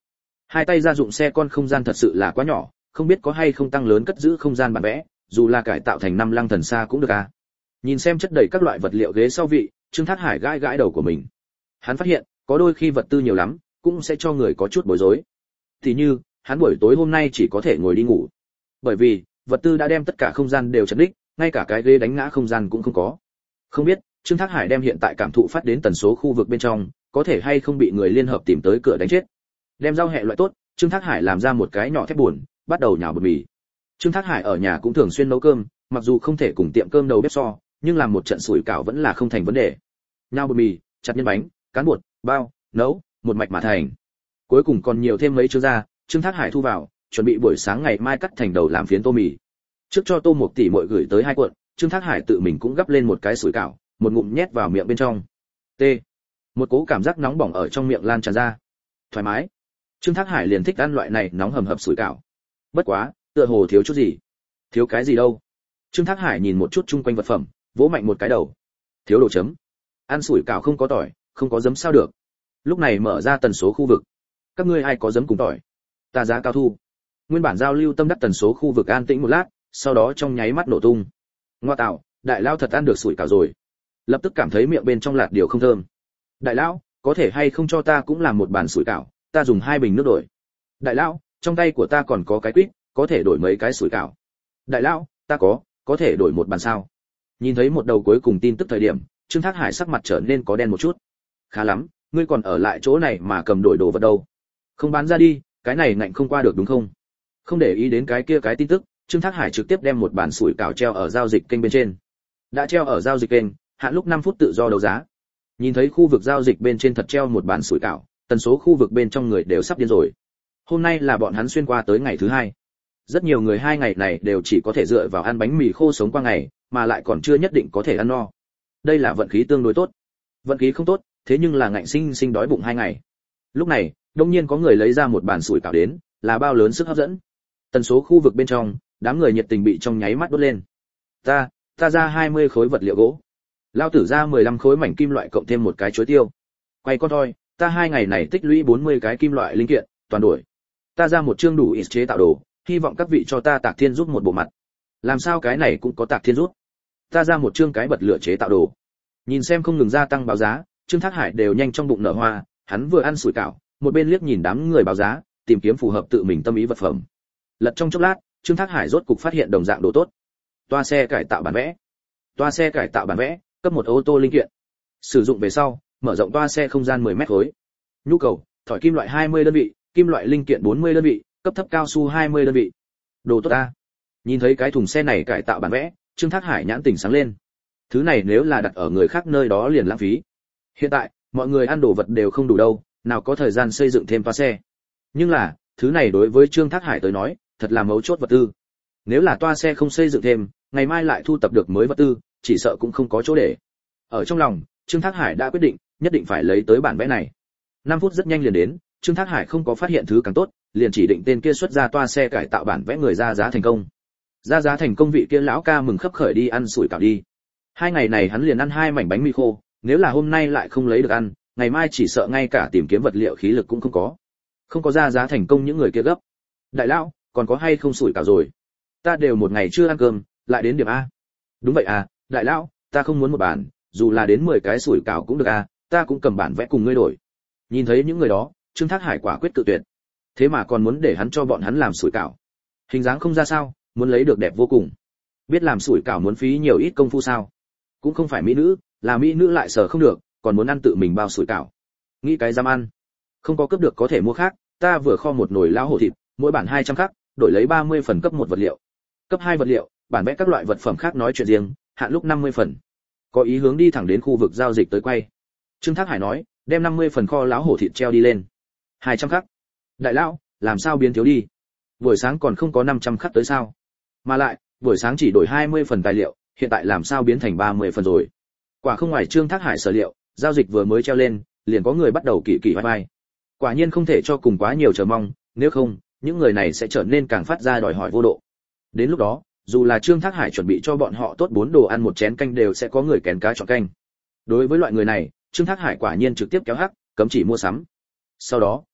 Hai tay gia dụng xe con không gian thật sự là quá nhỏ, không biết có hay không tăng lớn cất giữ không gian bản vẽ, dù là cải tạo thành năm lăng thần xa cũng được à. Nhìn xem chất đầy các loại vật liệu ghế sau vị, Trương Thác Hải gãi gãi đầu của mình. Hắn phát hiện, có đôi khi vật tư nhiều lắm, cũng sẽ cho người có chút bối rối. Thì như, hắn buổi tối hôm nay chỉ có thể ngồi đi ngủ. Bởi vì, vật tư đã đem tất cả không gian đều chật đích, ngay cả cái ghế đánh ngã không gian cũng không có. Không biết, Trương Thác Hải đem hiện tại cảm thụ phát đến tần số khu vực bên trong, có thể hay không bị người liên hợp tìm tới cửa đánh chết. Đem rau hẹ loại tốt, Trương Thác Hải làm ra một cái nhỏ thép buồn, bắt đầu nhào bột mì. Trương Thác Hải ở nhà cũng thường xuyên nấu cơm, mặc dù không thể cùng tiệm cơm đầu bếp so, nhưng làm một trận sủi cảo vẫn là không thành vấn đề. Nhào bột mì, chặt nhân bánh, cán bột, bao, nấu, một mạch mà thành. Cuối cùng còn nhiều thêm mấy chương ra, Trương Thác Hải thu vào, chuẩn bị buổi sáng ngày mai cắt thành đầu làm phiến tô mì. Trước cho Tô Mộc tỷ muội gửi tới hai cuộn, Trương Thác Hải tự mình cũng gắp lên một cái sủi cảo, một ngụm nhét vào miệng bên trong. T. Một cỗ cảm giác nóng bỏng ở trong miệng lan tràn ra. Thoải mái. Trương Thác Hải liền thích ăn loại này nóng hầm hập sủi cảo. Bất quá, tựa hồ thiếu chút gì. Thiếu cái gì đâu? Trương Thác Hải nhìn một chút chung quanh vật phẩm, vỗ mạnh một cái đầu. Thiếu đồ chấm. Ăn sủi cảo không có tỏi, không có giấm sao được. Lúc này mở ra tần số khu vực. Các ngươi ai có giấm cùng tỏi? Ta giá cao thu. Nguyên bản giao lưu tâm đắc tần số khu vực an tĩnh một lát, sau đó trong nháy mắt nổ tung. Ngoa tạo, đại lao thật ăn được sủi cảo rồi. Lập tức cảm thấy miệng bên trong lạt điều không thơm. Đại lão, có thể hay không cho ta cũng làm một bàn sủi cảo, ta dùng hai bình nước đổi. Đại lão, trong tay của ta còn có cái quýt, có thể đổi mấy cái sủi cảo. Đại lão, ta có, có thể đổi một bàn sao? Nhìn thấy một đầu cuối cùng tin tức thời điểm, Trương Thác Hải sắc mặt trở nên có đen một chút. Khá lắm, ngươi còn ở lại chỗ này mà cầm đổi đồ vật đâu? Không bán ra đi, cái này ngạnh không qua được đúng không? Không để ý đến cái kia cái tin tức, Trương Thác Hải trực tiếp đem một bàn sủi cảo treo ở giao dịch kênh bên trên. Đã treo ở giao dịch kênh, hạn lúc năm phút tự do đấu giá. Nhìn thấy khu vực giao dịch bên trên thật treo một bàn sủi cảo, tần số khu vực bên trong người đều sắp điên rồi. Hôm nay là bọn hắn xuyên qua tới ngày thứ hai. Rất nhiều người hai ngày này đều chỉ có thể dựa vào ăn bánh mì khô sống qua ngày, mà lại còn chưa nhất định có thể ăn no. Đây là vận khí tương đối tốt. Vận khí không tốt, thế nhưng là ngạnh sinh sinh đói bụng hai ngày. Lúc này, đột nhiên có người lấy ra một bàn sủi cảo đến, là bao lớn sức hấp dẫn. Tần số khu vực bên trong, đám người nhiệt tình bị trong nháy mắt đốt lên. Ta, ta ra hai mươi khối vật liệu gỗ. Lao tử ra mười lăm khối mảnh kim loại cộng thêm một cái chuối tiêu. Quay con thôi, ta hai ngày này tích lũy bốn mươi cái kim loại linh kiện, toàn đổi. Ta ra một chương đủ ít chế tạo đồ, hy vọng các vị cho ta Tạc Thiên rút một bộ mặt. Làm sao cái này cũng có Tạc Thiên rút? Ta ra một chương cái bật lửa chế tạo đồ. Nhìn xem không ngừng gia tăng báo giá, Trương Thác Hải đều nhanh trong bụng nở hoa, hắn vừa ăn sủi cảo, một bên liếc nhìn đám người báo giá, tìm kiếm phù hợp tự mình tâm ý vật phẩm. Lật trong chốc lát, Trương Thác Hải rốt cục phát hiện đồng dạng đồ tốt. Toa xe cải tạo bản vẽ. Toa xe cải tạo bản vẽ, cấp một ô tô linh kiện. Sử dụng về sau, mở rộng toa xe không gian mười mét khối. Nhu cầu, thỏi kim loại hai mươi đơn vị, kim loại linh kiện bốn mươi đơn vị, cấp thấp cao su hai mươi đơn vị. Đồ tốt a. Nhìn thấy cái thùng xe này cải tạo bản vẽ, Trương Thác Hải nhãn tỉnh sáng lên. Thứ này nếu là đặt ở người khác nơi đó liền lãng phí. Hiện tại, mọi người ăn đồ vật đều không đủ đâu, nào có thời gian xây dựng thêm toa xe. Nhưng là, thứ này đối với Trương Thác Hải tới nói, thật là mấu chốt vật tư. Nếu là toa xe không xây dựng thêm, ngày mai lại thu tập được mới vật tư, chỉ sợ cũng không có chỗ để. Ở trong lòng, Trương Thác Hải đã quyết định, nhất định phải lấy tới bản vẽ này. năm phút rất nhanh liền đến, Trương Thác Hải không có phát hiện thứ càng tốt, liền chỉ định tên kia xuất ra toa xe cải tạo bản vẽ người ra giá thành công. Ra giá thành công vị kia lão ca mừng khấp khởi đi ăn sủi cảo đi. Hai ngày này hắn liền ăn hai mảnh bánh mì khô, nếu là hôm nay lại không lấy được ăn, ngày mai chỉ sợ ngay cả tìm kiếm vật liệu khí lực cũng không có. Không có ra giá thành công những người kia gấp. Đại lão, còn có hay không sủi cảo rồi? Ta đều một ngày chưa ăn cơm, lại đến điểm a. Đúng vậy à, đại lão, ta không muốn một bản, dù là đến mười cái sủi cảo cũng được a, ta cũng cầm bản vẽ cùng ngươi đổi. Nhìn thấy những người đó, Trương Thác Hải quả quyết tự tuyệt. Thế mà còn muốn để hắn cho bọn hắn làm sủi cảo. Hình dáng không ra sao, muốn lấy được đẹp vô cùng. Biết làm sủi cảo muốn phí nhiều ít công phu sao? Cũng không phải mỹ nữ, là mỹ nữ lại sợ không được, còn muốn ăn tự mình bao sủi cảo. Nghĩ cái dám ăn. Không có cướp được có thể mua khác, ta vừa kho một nồi lão hổ thịt, mỗi bản hai trăm khắc, đổi lấy ba mươi phần cấp một vật liệu. Cấp hai vật liệu, bản vẽ các loại vật phẩm khác nói chuyện riêng, hạn lúc năm mươi phần. Có ý hướng đi thẳng đến khu vực giao dịch tới quay. Trương Thác Hải nói, đem năm mươi phần kho lão hổ thịt treo đi lên. hai trăm khắc. Đại lão, làm sao biến thiếu đi? Buổi sáng còn không có năm trăm khắc tới sao? Mà lại, buổi sáng chỉ đổi hai mươi phần tài liệu, hiện tại làm sao biến thành ba mươi phần rồi? Quả không ngoài Trương Thác Hải sở liệu, giao dịch vừa mới treo lên, liền có người bắt đầu kỳ kỳ vai vai. Quả nhiên không thể cho cùng quá nhiều chờ mong, nếu không, những người này sẽ trở nên càng phát ra đòi hỏi vô độ. Đến lúc đó, dù là Trương Thác Hải chuẩn bị cho bọn họ tốt bốn đồ ăn một chén canh đều sẽ có người kén cá chọn canh. Đối với loại người này, Trương Thác Hải quả nhiên trực tiếp kéo hắc, cấm chỉ mua sắm. Sau đó,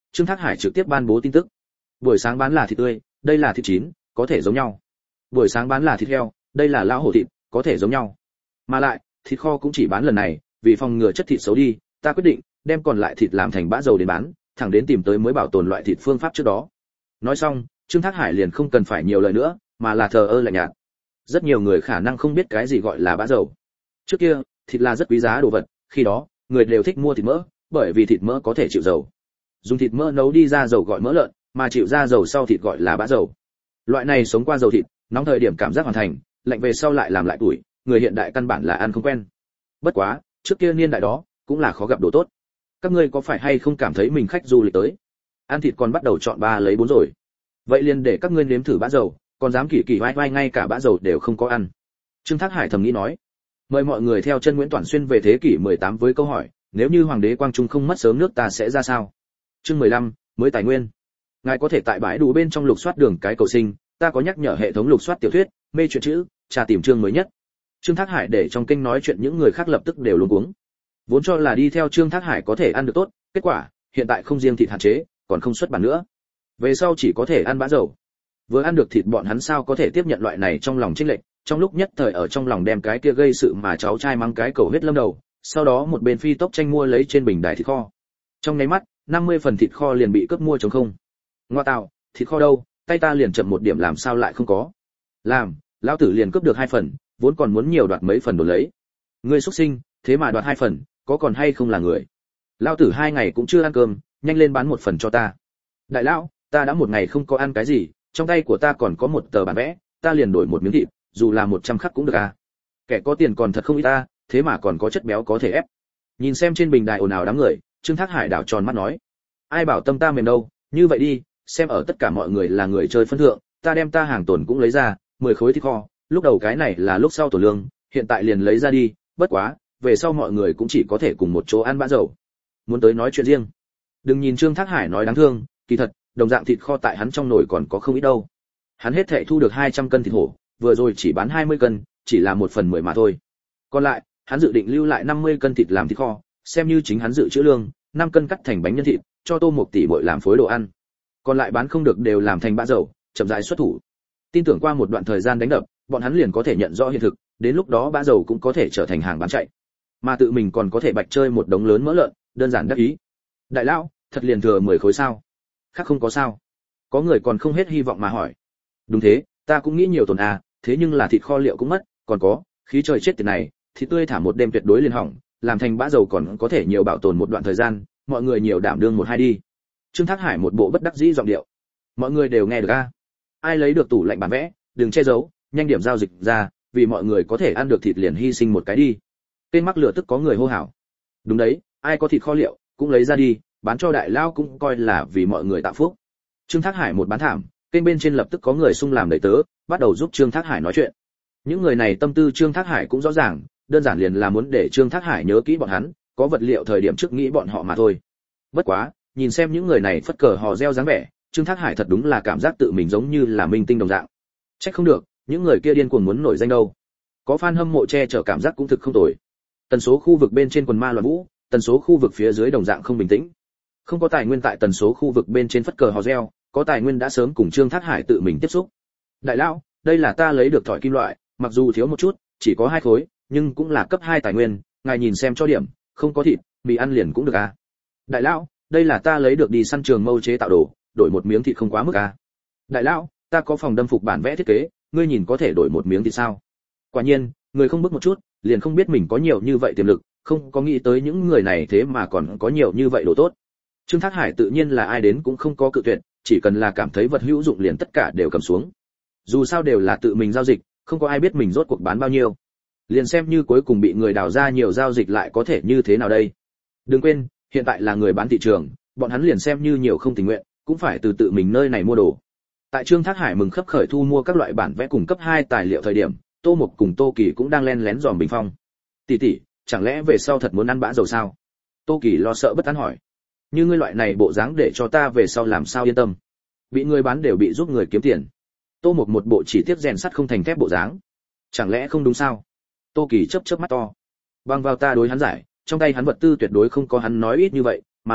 Trương Thác Hải trực tiếp ban bố tin tức. Buổi sáng bán là thịt tươi, đây là thịt chín, có thể giống nhau. Buổi sáng bán là thịt heo, đây là lão hổ thịt, có thể giống nhau. Mà lại, thịt kho cũng chỉ bán lần này, vì phòng ngừa chất thịt xấu đi, ta quyết định đem còn lại thịt làm thành bã dầu để bán, thẳng đến tìm tới mới bảo tồn loại thịt phương pháp trước đó. Nói xong, Trương Thác Hải liền không cần phải nhiều lời nữa, mà là thờ ơ lạnh nhạt. Rất nhiều người khả năng không biết cái gì gọi là bã dầu. Trước kia, thịt là rất quý giá đồ vật, khi đó, người đều thích mua thịt mỡ, bởi vì thịt mỡ có thể chịu dầu. Dùng thịt mỡ nấu đi ra dầu gọi mỡ lợn, mà chịu ra dầu sau thịt gọi là bã dầu. Loại này sống qua dầu thịt, nóng thời điểm cảm giác hoàn thành, lạnh về sau lại làm lại tuổi, người hiện đại căn bản là ăn không quen. Bất quá, trước kia niên đại đó, cũng là khó gặp đồ tốt. Các ngươi có phải hay không cảm thấy mình khách du lịch tới, ăn thịt còn bắt đầu chọn ba lấy bốn rồi? Vậy liền để các ngươi nếm thử bã dầu, còn dám kỳ kỳ vai vai ngay cả bã dầu đều không có ăn. Trương Thác Hải thầm nghĩ nói. Mời mọi người theo chân Nguyễn Toản Xuyên về thế kỷ mười tám với câu hỏi, nếu như hoàng đế Quang Trung không mất sớm nước ta sẽ ra sao? Chương mười lăm, mới tài nguyên. Ngài có thể tại bãi đủ bên trong lục soát đường cái cầu sinh, ta có nhắc nhở hệ thống lục soát tiểu thuyết, mê truyện chữ, tra tìm chương mới nhất. Trương Thác Hải để trong kênh nói chuyện những người khác lập tức đều luống cuống. Vốn cho là đi theo Trương Thác Hải có thể ăn được tốt, kết quả, hiện tại không riêng thịt hạn chế, còn không xuất bản nữa. Về sau chỉ có thể ăn bã dầu. Vừa ăn được thịt bọn hắn sao có thể tiếp nhận loại này trong lòng chênh lệch, trong lúc nhất thời ở trong lòng đem cái kia gây sự mà cháu trai mang cái cầu huyết lâm đầu, sau đó một bên phi tốc tranh mua lấy trên bình đài thịt kho. Trong nháy mắt, năm mươi phần thịt kho liền bị cướp mua trống không. Ngoa tạo, thịt kho đâu, tay ta liền chậm một điểm làm sao lại không có? Làm, lão tử liền cướp được hai phần, vốn còn muốn nhiều đoạt mấy phần đồ lấy. Ngươi xuất sinh, thế mà đoạt hai phần, có còn hay không là người? Lão tử hai ngày cũng chưa ăn cơm, nhanh lên bán một phần cho ta. Đại lão, ta đã một ngày không có ăn cái gì, trong tay của ta còn có một tờ bản vẽ, ta liền đổi một miếng thịt, dù là một trăm khắc cũng được à. Kẻ có tiền còn thật không ít ta, thế mà còn có chất béo có thể ép. Nhìn xem trên bình đài ồn ào đám người, Trương Thác Hải đảo tròn mắt nói, ai bảo tâm ta mềm đâu, như vậy đi, xem ở tất cả mọi người là người chơi phân thượng, ta đem ta hàng tồn cũng lấy ra, mười khối thịt kho, lúc đầu cái này là lúc sau tổ lương, hiện tại liền lấy ra đi, bất quá, về sau mọi người cũng chỉ có thể cùng một chỗ ăn bã dầu. Muốn tới nói chuyện riêng. Đừng nhìn Trương Thác Hải nói đáng thương, kỳ thật, đồng dạng thịt kho tại hắn trong nồi còn có không ít đâu. Hắn hết thảy thu được hai trăm cân thịt hổ, vừa rồi chỉ bán hai mươi cân, chỉ là một phần mười mà thôi. Còn lại, hắn dự định lưu lại năm mươi cân thịt làm thịt kho, xem như chính hắn dự trữ lương, năm cân cắt thành bánh nhân thịt, cho Tô Mộc tỷ muội làm phối đồ ăn. Còn lại bán không được đều làm thành bã dầu, chậm rãi xuất thủ. Tin tưởng qua một đoạn thời gian đánh đập, bọn hắn liền có thể nhận rõ hiện thực, đến lúc đó bã dầu cũng có thể trở thành hàng bán chạy. Mà tự mình còn có thể bạch chơi một đống lớn mỡ lợn, đơn giản đắc ý. Đại lão, thật liền thừa mười khối sao? Khác không có sao? Có người còn không hết hy vọng mà hỏi. Đúng thế, ta cũng nghĩ nhiều tồn à, thế nhưng là thịt kho liệu cũng mất, còn có, khí trời chết tiệt này, thịt tươi thả một đêm tuyệt đối liền hỏng, làm thành bã dầu còn có thể nhiều bảo tồn một đoạn thời gian, mọi người nhiều đảm đương một hai đi. Trương Thác Hải một bộ bất đắc dĩ giọng điệu. Mọi người đều nghe được a. Ai lấy được tủ lạnh bản vẽ, đừng che giấu, nhanh điểm giao dịch ra, vì mọi người có thể ăn được thịt liền hy sinh một cái đi. Tên mắc lửa tức có người hô hào. Đúng đấy, ai có thịt kho liệu, cũng lấy ra đi, bán cho đại lao cũng coi là vì mọi người tạo phúc. Trương Thác Hải một bán thảm, kênh bên trên lập tức có người xung làm đầy tớ, bắt đầu giúp Trương Thác Hải nói chuyện. Những người này tâm tư Trương Thác Hải cũng rõ ràng, đơn giản liền là muốn để Trương Thác Hải nhớ kỹ bọn hắn, có vật liệu thời điểm trước nghĩ bọn họ mà thôi. Bất quá, nhìn xem những người này phất cờ hò reo dáng vẻ, Trương Thác Hải thật đúng là cảm giác tự mình giống như là minh tinh đồng dạng. Trách không được, những người kia điên cuồng muốn nổi danh đâu. Có fan hâm mộ che chở cảm giác cũng thực không tồi. Tần số khu vực bên trên quần ma loạn vũ, tần số khu vực phía dưới đồng dạng không bình tĩnh. Không có tài nguyên tại tần số khu vực bên trên phất cờ hò reo, có tài nguyên đã sớm cùng Trương Thác Hải tự mình tiếp xúc. Đại lão, đây là ta lấy được thỏi kim loại, mặc dù thiếu một chút, chỉ có hai khối, nhưng cũng là cấp hai tài nguyên, ngài nhìn xem cho điểm, không có thịt, mì ăn liền cũng được à. Đại lão, đây là ta lấy được đi săn trường mâu chế tạo đồ, đổi một miếng thịt không quá mức à. Đại lão, ta có phòng đâm phục bản vẽ thiết kế, ngươi nhìn có thể đổi một miếng thịt sao? Quả nhiên, người không bước một chút, liền không biết mình có nhiều như vậy tiềm lực, không có nghĩ tới những người này thế mà còn có nhiều như vậy đồ tốt. Trương Thác Hải tự nhiên là ai đến cũng không có cự tuyệt, chỉ cần là cảm thấy vật hữu dụng liền tất cả đều cầm xuống. Dù sao đều là tự mình giao dịch, không có ai biết mình rốt cuộc bán bao nhiêu. Liền xem như cuối cùng bị người đào ra nhiều giao dịch lại có thể như thế nào đây? Đừng quên, hiện tại là người bán thị trường, bọn hắn liền xem như nhiều không tình nguyện, cũng phải từ tự mình nơi này mua đồ. Tại Trương Thác Hải mừng khấp khởi thu mua các loại bản vẽ cùng cấp hai tài liệu thời điểm, Tô Mộc cùng Tô Kỳ cũng đang len lén dòm bình phong. Tỷ tỷ, chẳng lẽ về sau thật muốn ăn bã dầu sao? Tô Kỳ lo sợ bất an hỏi. Như ngươi loại này bộ dáng để cho ta về sau làm sao yên tâm? Bị người bán đều bị giúp người kiếm tiền. Tô Mộc một bộ chỉ tiếp rèn sắt không thành thép bộ dáng. Chẳng lẽ không đúng sao? Tô Kỳ chớp chớp mắt to. Bằng vào ta đối hắn giải, trong tay hắn vật tư tuyệt đối không có hắn nói ít như vậy, mà lại,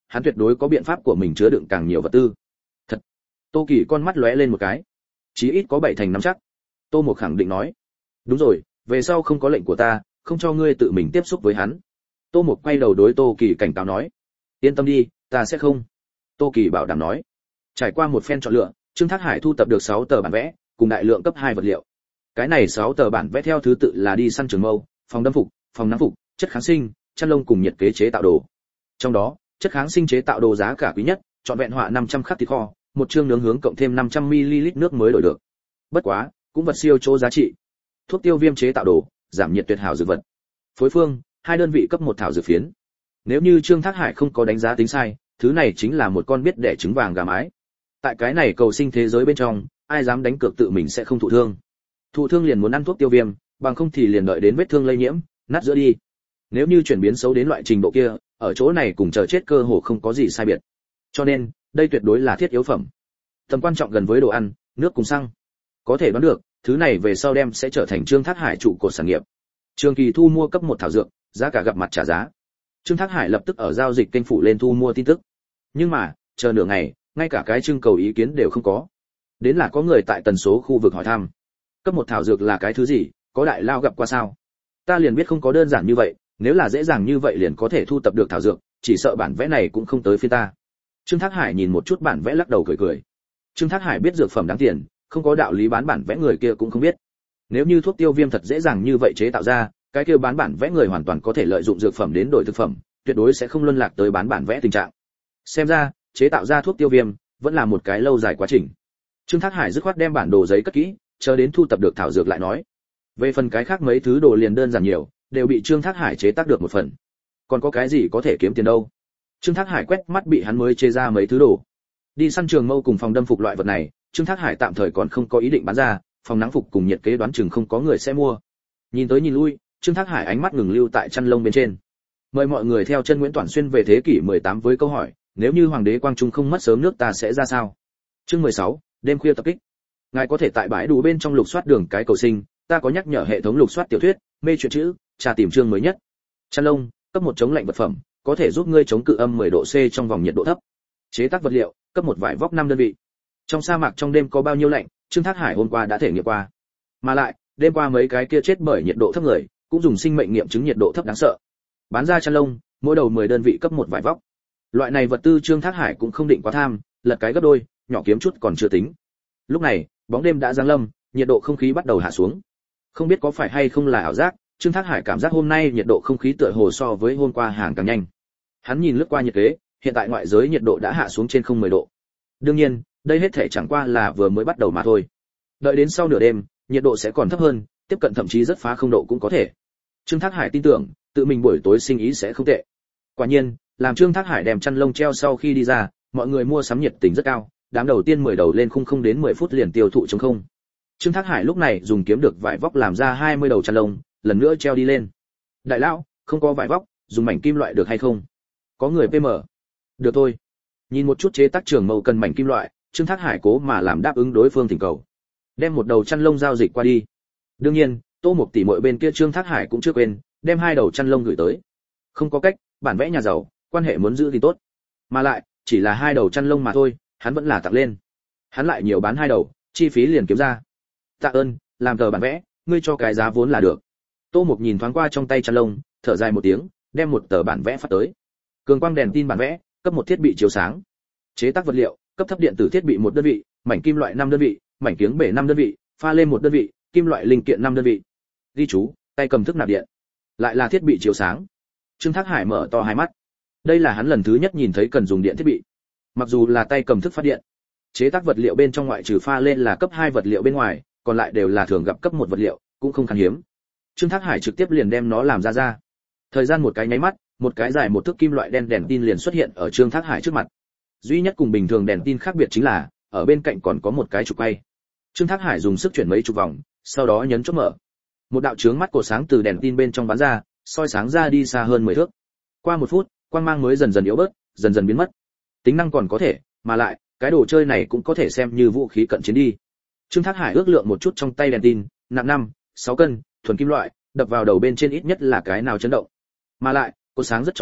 hắn tuyệt đối có biện pháp của mình chứa đựng càng nhiều vật tư. Thật. Tô Kỳ con mắt lóe lên một cái. Chí ít có bảy thành năm chắc. Tô Mục khẳng định nói. Đúng rồi, về sau không có lệnh của ta, không cho ngươi tự mình tiếp xúc với hắn. Tô Mục quay đầu đối Tô Kỳ cảnh cáo nói. Yên tâm đi, ta sẽ không. Tô Kỳ bảo đảm nói. Trải qua một phen chọn lựa, Trương Thác Hải thu tập được sáu tờ bản vẽ, cùng đại lượng cấp hai vật liệu. Cái này sáu tờ bản vẽ theo thứ tự là đi săn trường mâu, phòng đâm phục, phòng nắng phục, chất kháng sinh, chăn lông cùng nhiệt kế chế tạo đồ. Trong đó, chất kháng sinh chế tạo đồ giá cả quý nhất, chọn vẹn họa năm trăm khắc thịt kho, một chương nướng hướng cộng thêm năm trăm mi li lít nước mới đổi được. Bất quá, cũng vật siêu chỗ giá trị. Thuốc tiêu viêm chế tạo đồ, giảm nhiệt tuyệt hảo dược vật. Phối phương, hai đơn vị cấp một thảo dược phiến. Nếu như Trương Thác Hải không có đánh giá tính sai, thứ này chính là một con biết đẻ trứng vàng gà mái. Tại cái này cầu sinh thế giới bên trong, ai dám đánh cược tự mình sẽ không thụ thương. Thụ thương liền muốn ăn thuốc tiêu viêm, bằng không thì liền đợi đến vết thương lây nhiễm, nát giữa đi. Nếu như chuyển biến xấu đến loại trình độ kia, ở chỗ này cùng chờ chết cơ hồ không có gì sai biệt. Cho nên, đây tuyệt đối là thiết yếu phẩm. Tầm quan trọng gần với đồ ăn, nước cùng xăng. Có thể đoán được, thứ này về sau đem sẽ trở thành Trương Thác Hải trụ cột sản nghiệp. Trường Kỳ thu mua cấp một thảo dược, giá cả gặp mặt trả giá. Trương Thác Hải lập tức ở giao dịch kênh phụ lên thu mua tin tức. Nhưng mà, chờ nửa ngày, ngay cả cái trưng cầu ý kiến đều không có. Đến là có người tại tần số khu vực hỏi thăm. Cấp một thảo dược là cái thứ gì, có đại lao gặp qua sao? Ta liền biết không có đơn giản như vậy, nếu là dễ dàng như vậy liền có thể thu tập được thảo dược, chỉ sợ bản vẽ này cũng không tới phiên ta. Trương Thác Hải nhìn một chút bản vẽ lắc đầu cười cười. Trương Thác Hải biết dược phẩm đáng tiền, không có đạo lý bán bản vẽ người kia cũng không biết. Nếu như thuốc tiêu viêm thật dễ dàng như vậy chế tạo ra, cái kia bán bản vẽ người hoàn toàn có thể lợi dụng dược phẩm đến đổi thực phẩm, tuyệt đối sẽ không luân lạc tới bán bản vẽ tình trạng. Xem ra, chế tạo ra thuốc tiêu viêm vẫn là một cái lâu dài quá trình. Trương Thác Hải dứt khoát đem bản đồ giấy cất kỹ, chờ đến thu tập được thảo dược lại nói. Về phần cái khác mấy thứ đồ liền đơn giản nhiều, đều bị Trương Thác Hải chế tác được một phần. Còn có cái gì có thể kiếm tiền đâu? Trương Thác Hải quét mắt bị hắn mới chế ra mấy thứ đồ. Đi săn trường mâu cùng phòng đâm phục loại vật này, Trương Thác Hải tạm thời còn không có ý định bán ra, phòng nắng phục cùng nhiệt kế đoán chừng không có người sẽ mua. Nhìn tới nhìn lui, Trương Thác Hải ánh mắt ngừng lưu tại chăn lông bên trên. Mời mọi người theo chân Nguyễn Toản Xuyên về thế kỷ mười tám với câu hỏi, nếu như hoàng đế Quang Trung không mất sớm nước ta sẽ ra sao? Chương mười sáu, đêm khuya tập kích. Ngài có thể tại bãi đủ bên trong lục soát đường cái cầu sinh, ta có nhắc nhở hệ thống lục soát tiểu thuyết, mê truyện chữ, tra tìm chương mới nhất. Chăn lông, cấp một chống lạnh vật phẩm, có thể giúp ngươi chống cự âm mười độ C trong vòng nhiệt độ thấp. Chế tác vật liệu, cấp một vải vóc năm đơn vị. Trong sa mạc trong đêm có bao nhiêu lạnh, Trương Thác Hải hôm qua đã thể nghiệm qua. Mà lại, đêm qua mấy cái kia chết bởi nhiệt độ thấp người, cũng dùng sinh mệnh nghiệm chứng nhiệt độ thấp đáng sợ. Bán ra chăn lông, mỗi đầu mười đơn vị cấp một vải vóc. Loại này vật tư Trương Thác Hải cũng không định quá tham, lật cái gấp đôi, nhỏ kiếm chút còn chưa tính. Lúc này, bóng đêm đã giáng lâm, nhiệt độ không khí bắt đầu hạ xuống. Không biết có phải hay không là ảo giác, Trương Thác Hải cảm giác hôm nay nhiệt độ không khí tựa hồ so với hôm qua hàng càng nhanh. Hắn nhìn lướt qua nhiệt kế, hiện tại ngoại giới nhiệt độ đã hạ xuống trên không mười độ. Đương nhiên, đây hết thể chẳng qua là vừa mới bắt đầu mà thôi. Đợi đến sau nửa đêm, nhiệt độ sẽ còn thấp hơn, tiếp cận thậm chí rất phá không độ cũng có thể. Trương Thác Hải tin tưởng, tự mình buổi tối sinh ý sẽ không tệ. Quả nhiên, làm Trương Thác Hải đem chăn lông treo sau khi đi ra, mọi người mua sắm nhiệt tình rất cao, đám đầu tiên mười đầu lên khung không đến mười phút liền tiêu thụ trống không. Trương Thác Hải lúc này dùng kiếm được vải vóc làm ra hai mươi đầu chăn lông, lần nữa treo đi lên. Đại lão, không có vải vóc, dùng mảnh kim loại được hay không? Có người pê em. Được thôi. Nhìn một chút chế tác trường mâu cần mảnh kim loại, Trương Thác Hải cố mà làm đáp ứng đối phương thỉnh cầu. Đem một đầu chăn lông giao dịch qua đi. Đương nhiên, Tô Mục tỷ muội bên kia Trương Thác Hải cũng chưa quên, đem hai đầu chăn lông gửi tới. Không có cách, bản vẽ nhà giàu, quan hệ muốn giữ thì tốt. Mà lại, chỉ là hai đầu chăn lông mà thôi, hắn vẫn là tặng lên. Hắn lại nhiều bán hai đầu, chi phí liền kiếm ra. Tạ ơn, làm tờ bản vẽ, ngươi cho cái giá vốn là được. Tô Mục nhìn thoáng qua trong tay chăn lông, thở dài một tiếng, đem một tờ bản vẽ phát tới. Cường quang đèn tin bản vẽ, cấp một thiết bị chiếu sáng. Chế tác vật liệu, cấp thấp điện tử thiết bị một đơn vị, mảnh kim loại năm đơn vị, mảnh kiếng bể năm đơn vị, pha lê một đơn vị, kim loại linh kiện năm đơn vị. Ghi chú, tay cầm thức nạp điện. Lại là thiết bị chiếu sáng. Trương Thác Hải mở to hai mắt. Đây là hắn lần thứ nhất nhìn thấy cần dùng điện thiết bị. Mặc dù là tay cầm thức phát điện, chế tác vật liệu bên trong ngoại trừ pha lê là cấp hai vật liệu bên ngoài, còn lại đều là thường gặp cấp một vật liệu, cũng không khan hiếm. Trương Thác Hải trực tiếp liền đem nó làm ra ra. Thời gian một cái nháy mắt, một cái dài một thước kim loại đen đèn tin liền xuất hiện ở Trương Thác Hải trước mặt. Duy nhất cùng bình thường đèn tin khác biệt chính là, ở bên cạnh còn có một cái trục quay. Trương Thác Hải dùng sức chuyển mấy chục vòng, sau đó nhấn chốt mở. Một đạo chướng mắt cột sáng từ đèn tin bên trong bắn ra, soi sáng ra đi xa hơn mười thước. Qua một phút, quang mang mới dần dần yếu bớt, dần dần biến mất. Tính năng còn có thể, mà lại, cái đồ chơi này cũng có thể xem như vũ khí cận chiến đi. Trương Thác Hải ước lượng một chút trong tay đèn tin, nặng năm, sáu cân, thuần kim loại, đập vào đầu bên trên ít nhất là cái nào chấn động. Mà lại, cột sáng rất chói mắt,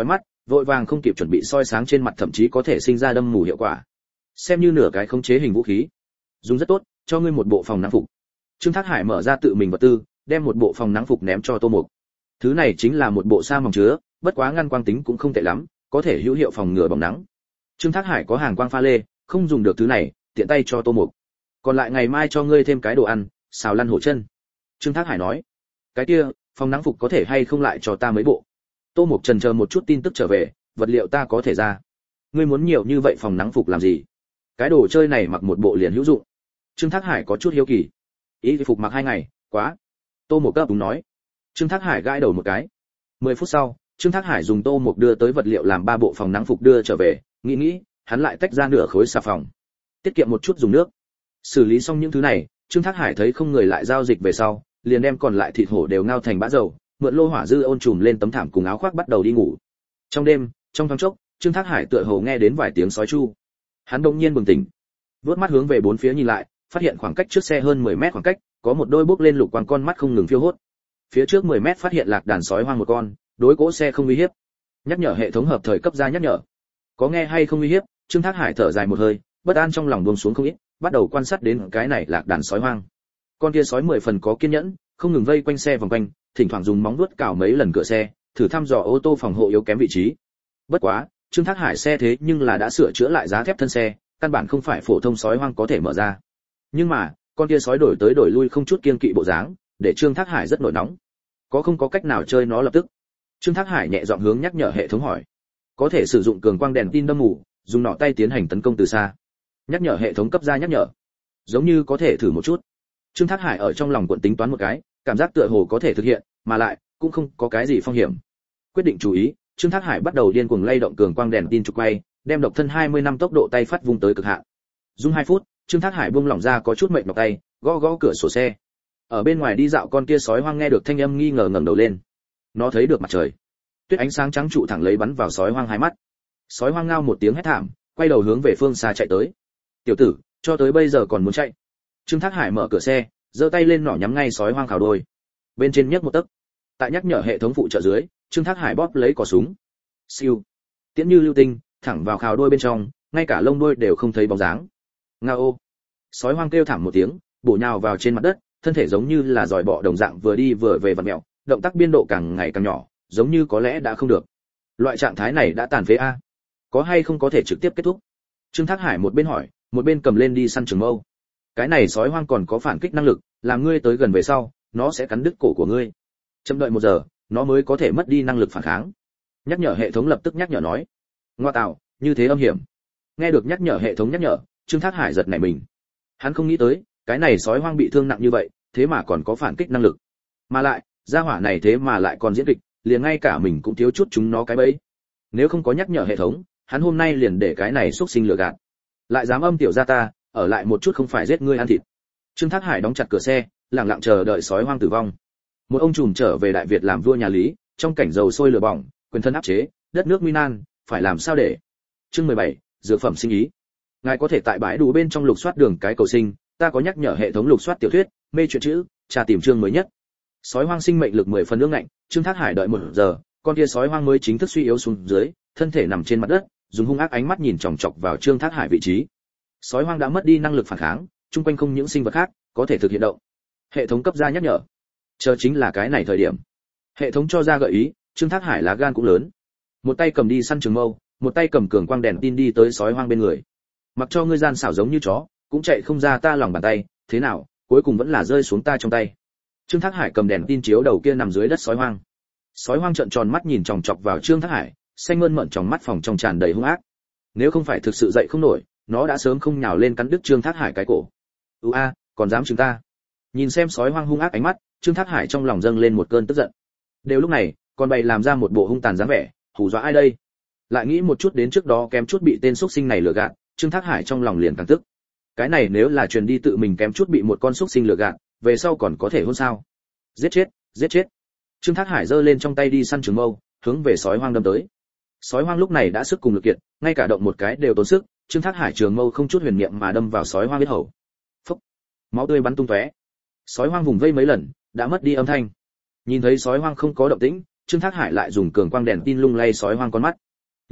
vội vàng không kịp chuẩn bị soi sáng trên mặt thậm chí có thể sinh ra đâm mù hiệu quả, xem như nửa cái khống chế hình vũ khí. Dùng rất tốt, cho ngươi một bộ phòng nắng phục. Trương Thác Hải mở ra tự mình vật tư, đem một bộ phòng nắng phục ném cho Tô Mục. Thứ này chính là một bộ sa mỏng chứa, bất quá ngăn quang tính cũng không tệ lắm, có thể hữu hiệu phòng ngừa bỏng nắng. Trương Thác Hải có hàng quang pha lê, không dùng được thứ này, tiện tay cho Tô Mục. Còn lại ngày mai cho ngươi thêm cái đồ ăn, xào lăn hổ chân. Trương Thác Hải nói, cái kia, phòng nắng phục có thể hay không lại cho ta mấy bộ. Tô Mục chần chờ một chút tin tức trở về, vật liệu ta có thể ra. Ngươi muốn nhiều như vậy phòng nắng phục làm gì? Cái đồ chơi này mặc một bộ liền hữu dụng. Trương Thác Hải có chút hiếu kỳ. Ý phục mặc hai ngày, quá. Tô Mục cấp đúng nói. Trương Thác Hải gãi đầu một cái. mười phút sau, Trương Thác Hải dùng Tô Mục đưa tới vật liệu làm ba bộ phòng nắng phục đưa trở về, nghĩ nghĩ, hắn lại tách ra nửa khối xà phòng. Tiết kiệm một chút dùng nước. Xử lý xong những thứ này, Trương Thác Hải thấy không người lại giao dịch về sau, liền đem còn lại thịt hổ đều ngao thành bã dầu, mượn lô hỏa dư ôn trùm lên tấm thảm cùng áo khoác bắt đầu đi ngủ. Trong đêm, trong thoáng chốc, Trương Thác Hải tựa hồ nghe đến vài tiếng sói chu. Hắn đột nhiên bừng tỉnh, vớt mắt hướng về bốn phía nhìn lại, phát hiện khoảng cách trước xe hơn mười mét khoảng cách, có một đôi bốc lên lục quang con mắt không ngừng phiêu hốt. Phía trước mười mét phát hiện lạc đàn sói hoang một con, đối cỗ xe không uy hiếp. Nhắc nhở hệ thống hợp thời cấp ra nhắc nhở. Có nghe hay không uy hiếp? Trương Thác Hải thở dài một hơi, bất an trong lòng buông xuống không ít, bắt đầu quan sát đến cái này lạc đàn sói hoang. Con kia sói mười phần có kiên nhẫn, không ngừng vây quanh xe vòng quanh, thỉnh thoảng dùng móng vuốt cào mấy lần cửa xe, thử thăm dò ô tô phòng hộ yếu kém vị trí. Bất quá, Trương Thác Hải xe thế nhưng là đã sửa chữa lại giá thép thân xe, căn bản không phải phổ thông sói hoang có thể mở ra. Nhưng mà, con kia sói đổi tới đổi lui không chút kiên kỵ bộ dáng, để Trương Thác Hải rất nổi nóng. Có không có cách nào chơi nó lập tức? Trương Thác Hải nhẹ giọng hướng nhắc nhở hệ thống hỏi. Có thể sử dụng cường quang đèn tin đâm mù, dùng nỏ tay tiến hành tấn công từ xa. Nhắc nhở hệ thống cấp ra nhắc nhở. Giống như có thể thử một chút. Trương Thác Hải ở trong lòng cuộn tính toán một cái, cảm giác tựa hồ có thể thực hiện, mà lại cũng không có cái gì phong hiểm. Quyết định chú ý, Trương Thác Hải bắt đầu điên cuồng lay động cường quang đèn tin trục quay, đem độc thân hai mươi năm tốc độ tay phát vung tới cực hạn. Dùng hai phút, Trương Thác Hải buông lỏng ra có chút mệt mỏi tay, gõ gõ cửa sổ xe. Ở bên ngoài đi dạo con kia sói hoang nghe được thanh âm nghi ngờ ngẩng đầu lên. Nó thấy được mặt trời. Tuyết ánh sáng trắng trụ thẳng lấy bắn vào sói hoang hai mắt. Sói hoang ngao một tiếng hét thảm, quay đầu hướng về phương xa chạy tới. Tiểu tử, cho tới bây giờ còn muốn chạy. Trương Thác Hải mở cửa xe, giơ tay lên nỏ nhắm ngay sói hoang khảo đôi. Bên trên nhấc một tấc. Tại nhắc nhở hệ thống phụ trợ dưới, Trương Thác Hải bóp lấy cò súng. Siêu. Tiễn như lưu tinh, thẳng vào khảo đôi bên trong, ngay cả lông đuôi đều không thấy bóng dáng. Ngao. Sói hoang kêu thảm một tiếng, bổ nhào vào trên mặt đất, thân thể giống như là giòi bọ đồng dạng vừa đi vừa về vặn mèo, động tác biên độ càng ngày càng nhỏ, giống như có lẽ đã không được. Loại trạng thái này đã tàn phế a. Có hay không có thể trực tiếp kết thúc? Trương Thác Hải một bên hỏi, một bên cầm lên đi săn trường mâu. Cái này sói hoang còn có phản kích năng lực, làm ngươi tới gần về sau, nó sẽ cắn đứt cổ của ngươi. Chậm đợi một giờ, nó mới có thể mất đi năng lực phản kháng. Nhắc nhở hệ thống lập tức nhắc nhở nói. Ngoa tạo, như thế âm hiểm. Nghe được nhắc nhở hệ thống nhắc nhở, Trương Thác Hải giật nảy mình. Hắn không nghĩ tới, cái này sói hoang bị thương nặng như vậy, thế mà còn có phản kích năng lực. Mà lại, gia hỏa này thế mà lại còn diễn kịch, liền ngay cả mình cũng thiếu chút chúng nó cái bẫy. Nếu không có nhắc nhở hệ thống, hắn hôm nay liền để cái này xúc sinh lừa gạt. Lại dám âm tiểu gia ta, ở lại một chút không phải giết ngươi ăn thịt. Trương Thác Hải đóng chặt cửa xe, lặng lặng chờ đợi sói hoang tử vong. Một ông trùm trở về Đại Việt làm vua nhà Lý, trong cảnh dầu sôi lửa bỏng, quyền thân áp chế, đất nước nguy nan, phải làm sao để? Chương mười bảy, dược phẩm sinh ý. Ngài có thể tại bãi đủ bên trong lục soát đường cái cầu sinh, ta có nhắc nhở hệ thống lục soát tiểu thuyết, mê truyện chữ, tra tìm chương mới nhất. Sói hoang sinh mệnh lực mười phần ương ngạnh, Trương Thác Hải đợi một giờ, con kia sói hoang mới chính thức suy yếu xuống dưới, thân thể nằm trên mặt đất, dùng hung ác ánh mắt nhìn chòng chọc vào Trương Thác Hải vị trí. Sói hoang đã mất đi năng lực phản kháng, chung quanh không những sinh vật khác có thể thực hiện động. Hệ thống cấp ra nhắc nhở. Chờ chính là cái này thời điểm. Hệ thống cho ra gợi ý, Trương Thác Hải lá gan cũng lớn. Một tay cầm đi săn trường mâu, một tay cầm cường quang đèn tin đi tới sói hoang bên người. Mặc cho ngươi gian xảo giống như chó, cũng chạy không ra ta lòng bàn tay, thế nào, cuối cùng vẫn là rơi xuống ta trong tay. Trương Thác Hải cầm đèn tin chiếu đầu kia nằm dưới đất sói hoang. Sói hoang trợn tròn mắt nhìn chòng chọc vào Trương Thác Hải, xanh mơn mởn trong mắt phòng trong tràn đầy hung ác. Nếu không phải thực sự dậy không nổi, nó đã sớm không nhào lên cắn đứt Trương Thác Hải cái cổ. "Ư a, còn dám chúng ta?" Nhìn xem sói hoang hung ác ánh mắt, Trương Thác Hải trong lòng dâng lên một cơn tức giận. Đều lúc này, còn bày làm ra một bộ hung tàn dáng vẻ, hù dọa ai đây? Lại nghĩ một chút đến trước đó kém chút bị tên xúc sinh này lừa gạt, Trương Thác Hải trong lòng liền càng tức. Cái này nếu là truyền đi tự mình kém chút bị một con xúc sinh lừa gạt, về sau còn có thể hôn sao? Giết chết, giết chết. Trương Thác Hải giơ lên trong tay đi săn trường mâu, hướng về sói hoang đâm tới. Sói hoang lúc này đã sức cùng lực kiệt, ngay cả động một cái đều tốn sức, Trương Thác Hải trường mâu không chút huyền niệm mà đâm vào sói hoang huyết hầu. Phốc, máu tươi bắn tung tóe. Sói hoang vùng vây mấy lần, đã mất đi âm thanh. Nhìn thấy sói hoang không có động tĩnh, Trương Thác Hải lại dùng cường quang đèn tin lung lay sói hoang con mắt.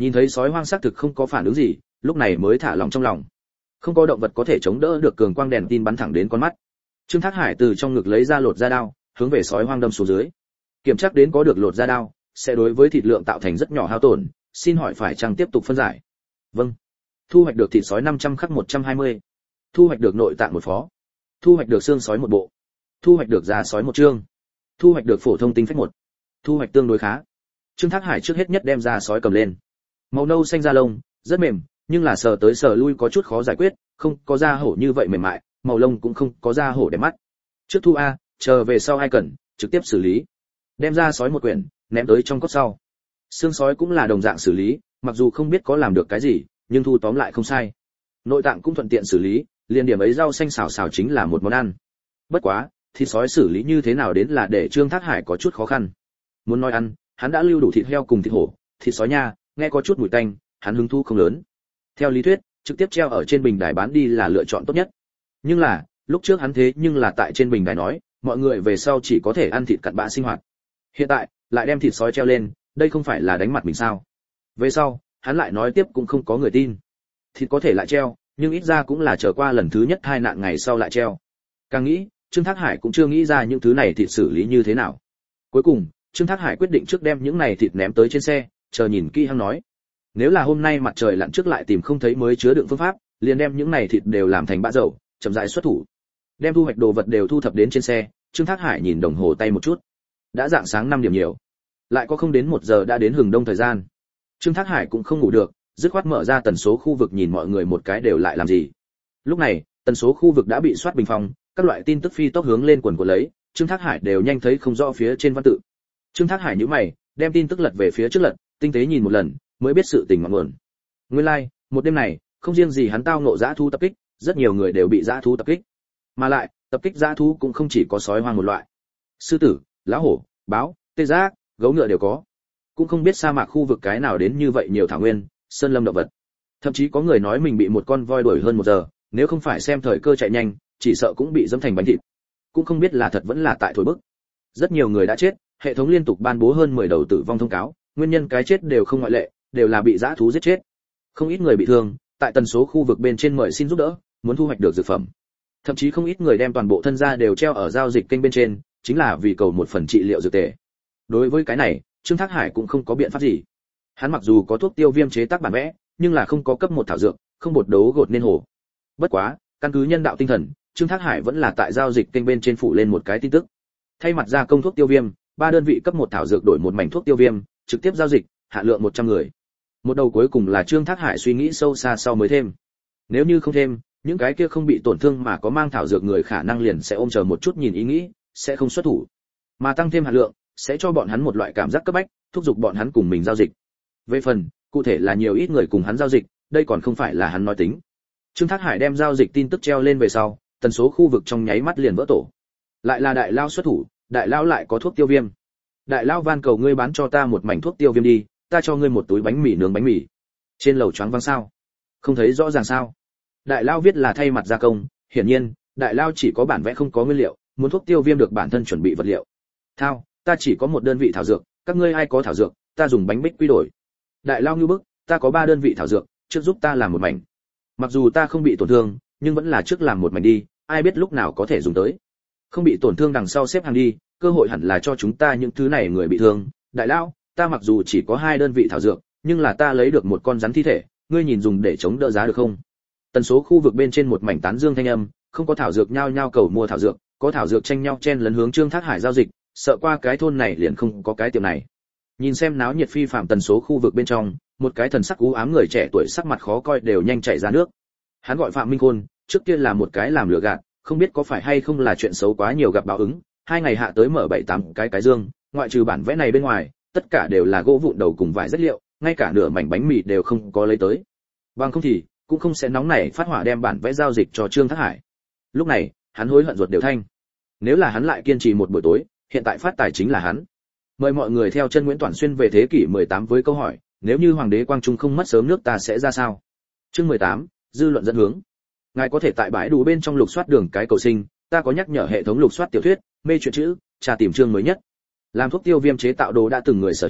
Nhìn thấy sói hoang xác thực không có phản ứng gì, lúc này mới thả lòng trong lòng. Không có động vật có thể chống đỡ được cường quang đèn tin bắn thẳng đến con mắt. Trương Thác Hải từ trong ngực lấy ra lột da đao, hướng về sói hoang đâm xuống dưới. Kiểm tra đến có được lột da đao, sẽ đối với thịt lượng tạo thành rất nhỏ hao tổn, xin hỏi phải chăng tiếp tục phân giải? Vâng. Thu hoạch được thịt sói năm trăm khắc một trăm hai mươi. Thu hoạch được nội tạng một phó. Thu hoạch được xương sói một bộ. Thu hoạch được da sói một chương. Thu hoạch được phổ thông tinh phách một. Thu hoạch tương đối khá. Trương Thác Hải trước hết nhất đem da sói cầm lên. Màu nâu xanh da lông, rất mềm, nhưng là sờ tới sờ lui có chút khó giải quyết, không có da hổ như vậy mềm mại, màu lông cũng không có da hổ đẹp mắt. Trước thu a, chờ về sau ai cần, trực tiếp xử lý. Đem da sói một quyển, ném tới trong cốc sau. Xương sói cũng là đồng dạng xử lý, mặc dù không biết có làm được cái gì, nhưng thu tóm lại không sai. Nội tạng cũng thuận tiện xử lý, liền điểm ấy rau xanh xào xào chính là một món ăn. Bất quá, thịt sói xử lý như thế nào đến là để Trương Thác Hải có chút khó khăn. Muốn nói ăn, hắn đã lưu đủ thịt heo cùng thịt hổ, thịt sói nha, nghe có chút mùi tanh, hắn hứng thú không lớn. Theo lý thuyết, trực tiếp treo ở trên bình đài bán đi là lựa chọn tốt nhất. Nhưng là, lúc trước hắn thế nhưng là tại trên bình đài nói, mọi người về sau chỉ có thể ăn thịt cặn bã sinh hoạt. Hiện tại, lại đem thịt sói treo lên, đây không phải là đánh mặt mình sao? Về sau, hắn lại nói tiếp cũng không có người tin. Thịt có thể lại treo, nhưng ít ra cũng là chờ qua lần thứ nhất hai nạn ngày sau lại treo. Càng nghĩ, Trương Thác Hải cũng chưa nghĩ ra những thứ này thịt xử lý như thế nào. Cuối cùng, Trương Thác Hải quyết định trước đem những này thịt ném tới trên xe, chờ nhìn kỹ hắn nói. Nếu là hôm nay mặt trời lặn trước lại tìm không thấy mới chứa đựng phương pháp, liền đem những này thịt đều làm thành bã dầu, chậm rãi xuất thủ. Đem thu hoạch đồ vật đều thu thập đến trên xe, Trương Thác Hải nhìn đồng hồ tay một chút. Đã dạng sáng năm điểm nhiều, lại có không đến một giờ đã đến hừng đông thời gian. Trương Thác Hải cũng không ngủ được, dứt khoát mở ra tần số khu vực nhìn mọi người một cái đều lại làm gì. Lúc này, tần số khu vực đã bị soát bình phong, các loại tin tức phi tốc hướng lên quần của lấy, Trương Thác Hải đều nhanh thấy không rõ phía trên văn tự. Trương Thác Hải nhíu mày, đem tin tức lật về phía trước lật, tinh tế nhìn một lần, mới biết sự tình ngọn nguồn. Nguyên lai, like, một đêm này, không riêng gì hắn tao ngộ dã thú tập kích, rất nhiều người đều bị dã thú tập kích. Mà lại, tập kích dã thú cũng không chỉ có sói hoang một loại. Sư tử, lão hổ, báo, tê giác, gấu ngựa đều có. Cũng không biết sa mạc khu vực cái nào đến như vậy nhiều thảo nguyên, sơn lâm động vật. Thậm chí có người nói mình bị một con voi đuổi hơn một giờ, nếu không phải xem thời cơ chạy nhanh, chỉ sợ cũng bị dẫm thành bánh thịt. Cũng không biết là thật vẫn là tại thổi bức. Rất nhiều người đã chết, hệ thống liên tục ban bố hơn mười đầu tử vong thông cáo, nguyên nhân cái chết đều không ngoại lệ, đều là bị dã thú giết chết. Không ít người bị thương, tại tần số khu vực bên trên mời xin giúp đỡ, muốn thu hoạch được dược phẩm. Thậm chí không ít người đem toàn bộ thân gia đều treo ở giao dịch kênh bên trên, chính là vì cầu một phần trị liệu dược tề. Đối với cái này, Trương Thác Hải cũng không có biện pháp gì. Hắn mặc dù có thuốc tiêu viêm chế tác bản vẽ, nhưng là không có cấp một thảo dược, không bột đấu gột nên hổ. Bất quá, căn cứ nhân đạo tinh thần, Trương Thác Hải vẫn là tại giao dịch kênh bên trên phủ lên một cái tin tức. Thay mặt ra công thuốc tiêu viêm, ba đơn vị cấp một thảo dược đổi một mảnh thuốc tiêu viêm, trực tiếp giao dịch, hạ lượng một trăm người. Một đầu cuối cùng là Trương Thác Hải suy nghĩ sâu xa sau mới thêm. Nếu như không thêm, những cái kia không bị tổn thương mà có mang thảo dược người khả năng liền sẽ ôm chờ một chút nhìn ý nghĩ, sẽ không xuất thủ. Mà tăng thêm hạ lượng, sẽ cho bọn hắn một loại cảm giác cấp bách, thúc giục bọn hắn cùng mình giao dịch. Về phần, cụ thể là nhiều ít người cùng hắn giao dịch, đây còn không phải là hắn nói tính. Trương Thác Hải đem giao dịch tin tức treo lên về sau, tần số khu vực trong nháy mắt liền vỡ tổ. Lại là đại lao xuất thủ, đại lao lại có thuốc tiêu viêm. Đại lao van cầu ngươi bán cho ta một mảnh thuốc tiêu viêm đi, ta cho ngươi một túi bánh mì nướng bánh mì. Trên lầu choáng váng sao? Không thấy rõ ràng sao? Đại lao viết là thay mặt gia công, hiển nhiên, đại lao chỉ có bản vẽ không có nguyên liệu, muốn thuốc tiêu viêm được bản thân chuẩn bị vật liệu. Thao, ta chỉ có một đơn vị thảo dược, các ngươi ai có thảo dược, ta dùng bánh bích quy đổi. Đại lao như bức, ta có ba đơn vị thảo dược, trước giúp ta làm một mảnh. Mặc dù ta không bị tổn thương, nhưng vẫn là trước làm một mảnh đi, ai biết lúc nào có thể dùng tới. Không bị tổn thương đằng sau xếp hàng đi, cơ hội hẳn là cho chúng ta những thứ này người bị thương. Đại lao, ta mặc dù chỉ có hai đơn vị thảo dược, nhưng là ta lấy được một con rắn thi thể, ngươi nhìn dùng để chống đỡ giá được không? Tần số khu vực bên trên một mảnh tán dương thanh âm, không có thảo dược nhao nhao cầu mua thảo dược, có thảo dược tranh nhau chen lấn hướng Trương Thác Hải giao dịch, sợ qua cái thôn này liền không có cái tiệm này. Nhìn xem náo nhiệt phi phạm tần số khu vực bên trong, một cái thần sắc u ám người trẻ tuổi sắc mặt khó coi đều nhanh chảy ra nước. Hắn gọi Phạm Minh Khôn, trước kia là một cái làm lừa gạt, không biết có phải hay không là chuyện xấu quá nhiều gặp báo ứng, hai ngày hạ tới mở bảy tám cái cái dương, ngoại trừ bản vẽ này bên ngoài, tất cả đều là gỗ vụn đầu cùng vải rất liệu, ngay cả nửa mảnh bánh mì đều không có lấy tới. Bằng không thì, cũng không sẽ nóng nảy phát hỏa đem bản vẽ giao dịch cho Trương Thác Hải. Lúc này, hắn hối hận ruột đều thanh. Nếu là hắn lại kiên trì một buổi tối, hiện tại phát tài chính là hắn. Mời mọi người theo chân Nguyễn Toản Xuyên về thế kỷ mười tám với câu hỏi, nếu như hoàng đế Quang Trung không mất sớm nước ta sẽ ra sao? Chương mười tám, dư luận dẫn hướng. Ngài có thể tại bãi đủ bên trong lục soát đường cái cầu sinh, ta có nhắc nhở hệ thống lục soát tiểu thuyết, mê truyện chữ, tra tìm chương mới nhất. Làm thuốc tiêu viêm chế tạo đồ đã từng người sở hữu,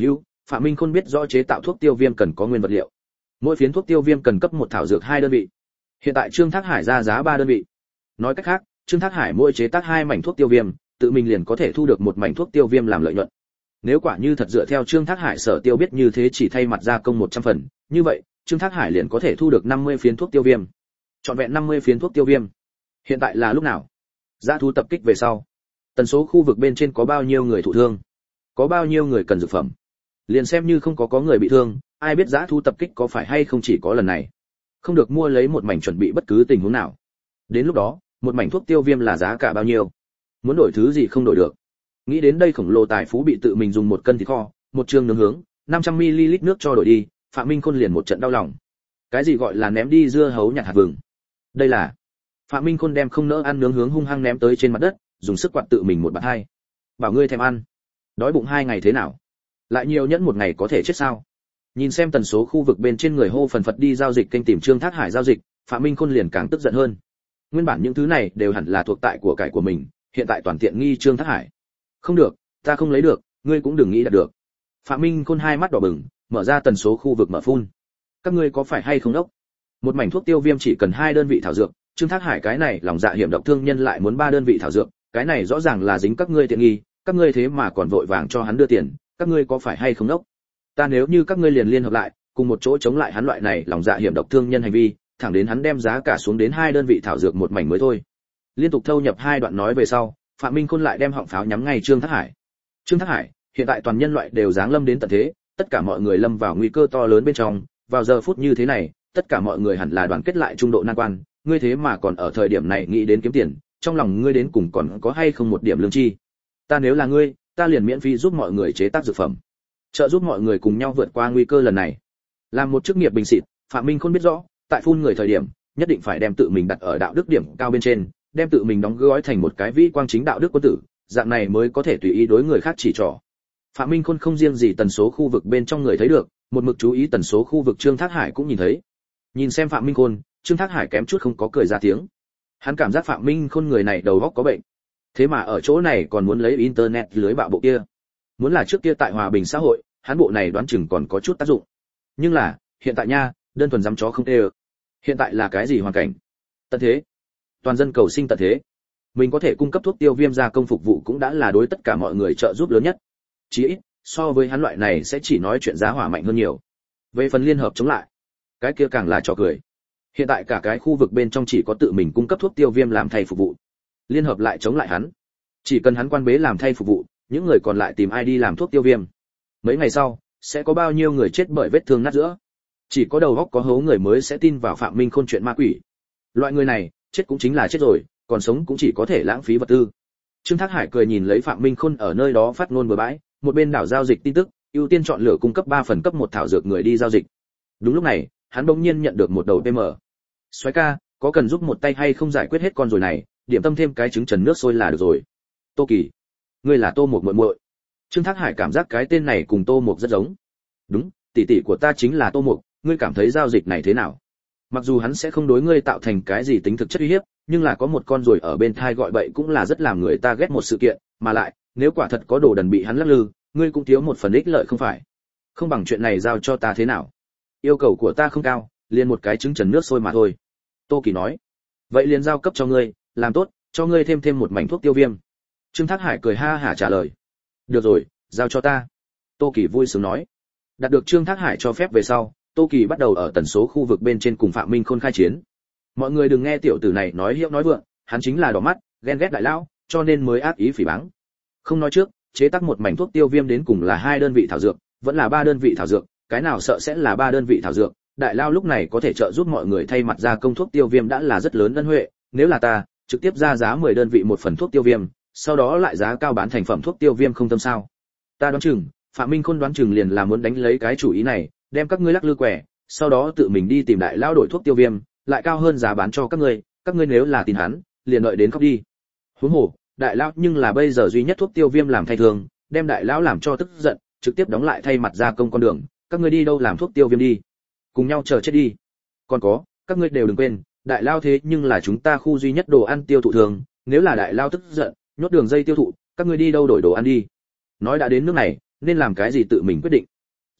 Phạm Minh Khôn biết rõ chế tạo thuốc tiêu viêm cần có nguyên vật liệu. Mỗi phiến thuốc tiêu viêm cần cấp một thảo dược hai đơn vị. Hiện tại Trương Thác Hải ra giá ba đơn vị. Nói cách khác, Trương Thác Hải mỗi chế tác hai mảnh thuốc tiêu viêm, tự mình liền có thể thu được một mảnh thuốc tiêu viêm làm lợi nhuận. Nếu quả như thật dựa theo Trương Thác Hải sở tiêu biết như thế chỉ thay mặt gia công một trăm phần, như vậy, Trương Thác Hải liền có thể thu được năm mươi phiến thuốc tiêu viêm. Trọn vẹn năm mươi phiến thuốc tiêu viêm. Hiện tại là lúc nào? Dã thú tập kích về sau, tần số khu vực bên trên có bao nhiêu người thụ thương? Có bao nhiêu người cần dược phẩm? Liền xem như không có có người bị thương, ai biết dã thú tập kích có phải hay không chỉ có lần này. Không được mua lấy một mảnh chuẩn bị bất cứ tình huống nào. Đến lúc đó, một mảnh thuốc tiêu viêm là giá cả bao nhiêu? Muốn đổi thứ gì không đổi được. Nghĩ đến đây khổng lồ tài phú bị tự mình dùng một cân thịt kho, một chương nướng hướng, năm trăm mi li lít nước cho đổi đi, Phạm Minh Khôn liền một trận đau lòng. Cái gì gọi là ném đi dưa hấu nhặt hạt vừng? Đây là Phạm Minh Khôn đem không nỡ ăn nướng hướng hung hăng ném tới trên mặt đất, dùng sức quạt tự mình một bạt hai. Bảo ngươi thèm ăn, đói bụng hai ngày thế nào? Lại nhiều nhẫn một ngày có thể chết sao? Nhìn xem tần số khu vực bên trên người hô phần phật đi giao dịch kênh tìm Trương Thác Hải giao dịch, Phạm Minh Khôn liền càng tức giận hơn. Nguyên bản những thứ này đều hẳn là thuộc tại của cải của mình, hiện tại toàn tiện nghi Trương Thác Hải. Không được, ta không lấy được, ngươi cũng đừng nghĩ đạt được. Phạm Minh Khôn hai mắt đỏ bừng, mở ra tần số khu vực mở phun. Các ngươi có phải hay không đốc? Một mảnh thuốc tiêu viêm chỉ cần hai đơn vị thảo dược, Trương Thác Hải cái này lòng dạ hiểm độc thương nhân lại muốn ba đơn vị thảo dược, cái này rõ ràng là dính các ngươi tiện nghi, các ngươi thế mà còn vội vàng cho hắn đưa tiền, các ngươi có phải hay không đốc? Ta nếu như các ngươi liền liên hợp lại, cùng một chỗ chống lại hắn loại này lòng dạ hiểm độc thương nhân hành vi, thẳng đến hắn đem giá cả xuống đến hai đơn vị thảo dược một mảnh mới thôi. Liên tục thâu nhập hai đoạn nói về sau, Phạm Minh Khôn lại đem họng pháo nhắm ngay Trương Thác Hải. Trương Thác Hải, hiện tại toàn nhân loại đều giáng lâm đến tận thế, tất cả mọi người lâm vào nguy cơ to lớn bên trong, vào giờ phút như thế này, tất cả mọi người hẳn là đoàn kết lại trung độ nan quan, ngươi thế mà còn ở thời điểm này nghĩ đến kiếm tiền, trong lòng ngươi đến cùng còn có hay không một điểm lương tri? Ta nếu là ngươi, ta liền miễn phí giúp mọi người chế tác dược phẩm, trợ giúp mọi người cùng nhau vượt qua nguy cơ lần này. Làm một chức nghiệp bình xịt, Phạm Minh Khôn biết rõ, tại phun người thời điểm, nhất định phải đem tự mình đặt ở đạo đức điểm cao bên trên, đem tự mình đóng gói thành một cái vĩ quang chính đạo đức quân tử, dạng này mới có thể tùy ý đối người khác chỉ trỏ. Phạm Minh Khôn không riêng gì tần số khu vực bên trong người thấy được, một mực chú ý tần số khu vực Trương Thác Hải cũng nhìn thấy. Nhìn xem Phạm Minh Khôn, Trương Thác Hải kém chút không có cười ra tiếng. Hắn cảm giác Phạm Minh Khôn người này đầu óc có bệnh. Thế mà ở chỗ này còn muốn lấy internet lưới bạo bộ kia. Muốn là trước kia tại hòa bình xã hội, hắn bộ này đoán chừng còn có chút tác dụng. Nhưng là, hiện tại nha, đơn thuần dám chó không tê. Hiện tại là cái gì hoàn cảnh? Tận thế. Toàn dân cầu sinh tận thế. Mình có thể cung cấp thuốc tiêu viêm gia công phục vụ cũng đã là đối tất cả mọi người trợ giúp lớn nhất. Chỉ ít, so với hắn loại này sẽ chỉ nói chuyện giá hỏa mạnh hơn nhiều. Về phần liên hợp chống lại, cái kia càng là trò cười. Hiện tại cả cái khu vực bên trong chỉ có tự mình cung cấp thuốc tiêu viêm làm thay phục vụ. Liên hợp lại chống lại hắn. Chỉ cần hắn quan bế làm thay phục vụ, những người còn lại tìm ai đi làm thuốc tiêu viêm. Mấy ngày sau, sẽ có bao nhiêu người chết bởi vết thương nát giữa. Chỉ có đầu óc có hố người mới sẽ tin vào Phạm Minh Khôn chuyện ma quỷ. Loại người này, chết cũng chính là chết rồi, còn sống cũng chỉ có thể lãng phí vật tư. Trương Thác Hải cười nhìn lấy Phạm Minh Khôn ở nơi đó phát ngôn bừa bãi, một bên đảo giao dịch tin tức, ưu tiên chọn lựa cung cấp ba phần cấp một thảo dược người đi giao dịch. Đúng lúc này, hắn bỗng nhiên nhận được một đầu pê em. Soái ca, có cần giúp một tay hay không giải quyết hết con rồi này, điểm tâm thêm cái trứng trần nước sôi là được rồi. Tô Kỳ, ngươi là Tô Mục muội muội. Trương Thác Hải cảm giác cái tên này cùng Tô Mục rất giống. Đúng, tỷ tỷ của ta chính là Tô Mục, ngươi cảm thấy giao dịch này thế nào? Mặc dù hắn sẽ không đối ngươi tạo thành cái gì tính thực chất uy hiếp, nhưng là có một con ruồi ở bên thai gọi bậy cũng là rất làm người ta ghét một sự kiện, mà lại, nếu quả thật có đồ đần bị hắn lắc lư, ngươi cũng thiếu một phần ích lợi không phải? Không bằng chuyện này giao cho ta thế nào? Yêu cầu của ta không cao, liền một cái trứng trần nước sôi mà thôi. Tô Kỳ nói. Vậy liền giao cấp cho ngươi, làm tốt, cho ngươi thêm thêm một mảnh thuốc tiêu viêm. Trương Thác Hải cười ha hả trả lời. Được rồi, giao cho ta. Tô Kỳ vui sướng nói. Đạt được Trương Thác Hải cho phép về sau, Tô Kỳ bắt đầu ở tần số khu vực bên trên cùng Phạm Minh Khôn khai chiến. Mọi người đừng nghe tiểu tử này nói hiệu nói vượng, hắn chính là đỏ mắt, ghen ghét đại lão, cho nên mới ác ý phỉ báng. Không nói trước, chế tác một mảnh thuốc tiêu viêm đến cùng là hai đơn vị thảo dược, vẫn là ba đơn vị thảo dược, cái nào sợ sẽ là ba đơn vị thảo dược. Đại lao lúc này có thể trợ giúp mọi người thay mặt ra công thuốc tiêu viêm đã là rất lớn ân huệ, nếu là ta, trực tiếp ra giá mười đơn vị một phần thuốc tiêu viêm, sau đó lại giá cao bán thành phẩm thuốc tiêu viêm không tâm sao? Ta đoán chừng, Phạm Minh Khôn đoán chừng liền là muốn đánh lấy cái chủ ý này, đem các ngươi lắc lư quẻ, sau đó tự mình đi tìm đại lao đổi thuốc tiêu viêm, lại cao hơn giá bán cho các ngươi, các ngươi nếu là tin hắn, liền đợi đến khóc đi. Huống hồ, đại lao nhưng là bây giờ duy nhất thuốc tiêu viêm làm thay thường, đem đại lão làm cho tức giận, trực tiếp đóng lại thay mặt ra công con đường, các ngươi đi đâu làm thuốc tiêu viêm đi, cùng nhau chờ chết đi. Còn có, các ngươi đều đừng quên, đại lao thế nhưng là chúng ta khu duy nhất đồ ăn tiêu thụ thường, nếu là đại lao tức giận, nhốt đường dây tiêu thụ, các ngươi đi đâu đổi đồ ăn đi. Nói đã đến nước này, nên làm cái gì tự mình quyết định.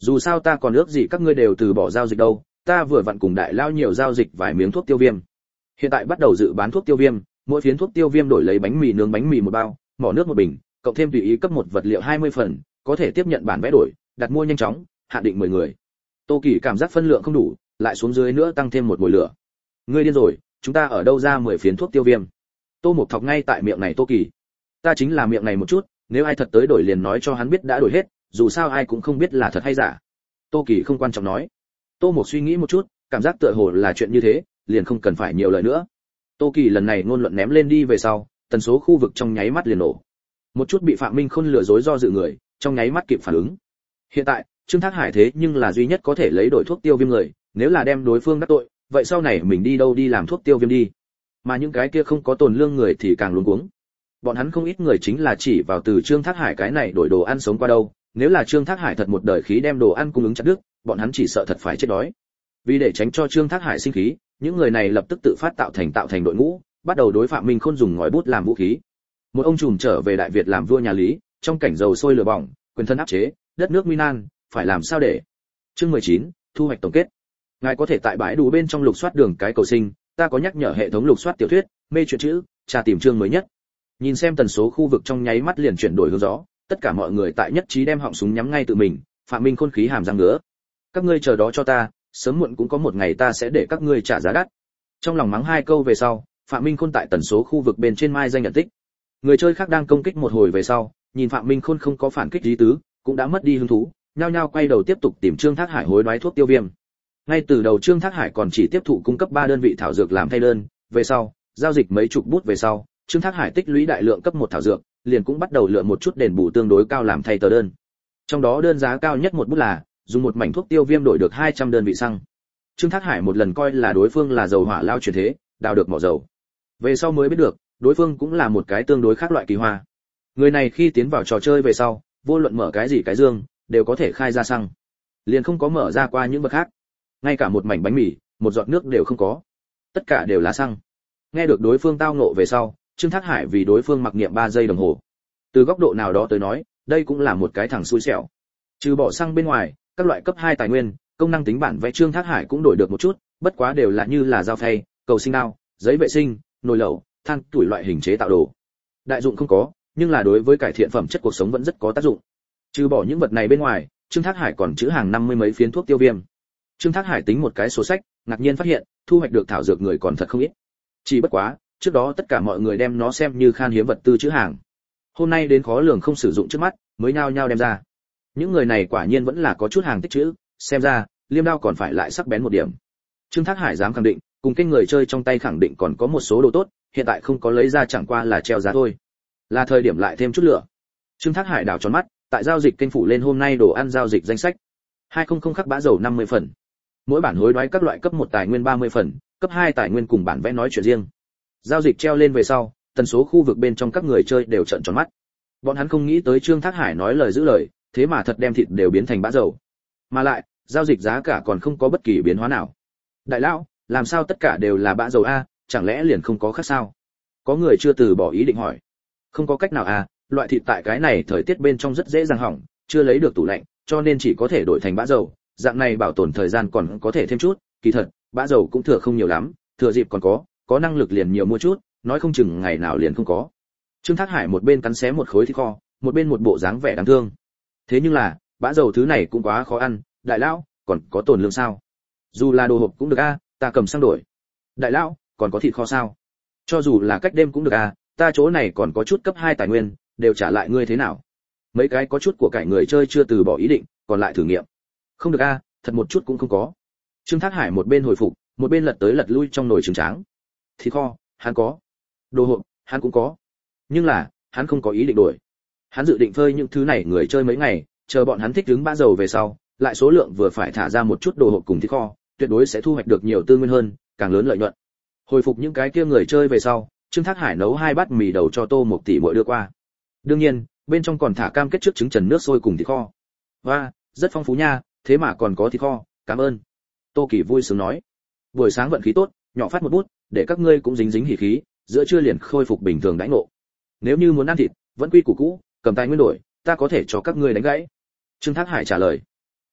Dù sao ta còn ước gì các ngươi đều từ bỏ giao dịch đâu, ta vừa vặn cùng đại lao nhiều giao dịch vài miếng thuốc tiêu viêm. Hiện tại bắt đầu dự bán thuốc tiêu viêm, mỗi phiến thuốc tiêu viêm đổi lấy bánh mì nướng bánh mì một bao, mỏ nước một bình, cộng thêm tùy ý cấp một vật liệu hai mươi phần, có thể tiếp nhận bản vẽ đổi, đặt mua nhanh chóng, hạn định mười người. Tô Kỳ cảm giác phân lượng không đủ, lại xuống dưới nữa tăng thêm một mồi lửa. Ngươi điên rồi, chúng ta ở đâu ra mười phiến thuốc tiêu viêm? Tô Mục Thọc ngay tại miệng này Tô Kỳ. Ta chính là miệng này một chút, nếu ai thật tới đổi liền nói cho hắn biết đã đổi hết, dù sao ai cũng không biết là thật hay giả. Tô Kỳ không quan trọng nói. Tô Mục suy nghĩ một chút, cảm giác tựa hồ là chuyện như thế, liền không cần phải nhiều lời nữa. Tô Kỳ lần này ngôn luận ném lên đi về sau, tần số khu vực trong nháy mắt liền nổ. Một chút bị Phạm Minh Khôn lừa dối do dự người, trong nháy mắt kịp phản ứng. Hiện tại, Trương Thác Hải thế nhưng là duy nhất có thể lấy đổi thuốc tiêu viêm người, nếu là đem đối phương đắc tội, vậy sau này mình đi đâu đi làm thuốc tiêu viêm đi. Mà những cái kia không có tồn lương người thì càng luống cuống. Bọn hắn không ít người chính là chỉ vào từ Trương Thác Hải cái này đổi đồ ăn sống qua đâu, nếu là Trương Thác Hải thật một đời khí đem đồ ăn cung ứng chặt đứt, bọn hắn chỉ sợ thật phải chết đói. Vì để tránh cho Trương Thác Hải sinh khí, những người này lập tức tự phát tạo thành tạo thành đội ngũ, bắt đầu đối Phạm Minh Khôn dùng ngòi bút làm vũ khí. Một ông trùm trở về Đại Việt làm vua nhà Lý, trong cảnh dầu sôi lửa bỏng, quyền thân áp chế, đất nước nguy nan, phải làm sao để? Chương mười chín, thu hoạch tổng kết. Ngài có thể tại bãi đủ bên trong lục soát đường cái cầu sinh, ta có nhắc nhở hệ thống lục soát tiểu thuyết, mê truyện chữ, tra tìm chương mới nhất. Nhìn xem tần số khu vực trong nháy mắt liền chuyển đổi hướng gió, tất cả mọi người tại nhất trí đem họng súng nhắm ngay tự mình, Phạm Minh Khôn khí hàm răng ngứa. Các ngươi chờ đó cho ta, sớm muộn cũng có một ngày ta sẽ để các ngươi trả giá đắt. Trong lòng mắng hai câu về sau, Phạm Minh Khôn tại tần số khu vực bên trên mai danh nhận tích. Người chơi khác đang công kích một hồi về sau, nhìn Phạm Minh Khôn không có phản kích lý tứ, cũng đã mất đi hứng thú, nhao nhao quay đầu tiếp tục tìm Trương Thác Hải hối đoái thuốc tiêu viêm. Ngay từ đầu Trương Thác Hải còn chỉ tiếp thụ cung cấp ba đơn vị thảo dược làm thay đơn, về sau, giao dịch mấy chục bút về sau, Trương Thác Hải tích lũy đại lượng cấp một thảo dược, liền cũng bắt đầu lựa một chút đền bù tương đối cao làm thay tờ đơn. Trong đó đơn giá cao nhất một bút là dùng một mảnh thuốc tiêu viêm đổi được hai trăm đơn vị xăng. Trương Thác Hải một lần coi là đối phương là dầu hỏa lao chuyển thế, đào được mỏ dầu. Về sau mới biết được, đối phương cũng là một cái tương đối khác loại kỳ hoa. Người này khi tiến vào trò chơi về sau, vô luận mở cái gì cái dương, đều có thể khai ra xăng. Liền không có mở ra qua những bậc khác. Ngay cả một mảnh bánh mì, một giọt nước đều không có. Tất cả đều là xăng. Nghe được đối phương tao ngộ về sau, Trương Thác Hải vì đối phương mặc niệm ba giây đồng hồ. Từ góc độ nào đó tới nói, đây cũng là một cái thằng xui xẻo. Trừ bỏ xăng bên ngoài, các loại cấp hai tài nguyên, công năng tính bản vẽ Trương Thác Hải cũng đổi được một chút, bất quá đều là như là dao phay, cầu sinh đao, giấy vệ sinh, nồi lẩu, than tuổi loại hình chế tạo đồ. Đại dụng không có, nhưng là đối với cải thiện phẩm chất cuộc sống vẫn rất có tác dụng. Trừ bỏ những vật này bên ngoài, Trương Thác Hải còn trữ hàng năm mươi mấy phiến thuốc tiêu viêm. Trương Thác Hải tính một cái sổ sách, ngạc nhiên phát hiện, thu hoạch được thảo dược người còn thật không ít. Chỉ bất quá, trước đó tất cả mọi người đem nó xem như khan hiếm vật tư trữ hàng. Hôm nay đến khó lường không sử dụng trước mắt, mới nhao nhao đem ra. Những người này quả nhiên vẫn là có chút hàng tích trữ, xem ra, liêm đao còn phải lại sắc bén một điểm. Trương Thác Hải dám khẳng định, cùng kênh người chơi trong tay khẳng định còn có một số đồ tốt, hiện tại không có lấy ra chẳng qua là treo giá thôi. Là thời điểm lại thêm chút lửa. Trương Thác Hải đảo tròn mắt, tại giao dịch kênh phủ lên hôm nay đồ ăn giao dịch danh sách. hai trăm khắc bã dầu năm mươi phần. Mỗi bản hối đoái các loại cấp một tài nguyên ba mươi phần, cấp hai tài nguyên cùng bản vẽ nói chuyện riêng. Giao dịch treo lên về sau, tần số khu vực bên trong các người chơi đều trợn tròn mắt. Bọn hắn không nghĩ tới Trương Thác Hải nói lời giữ lời, thế mà thật đem thịt đều biến thành bã dầu. Mà lại, giao dịch giá cả còn không có bất kỳ biến hóa nào. Đại lão, làm sao tất cả đều là bã dầu a, chẳng lẽ liền không có khác sao? Có người chưa từ bỏ ý định hỏi. Không có cách nào à, loại thịt tại cái này thời tiết bên trong rất dễ dàng hỏng, chưa lấy được tủ lạnh, cho nên chỉ có thể đổi thành bã dầu, dạng này bảo tồn thời gian còn có thể thêm chút, kỳ thật, bã dầu cũng thừa không nhiều lắm, thừa dịp còn có, có năng lực liền nhiều mua chút, nói không chừng ngày nào liền không có. Trương Thác Hải một bên cắn xé một khối thịt kho, một bên một bộ dáng vẻ đáng thương. Thế nhưng là, bã dầu thứ này cũng quá khó ăn, đại lão, còn có tồn lương sao? Dù là đồ hộp cũng được a, ta cầm sang đổi. Đại lão, còn có thịt kho sao? Cho dù là cách đêm cũng được a, ta chỗ này còn có chút cấp hai tài nguyên, đều trả lại ngươi thế nào? Mấy cái có chút của cải người chơi chưa từ bỏ ý định, còn lại thử nghiệm. Không được a, thật một chút cũng không có. Trương Thác Hải một bên hồi phục, một bên lật tới lật lui trong nồi trứng tráng. Thịt kho, hắn có. Đồ hộp, hắn cũng có. Nhưng là, hắn không có ý định đổi. Hắn dự định phơi những thứ này người chơi mấy ngày, chờ bọn hắn thích đứng bã dầu về sau, lại số lượng vừa phải thả ra một chút đồ hộp cùng thịt kho, tuyệt đối sẽ thu hoạch được nhiều tư nguyên hơn, càng lớn lợi nhuận. Hồi phục những cái kia người chơi về sau, Trương Thác Hải nấu hai bát mì đầu cho Tô Mộc tỷ muội đưa qua. Đương nhiên, bên trong còn thả cam kết trước trứng trần nước sôi cùng thịt kho. Và, rất phong phú nha, thế mà còn có thịt kho, cảm ơn. Tô Kỳ vui sướng nói. Buổi sáng vận khí tốt, nhỏ phát một bút, để các ngươi cũng dính dính hỉ khí, giữa trưa liền khôi phục bình thường đãi ngộ. Nếu như muốn ăn thịt, vẫn quy củ cũ, cầm tài nguyên đổi, ta có thể cho các ngươi đánh gãy. Trương Thác Hải trả lời.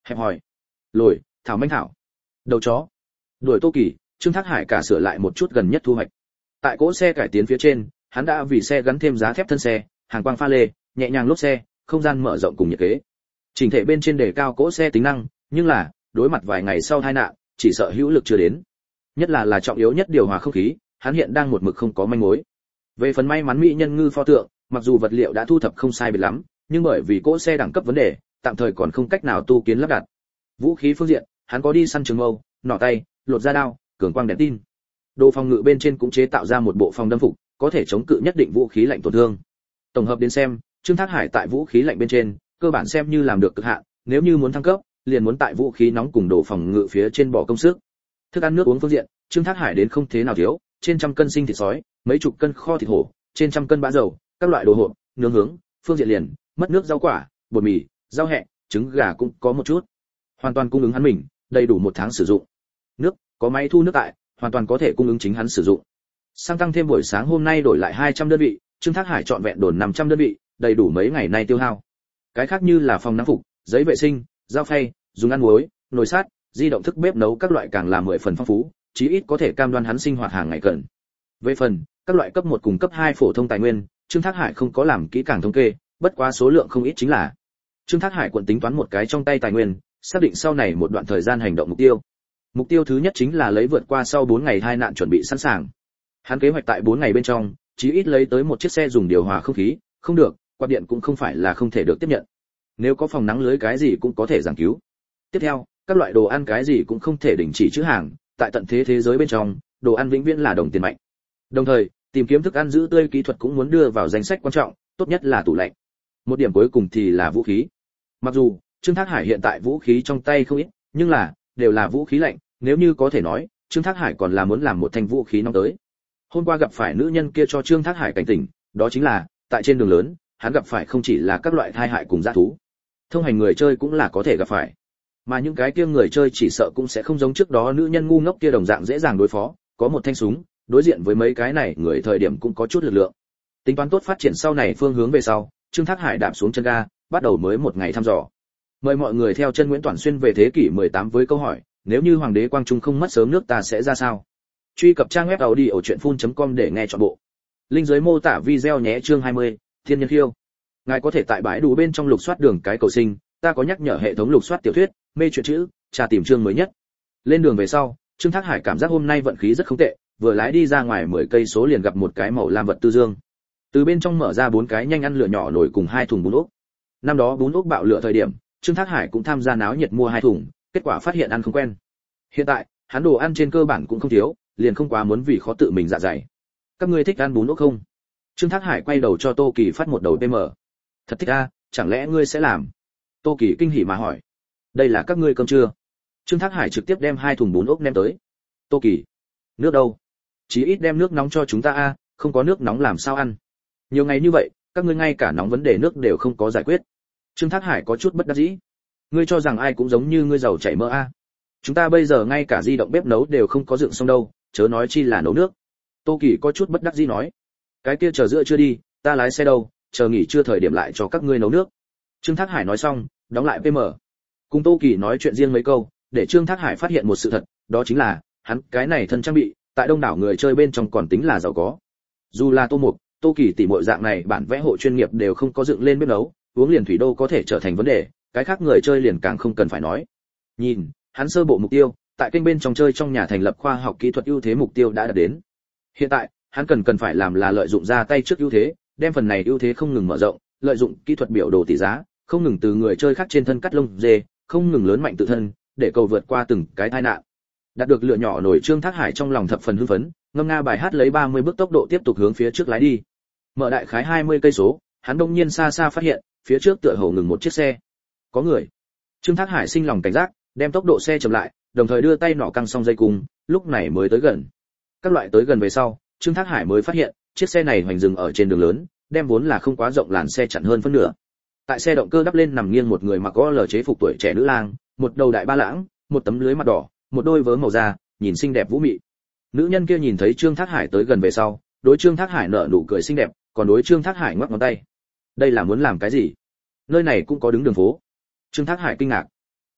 hẹp hòi, lồi, thảo manh thảo, đầu chó. Đuổi Tô Kỳ, Trương Thác Hải cả sửa lại một chút gần nhất thu hoạch. Tại cỗ xe cải tiến phía trên, hắn đã vì xe gắn thêm giá thép thân xe, hàng quang pha lê, nhẹ nhàng lốp xe, không gian mở rộng cùng nhiệt kế. Chỉnh thể bên trên đề cao cỗ xe tính năng, nhưng là, đối mặt vài ngày sau tai nạn, chỉ sợ hữu lực chưa đến. Nhất là là trọng yếu nhất điều hòa không khí, hắn hiện đang một mực không có manh mối. Về phần may mắn mỹ nhân ngư pho tượng, mặc dù vật liệu đã thu thập không sai biệt lắm, nhưng bởi vì cỗ xe đẳng cấp vấn đề, tạm thời còn không cách nào tu kiến lắp đặt. Vũ khí phương diện, hắn có đi săn trường mâu, nỏ tay, lột da đao, cường quang đèn tin. Đồ phòng ngự bên trên cũng chế tạo ra một bộ phòng đâm phục, có thể chống cự nhất định vũ khí lạnh tổn thương. Tổng hợp đến xem, Trương Thác Hải tại vũ khí lạnh bên trên, cơ bản xem như làm được cực hạn, nếu như muốn thăng cấp, liền muốn tại vũ khí nóng cùng đồ phòng ngự phía trên bỏ công sức. Thức ăn nước uống phương diện, Trương Thác Hải đến không thế nào thiếu, trên trăm cân sinh thịt sói, mấy chục cân kho thịt hổ, trên trăm cân bã dầu, các loại đồ hộp, nướng hướng, phương diện liền, mất nước rau quả, bột mì, rau hẹ, trứng gà cũng có một chút. Hoàn toàn cung ứng hắn mình, đầy đủ một tháng sử dụng. Nước, có máy thu nước tại, hoàn toàn có thể cung ứng chính hắn sử dụng. Sang tăng thêm buổi sáng hôm nay đổi lại hai trăm đơn vị, Trương Thác Hải chọn vẹn đồn năm trăm đơn vị, đầy đủ mấy ngày nay tiêu hao. Cái khác như là phòng nắng phục, giấy vệ sinh, dao phay, dùng ăn muối, nồi sắt, di động thức bếp nấu các loại càng là mười phần phong phú, chí ít có thể cam đoan hắn sinh hoạt hàng ngày cần. Về phần các loại cấp một cùng cấp hai phổ thông tài nguyên, Trương Thác Hải không có làm kỹ càng thống kê, bất quá số lượng không ít chính là. Trương Thác Hải quận tính toán một cái trong tay tài nguyên, xác định sau này một đoạn thời gian hành động mục tiêu. Mục tiêu thứ nhất chính là lấy vượt qua sau bốn ngày hai nạn chuẩn bị sẵn sàng. Hắn kế hoạch tại bốn ngày bên trong, chí ít lấy tới một chiếc xe dùng điều hòa không khí, không được, quạt điện cũng không phải là không thể được tiếp nhận. Nếu có phòng nắng lưới cái gì cũng có thể giảng cứu. Tiếp theo, các loại đồ ăn cái gì cũng không thể đình chỉ trữ hàng, tại tận thế thế giới bên trong, đồ ăn vĩnh viễn là đồng tiền mạnh. Đồng thời, tìm kiếm thức ăn giữ tươi kỹ thuật cũng muốn đưa vào danh sách quan trọng, tốt nhất là tủ lạnh. Một điểm cuối cùng thì là vũ khí. Mặc dù Trương Thác Hải hiện tại vũ khí trong tay không ít, nhưng là đều là vũ khí lạnh, nếu như có thể nói, Trương Thác Hải còn là muốn làm một thanh vũ khí nóng tới. Hôm qua gặp phải nữ nhân kia cho Trương Thác Hải cảnh tỉnh, đó chính là, tại trên đường lớn, hắn gặp phải không chỉ là các loại tai hại cùng dã thú. Thông hành người chơi cũng là có thể gặp phải. Mà những cái kia người chơi chỉ sợ cũng sẽ không giống trước đó nữ nhân ngu ngốc kia đồng dạng dễ dàng đối phó, có một thanh súng, đối diện với mấy cái này, người thời điểm cũng có chút lực lượng. Tính toán tốt phát triển sau này phương hướng về sau, Trương Thác Hải đạp xuống chân ga, bắt đầu mới một ngày thăm dò. Mời mọi người theo chân Nguyễn Toản Xuyên về thế kỷ mười tám với câu hỏi, nếu như hoàng đế Quang Trung không mất sớm nước ta sẽ ra sao? Truy cập trang web audiochuyenphun chấm com để nghe trọn bộ. Link dưới mô tả video nhé. Chương hai mươi, Thiên Nhân Khiêu. Ngài có thể tại bãi đủ bên trong lục soát đường cái cầu sinh, ta có nhắc nhở hệ thống lục soát tiểu thuyết, mê truyện chữ, tra tìm chương mới nhất. Lên đường về sau, Trương Thác Hải cảm giác hôm nay vận khí rất không tệ, vừa lái đi ra ngoài mười cây số liền gặp một cái màu lam vật tư dương. Từ bên trong mở ra bốn cái nhanh ăn lửa nhỏ nổi cùng hai thùng bún ốc. Năm đó bún ốc bạo lửa thời điểm, Trương Thác Hải cũng tham gia náo nhiệt mua hai thùng, kết quả phát hiện ăn không quen. Hiện tại, hắn đồ ăn trên cơ bản cũng không thiếu, liền không quá muốn vì khó tự mình dạ dày. Các ngươi thích ăn bún ốc không? Trương Thác Hải quay đầu cho Tô Kỳ phát một đầu pê em. Thật thích a, chẳng lẽ ngươi sẽ làm? Tô Kỳ kinh hỉ mà hỏi. Đây là các ngươi cơm trưa. Trương Thác Hải trực tiếp đem hai thùng bún ốc đem tới. Tô Kỳ, nước đâu? Chí ít đem nước nóng cho chúng ta a, không có nước nóng làm sao ăn? Nhiều ngày như vậy, các ngươi ngay cả nóng vấn đề nước đều không có giải quyết. Trương Thác Hải có chút bất đắc dĩ. Ngươi cho rằng ai cũng giống như ngươi giàu chảy mỡ a? Chúng ta bây giờ ngay cả di động bếp nấu đều không có dựng xong đâu, chớ nói chi là nấu nước. Tô Kỳ có chút bất đắc dĩ nói. Cái kia chờ giữa chưa đi, ta lái xe đâu, chờ nghỉ trưa thời điểm lại cho các ngươi nấu nước. Trương Thác Hải nói xong, đóng lại pê em. Cùng Tô Kỳ nói chuyện riêng mấy câu, để Trương Thác Hải phát hiện một sự thật, đó chính là, hắn cái này thân trang bị, tại đông đảo người chơi bên trong còn tính là giàu có. Dù là Tô Mục, Tô Kỳ tỷ muội dạng này bản vẽ hộ chuyên nghiệp đều không có dựng lên bếp nấu, uống liền thủy đô có thể trở thành vấn đề, cái khác người chơi liền càng không cần phải nói. Nhìn, hắn sơ bộ mục tiêu, tại kênh bên trong chơi trong nhà thành lập khoa học kỹ thuật ưu thế mục tiêu đã đạt đến. Hiện tại, hắn cần cần phải làm là lợi dụng ra tay trước ưu thế, đem phần này ưu thế không ngừng mở rộng, lợi dụng kỹ thuật biểu đồ tỷ giá, không ngừng từ người chơi khác trên thân cắt lông dê, không ngừng lớn mạnh tự thân, để cầu vượt qua từng cái tai nạn. Đạt được lựa nhỏ nổi Trương Thác Hải trong lòng thập phần hưng phấn, ngâm nga bài hát lấy ba mươi bước tốc độ tiếp tục hướng phía trước lái đi. Mở đại khái hai mươi cây số, hắn đông nhiên xa xa phát hiện, phía trước tựa hồ ngừng một chiếc xe. Có người. Trương Thác Hải sinh lòng cảnh giác, đem tốc độ xe chậm lại, đồng thời đưa tay nỏ căng xong dây cung, lúc này mới tới gần. Các loại tới gần về sau, Trương Thác Hải mới phát hiện, chiếc xe này hoành dừng ở trên đường lớn, đem vốn là không quá rộng làn xe chặn hơn phân nửa. Tại xe động cơ đắp lên nằm nghiêng một người mặc có lờ chế phục tuổi trẻ nữ lang, một đầu đại ba lãng, một tấm lưới mặt đỏ, một đôi vớ màu da, nhìn xinh đẹp vũ mị. Nữ nhân kia nhìn thấy Trương Thác Hải tới gần về sau, đối Trương Thác Hải nở nụ cười xinh đẹp, còn đối Trương Thác Hải ngoắc ngón tay. Đây là muốn làm cái gì? Nơi này cũng có đứng đường phố. Trương Thác Hải kinh ngạc.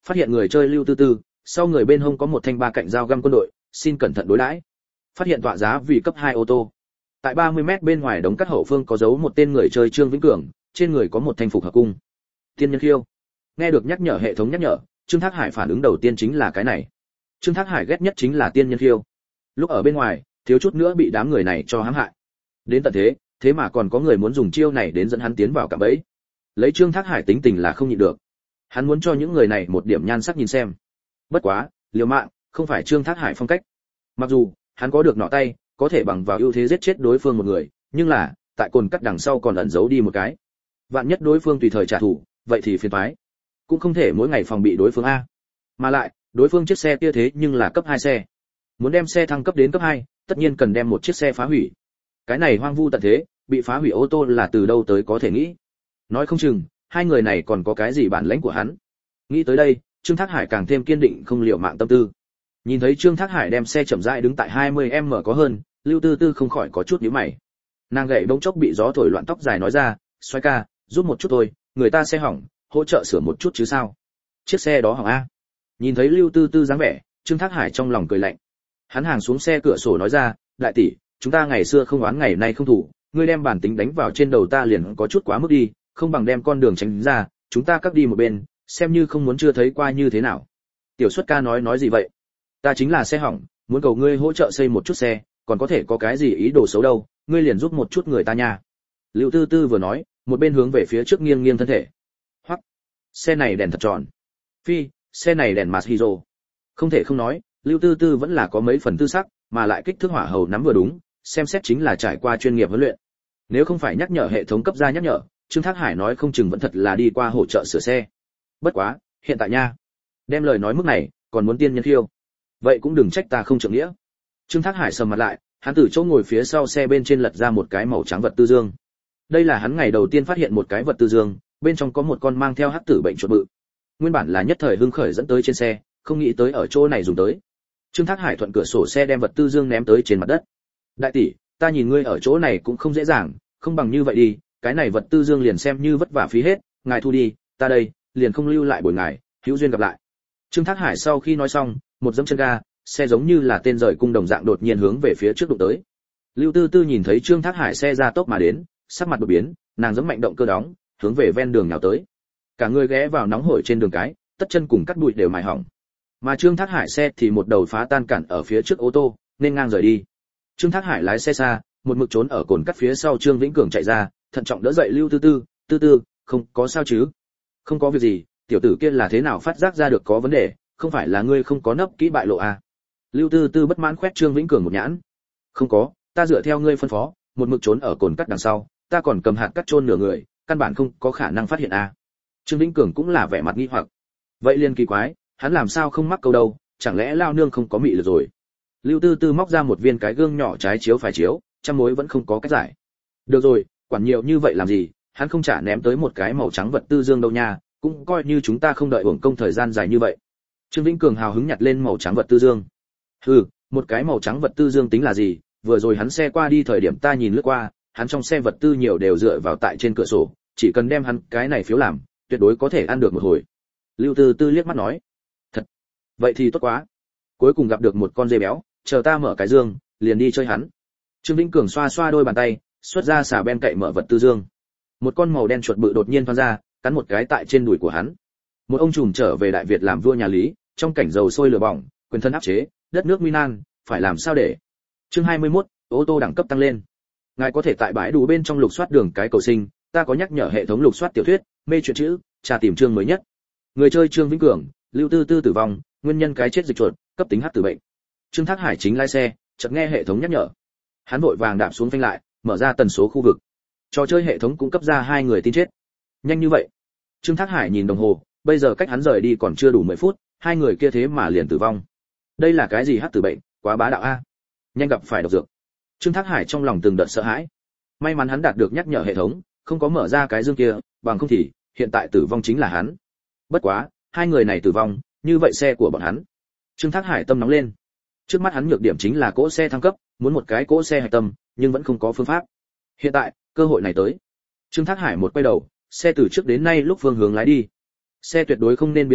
Phát hiện người chơi Lưu Tư Tư, sau người bên hông có một thanh ba cạnh dao găm quân đội, xin cẩn thận đối đãi. Phát hiện tọa giá vì cấp hai ô tô. Tại ba mươi mét bên ngoài đống cắt hậu phương có giấu một tên người chơi Trương Vĩnh Cường, trên người có một thanh phục hợp cung. Tiên nhân khiêu. Nghe được nhắc nhở hệ thống nhắc nhở, Trương Thác Hải phản ứng đầu tiên chính là cái này. Trương Thác Hải ghét nhất chính là tiên nhân khiêu. Lúc ở bên ngoài, thiếu chút nữa bị đám người này cho hãm hại. Đến tận thế, thế mà còn có người muốn dùng chiêu này đến dẫn hắn tiến vào cạm bẫy. Lấy Trương Thác Hải tính tình là không nhịn được. Hắn muốn cho những người này một điểm nhan sắc nhìn xem. Bất quá, liều mạng, không phải Trương Thác Hải phong cách. Mặc dù, hắn có được nọ tay, có thể bằng vào ưu thế giết chết đối phương một người, nhưng là, tại cồn cắt đằng sau còn ẩn giấu đi một cái. Vạn nhất đối phương tùy thời trả thù, vậy thì phiền toái. Cũng không thể mỗi ngày phòng bị đối phương a. Mà lại, đối phương chiếc xe kia thế nhưng là cấp hai xe. Muốn đem xe thăng cấp đến cấp hai, tất nhiên cần đem một chiếc xe phá hủy. Cái này hoang vu tận thế, bị phá hủy ô tô là từ đâu tới có thể nghĩ. Nói không chừng, hai người này còn có cái gì bản lĩnh của hắn. Nghĩ tới đây, Trương Thác Hải càng thêm kiên định không liều mạng tâm tư. Nhìn thấy Trương Thác Hải đem xe chậm rãi đứng tại hai mươi mét có hơn, Lưu Tư Tư không khỏi có chút nhíu mày. Nàng gậy bỗng chốc bị gió thổi loạn tóc dài nói ra, "Soái ca, giúp một chút thôi, người ta xe hỏng, hỗ trợ sửa một chút chứ sao?" Chiếc xe đó hỏng a? Nhìn thấy Lưu Tư Tư dáng vẻ, Trương Thác Hải trong lòng cười lạnh. Hắn hàng xuống xe cửa sổ nói ra, "Đại tỷ, chúng ta ngày xưa không oán ngày nay không thủ, ngươi đem bản tính đánh vào trên đầu ta liền có chút quá mức đi, không bằng đem con đường tránh ra, chúng ta cắt đi một bên, xem như không muốn chưa thấy qua như thế nào." Tiểu Xuất ca nói nói gì vậy? Ta chính là xe hỏng, muốn cầu ngươi hỗ trợ xây một chút xe, còn có thể có cái gì ý đồ xấu đâu, ngươi liền giúp một chút người ta nha. Lưu Tư Tư vừa nói, một bên hướng về phía trước nghiêng nghiêng thân thể. Hoắc, xe này đèn thật tròn. Phi, xe này đèn Mashiro. Không thể không nói, Lưu Tư Tư vẫn là có mấy phần tư sắc, mà lại kích thước hỏa hầu nắm vừa đúng, xem xét chính là trải qua chuyên nghiệp huấn luyện. Nếu không phải nhắc nhở hệ thống cấp ra nhắc nhở, Trương Thác Hải nói không chừng vẫn thật là đi qua hỗ trợ sửa xe. Bất quá, hiện tại nha, đem lời nói mức này, còn muốn tiên nhân khiêu. Vậy cũng đừng trách ta không trượng nghĩa. Trương Thác Hải sầm mặt lại, hắn từ chỗ ngồi phía sau xe bên trên lật ra một cái màu trắng vật tư dương. Đây là hắn ngày đầu tiên phát hiện một cái vật tư dương, bên trong có một con mang theo hắc tử bệnh chuột bự. Nguyên bản là nhất thời hưng khởi dẫn tới trên xe, không nghĩ tới ở chỗ này dùng tới. Trương Thác Hải thuận cửa sổ xe đem vật tư dương ném tới trên mặt đất. Đại tỷ, ta nhìn ngươi ở chỗ này cũng không dễ dàng, không bằng như vậy đi, cái này vật tư dương liền xem như vất vả phí hết, ngài thu đi, ta đây, liền không lưu lại buổi ngài, hữu duyên gặp lại. Trương Thác Hải sau khi nói xong, một dẫm chân ga, xe giống như là tên rời cung đồng dạng đột nhiên hướng về phía trước đụng tới. Lưu Tư Tư nhìn thấy Trương Thác Hải xe ra tốc mà đến, sắc mặt đột biến, nàng giẫm mạnh động cơ đóng, hướng về ven đường nhào tới. Cả người ghé vào nóng hổi trên đường cái, tất chân cùng cắt bụi đều mài hỏng. Mà Trương Thác Hải xe thì một đầu phá tan cản ở phía trước ô tô, nên ngang rời đi. Trương Thác Hải lái xe xa, một mực trốn ở cồn cắt phía sau Trương Vĩnh Cường chạy ra, thận trọng đỡ dậy Lưu Tư Tư, "Tư Tư, không có sao chứ?" "Không có việc gì, tiểu tử kia là thế nào phát giác ra được có vấn đề, không phải là ngươi không có nấp kỹ bại lộ à?" Lưu Tư Tư bất mãn khoét Trương Vĩnh Cường một nhãn. "Không có, ta dựa theo ngươi phân phó, một mực trốn ở cồn cắt đằng sau, ta còn cầm hạt cắt chôn nửa người, căn bản không có khả năng phát hiện à." Trương Vĩnh Cường cũng là vẻ mặt nghi hoặc. Vậy liền kỳ quái, hắn làm sao không mắc câu đâu, chẳng lẽ lao nương không có mị lực rồi? Lưu Tư Tư móc ra một viên cái gương nhỏ trái chiếu phải chiếu, trăm mối vẫn không có cách giải. Được rồi, quản nhiều như vậy làm gì, hắn không trả ném tới một cái màu trắng vật tư dương đâu nha, cũng coi như chúng ta không đợi uổng công thời gian dài như vậy. Trương Vĩnh Cường hào hứng nhặt lên màu trắng vật tư dương. Hừ, một cái màu trắng vật tư dương tính là gì, vừa rồi hắn xe qua đi thời điểm ta nhìn lướt qua, hắn trong xe vật tư nhiều đều dựa vào tại trên cửa sổ, chỉ cần đem hắn cái này phiếu làm, tuyệt đối có thể ăn được một hồi. Lưu Tư Tư liếc mắt nói. Thật, vậy thì tốt quá. Cuối cùng gặp được một con dê béo, chờ ta mở cái dương, liền đi chơi hắn. Trương Vĩnh Cường xoa xoa đôi bàn tay, xuất ra xà ben cậy mở vật tư dương. Một con màu đen chuột bự đột nhiên thoăn ra, cắn một cái tại trên đùi của hắn. Một ông trùm trở về Đại Việt làm vua nhà Lý, trong cảnh dầu sôi lửa bỏng, quyền thân áp chế, đất nước nguy nan, phải làm sao để. Chương hai mươi mốt, ô tô đẳng cấp tăng lên. Ngài có thể tại bãi đủ bên trong lục soát đường cái cầu sinh, ta có nhắc nhở hệ thống lục soát tiểu thuyết, mê truyện chữ, tra tìm chương mới nhất. Người chơi Trương Vĩnh Cường, Lưu Tư Tư tử vong, nguyên nhân cái chết dịch chuột, cấp tính hắc tử bệnh. Trương Thác Hải chính lái xe, chợt nghe hệ thống nhắc nhở. Hắn vội vàng đạp xuống phanh lại, mở ra tần số khu vực. Trò chơi hệ thống cũng cấp ra hai người tin chết. Nhanh như vậy? Trương Thác Hải nhìn đồng hồ, bây giờ cách hắn rời đi còn chưa đủ mười phút, hai người kia thế mà liền tử vong. Đây là cái gì hắc tử bệnh, quá bá đạo a. Nhanh gặp phải độc dược. Trương Thác Hải trong lòng từng đợt sợ hãi. May mắn hắn đạt được nhắc nhở hệ thống, không có mở ra cái dương kia, bằng không thì hiện tại tử vong chính là hắn. Bất quá, hai người này tử vong, như vậy xe của bọn hắn. Trương Thác Hải tâm nóng lên. Trước mắt hắn nhược điểm chính là cỗ xe thăng cấp, muốn một cái cỗ xe hạch tâm, nhưng vẫn không có phương pháp. Hiện tại, cơ hội này tới. Trương Thác Hải một quay đầu, xe từ trước đến nay lúc phương hướng lái đi. Xe tuyệt đối không nên biến mất,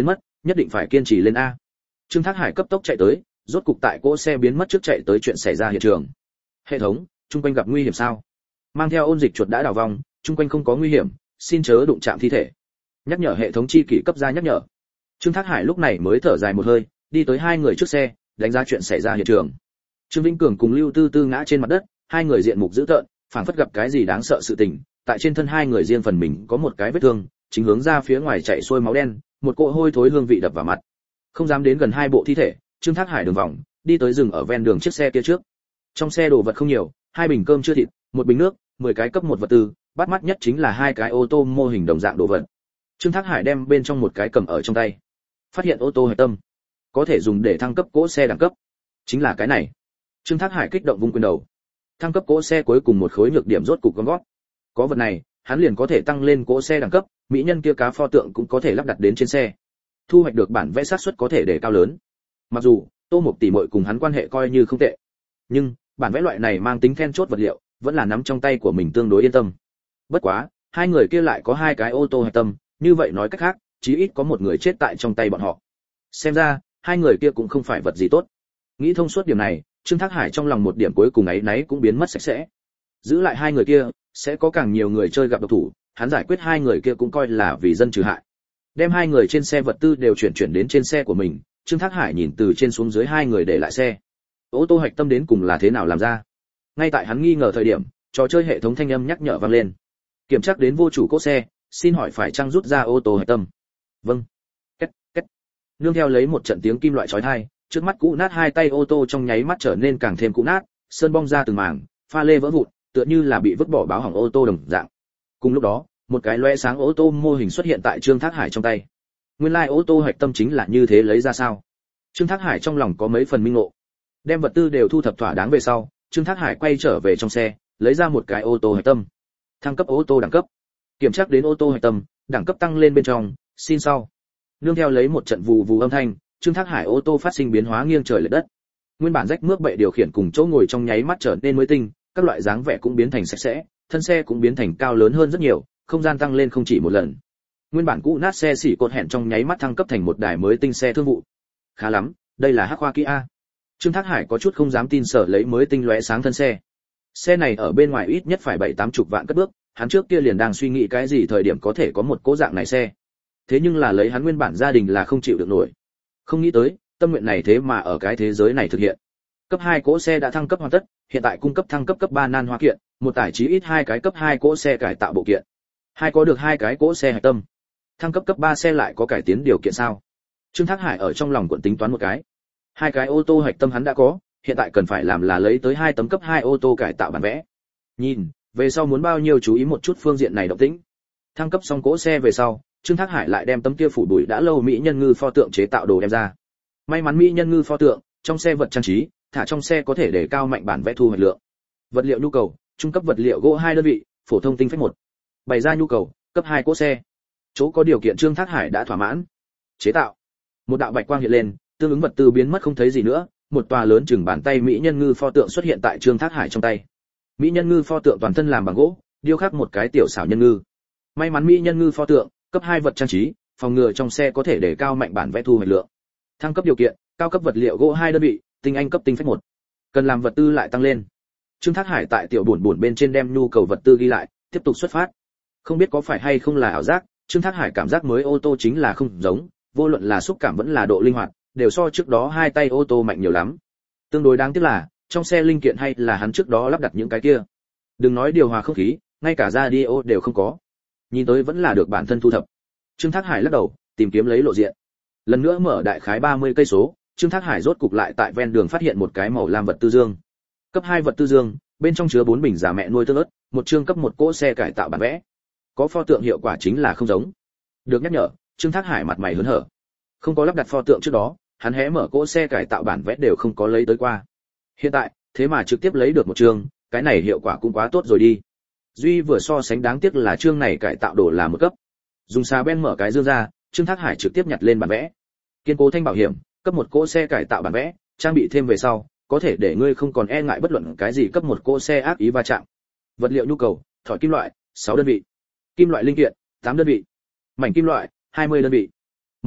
nhất định phải kiên trì lên a. Trương Thác Hải cấp tốc chạy tới, rốt cục tại cỗ xe biến mất trước chạy tới chuyện xảy ra hiện trường. Hệ thống, chung quanh gặp nguy hiểm sao? Mang theo ôn dịch chuột đã đào vòng, chung quanh không có nguy hiểm, xin chớ đụng chạm thi thể. Nhắc nhở hệ thống chi kỷ cấp ra nhắc nhở. Trương Thác Hải lúc này mới thở dài một hơi, đi tới hai người trước xe, đánh giá chuyện xảy ra hiện trường. Trương Vĩnh Cường cùng Lưu Tư Tư ngã trên mặt đất, hai người diện mục dữ tợn, phảng phất gặp cái gì đáng sợ sự tình, tại trên thân hai người riêng phần mình có một cái vết thương, chính hướng ra phía ngoài chảy xuôi máu đen, một cỗ hôi thối hương vị đập vào mặt. Không dám đến gần hai bộ thi thể, Trương Thác Hải đường vòng, đi tới rừng ở ven đường chiếc xe kia trước. Trong xe đồ vật không nhiều, hai bình cơm chưa thịt, một bình nước, mười cái cấp một vật tư, bắt mắt nhất chính là hai cái ô tô mô hình đồng dạng đồ vật. Trương Thác Hải đem bên trong một cái cầm ở trong tay. Phát hiện ô tô hệ tâm, có thể dùng để thăng cấp cỗ xe đẳng cấp. Chính là cái này. Trương Thác Hải kích động vung quyền đầu. Thăng cấp cỗ xe cuối cùng một khối nhược điểm rốt cục gom gót. Có vật này, hắn liền có thể tăng lên cỗ xe đẳng cấp, mỹ nhân kia cá pho tượng cũng có thể lắp đặt đến trên xe. Thu hoạch được bản vẽ xác suất có thể để cao lớn. Mặc dù Tô Mộc tỷ muội cùng hắn quan hệ coi như không tệ, nhưng bản vẽ loại này mang tính then chốt vật liệu, vẫn là nắm trong tay của mình tương đối yên tâm. Bất quá, hai người kia lại có hai cái ô tô hạch tâm, như vậy nói cách khác, chí ít có một người chết tại trong tay bọn họ. Xem ra, hai người kia cũng không phải vật gì tốt. Nghĩ thông suốt điểm này, Trương Thác Hải trong lòng một điểm cuối cùng ấy nấy cũng biến mất sạch sẽ. Giữ lại hai người kia, sẽ có càng nhiều người chơi gặp độc thủ, hắn giải quyết hai người kia cũng coi là vì dân trừ hại. Đem hai người trên xe vật tư đều chuyển chuyển đến trên xe của mình, Trương Thác Hải nhìn từ trên xuống dưới hai người để lại xe. Ô tô hạch tâm đến cùng là thế nào làm ra? Ngay tại hắn nghi ngờ thời điểm, trò chơi hệ thống thanh âm nhắc nhở vang lên. Kiểm tra đến vô chủ cỗ xe, xin hỏi phải chăng rút ra ô tô hạch tâm? Vâng. Két két. Nương theo lấy một trận tiếng kim loại chói tai, trước mắt cũ nát hai tay ô tô trong nháy mắt trở nên càng thêm cũ nát, sơn bong ra từng mảng, pha lê vỡ vụn, tựa như là bị vứt bỏ báo hỏng ô tô đồng dạng. Cùng lúc đó, một cái loe sáng ô tô mô hình xuất hiện tại Trương Thác Hải trong tay. Nguyên lai like ô tô hạch tâm chính là như thế lấy ra sao? Trương Thác Hải trong lòng có mấy phần minh ngộ. Đem vật tư đều thu thập thỏa đáng về sau, Trương Thác Hải quay trở về trong xe, lấy ra một cái ô tô hạch tâm. Thăng cấp ô tô đẳng cấp. Kiểm tra đến ô tô hạch tâm, đẳng cấp tăng lên bên trong, xin sau. Nương theo lấy một trận vù vù âm thanh, Trương Thác Hải ô tô phát sinh biến hóa nghiêng trời lệch đất. Nguyên bản rách mướp bệ điều khiển cùng chỗ ngồi trong nháy mắt trở nên mới tinh, các loại dáng vẻ cũng biến thành sạch sẽ, thân xe cũng biến thành cao lớn hơn rất nhiều, không gian tăng lên không chỉ một lần. Nguyên bản cũ nát xe xỉ cột hẹn trong nháy mắt thăng cấp thành một đài mới tinh xe thương vụ. Khá lắm, đây là Hắc Hoa Kia. Trương Thác Hải có chút không dám tin sở lấy mới tinh lóe sáng thân xe. Xe này ở bên ngoài ít nhất phải bảy tám chục vạn cất bước, hắn trước kia liền đang suy nghĩ cái gì thời điểm có thể có một cố dạng này xe. Thế nhưng là lấy hắn nguyên bản gia đình là không chịu được nổi. Không nghĩ tới, tâm nguyện này thế mà ở cái thế giới này thực hiện. Cấp hai cỗ xe đã thăng cấp hoàn tất, hiện tại cung cấp thăng cấp cấp ba nan hoa kiện, một tải chí ít hai cái cấp hai cỗ xe cải tạo bộ kiện. Hai có được hai cái cỗ xe hạch tâm. Thăng cấp cấp ba xe lại có cải tiến điều kiện sao? Trương Thác Hải ở trong lòng cuộn tính toán một cái. Hai cái ô tô hạch tâm hắn đã có, hiện tại cần phải làm là lấy tới hai tấm cấp hai ô tô cải tạo bản vẽ. Nhìn, về sau muốn bao nhiêu chú ý một chút phương diện này động tĩnh. Thăng cấp xong cỗ xe về sau, Trương Thác Hải lại đem tấm kia phủ bụi đã lâu mỹ nhân ngư pho tượng chế tạo đồ đem ra. May mắn mỹ nhân ngư pho tượng, trong xe vật trang trí, thả trong xe có thể để cao mạnh bản vẽ thu hoạch lượng. Vật liệu nhu cầu, trung cấp vật liệu gỗ hai đơn vị, phổ thông tinh phách một. Bày ra nhu cầu, cấp hai cỗ xe. Chỗ có điều kiện Trương Thác Hải đã thỏa mãn. Chế tạo. Một đạo bạch quang hiện lên, tương ứng vật tư biến mất không thấy gì nữa, một tòa lớn chừng bàn tay mỹ nhân ngư pho tượng xuất hiện tại Trương Thác Hải trong tay. Mỹ nhân ngư pho tượng toàn thân làm bằng gỗ, điêu khắc một cái tiểu xảo nhân ngư. May mắn mỹ nhân ngư pho tượng, cấp hai vật trang trí, phòng ngừa trong xe có thể để cao mạnh bản vẽ thu hoạch lượng. Thăng cấp điều kiện, cao cấp vật liệu gỗ hai đơn vị, tinh anh cấp tinh phách một. Cần làm vật tư lại tăng lên. Trương Thác Hải tại tiểu buồn buồn bên trên đem nhu cầu vật tư ghi lại, tiếp tục xuất phát. Không biết có phải hay không là ảo giác, Trương Thác Hải cảm giác mới ô tô chính là không giống, vô luận là xúc cảm vẫn là độ linh hoạt, đều so trước đó hai tay ô tô mạnh nhiều lắm. Tương đối đáng tiếc là, trong xe linh kiện hay là hắn trước đó lắp đặt những cái kia. Đừng nói điều hòa không khí, ngay cả radio đều không có. Nhìn tới vẫn là được bản thân thu thập. Trương Thác Hải lắc đầu, tìm kiếm lấy lộ diện. Lần nữa mở đại khái ba mươi cây số, Trương Thác Hải rốt cục lại tại ven đường phát hiện một cái màu lam vật tư dương. Cấp hai vật tư dương, bên trong chứa bốn bình giả mẹ nuôi tương ớt, một chương cấp một cỗ xe cải tạo bản vẽ. Có pho tượng hiệu quả chính là không giống. Được nhắc nhở, Trương Thác Hải mặt mày hớn hở. Không có lắp đặt pho tượng trước đó, hắn hé mở cỗ xe cải tạo bản vẽ đều không có lấy tới qua. Hiện tại, thế mà trực tiếp lấy được một chương, cái này hiệu quả cũng quá tốt rồi đi. Duy vừa so sánh đáng tiếc là chương này cải tạo đồ là một cấp. Dùng xà ben mở cái dương ra, Trương Thác Hải trực tiếp nhặt lên bản vẽ. Kiên cố thanh bảo hiểm, cấp một cỗ xe cải tạo bản vẽ, trang bị thêm về sau, có thể để ngươi không còn e ngại bất luận cái gì cấp một cỗ xe ác ý va chạm. Vật liệu nhu cầu, thỏi kim loại, sáu đơn vị. Kim loại linh kiện, tám đơn vị. Mảnh kim loại, hai mươi đơn vị.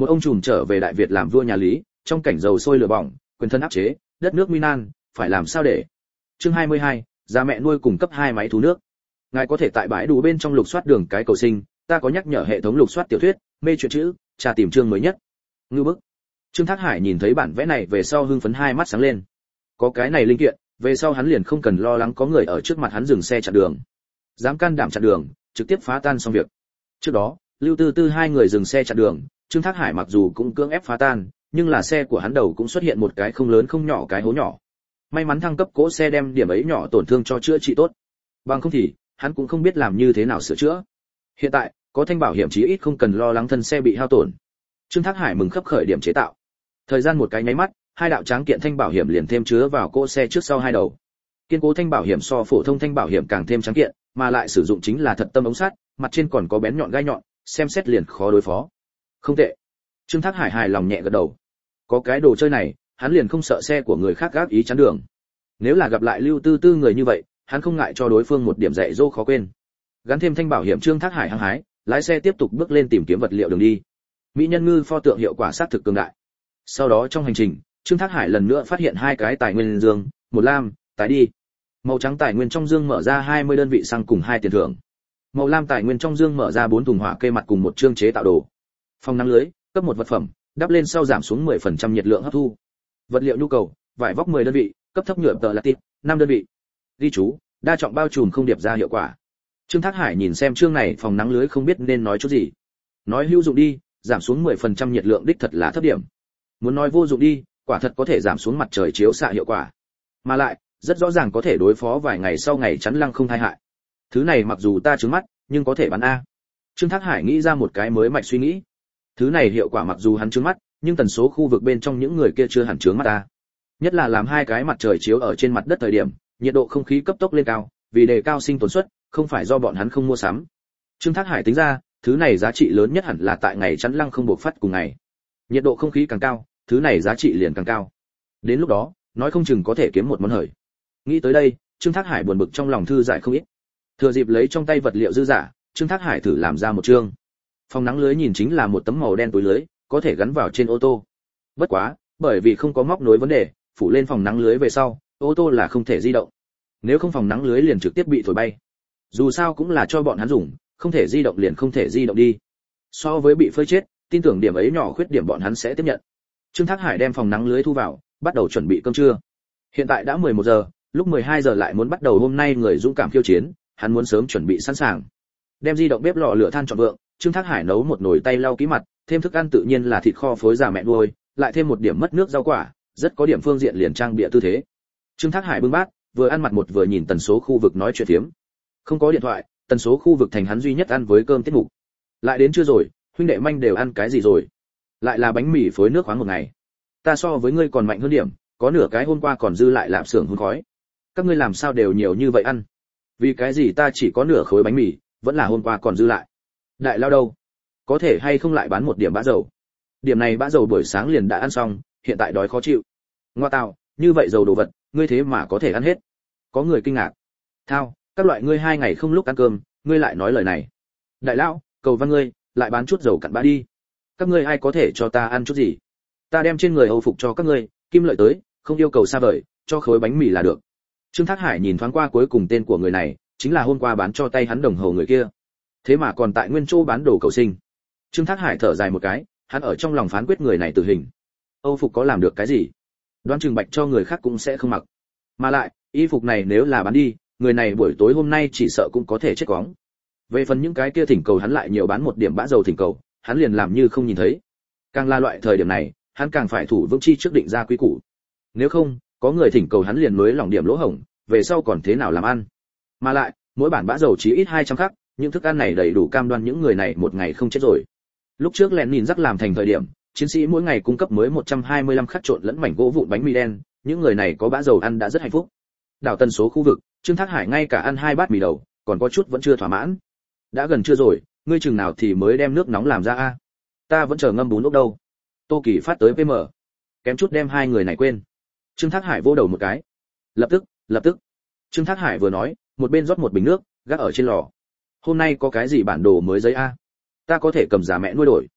Một ông trùm trở về Đại Việt làm vua nhà Lý, trong cảnh dầu sôi lửa bỏng, quyền thân áp chế, đất nước nguy nan, phải làm sao để. Chương hai mươi hai, gia mẹ nuôi cung cấp hai máy thú nước. Ngài có thể tại bãi đủ bên trong lục soát đường cái cầu sinh, ta có nhắc nhở hệ thống lục soát tiểu thuyết, mê truyện chữ, tra tìm chương mới nhất. Ngưu bức. Trương Thác Hải nhìn thấy bản vẽ này về sau hưng phấn hai mắt sáng lên. Có cái này linh kiện, về sau hắn liền không cần lo lắng có người ở trước mặt hắn dừng xe chặn đường. Dám can đảm chặn đường, trực tiếp phá tan xong việc. Trước đó, Lưu Tư Tư hai người dừng xe chặn đường, Trương Thác Hải mặc dù cũng cưỡng ép phá tan, nhưng là xe của hắn đầu cũng xuất hiện một cái không lớn không nhỏ cái hố nhỏ. May mắn thăng cấp cỗ xe đem điểm ấy nhỏ tổn thương cho chữa trị tốt. Bằng không thì, hắn cũng không biết làm như thế nào sửa chữa. Hiện tại, có thanh bảo hiểm chí ít không cần lo lắng thân xe bị hao tổn. Trương Thác Hải mừng khấp khởi điểm chế tạo. Thời gian một cái nháy mắt, hai đạo tráng kiện thanh bảo hiểm liền thêm chứa vào cỗ xe trước sau hai đầu. Kiên cố thanh bảo hiểm so phổ thông thanh bảo hiểm càng thêm tráng kiện, mà lại sử dụng chính là thật tâm ống sắt, mặt trên còn có bén nhọn gai nhọn, xem xét liền khó đối phó. Không tệ. Trương Thác Hải hài lòng nhẹ gật đầu. Có cái đồ chơi này, hắn liền không sợ xe của người khác gác ý chắn đường. Nếu là gặp lại Lưu Tư Tư người như vậy, hắn không ngại cho đối phương một điểm dạy dỗ khó quên. Gắn thêm thanh bảo hiểm, Trương Thác Hải hăng hái, lái xe tiếp tục bước lên tìm kiếm vật liệu đường đi. Mỹ nhân ngư pho tượng hiệu quả sát thực cường đại. Sau đó trong hành trình, Trương Thác Hải lần nữa phát hiện hai cái tài nguyên dương, một lam, tái đi. Màu trắng tài nguyên trong dương mở ra hai mươi đơn vị xăng cùng hai tiền thưởng. Màu lam tài nguyên trong dương mở ra bốn thùng hỏa kê mặt cùng một chương chế tạo đồ. Phòng nắng lưới, cấp một vật phẩm, đắp lên sau giảm xuống mười phần trăm nhiệt lượng hấp thu. Vật liệu nhu cầu, vải vóc mười đơn vị, cấp thấp nhựa tờ latit, năm đơn vị. Ghi chú, đa trọng bao trùm không điệp ra hiệu quả. Trương Thác Hải nhìn xem chương này phòng nắng lưới không biết nên nói chút gì. Nói hữu dụng đi, giảm xuống mười phần trăm nhiệt lượng đích thật là thấp điểm. Muốn nói vô dụng đi, quả thật có thể giảm xuống mặt trời chiếu xạ hiệu quả. Mà lại, rất rõ ràng có thể đối phó vài ngày sau ngày chắn lăng không tai hại. Thứ này mặc dù ta trứng mắt, nhưng có thể bán a. Trương Thác Hải nghĩ ra một cái mới mạch suy nghĩ. Thứ này hiệu quả mặc dù hắn trứng mắt, nhưng tần số khu vực bên trong những người kia chưa hẳn trướng mắt ta. Nhất là làm hai cái mặt trời chiếu ở trên mặt đất thời điểm, nhiệt độ không khí cấp tốc lên cao, vì đề cao sinh tồn suất, không phải do bọn hắn không mua sắm. Trương Thác Hải tính ra, thứ này giá trị lớn nhất hẳn là tại ngày chắn lăng không bộc phát cùng ngày. Nhiệt độ không khí càng cao, thứ này giá trị liền càng cao. Đến lúc đó, nói không chừng có thể kiếm một món hời. Nghĩ tới đây, Trương Thác Hải buồn bực trong lòng thư giải không ít. Thừa dịp lấy trong tay vật liệu dư giả, Trương Thác Hải thử làm ra một chương. Phòng nắng lưới nhìn chính là một tấm màu đen túi lưới, có thể gắn vào trên ô tô. Bất quá, bởi vì không có móc nối vấn đề, phủ lên phòng nắng lưới về sau, ô tô là không thể di động. Nếu không phòng nắng lưới liền trực tiếp bị thổi bay. Dù sao cũng là cho bọn hắn dùng, không thể di động liền không thể di động đi. So với bị phơi chết, tin tưởng điểm ấy nhỏ khuyết điểm bọn hắn sẽ tiếp nhận. Trương Thác Hải đem phòng nắng lưới thu vào, bắt đầu chuẩn bị cơm trưa. Hiện tại đã mười một giờ, lúc mười hai giờ lại muốn bắt đầu hôm nay người dũng cảm khiêu chiến, hắn muốn sớm chuẩn bị sẵn sàng. Đem di động bếp lò lửa than trọn vượng, Trương Thác Hải nấu một nồi tay lau ký mặt, thêm thức ăn tự nhiên là thịt kho phối già mẹ nuôi, lại thêm một điểm mất nước rau quả, rất có điểm phương diện liền trang bịa tư thế. Trương Thác Hải bưng bát, vừa ăn mặt một vừa nhìn tần số khu vực nói chuyện phiếm. Không có điện thoại, tần số khu vực thành hắn duy nhất ăn với cơm tiết mục. Lại đến chưa rồi, huynh đệ manh đều ăn cái gì rồi? Lại là bánh mì phối nước khoáng một ngày. Ta so với ngươi còn mạnh hơn điểm, có nửa cái hôm qua còn dư lại lạp xưởng hun khói. Các ngươi làm sao đều nhiều như vậy ăn? Vì cái gì ta chỉ có nửa khối bánh mì, vẫn là hôm qua còn dư lại. Đại lao đâu? Có thể hay không lại bán một điểm bã dầu? Điểm này bã dầu buổi sáng liền đã ăn xong, hiện tại đói khó chịu. Ngoa tào, như vậy dầu đồ vật, ngươi thế mà có thể ăn hết. Có người kinh ngạc. Thao, các loại ngươi hai ngày không lúc ăn cơm, ngươi lại nói lời này. Đại lão, cầu văn ngươi, lại bán chút dầu cặn bã đi. Các ngươi ai có thể cho ta ăn chút gì? Ta đem trên người Âu phục cho các ngươi, kim lợi tới, không yêu cầu xa vời, cho khối bánh mì là được. Trương Thác Hải nhìn thoáng qua cuối cùng tên của người này, chính là hôm qua bán cho tay hắn đồng hồ người kia. Thế mà còn tại nguyên chỗ bán đồ cầu sinh. Trương Thác Hải thở dài một cái, hắn ở trong lòng phán quyết người này tử hình. Âu phục có làm được cái gì? Đoán chừng bạch cho người khác cũng sẽ không mặc. Mà lại, y phục này nếu là bán đi, người này buổi tối hôm nay chỉ sợ cũng có thể chết quóng. Về phần những cái kia thỉnh cầu hắn lại nhiều bán một điểm bã dầu thỉnh cầu, hắn liền làm như không nhìn thấy. Càng là loại thời điểm này, hắn càng phải thủ vững chi trước định ra quy củ. Nếu không, có người thỉnh cầu hắn liền nối lòng điểm lỗ hổng, về sau còn thế nào làm ăn. Mà lại, mỗi bản bã dầu chỉ ít hai trăm khắc, những thức ăn này đầy đủ cam đoan những người này một ngày không chết rồi. Lúc trước lẹn nhìn rắc làm thành thời điểm, chiến sĩ mỗi ngày cung cấp mới một trăm hai mươi lăm khắc trộn lẫn mảnh gỗ vụn bánh mì đen, những người này có bã dầu ăn đã rất hạnh phúc. Đảo tần số khu vực, Trương Thác Hải ngay cả ăn hai bát mì đầu, còn có chút vẫn chưa thỏa mãn. Đã gần trưa rồi, ngươi chừng nào thì mới đem nước nóng làm ra a? Ta vẫn chờ ngâm bún ốc đâu. Tô Kỳ phát tới pê em, kém chút đem hai người này quên. Trương Thác Hải vô đầu một cái. Lập tức, lập tức. Trương Thác Hải vừa nói, một bên rót một bình nước, gác ở trên lò. Hôm nay có cái gì bản đồ mới giấy a? Ta có thể cầm giá mẹ nuôi đổi.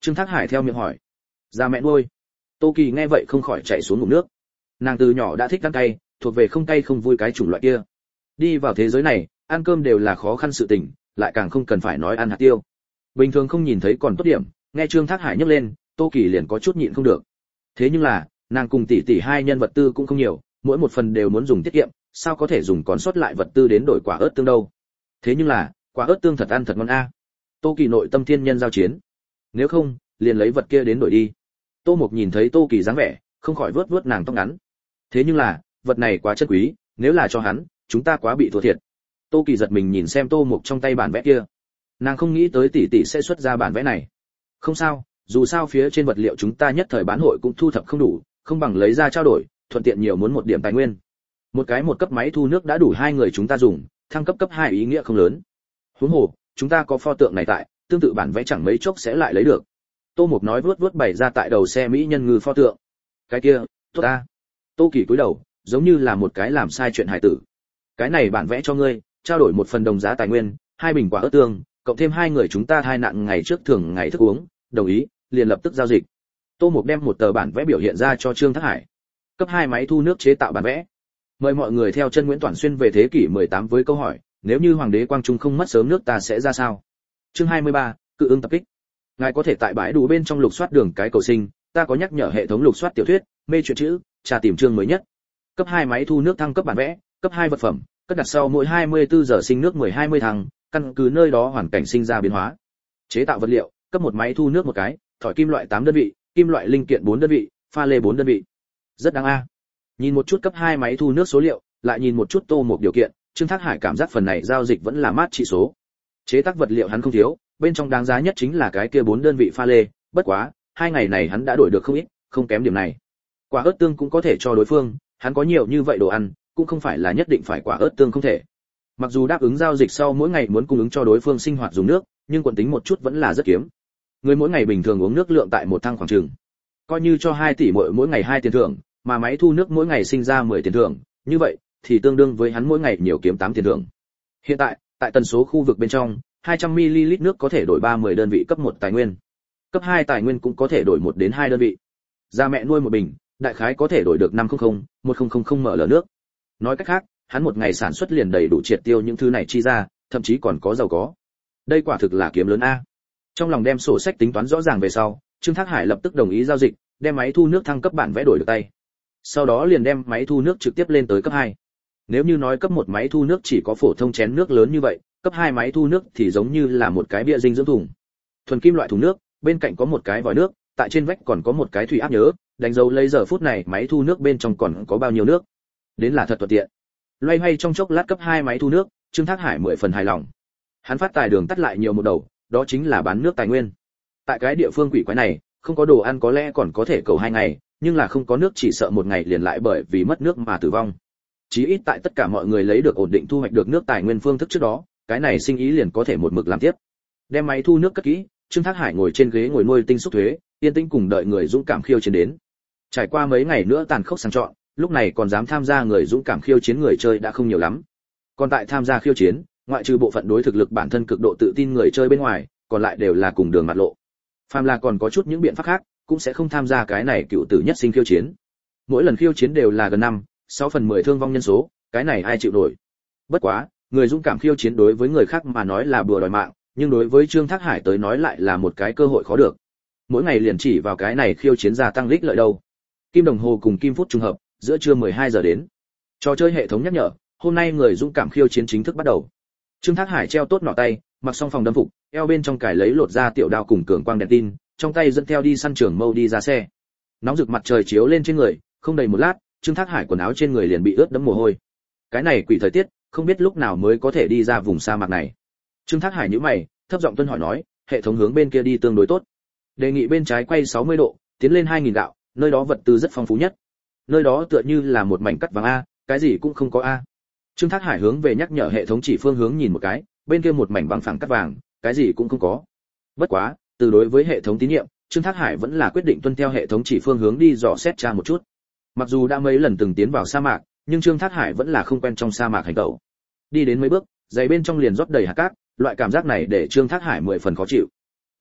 Trương Thác Hải theo miệng hỏi. Ra mẹ nuôi. Tô Kỳ nghe vậy không khỏi chảy xuống ngụm nước. Nàng từ nhỏ đã thích ăn cay, thuộc về không cay không vui cái chủng loại kia. Đi vào thế giới này, ăn cơm đều là khó khăn sự tình, lại càng không cần phải nói ăn hạt tiêu. Bình thường không nhìn thấy còn tốt điểm, nghe Trương Thác Hải nhắc lên, Tô Kỳ liền có chút nhịn không được. Thế nhưng là, nàng cùng tỷ tỷ hai nhân vật tư cũng không nhiều, mỗi một phần đều muốn dùng tiết kiệm, sao có thể dùng còn sót lại vật tư đến đổi quả ớt tương đâu. Thế nhưng là, quả ớt tương thật ăn thật ngon a. Tô Kỳ nội tâm thiên nhân giao chiến. Nếu không, liền lấy vật kia đến đổi đi. Tô Mục nhìn thấy Tô Kỳ dáng vẻ, không khỏi vớt vớt nàng tóc ngắn. Thế nhưng là, vật này quá chân quý, nếu là cho hắn, chúng ta quá bị thua thiệt. Tô Kỳ giật mình nhìn xem Tô Mục trong tay bản vẽ kia. Nàng không nghĩ tới tỷ tỷ sẽ xuất ra bản vẽ này. Không sao, dù sao phía trên vật liệu chúng ta nhất thời bán hội cũng thu thập không đủ, không bằng lấy ra trao đổi, thuận tiện nhiều muốn một điểm tài nguyên. Một cái một cấp máy thu nước đã đủ hai người chúng ta dùng, thăng cấp cấp hai ý nghĩa không lớn. Huống hồ, chúng ta có pho tượng này tại, tương tự bản vẽ chẳng mấy chốc sẽ lại lấy được. Tô Mục nói vuốt vuốt bày ra tại đầu xe mỹ nhân ngư pho tượng. Cái kia, tốt ta. Tô Kỳ cúi đầu, giống như là một cái làm sai chuyện hài tử. Cái này bản vẽ cho ngươi, trao đổi một phần đồng giá tài nguyên, hai bình quả ớt tương, cộng thêm hai người chúng ta hai nạn ngày trước thường ngày thức uống, đồng ý, liền lập tức giao dịch. Tô Mục đem một tờ bản vẽ biểu hiện ra cho Trương Thác Hải. Cấp hai máy thu nước chế tạo bản vẽ. Mời mọi người theo chân Nguyễn Toản Xuyên về thế kỷ mười tám với câu hỏi, nếu như hoàng đế Quang Trung không mất sớm nước ta sẽ ra sao? Chương hai mươi ba, cự ứng tập kích. Ngài có thể tại bãi đủ bên trong lục soát đường cái cầu sinh, ta có nhắc nhở hệ thống lục soát tiểu thuyết, mê truyện chữ, tra tìm chương mới nhất. Cấp hai máy thu nước thăng cấp bản vẽ, cấp hai vật phẩm, cất đặt sau mỗi hai mươi tư giờ sinh nước mười hai mươi thằng, căn cứ nơi đó hoàn cảnh sinh ra biến hóa. Chế tạo vật liệu, cấp một máy thu nước một cái, thỏi kim loại tám đơn vị, kim loại linh kiện bốn đơn vị, pha lê bốn đơn vị. Rất đáng a. Nhìn một chút cấp hai máy thu nước số liệu, lại nhìn một chút Tô Mục điều kiện, Trương Thác Hải cảm giác phần này giao dịch vẫn là mát trị số. Chế tác vật liệu hắn không thiếu, bên trong đáng giá nhất chính là cái kia bốn đơn vị pha lê, bất quá, hai ngày này hắn đã đổi được không ít, không kém điểm này. Quả ớt tương cũng có thể cho đối phương, hắn có nhiều như vậy đồ ăn, cũng không phải là nhất định phải quả ớt tương không thể. Mặc dù đáp ứng giao dịch sau mỗi ngày muốn cung ứng cho đối phương sinh hoạt dùng nước, nhưng quận tính một chút vẫn là rất kiếm. Người mỗi ngày bình thường uống nước lượng tại một thang khoảng chừng. Coi như cho hai tỷ mỗi mỗi ngày hai tiền thưởng, mà máy thu nước mỗi ngày sinh ra mười tiền thưởng, như vậy thì tương đương với hắn mỗi ngày nhiều kiếm tám tiền thưởng. Hiện tại, tại tần số khu vực bên trong, hai trăm mi li lít nước có thể đổi ba mươi đơn vị cấp một tài nguyên. Cấp hai tài nguyên cũng có thể đổi một đến hai đơn vị. Gia mẹ nuôi một bình, đại khái có thể đổi được năm trăm, một nghìn ml nước. Nói cách khác, hắn một ngày sản xuất liền đầy đủ triệt tiêu những thứ này chi ra, thậm chí còn có giàu có. Đây quả thực là kiếm lớn a. Trong lòng đem sổ sách tính toán rõ ràng về sau, Trương Thác Hải lập tức đồng ý giao dịch, đem máy thu nước thăng cấp bản vẽ đổi được tay. Sau đó liền đem máy thu nước trực tiếp lên tới cấp hai. Nếu như nói cấp một máy thu nước chỉ có phổ thông chén nước lớn như vậy, cấp hai máy thu nước thì giống như là một cái bia dinh dưỡng thùng. Thuần kim loại thùng nước, bên cạnh có một cái vòi nước, tại trên vách còn có một cái thủy áp nhớ, đánh dấu lấy giờ phút này máy thu nước bên trong còn có bao nhiêu nước. Đến là thật thuận tiện. Loay hoay trong chốc lát cấp hai máy thu nước, Trương Thác Hải mười phần hài lòng. Hắn phát tài đường tắt lại nhiều một đầu, đó chính là bán nước tài nguyên. Tại cái địa phương quỷ quái này, không có đồ ăn có lẽ còn có thể cầu hai ngày, nhưng là không có nước chỉ sợ một ngày liền lại bởi vì mất nước mà tử vong. Chí ít tại tất cả mọi người lấy được ổn định thu hoạch được nước tài nguyên phương thức trước đó, cái này sinh ý liền có thể một mực làm tiếp. Đem máy thu nước cất kỹ, Trương Thác Hải ngồi trên ghế ngồi nuôi tinh xúc thuế, yên tĩnh cùng đợi người dũng cảm khiêu chiến đến. Trải qua mấy ngày nữa tàn khốc sang chọn, lúc này còn dám tham gia người dũng cảm khiêu chiến người chơi đã không nhiều lắm. Còn tại tham gia khiêu chiến, ngoại trừ bộ phận đối thực lực bản thân cực độ tự tin người chơi bên ngoài, còn lại đều là cùng đường mặt lộ. Phàm là còn có chút những biện pháp khác, cũng sẽ không tham gia cái này cựu tử nhất sinh khiêu chiến. Mỗi lần khiêu chiến đều là gần năm, sáu phần mười thương vong nhân số, cái này ai chịu nổi. Bất quá, người dũng cảm khiêu chiến đối với người khác mà nói là bùa đòi mạng, nhưng đối với Trương Thác Hải tới nói lại là một cái cơ hội khó được. Mỗi ngày liền chỉ vào cái này khiêu chiến gia tăng lích lợi đâu. Kim đồng hồ cùng kim phút trùng hợp, giữa trưa mười hai giờ đến. Trò chơi hệ thống nhắc nhở, hôm nay người dũng cảm khiêu chiến chính thức bắt đầu. Trương Thác Hải treo tốt nỏ tay, mặc xong phòng đâm phục, eo bên trong cài lấy lột ra tiểu đao cùng cường quang đèn tin, trong tay dẫn theo đi săn trường mâu đi ra xe. Nóng rực mặt trời chiếu lên trên người, không đầy một lát, Trương Thác Hải quần áo trên người liền bị ướt đẫm mồ hôi. Cái này quỷ thời tiết, không biết lúc nào mới có thể đi ra vùng sa mạc này. Trương Thác Hải nhíu mày, thấp giọng tuân hỏi nói, hệ thống hướng bên kia đi tương đối tốt. Đề nghị bên trái quay sáu mươi độ, tiến lên hai nghìn gạo, nơi đó vật tư rất phong phú nhất. Nơi đó tựa như là một mảnh cắt vàng a, cái gì cũng không có a. Trương Thác Hải hướng về nhắc nhở hệ thống chỉ phương hướng nhìn một cái, bên kia một mảnh bằng phẳng cắt vàng, cái gì cũng không có. Bất quá, từ đối với hệ thống tín nhiệm, Trương Thác Hải vẫn là quyết định tuân theo hệ thống chỉ phương hướng đi dò xét tra một chút. Mặc dù đã mấy lần từng tiến vào sa mạc, nhưng Trương Thác Hải vẫn là không quen trong sa mạc hành tẩu. Đi đến mấy bước, giày bên trong liền rót đầy hạt cát, loại cảm giác này để Trương Thác Hải mười phần khó chịu.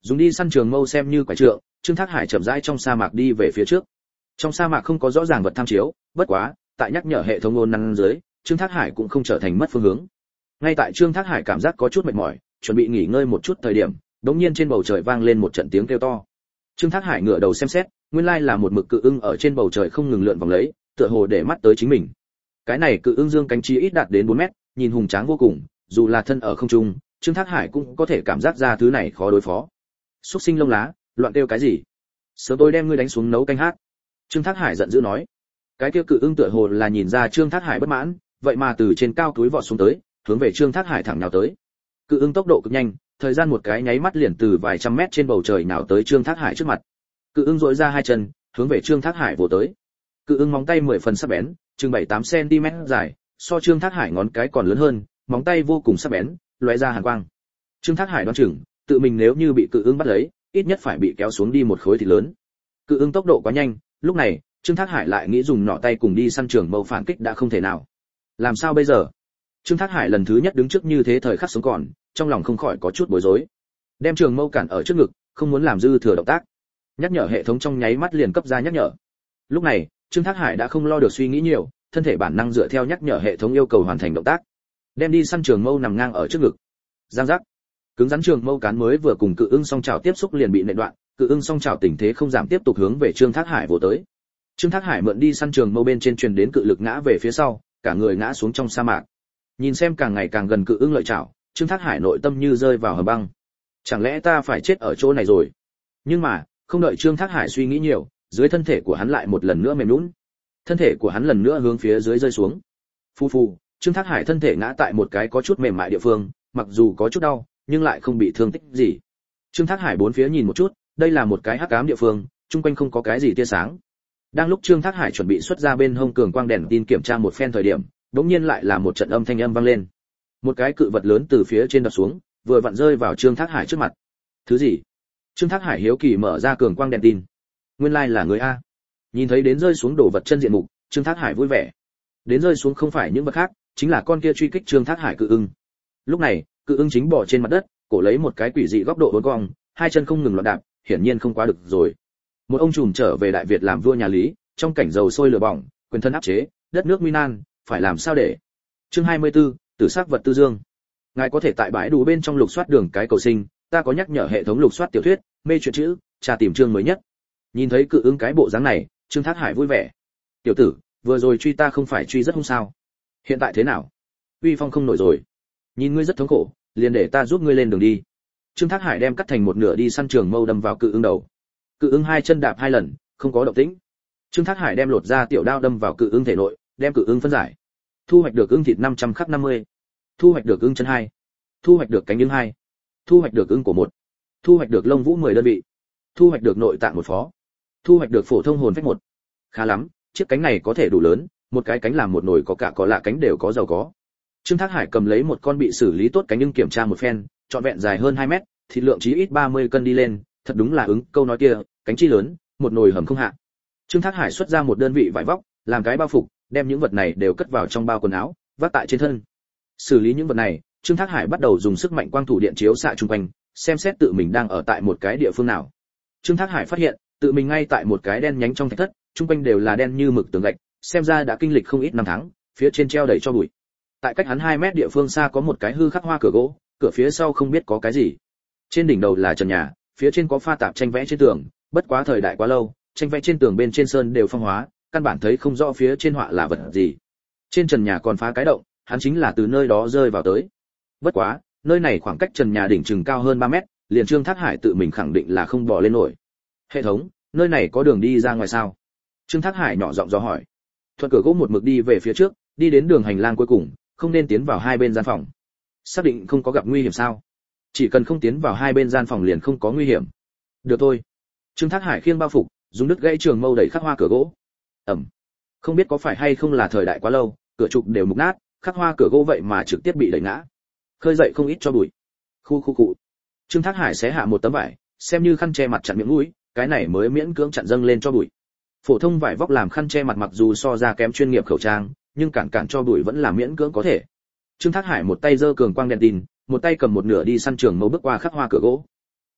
Dùng đi săn trường mâu xem như quả trượng, Trương Thác Hải chậm rãi trong sa mạc đi về phía trước. Trong sa mạc không có rõ ràng vật tham chiếu, bất quá, tại nhắc nhở hệ thống ôn năng dưới, Trương Thác Hải cũng không trở thành mất phương hướng. Ngay tại Trương Thác Hải cảm giác có chút mệt mỏi, chuẩn bị nghỉ ngơi một chút thời điểm, đột nhiên trên bầu trời vang lên một trận tiếng kêu to. Trương Thác Hải ngửa đầu xem xét, nguyên lai là một mực cự ưng ở trên bầu trời không ngừng lượn vòng lấy, tựa hồ để mắt tới chính mình. Cái này cự ưng dương cánh chi ít đạt đến bốn mét, nhìn hùng tráng vô cùng, dù là thân ở không trung, Trương Thác Hải cũng có thể cảm giác ra thứ này khó đối phó. Xúc sinh lông lá, loạn kêu cái gì? Sớm tôi đem ngươi đánh xuống nấu canh hát. Trương Thác Hải giận dữ nói. Cái kia cự ưng tựa hồ là nhìn ra Trương Thác Hải bất mãn, vậy mà từ trên cao túi vọt xuống tới, hướng về Trương Thác Hải thẳng nhào tới. Cự ưng tốc độ cực nhanh, thời gian một cái nháy mắt liền từ vài trăm mét trên bầu trời nhào tới Trương Thác Hải trước mặt. Cự ưng duỗi ra hai chân, hướng về Trương Thác Hải vồ tới. Cự ưng móng tay mười phần sắc bén, chừng bảy tám xăng-ti-mét dài, so Trương Thác Hải ngón cái còn lớn hơn, móng tay vô cùng sắc bén, lóe ra hàn quang. Trương Thác Hải đoán chừng, tự mình nếu như bị cự ưng bắt lấy, ít nhất phải bị kéo xuống đi một khối thịt lớn. Cự ưng tốc độ quá nhanh, lúc này, Trương Thác Hải lại nghĩ dùng nỏ tay cùng đi săn trường mâu phản kích đã không thể nào. Làm sao bây giờ? Trương Thác Hải lần thứ nhất đứng trước như thế thời khắc sống còn, trong lòng không khỏi có chút bối rối. Đem trường mâu cản ở trước ngực, không muốn làm dư thừa động tác. Nhắc nhở hệ thống trong nháy mắt liền cấp ra nhắc nhở. Lúc này, Trương Thác Hải đã không lo được suy nghĩ nhiều, thân thể bản năng dựa theo nhắc nhở hệ thống yêu cầu hoàn thành động tác. Đem đi săn trường mâu nằm ngang ở trước ngực. Giang giác. Cứng rắn trường mâu cán mới vừa cùng cự ưng song chảo tiếp xúc liền bị nện đoạn, cự ưng song chảo tình thế không giảm tiếp tục hướng về Trương Thác Hải vồ tới. Trương Thác Hải mượn đi săn trường mâu bên trên truyền đến cự lực ngã về phía sau, cả người ngã xuống trong sa mạc. Nhìn xem càng ngày càng gần cự ưng lợi chảo, Trương Thác Hải nội tâm như rơi vào hầm băng. Chẳng lẽ ta phải chết ở chỗ này rồi? Nhưng mà, không đợi Trương Thác Hải suy nghĩ nhiều, dưới thân thể của hắn lại một lần nữa mềm nhũn. Thân thể của hắn lần nữa hướng phía dưới rơi xuống. Phu phu, Trương Thác Hải thân thể ngã tại một cái có chút mềm mại địa phương, mặc dù có chút đau, nhưng lại không bị thương tích gì. Trương Thác Hải bốn phía nhìn một chút, đây là một cái hắc ám địa phương, chung quanh không có cái gì tia sáng. Đang lúc Trương Thác Hải chuẩn bị xuất ra bên hông cường quang đèn tin kiểm tra một phen thời điểm, đột nhiên lại là một trận âm thanh âm vang lên. Một cái cự vật lớn từ phía trên đập xuống, vừa vặn rơi vào Trương Thác Hải trước mặt. Thứ gì? Trương Thác Hải hiếu kỳ mở ra cường quang đèn tin. Nguyên lai là người a. Nhìn thấy đến rơi xuống đổ vật chân diện mục, Trương Thác Hải vui vẻ. Đến rơi xuống không phải những vật khác, chính là con kia truy kích Trương Thác Hải cự ưng. Lúc này, cự ưng chính bò trên mặt đất, cổ lấy một cái quỷ dị góc độ uốn cong, hai chân không ngừng loạn đạp, hiển nhiên không quá được rồi. Một ông trùm trở về Đại Việt làm vua nhà Lý, trong cảnh dầu sôi lửa bỏng, quyền thân áp chế, đất nước nguy nan, phải làm sao để? Chương hai mươi tư, Tử sắc vật tư dương. Ngài có thể tại bãi đủ bên trong lục soát đường cái cầu sinh, ta có nhắc nhở hệ thống lục soát tiểu thuyết, mê truyện chữ, tra tìm chương mới nhất. Nhìn thấy cự ưng cái bộ dáng này, Trương Thác Hải vui vẻ. Tiểu tử, vừa rồi truy ta không phải truy rất hung sao? Hiện tại thế nào? Uy phong không nổi rồi. Nhìn ngươi rất thống khổ, liền để ta giúp ngươi lên đường đi. Trương Thác Hải đem cắt thành một nửa đi săn trường mâu đâm vào cự ưng đầu. Cự ưng hai chân đạp hai lần, không có động tĩnh. Trương Thác Hải đem lột ra tiểu đao đâm vào cự ưng thể nội, đem cự ưng phân giải. Thu hoạch được ưng thịt năm trăm khắc năm mươi. Thu hoạch được ưng chân hai. Thu hoạch được cánh ưng hai. Thu hoạch được ưng cổ một. Thu hoạch được lông vũ mười đơn vị. Thu hoạch được nội tạng một phó. Thu hoạch được phổ thông hồn phách một. Khá lắm, chiếc cánh này có thể đủ lớn, một cái cánh làm một nồi có cả có lạ cánh đều có giàu có. Trương Thác Hải cầm lấy một con bị xử lý tốt cánh ưng kiểm tra một phen, trọn vẹn dài hơn hai mét, thịt lượng chí ít ba mươi cân đi lên, thật đúng là ứng câu nói kia, cánh chi lớn, một nồi hầm không hạ. Trương Thác Hải xuất ra một đơn vị vải vóc, làm cái bao phục, đem những vật này đều cất vào trong bao quần áo, vác tại trên thân. Xử lý những vật này, Trương Thác Hải bắt đầu dùng sức mạnh quang thủ điện chiếu xạ chung quanh, xem xét tự mình đang ở tại một cái địa phương nào. Trương Thác Hải phát hiện, tự mình ngay tại một cái đen nhánh trong thạch thất, chung quanh đều là đen như mực tường gạch, xem ra đã kinh lịch không ít năm tháng, phía trên treo đầy cho bụi. Tại cách hắn hai mét địa phương xa có một cái hư khắc hoa cửa gỗ, cửa phía sau không biết có cái gì. Trên đỉnh đầu là trần nhà, phía trên có pha tạp tranh vẽ trên tường, bất quá thời đại quá lâu, tranh vẽ trên tường bên trên sơn đều phong hóa, căn bản thấy không rõ phía trên họa là vật gì. Trên trần nhà còn phá cái động, hắn chính là từ nơi đó rơi vào tới. Bất quá, nơi này khoảng cách trần nhà đỉnh chừng cao hơn ba mét, liền Trương Thác Hải tự mình khẳng định là không bò lên nổi. Hệ thống, nơi này có đường đi ra ngoài sao? Trương Thác Hải nhỏ giọng dò hỏi. Thuận cửa gỗ một mực đi về phía trước, đi đến đường hành lang cuối cùng, không nên tiến vào hai bên gian phòng. Xác định không có gặp nguy hiểm sao? Chỉ cần không tiến vào hai bên gian phòng liền không có nguy hiểm. Được thôi. Trương Thác Hải khiêng bao phục, dùng đứt gãy trường mâu đẩy khắc hoa cửa gỗ. Ẩm. Không biết có phải hay không là thời đại quá lâu, cửa trục đều mục nát, khắc hoa cửa gỗ vậy mà trực tiếp bị đẩy ngã. Khơi dậy không ít cho bụi. Khu khu cụ. Trương Thác Hải xé hạ một tấm vải, xem như khăn che mặt chặn miệng mũi, cái này mới miễn cưỡng chặn dâng lên cho bụi. Phổ thông vải vóc làm khăn che mặt mặc dù so ra kém chuyên nghiệp khẩu trang, nhưng cản cản cho bụi vẫn là miễn cưỡng có thể. Trương Thác Hải một tay giơ cường quang đèn tin, một tay cầm một nửa đi săn trường mâu bước qua khắc hoa cửa gỗ.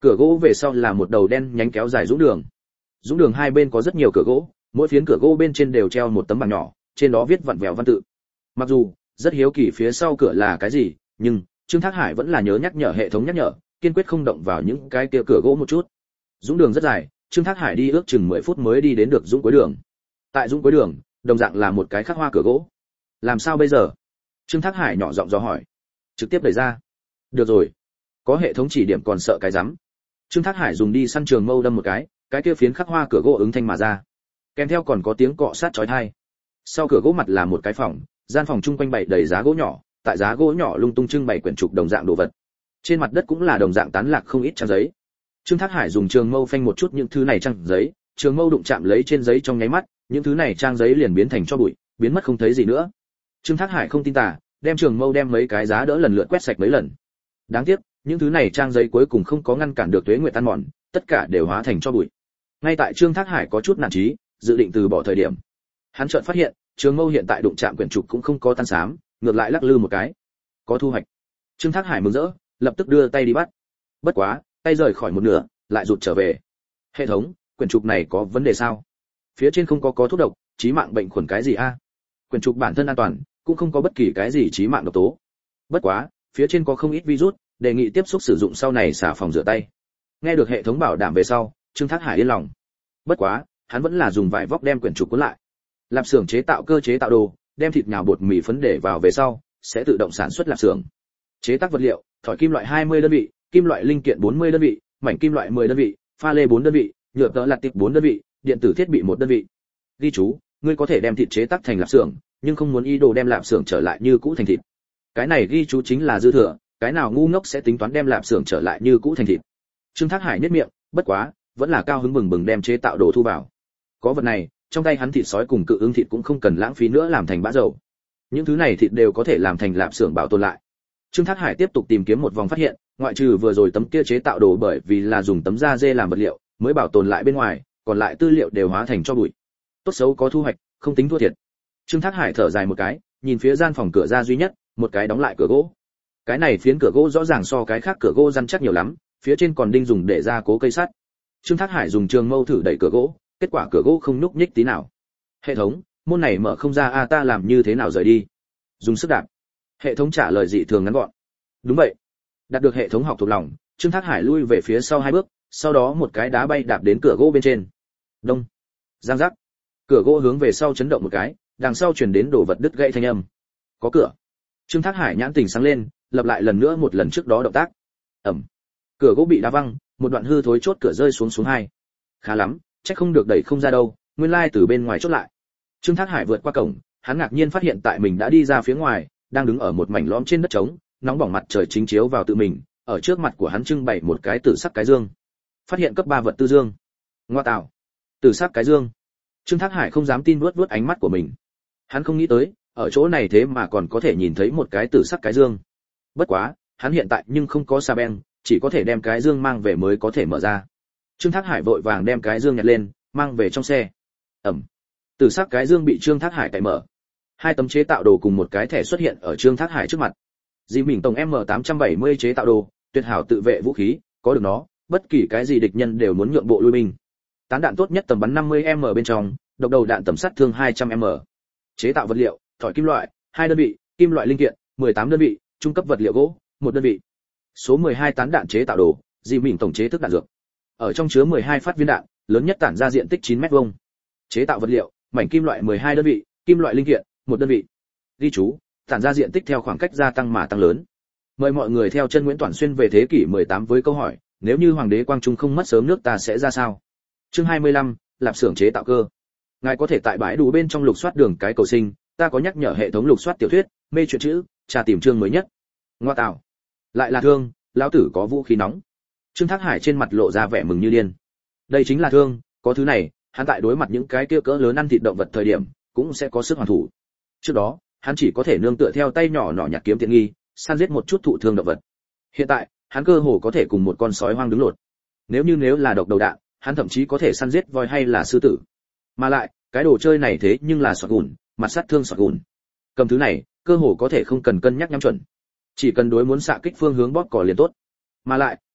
Cửa gỗ về sau là một đầu đen nhánh kéo dài dũng đường. Dũng đường hai bên có rất nhiều cửa gỗ, mỗi phiến cửa gỗ bên trên đều treo một tấm bảng nhỏ, trên đó viết vặn vẹo văn tự. Mặc dù rất hiếu kỳ phía sau cửa là cái gì, nhưng Trương Thác Hải vẫn là nhớ nhắc nhở hệ thống nhắc nhở, kiên quyết không động vào những cái kia cửa gỗ một chút. Dũng đường rất dài, Trương Thác Hải đi ước chừng mười phút mới đi đến được dũng cuối đường. Tại dũng cuối đường, đồng dạng là một cái khắc hoa cửa gỗ. Làm sao bây giờ? Trương Thác Hải nhỏ giọng dò hỏi. Trực tiếp đẩy ra. Được rồi. Có hệ thống chỉ điểm còn sợ cái rắm. Trương Thác Hải dùng đi săn trường mâu đâm một cái, cái kia phiến khắc hoa cửa gỗ ứng thanh mà ra. Kèm theo còn có tiếng cọ sát chói tai. Sau cửa gỗ mặt là một cái phòng, gian phòng chung quanh bày đầy giá gỗ nhỏ, tại giá gỗ nhỏ lung tung trưng bày quyển trục đồng dạng đồ vật. Trên mặt đất cũng là đồng dạng tán lạc không ít trang giấy. Trương Thác Hải dùng trường mâu phanh một chút những thứ này trang giấy, trường mâu đụng chạm lấy trên giấy trong nháy mắt, những thứ này trang giấy liền biến thành tro bụi, biến mất không thấy gì nữa. Trương Thác Hải không tin tà, đem trường mâu đem mấy cái giá đỡ lần lượt quét sạch mấy lần. Đáng tiếc, những thứ này trang giấy cuối cùng không có ngăn cản được tuế nguyệt tan mòn, tất cả đều hóa thành tro bụi. Ngay tại Trương Thác Hải có chút nản chí, dự định từ bỏ thời điểm, hắn chợt phát hiện, trường mâu hiện tại đụng chạm quyển trục cũng không có tan xám, ngược lại lắc lư một cái. Có thu hoạch. Trương Thác Hải mừng rỡ, lập tức đưa tay đi bắt. Bất quá, tay rời khỏi một nửa, lại rụt trở về. Hệ thống, quyển trục này có vấn đề sao? Phía trên không có có thuốc độc, chí mạng bệnh khuẩn cái gì a? À? Quyển trục bản thân an toàn, cũng không có bất kỳ cái gì chí mạng độc tố. Bất quá, phía trên có không ít virus, đề nghị tiếp xúc sử dụng sau này xả phòng rửa tay. Nghe được hệ thống bảo đảm về sau, Trương Thác Hải yên lòng. Bất quá, hắn vẫn là dùng vải vóc đem quyển trục cuốn lại. Lạp xưởng chế tạo cơ chế tạo đồ, đem thịt nhào bột mì phấn để vào về sau, sẽ tự động sản xuất lạp xưởng. Chế tác vật liệu, thỏi kim loại hai mươi đơn vị, kim loại linh kiện bốn mươi đơn vị, mảnh kim loại mười đơn vị, pha lê bốn đơn vị, nhựa tợ lạt tiệp bốn đơn vị, điện tử thiết bị một đơn vị. Ghi chú, ngươi có thể đem thịt chế tác thành lạp xưởng, nhưng không muốn ý đồ đem lạp xưởng trở lại như cũ thành thịt. Cái này ghi chú chính là dư thừa, cái nào ngu ngốc sẽ tính toán đem lạp xưởng trở lại như cũ thành thịt. Trương Thác Hải nhếch miệng, bất quá, vẫn là cao hứng bừng bừng đem chế tạo đồ thu vào. Có vật này, trong tay hắn thịt sói cùng cự ứng thịt cũng không cần lãng phí nữa làm thành bã dầu. Những thứ này thịt đều có thể làm thành lạp xưởng bảo tồn lại. Trương Thác Hải tiếp tục tìm kiếm một vòng phát hiện, ngoại trừ vừa rồi tấm kia chế tạo đồ bởi vì là dùng tấm da dê làm vật liệu, mới bảo tồn lại bên ngoài, còn lại tư liệu đều hóa thành tro bụi. Tốt xấu có thu hoạch, không tính thua thiệt. Trương Thác Hải thở dài một cái, nhìn phía gian phòng cửa ra duy nhất, một cái đóng lại cửa gỗ. Cái này phiến cửa gỗ rõ ràng so cái khác cửa gỗ rắn chắc nhiều lắm, phía trên còn đinh dùng để gia cố cây sắt. Trương Thác Hải dùng trường mâu thử đẩy cửa gỗ, kết quả cửa gỗ không nhúc nhích tí nào. Hệ thống, môn này mở không ra a, ta làm như thế nào rời đi? Dùng sức đạp. Hệ thống trả lời dị thường ngắn gọn. Đúng vậy. Đạt được hệ thống học thuộc lòng, Trương Thác Hải lui về phía sau hai bước, sau đó một cái đá bay đạp đến cửa gỗ bên trên. Đông. Giang giác. Cửa gỗ hướng về sau chấn động một cái, đằng sau truyền đến đổ vật đứt gãy thanh âm. Có cửa. Trương Thác Hải nhãn tỉnh sáng lên, lặp lại lần nữa một lần trước đó động tác. Ầm. Cửa gỗ bị đá văng, một đoạn hư thối chốt cửa rơi xuống xuống hai. Khá lắm, chắc không được đẩy không ra đâu, nguyên lai từ bên ngoài chốt lại. Trương Thác Hải vượt qua cổng, hắn ngạc nhiên phát hiện tại mình đã đi ra phía ngoài, đang đứng ở một mảnh lõm trên đất trống, nóng bỏng mặt trời chính chiếu vào tự mình, ở trước mặt của hắn trưng bày một cái tử sắc cái dương. Phát hiện cấp ba vật tư dương. Ngoa tạo. Tử sắc cái dương. Trương Thác Hải không dám tin vuốt vuốt ánh mắt của mình. Hắn không nghĩ tới, ở chỗ này thế mà còn có thể nhìn thấy một cái tử sắc cái dương. Bất quá, hắn hiện tại nhưng không có xà beng, chỉ có thể đem cái dương mang về mới có thể mở ra. Trương Thác Hải vội vàng đem cái dương nhặt lên, mang về trong xe. Ẩm. Tử sắc cái dương bị Trương Thác Hải cạy mở. Hai tấm chế tạo đồ cùng một cái thẻ xuất hiện ở Trương Thác Hải trước mặt. Dì Mình Tổng M tám trăm bảy mươi chế tạo đồ, tuyệt hảo tự vệ vũ khí, có được nó, bất kỳ cái gì địch nhân đều muốn nhượng bộ lui binh. Tán đạn tốt nhất tầm bắn năm mươi m bên trong, độc đầu đạn tầm sát thương hai trăm m. Chế tạo vật liệu, thỏi kim loại, hai đơn vị, kim loại linh kiện, mười tám đơn vị, trung cấp vật liệu gỗ, một đơn vị. Số mười hai tán đạn chế tạo đồ, Dì Mình Tổng chế thức đạn dược. Ở trong chứa mười hai phát viên đạn, lớn nhất tản ra diện tích chín mét vuông. Chế tạo vật liệu, mảnh kim loại mười hai đơn vị, kim loại linh kiện, một đơn vị. Ghi chú, tản ra diện tích theo khoảng cách gia tăng mà tăng lớn. Mời mọi người theo chân Nguyễn Toản Xuyên về thế kỷ mười tám với câu hỏi, nếu như hoàng đế Quang Trung không mất sớm nước ta sẽ ra sao? Chương hai mươi lăm, lạp xưởng chế tạo cơ. Ngài có thể tại bãi đủ bên trong lục soát đường cái cầu sinh, ta có nhắc nhở hệ thống lục soát tiểu thuyết, mê truyện chữ, tra tìm chương mới nhất. Ngoa tạo. Lại là thương, lão tử có vũ khí nóng. Trương Thác Hải trên mặt lộ ra vẻ mừng như điên. Đây chính là thương, có thứ này, hắn tại đối mặt những cái kia cỡ lớn ăn thịt động vật thời điểm, cũng sẽ có sức hoàn thủ. Trước đó, hắn chỉ có thể nương tựa theo tay nhỏ nọ nhặt kiếm tiện nghi, săn giết một chút thụ thương động vật. Hiện tại, hắn cơ hồ có thể cùng một con sói hoang đứng lột. Nếu như nếu là độc đầu đạn, hắn thậm chí có thể săn giết voi hay là sư tử. Mà lại, cái đồ chơi này thế nhưng là sọt gùn, mặt sát thương sọt gùn. Cầm thứ này, cơ hồ có thể không cần cân nhắc nhắm chuẩn. Chỉ cần đối muốn xạ kích phương hướng bóp cò liền tốt. Mà lại,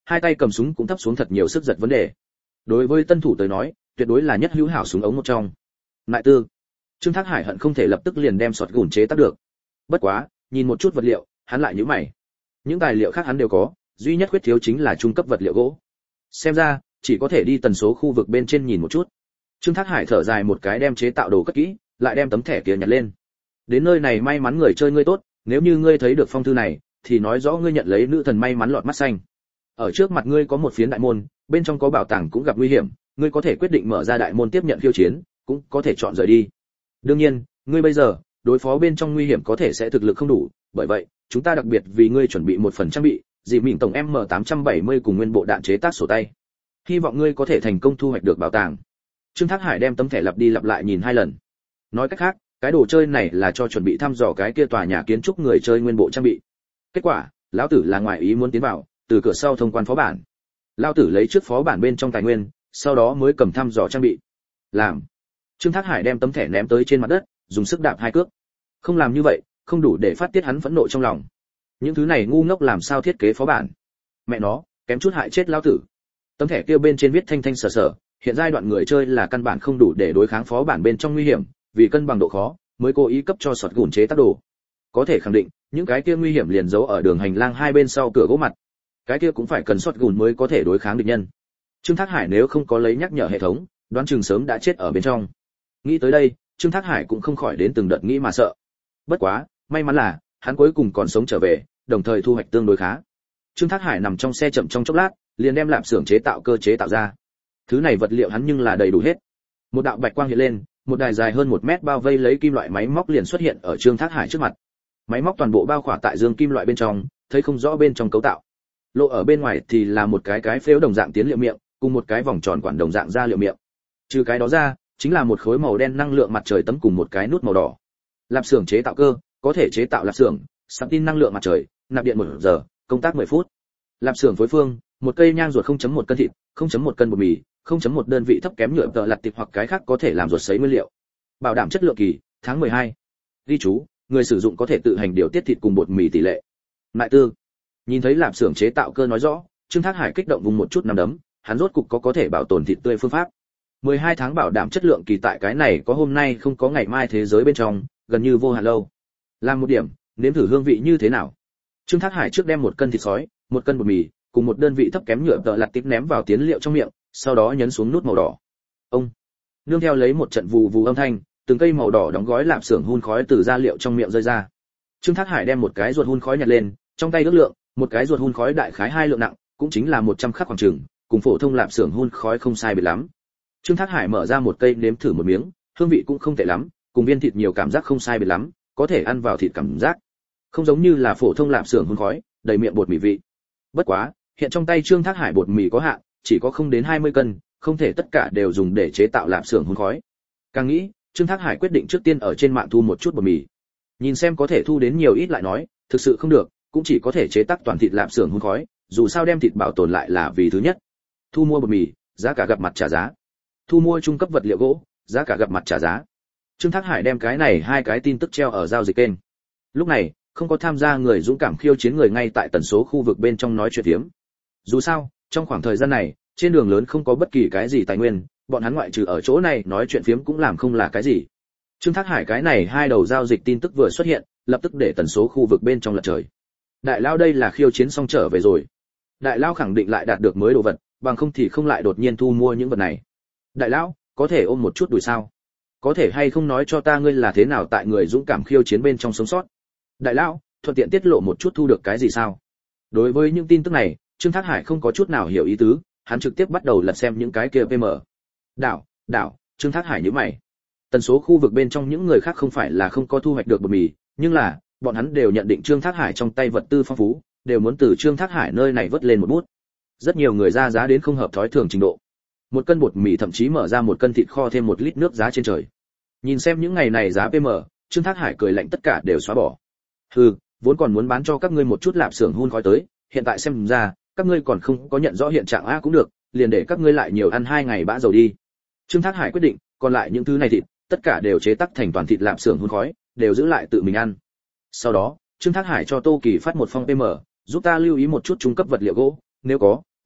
hai tay cầm súng cũng thấp xuống thật nhiều sức giật vấn đề. Đối với tân thủ tới nói, tuyệt đối là nhất hữu hảo súng ống một trong. Lại tư, Trương Thác Hải hận không thể lập tức liền đem sọt gùn chế tác được. Bất quá, nhìn một chút vật liệu, hắn lại nhíu mày. Những tài liệu khác hắn đều có, duy nhất khuyết thiếu chính là trung cấp vật liệu gỗ. Xem ra, chỉ có thể đi tần số khu vực bên trên nhìn một chút. Trương Thác Hải thở dài một cái đem chế tạo đồ cất kỹ, lại đem tấm thẻ kia nhặt lên. Đến nơi này may mắn người chơi ngươi tốt, nếu như ngươi thấy được phong thư này, thì nói rõ ngươi nhận lấy nữ thần may mắn lọt mắt xanh. Ở trước mặt ngươi có một phiến đại môn, bên trong có bảo tàng cũng gặp nguy hiểm, ngươi có thể quyết định mở ra đại môn tiếp nhận khiêu chiến, cũng có thể chọn rời đi. Đương nhiên, ngươi bây giờ đối phó bên trong nguy hiểm có thể sẽ thực lực không đủ, bởi vậy, chúng ta đặc biệt vì ngươi chuẩn bị một phần trang bị, dị mịn tổng M tám trăm bảy mươi cùng nguyên bộ đạn chế tác sổ tay. Hy vọng ngươi có thể thành công thu hoạch được bảo tàng. Trương Thác Hải đem tấm thẻ lặp đi lặp lại nhìn hai lần. Nói cách khác, cái đồ chơi này là cho chuẩn bị thăm dò cái kia tòa nhà kiến trúc người chơi nguyên bộ trang bị. Kết quả, lão tử là ngoại ý muốn tiến vào, từ cửa sau thông quan phó bản. Lão tử lấy trước phó bản bên trong tài nguyên, sau đó mới cầm thăm dò trang bị. Làm. Trương Thác Hải đem tấm thẻ ném tới trên mặt đất, dùng sức đạp hai cước. Không làm như vậy, không đủ để phát tiết hắn phẫn nộ trong lòng. Những thứ này ngu ngốc làm sao thiết kế phó bản? Mẹ nó, kém chút hại chết lão tử. Tấm thẻ kia bên trên viết thanh thanh sở sở, hiện giai đoạn người chơi là căn bản không đủ để đối kháng phó bản bên trong nguy hiểm, vì cân bằng độ khó, mới cố ý cấp cho sọt gùn chế tác đồ. Có thể khẳng định, những cái kia nguy hiểm liền giấu ở đường hành lang hai bên sau cửa gỗ mặt. Cái kia cũng phải cần sọt gùn mới có thể đối kháng địch nhân. Trương Thác Hải nếu không có lấy nhắc nhở hệ thống, đoán chừng sớm đã chết ở bên trong. Nghĩ tới đây, Trương Thác Hải cũng không khỏi đến từng đợt nghĩ mà sợ. Bất quá, may mắn là hắn cuối cùng còn sống trở về, đồng thời thu hoạch tương đối khá. Trương Thác Hải nằm trong xe chậm trong chốc lát, liền đem lạp xưởng chế tạo cơ chế tạo ra. Thứ này vật liệu hắn nhưng là đầy đủ hết. Một đạo bạch quang hiện lên, một đài dài hơn một mét bao vây lấy kim loại máy móc liền xuất hiện ở Trương Thác Hải trước mặt. Máy móc toàn bộ bao khỏa tại dương kim loại bên trong, thấy không rõ bên trong cấu tạo. Lộ ở bên ngoài thì là một cái cái phếu đồng dạng tiến liệu miệng, cùng một cái vòng tròn quản đồng dạng ra liệu miệng. Trừ cái đó ra, chính là một khối màu đen năng lượng mặt trời tấm cùng một cái nút màu đỏ. Lạp xưởng chế tạo cơ, có thể chế tạo lạp xưởng, sạc tin năng lượng mặt trời, nạp điện một giờ, công tác mười phút. Lạp xưởng phối phương, một cây nhang ruột không chấm một cân thịt, không chấm một cân bột mì, không chấm một đơn vị thấp kém nhựa tợ lặt tiệp hoặc cái khác có thể làm ruột sấy nguyên liệu. Bảo đảm chất lượng kỳ, tháng mười hai. Ghi chú, người sử dụng có thể tự hành điều tiết thịt cùng bột mì tỷ lệ. Mại tư. Nhìn thấy lạp xưởng chế tạo cơ nói rõ, Trương Thác Hải kích động vùng một chút nắm đấm, hắn rốt cục có có thể bảo tồn thịt tươi phương pháp. mười hai tháng bảo đảm chất lượng kỳ tại cái này có hôm nay không có ngày mai thế giới bên trong, gần như vô hạn lâu. Làm một điểm, nếm thử hương vị như thế nào. Trương Thác Hải trước đem một cân thịt sói, một cân bột mì, cùng một đơn vị thấp kém nhựa tợ lặt tiệp ném vào tiến liệu trong miệng, sau đó nhấn xuống nút màu đỏ. Ông. Nương theo lấy một trận vù vù âm thanh, từng cây màu đỏ đóng gói lạp xưởng hun khói từ da liệu trong miệng rơi ra. Trương Thác Hải đem một cái ruột hun khói nhặt lên, trong tay ước lượng, một cái ruột hun khói đại khái hai lượng nặng, cũng chính là một trăm khắc khoảng chừng, cùng phổ thông lạp xưởng hun khói không sai biệt lắm. Trương Thác Hải mở ra một cây nếm thử một miếng, hương vị cũng không tệ lắm, cùng viên thịt nhiều cảm giác không sai biệt lắm, có thể ăn vào thịt cảm giác. Không giống như là phổ thông lạp xưởng hun khói, đầy miệng bột mì vị. Bất quá, hiện trong tay Trương Thác Hải bột mì có hạn, chỉ có không đến hai mươi cân, không thể tất cả đều dùng để chế tạo lạp xưởng hun khói. Càng nghĩ, Trương Thác Hải quyết định trước tiên ở trên mạng thu một chút bột mì. Nhìn xem có thể thu đến nhiều ít lại nói, thực sự không được, cũng chỉ có thể chế tác toàn thịt lạp xưởng hun khói, dù sao đem thịt bảo tồn lại là vì thứ nhất. Thu mua bột mì, giá cả gặp mặt trả giá. Thu mua trung cấp vật liệu gỗ, giá cả gặp mặt trả giá. Trương Thác Hải đem cái này hai cái tin tức treo ở giao dịch kênh. Lúc này, không có tham gia người dũng cảm khiêu chiến người ngay tại tần số khu vực bên trong nói chuyện phiếm. Dù sao, trong khoảng thời gian này, trên đường lớn không có bất kỳ cái gì tài nguyên, bọn hắn ngoại trừ ở chỗ này nói chuyện phiếm cũng làm không là cái gì. Trương Thác Hải cái này hai đầu giao dịch tin tức vừa xuất hiện, lập tức để tần số khu vực bên trong lật trời. Đại lao đây là khiêu chiến xong trở về rồi. Đại lao khẳng định lại đạt được mới đồ vật, bằng không thì không lại đột nhiên thu mua những vật này. Đại lão, có thể ôm một chút đùi sao? Có thể hay không nói cho ta ngươi là thế nào tại người dũng cảm khiêu chiến bên trong sống sót? Đại lão, thuận tiện tiết lộ một chút thu được cái gì sao? Đối với những tin tức này, Trương Thác Hải không có chút nào hiểu ý tứ, hắn trực tiếp bắt đầu lật xem những cái kia pê em. Đảo, đảo, Trương Thác Hải nhíu mày. Tần số khu vực bên trong những người khác không phải là không có thu hoạch được bột mì, nhưng là, bọn hắn đều nhận định Trương Thác Hải trong tay vật tư phong phú, đều muốn từ Trương Thác Hải nơi này vớt lên một bút. Rất nhiều người ra giá đến không hợp thói thường trình độ. Một cân bột mì thậm chí mở ra một cân thịt kho thêm một lít nước giá trên trời. Nhìn xem những ngày này giá pê em, Trương Thác Hải cười lạnh tất cả đều xóa bỏ. Hừ, vốn còn muốn bán cho các ngươi một chút lạp xưởng hun khói tới, hiện tại xem ra, các ngươi còn không có nhận rõ hiện trạng a cũng được, liền để các ngươi lại nhiều ăn hai ngày bã dầu đi. Trương Thác Hải quyết định, còn lại những thứ này thịt, tất cả đều chế tác thành toàn thịt lạp xưởng hun khói, đều giữ lại tự mình ăn. Sau đó, Trương Thác Hải cho Tô Kỳ phát một phong pê em, giúp ta lưu ý một chút trung cấp vật liệu gỗ, nếu có,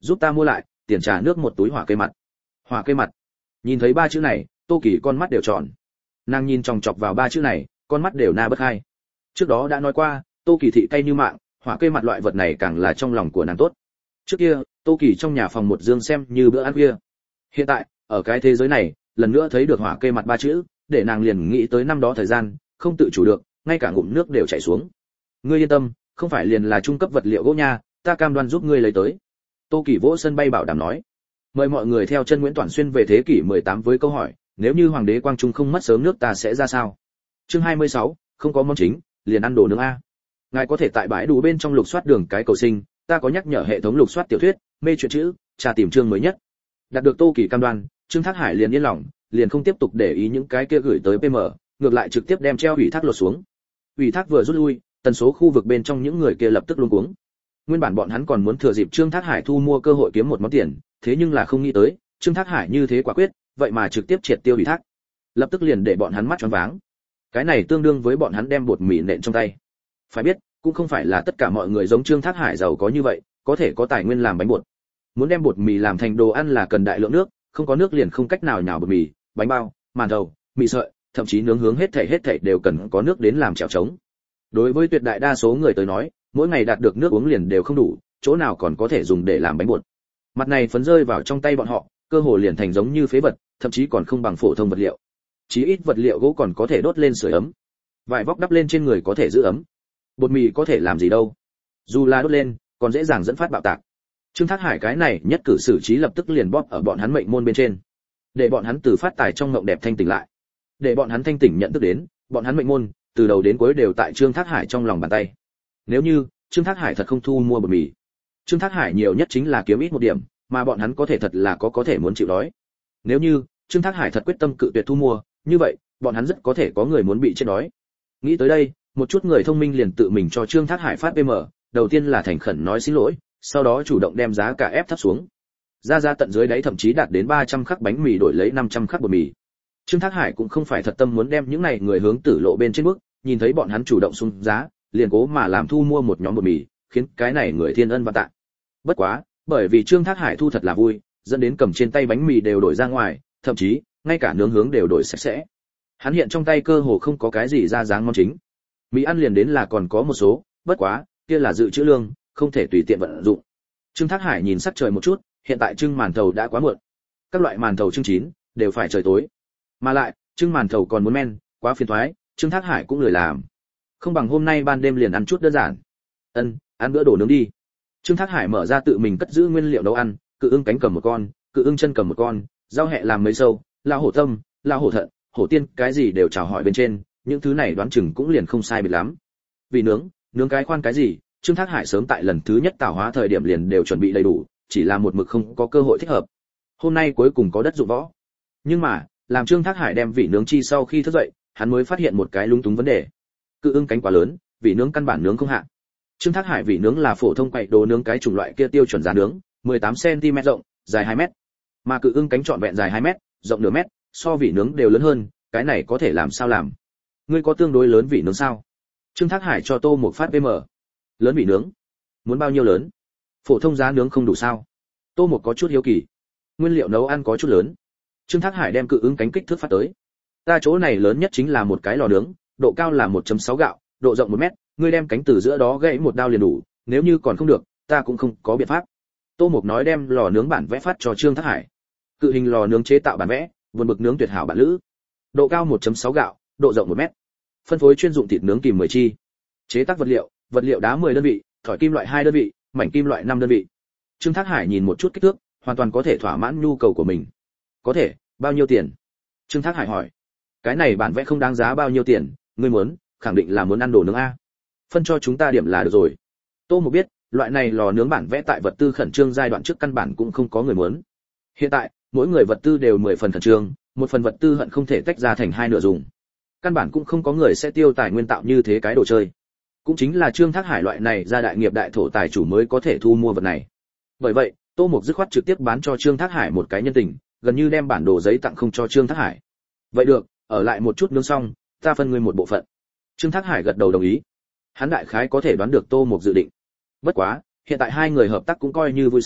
giúp ta mua lại, tiền trà nước một túi hỏa cây mặt. Hỏa cây mặt. Nhìn thấy ba chữ này, Tô Kỳ con mắt đều tròn. Nàng nhìn chòng chọc vào ba chữ này, con mắt đều na bất hai. Trước đó đã nói qua, Tô Kỳ thị cay như mạng, hỏa cây mặt loại vật này càng là trong lòng của nàng tốt. Trước kia, Tô Kỳ trong nhà phòng một dương xem như bữa ăn khuya. Hiện tại, ở cái thế giới này, lần nữa thấy được hỏa cây mặt ba chữ, để nàng liền nghĩ tới năm đó thời gian, không tự chủ được, ngay cả ngụm nước đều chảy xuống. Ngươi yên tâm, không phải liền là trung cấp vật liệu gỗ nha, ta cam đoan giúp ngươi lấy tới. Tô Kỳ vỗ sân bay bảo đảm nói. Mời mọi người theo chân Nguyễn Toản Xuyên về thế kỷ mười tám với câu hỏi, nếu như hoàng đế Quang Trung không mất sớm nước ta sẽ ra sao? Chương hai mươi sáu, không có món chính, liền ăn đồ nướng a. Ngài có thể tại bãi đủ bên trong lục soát đường cái cầu sinh, ta có nhắc nhở hệ thống lục soát tiểu thuyết, mê truyện chữ, tra tìm chương mới nhất. Đạt được Tô Kỳ cam đoan, Trương Thác Hải liền yên lòng, liền không tiếp tục để ý những cái kia gửi tới pê em, ngược lại trực tiếp đem treo ủy thác lột xuống. Ủy thác vừa rút lui, tần số khu vực bên trong những người kia lập tức luống cuống. Nguyên bản bọn hắn còn muốn thừa dịp Trương Thác Hải thu mua cơ hội kiếm một món tiền, thế nhưng là không nghĩ tới, Trương Thác Hải như thế quả quyết, vậy mà trực tiếp triệt tiêu ủy thác. Lập tức liền để bọn hắn mắt choáng váng. Cái này tương đương với bọn hắn đem bột mì nện trong tay. Phải biết, cũng không phải là tất cả mọi người giống Trương Thác Hải giàu có như vậy, có thể có tài nguyên làm bánh bột. Muốn đem bột mì làm thành đồ ăn là cần đại lượng nước, không có nước liền không cách nào nhào bột mì, bánh bao, màn thầu, mì sợi, thậm chí nướng hướng hết thảy hết thảy đều cần có nước đến làm chảo trống. Đối với tuyệt đại đa số người tới nói, mỗi ngày đạt được nước uống liền đều không đủ, chỗ nào còn có thể dùng để làm bánh bột. Mặt này phấn rơi vào trong tay bọn họ, cơ hồ liền thành giống như phế vật, thậm chí còn không bằng phổ thông vật liệu. Chí ít vật liệu gỗ còn có thể đốt lên sưởi ấm, vải vóc đắp lên trên người có thể giữ ấm. Bột mì có thể làm gì đâu? Dù là đốt lên, còn dễ dàng dẫn phát bạo tạc. Trương Thác Hải cái này nhất cử xử trí lập tức liền bóp ở bọn hắn mệnh môn bên trên, để bọn hắn từ phát tài trong ngộng đẹp thanh tỉnh lại, để bọn hắn thanh tỉnh nhận thức đến, bọn hắn mệnh môn từ đầu đến cuối đều tại Trương Thác Hải trong lòng bàn tay. Nếu như Trương Thác Hải thật không thu mua bột mì, Trương Thác Hải nhiều nhất chính là kiếm ít một điểm, mà bọn hắn có thể thật là có có thể muốn chịu đói. Nếu như Trương Thác Hải thật quyết tâm cự tuyệt thu mua, như vậy, bọn hắn rất có thể có người muốn bị chết đói. Nghĩ tới đây, một chút người thông minh liền tự mình cho Trương Thác Hải phát pê em, đầu tiên là thành khẩn nói xin lỗi, sau đó chủ động đem giá cả ép thấp xuống. Ra ra tận dưới đáy thậm chí đạt đến ba trăm khắc bánh mì đổi lấy năm trăm khắc bột mì. Trương Thác Hải cũng không phải thật tâm muốn đem những này người hướng tử lộ bên trên bước, nhìn thấy bọn hắn chủ động xuống giá, liền cố mà làm thu mua một nhóm bột mì, khiến cái này người thiên ân vạn tạ. Bất quá, bởi vì Trương Thác Hải thu thật là vui, dẫn đến cầm trên tay bánh mì đều đổi ra ngoài, thậm chí ngay cả nướng hướng đều đổi sạch sẽ. Hắn hiện trong tay cơ hồ không có cái gì ra dáng món chính. Mì ăn liền đến là còn có một số, bất quá, kia là dự trữ lương, không thể tùy tiện vận dụng. Trương Thác Hải nhìn sắc trời một chút, hiện tại trưng màn thầu đã quá muộn. Các loại màn thầu trưng chín đều phải trời tối. Mà lại, trưng màn thầu còn muốn men, quá phiền toái, Trương Thác Hải cũng lười làm. Không bằng hôm nay ban đêm liền ăn chút đơn giản. Ân, ăn bữa đồ nướng đi. Trương Thác Hải mở ra tự mình cất giữ nguyên liệu nấu ăn, cự ưng cánh cầm một con, cự ưng chân cầm một con, rau hẹ làm mấy sâu, lao hổ tâm, lao hổ thận, hổ tiên, cái gì đều chào hỏi bên trên, những thứ này đoán chừng cũng liền không sai biệt lắm. Vì nướng, nướng cái khoan cái gì, Trương Thác Hải sớm tại lần thứ nhất tạo hóa thời điểm liền đều chuẩn bị đầy đủ, chỉ là một mực không có cơ hội thích hợp. Hôm nay cuối cùng có đất dụng võ. Nhưng mà, làm Trương Thác Hải đem vị nướng chi sau khi thức dậy, hắn mới phát hiện một cái lung túng vấn đề. Cự ưng cánh quá lớn, vị nướng căn bản nướng không hạ. Trương Thác Hải vị nướng là phổ thông quậy đồ nướng cái chủng loại kia tiêu chuẩn giá nướng, mười tám xăng ti mét rộng, dài hai mét. Mà cự ưng cánh trọn vẹn dài hai mét, rộng nửa mét, so vị nướng đều lớn hơn, cái này có thể làm sao làm? Ngươi có tương đối lớn vị nướng sao? Trương Thác Hải cho Tô một phát pê em. Lớn vị nướng? Muốn bao nhiêu lớn? Phổ thông giá nướng không đủ sao? Tô một có chút hiếu kỳ. Nguyên liệu nấu ăn có chút lớn. Trương Thác Hải đem cự ưng cánh kích thước phát tới. Ta chỗ này lớn nhất chính là một cái lò nướng, độ cao là một chấm sáu gạo, độ rộng một mét, ngươi đem cánh từ giữa đó gãy một đao liền đủ, nếu như còn không được, ta cũng không có biện pháp. Tô Mục nói đem lò nướng bản vẽ phát cho Trương Thác Hải. Cự hình lò nướng chế tạo bản vẽ, vườn bực nướng tuyệt hảo bản lữ. Độ cao một chấm sáu gạo, độ rộng một mét. Phân phối chuyên dụng thịt nướng kìm mười chi. Chế tác vật liệu, vật liệu đá mười đơn vị, thỏi kim loại hai đơn vị, mảnh kim loại năm đơn vị. Trương Thác Hải nhìn một chút kích thước, hoàn toàn có thể thỏa mãn nhu cầu của mình. Có thể, bao nhiêu tiền? Trương Thác Hải hỏi. Cái này bản vẽ không đáng giá bao nhiêu tiền, ngươi muốn, khẳng định là muốn ăn đồ nướng a. Phân cho chúng ta điểm là được rồi. Tô Mục biết, loại này lò nướng bản vẽ tại vật tư khẩn trương giai đoạn trước căn bản cũng không có người muốn. Hiện tại, mỗi người vật tư đều mười phần khẩn trương, một phần vật tư hận không thể tách ra thành hai nửa dùng. Căn bản cũng không có người sẽ tiêu tài nguyên tạo như thế cái đồ chơi. Cũng chính là Trương Thác Hải loại này ra đại nghiệp đại thổ tài chủ mới có thể thu mua vật này. Bởi vậy, Tô Mục dứt khoát trực tiếp bán cho Trương Thác Hải một cái nhân tình, gần như đem bản đồ giấy tặng không cho Trương Thác Hải. Vậy được, ở lại một chút nướng xong, ta phân ngươi một bộ phận. Trương Thác Hải gật đầu đồng ý. Hắn đại khái có thể đoán được Tô Mục dự định. Bất quá, hiện tại hai người hợp tác cũng coi như vui sướng,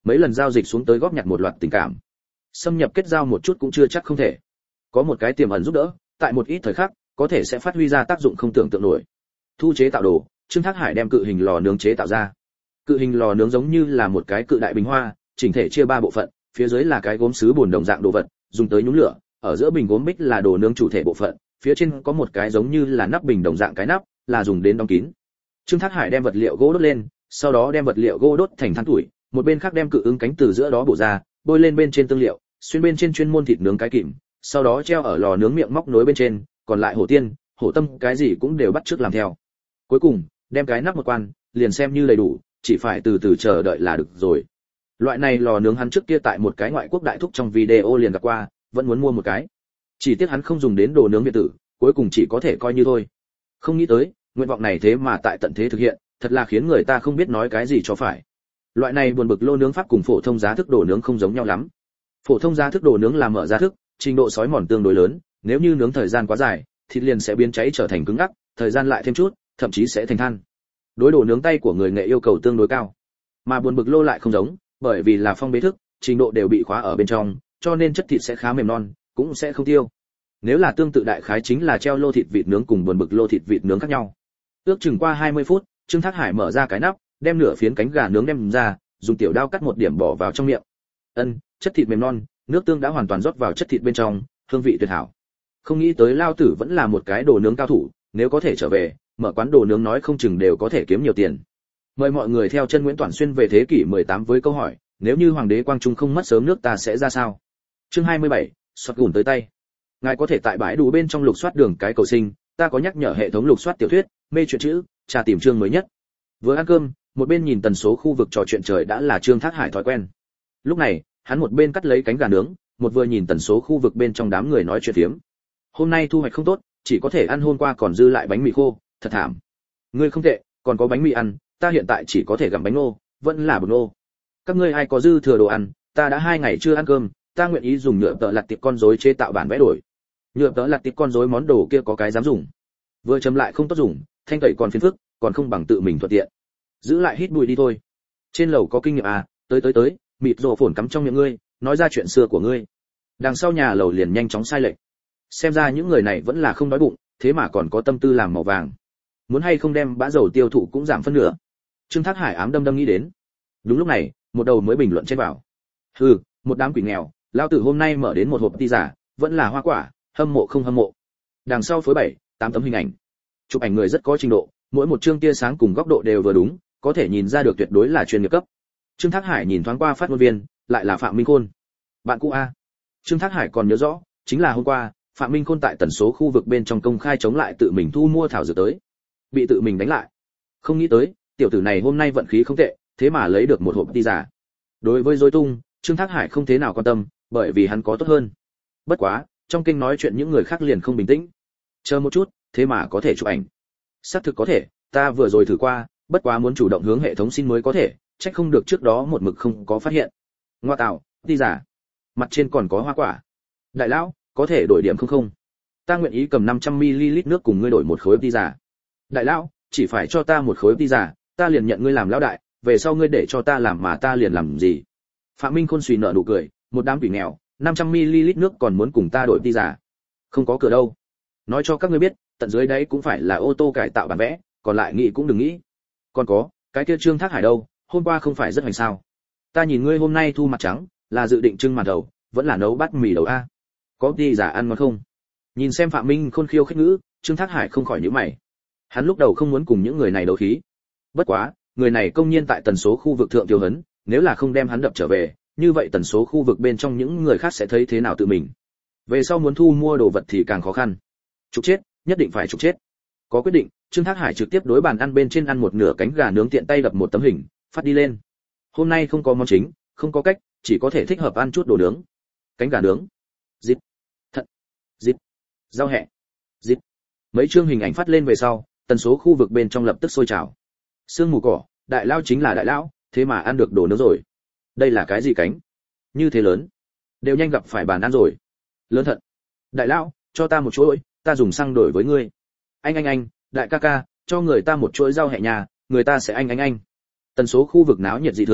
mấy lần giao dịch xuống tới góp nhặt một loạt tình cảm. Xâm nhập kết giao một chút cũng chưa chắc không thể. Có một cái tiềm ẩn giúp đỡ, tại một ít thời khắc, có thể sẽ phát huy ra tác dụng không tưởng tượng nổi. Thu chế tạo đồ, Trương Thác Hải đem cự hình lò nướng chế tạo ra. Cự hình lò nướng giống như là một cái cự đại bình hoa, chỉnh thể chia ba bộ phận, phía dưới là cái gốm sứ buồn đồng dạng đồ vật, dùng tới nhúng lửa, ở giữa bình gốm bích là đồ nướng chủ thể bộ phận, phía trên có một cái giống như là nắp bình đồng dạng cái nắp, là dùng đến đóng kín. Trương Thác Hải đem vật liệu gỗ đốt lên, sau đó đem vật liệu gỗ đốt thành than tuổi, một bên khác đem cự ứng cánh từ giữa đó bổ ra, bôi lên bên trên tương liệu, xuyên bên trên chuyên môn thịt nướng cái kìm, sau đó treo ở lò nướng miệng móc nối bên trên, còn lại hổ tiên, hổ tâm cái gì cũng đều bắt chước làm theo. Cuối cùng, đem cái nắp một quan, liền xem như đầy đủ, chỉ phải từ từ chờ đợi là được rồi. Loại này lò nướng hắn trước kia tại một cái ngoại quốc đại thúc trong video liền gặp qua, vẫn muốn mua một cái. Chỉ tiếc hắn không dùng đến đồ nướng điện tử, cuối cùng chỉ có thể coi như thôi. Không nghĩ tới, nguyện vọng này thế mà tại tận thế thực hiện, thật là khiến người ta không biết nói cái gì cho phải. Loại này buồn bực lô nướng pháp cùng phổ thông giá thức đồ nướng không giống nhau lắm. Phổ thông giá thức đồ nướng là mở ra thức, trình độ sói mòn tương đối lớn, nếu như nướng thời gian quá dài, thịt liền sẽ biến cháy trở thành cứng ngắc, thời gian lại thêm chút, thậm chí sẽ thành than. Đối đồ nướng tay của người nghệ yêu cầu tương đối cao. Mà buồn bực lô lại không giống, bởi vì là phong bế thức, trình độ đều bị khóa ở bên trong, cho nên chất thịt sẽ khá mềm non, cũng sẽ không tiêu. Nếu là tương tự đại khái chính là treo lô thịt vịt nướng cùng buồn bực lô thịt vịt nướng khác nhau. Ước chừng qua hai mươi phút, Trương Thác Hải mở ra cái nắp, đem nửa phiến cánh gà nướng đem ra, dùng tiểu đao cắt một điểm bỏ vào trong miệng. Ân, chất thịt mềm non, nước tương đã hoàn toàn rót vào chất thịt bên trong, hương vị tuyệt hảo. Không nghĩ tới lao tử vẫn là một cái đồ nướng cao thủ, nếu có thể trở về, mở quán đồ nướng nói không chừng đều có thể kiếm nhiều tiền. Mời mọi người theo chân Nguyễn Toản Xuyên về thế kỷ mười tám với câu hỏi, nếu như hoàng đế Quang Trung không mất sớm nước ta sẽ ra sao? Chương hai mươi bảy, soạt gùn tới tay. Ngài có thể tại bãi đủ bên trong lục soát đường cái cầu sinh, ta có nhắc nhở hệ thống lục soát tiểu thuyết, mê truyện chữ, tra tìm chương mới nhất. Vừa ăn cơm, một bên nhìn tần số khu vực trò chuyện trời đã là Trương Thác Hải thói quen. Lúc này, hắn một bên cắt lấy cánh gà nướng, một vừa nhìn tần số khu vực bên trong đám người nói chuyện phiếm. Hôm nay thu hoạch không tốt, chỉ có thể ăn hôm qua còn dư lại bánh mì khô, thật thảm. Ngươi không tệ, còn có bánh mì ăn, ta hiện tại chỉ có thể gặm bánh ngô, vẫn là bột ngô. Các ngươi ai có dư thừa đồ ăn, ta đã hai ngày chưa ăn cơm, ta nguyện ý dùng nhựa tợ lặt tiệp con rối chế tạo bản vẽ đổi. Nhựa tợ lặt tiệp con rối món đồ kia có cái dám dùng. Vừa chấm lại không tốt dùng, thanh tẩy còn phiền phức, còn không bằng tự mình thuận tiện. Giữ lại hít bụi đi thôi. Trên lầu có kinh nghiệm à, tới tới tới, mịt rồ phồn cắm trong miệng ngươi, nói ra chuyện xưa của ngươi. Đằng sau nhà lầu liền nhanh chóng sai lệch. Xem ra những người này vẫn là không đói bụng, thế mà còn có tâm tư làm màu vàng. Muốn hay không đem bã dầu tiêu thụ cũng giảm phân nửa. Trương Thác Hải ám đâm đâm nghĩ đến. Đúng lúc này, một đầu mới bình luận trên vào. Hừ, một đám quỷ nghèo, lao tử hôm nay mở đến một hộp ti giả, vẫn là hoa quả, hâm mộ không hâm mộ. Đằng sau phối bảy, tám tấm hình ảnh. Chụp ảnh người rất có trình độ, mỗi một chương tia sáng cùng góc độ đều vừa đúng, có thể nhìn ra được tuyệt đối là chuyên nghiệp cấp. Trương Thác Hải nhìn thoáng qua phát ngôn viên, lại là Phạm Minh Khôn. Bạn cũ a. Trương Thác Hải còn nhớ rõ, chính là hôm qua, Phạm Minh Khôn tại tần số khu vực bên trong công khai chống lại tự mình thu mua thảo dược tới, bị tự mình đánh lại. Không nghĩ tới, tiểu tử này hôm nay vận khí không tệ, thế mà lấy được một hộp ti giả. Đối với dối tung, Trương Thác Hải không thế nào quan tâm, bởi vì hắn có tốt hơn. Bất quá, trong kinh nói chuyện những người khác liền không bình tĩnh. Chờ một chút, thế mà có thể chụp ảnh. Xác thực có thể, ta vừa rồi thử qua, bất quá muốn chủ động hướng hệ thống xin mới có thể, trách không được trước đó một mực không có phát hiện. Ngoa tạo, ti giả. Mặt trên còn có hoa quả. Đại lão, có thể đổi điểm không không? Ta nguyện ý cầm năm trăm mi li lít nước cùng ngươi đổi một khối ti giả. Đại lão, chỉ phải cho ta một khối ti giả, ta liền nhận ngươi làm lão đại, về sau ngươi để cho ta làm mà ta liền làm gì? Phạm Minh Khôn suy nợ nụ cười, một đám quỷ nghèo, năm trăm mi li lít nước còn muốn cùng ta đổi ti giả. Không có cửa đâu. Nói cho các ngươi biết, tận dưới đấy cũng phải là ô tô cải tạo bản vẽ, còn lại nghĩ cũng đừng nghĩ. Còn có, cái kia Trương Thác Hải đâu, hôm qua không phải rất hoành sao? Ta nhìn ngươi hôm nay thu mặt trắng, là dự định trưng màn đầu, vẫn là nấu bát mì đầu a? Có ti giả ăn ngon không? Nhìn xem Phạm Minh Khôn khiêu khích ngữ, Trương Thác Hải không khỏi nhíu mày. Hắn lúc đầu không muốn cùng những người này đấu khí. Bất quá, người này công nhiên tại tần số khu vực thượng tiêu hấn, nếu là không đem hắn đập trở về, như vậy tần số khu vực bên trong những người khác sẽ thấy thế nào tự mình. Về sau muốn thu mua đồ vật thì càng khó khăn. Trục chết, nhất định phải trục chết. Có quyết định, Trương Thác Hải trực tiếp đối bàn ăn bên trên ăn một nửa cánh gà nướng tiện tay đập một tấm hình, phát đi lên. Hôm nay không có món chính, không có cách, chỉ có thể thích hợp ăn chút đồ nướng. Cánh gà nướng, dịp, thận, dịp, rau hẹ, dịp. Mấy chương hình ảnh phát lên về sau, tần số khu vực bên trong lập tức sôi trào. Sương mù cỏ, đại lao chính là đại lão, thế mà ăn được đồ nướng rồi. Đây là cái gì cánh? Như thế lớn, đều nhanh gặp phải bàn ăn rồi. Lớn thật. Đại lão, cho ta một chuỗi, ta dùng xăng đổi với ngươi. Anh anh anh, đại ca ca, cho người ta một chuỗi rau hẹ nhà, người ta sẽ anh anh anh. Tần số khu vực náo nhiệt dị thường,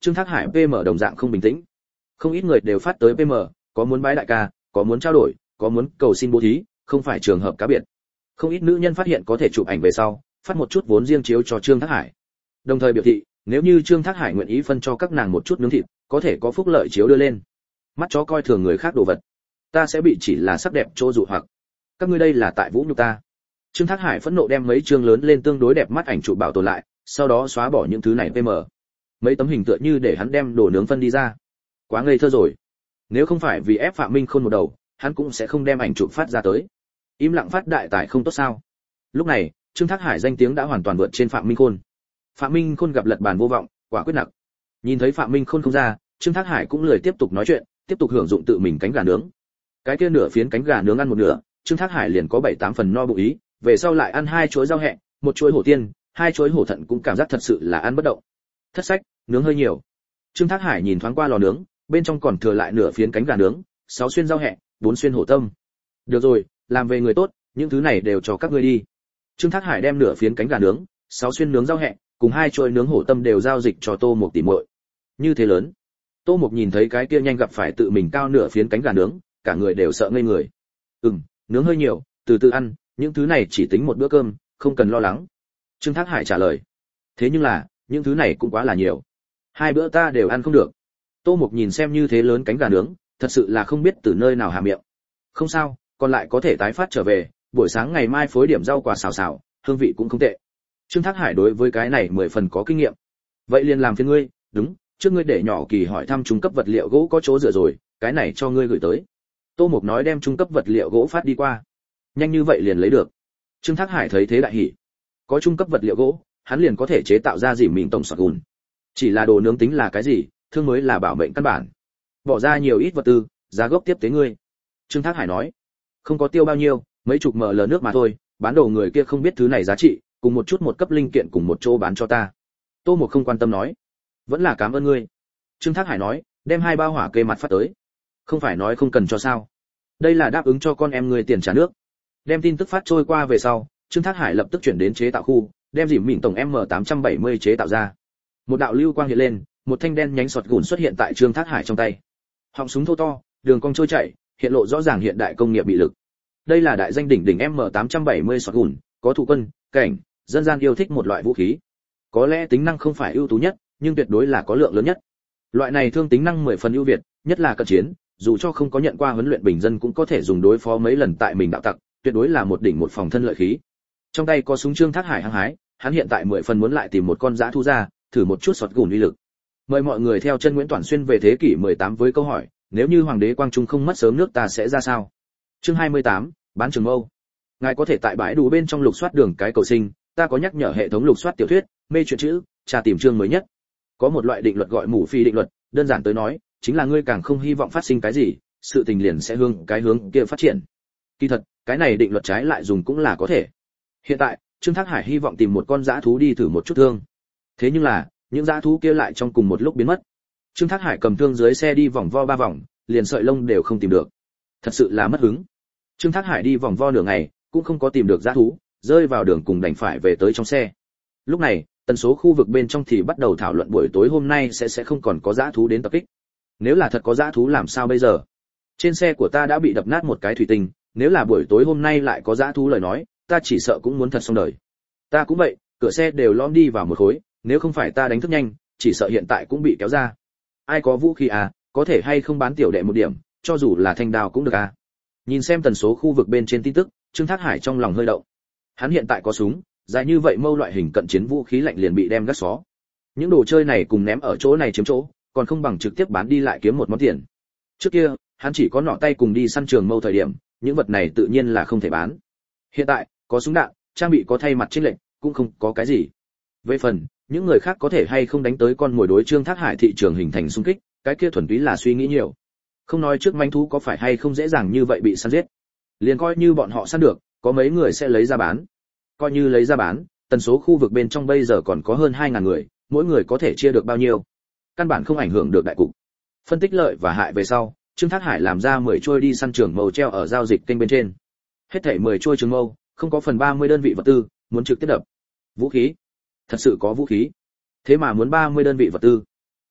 Trương Thác Hải pê em đồng dạng không bình tĩnh. Không ít người đều phát tới pê em, có muốn bái đại ca, có muốn trao đổi, có muốn cầu xin bố thí, không phải trường hợp cá biệt. Không ít nữ nhân phát hiện có thể chụp ảnh về sau, phát một chút vốn riêng chiếu cho Trương Thác Hải. Đồng thời biểu thị, nếu như Trương Thác Hải nguyện ý phân cho các nàng một chút nướng thịt, có thể có phúc lợi chiếu đưa lên. Mắt chó coi thường người khác đồ vật, ta sẽ bị chỉ là sắc đẹp trô dụ hoặc. Các ngươi đây là tại vũ nhục ta. Trương Thác Hải phẫn nộ đem mấy chương lớn lên tương đối đẹp mắt ảnh chụp bảo tồn lại, sau đó xóa bỏ những thứ này pê em. Mấy tấm hình tựa như để hắn đem đồ nướng phân đi ra. Quá ngây thơ rồi. Nếu không phải vì ép Phạm Minh Khôn một đầu, hắn cũng sẽ không đem ảnh chụp phát ra tới. Im lặng phát đại tài không tốt sao? Lúc này, Trương Thác Hải danh tiếng đã hoàn toàn vượt trên Phạm Minh Khôn. Phạm Minh Khôn gặp lật bàn vô vọng, quả quyết nặng. Nhìn thấy Phạm Minh Khôn không ra, Trương Thác Hải cũng lười tiếp tục nói chuyện, tiếp tục hưởng dụng tự mình cánh gà nướng. Cái kia nửa phiến cánh gà nướng ăn một nửa, Trương Thác Hải liền có bảy tám phần no bụng ý, về sau lại ăn hai chuỗi rau hẹ, một chuỗi hổ tiên, hai chuỗi hổ thận cũng cảm giác thật sự là ăn bất động. Thất sách, nướng hơi nhiều. Trương Thác Hải nhìn thoáng qua lò nướng, bên trong còn thừa lại nửa phiến cánh gà nướng, sáu xuyên rau hẹ, bốn xuyên hổ tâm. Được rồi, làm về người tốt, những thứ này đều cho các ngươi đi. Trương Thác Hải đem nửa phiến cánh gà nướng, sáu xuyên nướng rau hẹ, cùng hai chuỗi nướng hổ tâm đều giao dịch cho Tô Mục tỷ muội. Như thế lớn. Tô Mục nhìn thấy cái kia nhanh gặp phải tự mình cao nửa phiến cánh gà nướng, cả người đều sợ ngây người. Ừm, nướng hơi nhiều, từ từ ăn, những thứ này chỉ tính một bữa cơm, không cần lo lắng. Trương Thác Hải trả lời. Thế nhưng là, những thứ này cũng quá là nhiều. Hai bữa ta đều ăn không được. Tô Mục nhìn xem như thế lớn cánh gà nướng, thật sự là không biết từ nơi nào hạ miệng. Không sao, còn lại có thể tái phát trở về, buổi sáng ngày mai phối điểm rau quả xào xào, hương vị cũng không tệ. Trương Thác Hải đối với cái này mười phần có kinh nghiệm. Vậy liền làm phiền ngươi, đúng, trước ngươi để nhỏ Kỳ hỏi thăm trung cấp vật liệu gỗ có chỗ dựa rồi, cái này cho ngươi gửi tới. Tô Mục nói đem trung cấp vật liệu gỗ phát đi qua. Nhanh như vậy liền lấy được. Trương Thác Hải thấy thế đại hỉ. Có trung cấp vật liệu gỗ, hắn liền có thể chế tạo ra dìm mình tổng sọt gùn. Chỉ là đồ nướng tính là cái gì, thương mới là bảo mệnh căn bản. Bỏ ra nhiều ít vật tư, giá gốc tiếp tế ngươi. Trương Thác Hải nói, không có tiêu bao nhiêu, mấy chục ml nước mà thôi, bán đồ người kia không biết thứ này giá trị, cùng một chút một cấp linh kiện cùng một chỗ bán cho ta. Tô Mục không quan tâm nói, vẫn là cảm ơn ngươi. Trương Thác Hải nói, đem hai bao hỏa kê mặt phát tới. Không phải nói không cần cho sao? Đây là đáp ứng cho con em ngươi tiền trả nước. Đem tin tức phát trôi qua về sau, Trương Thác Hải lập tức chuyển đến chế tạo khu, đem dìm mịn tổng M tám trăm bảy mươi chế tạo ra. Một đạo lưu quang hiện lên, một thanh đen nhánh sọt gùn xuất hiện tại Trương Thác Hải trong tay. Họng súng thô to, đường cong trôi chảy, hiện lộ rõ ràng hiện đại công nghiệp bị lực. Đây là đại danh đỉnh đỉnh M tám trăm bảy mươi sọt gùn, có thủ quân, cảnh, dân gian yêu thích một loại vũ khí. Có lẽ tính năng không phải ưu tú nhất, nhưng tuyệt đối là có lượng lớn nhất. Loại này thương tính năng mười phần ưu việt, nhất là cận chiến, dù cho không có nhận qua huấn luyện bình dân cũng có thể dùng đối phó mấy lần tại mình đạo tặc, tuyệt đối là một đỉnh một phòng thân lợi khí. Trong tay có súng Trương Thác Hải hăng hái, hắn hiện tại mười phần muốn lại tìm một con dã thú ra, thử một chút sọt gùn uy lực. Mời mọi người theo chân Nguyễn Toản Xuyên về thế kỷ mười tám với câu hỏi, nếu như hoàng đế Quang Trung không mất sớm nước ta sẽ ra sao? Chương hai mươi tám, bán trường mâu. Ngài có thể tại bãi đủ bên trong lục soát đường cái cầu sinh, ta có nhắc nhở hệ thống lục soát tiểu thuyết, mê truyện chữ, tra tìm chương mới nhất. Có một loại định luật gọi mù phi định luật, đơn giản tới nói, chính là ngươi càng không hy vọng phát sinh cái gì, sự tình liền sẽ hướng cái hướng kia phát triển. Kỳ thật, cái này định luật trái lại dùng cũng là có thể. Hiện tại, Trương Thác Hải hy vọng tìm một con dã thú đi thử một chút thương. Thế nhưng là, những dã thú kia lại trong cùng một lúc biến mất. Trương Thác Hải cầm thương dưới xe đi vòng vo ba vòng, liền sợi lông đều không tìm được. Thật sự là mất hứng. Trương Thác Hải đi vòng vo nửa ngày, cũng không có tìm được dã thú, rơi vào đường cùng đành phải về tới trong xe. Lúc này, tần số khu vực bên trong thì bắt đầu thảo luận buổi tối hôm nay sẽ sẽ không còn có dã thú đến tập kích. Nếu là thật có dã thú làm sao bây giờ? Trên xe của ta đã bị đập nát một cái thủy tinh, nếu là buổi tối hôm nay lại có dã thú lời nói, ta chỉ sợ cũng muốn thật xong đời. Ta cũng vậy, cửa xe đều lõm đi vào một khối, nếu không phải ta đánh thức nhanh, chỉ sợ hiện tại cũng bị kéo ra. Ai có vũ khí à, có thể hay không bán tiểu đệ một điểm, cho dù là thanh đao cũng được à. Nhìn xem tần số khu vực bên trên tin tức, Trương Thác Hải trong lòng hơi động. Hắn hiện tại có súng, dài như vậy mâu loại hình cận chiến vũ khí lạnh liền bị đem gắt xó. Những đồ chơi này cùng ném ở chỗ này chiếm chỗ, còn không bằng trực tiếp bán đi lại kiếm một món tiền. Trước kia, hắn chỉ có nọ tay cùng đi săn trường mâu thời điểm, những vật này tự nhiên là không thể bán. Hiện tại, có súng đạn, trang bị có thay mặt chênh lệch, cũng không có cái gì. Về phần, những người khác có thể hay không đánh tới con mồi đối Trương Thác Hải thị trường hình thành xung kích, cái kia thuần túy là suy nghĩ nhiều. Không nói trước manh thú có phải hay không dễ dàng như vậy bị săn giết. Liền coi như bọn họ săn được, có mấy người sẽ lấy ra bán. Coi như lấy ra bán, tần số khu vực bên trong bây giờ còn có hơn hai nghìn người, mỗi người có thể chia được bao nhiêu? Căn bản không ảnh hưởng được đại cục. Phân tích lợi và hại về sau, Trương Thác Hải làm ra mười trôi đi săn trường mâu treo ở giao dịch kênh bên trên. Hết thảy mười trôi trường mâu, không có phần ba mươi đơn vị vật tư, muốn trực tiếp đập. Vũ khí? Thật sự có vũ khí? Thế mà muốn ba mươi đơn vị vật tư.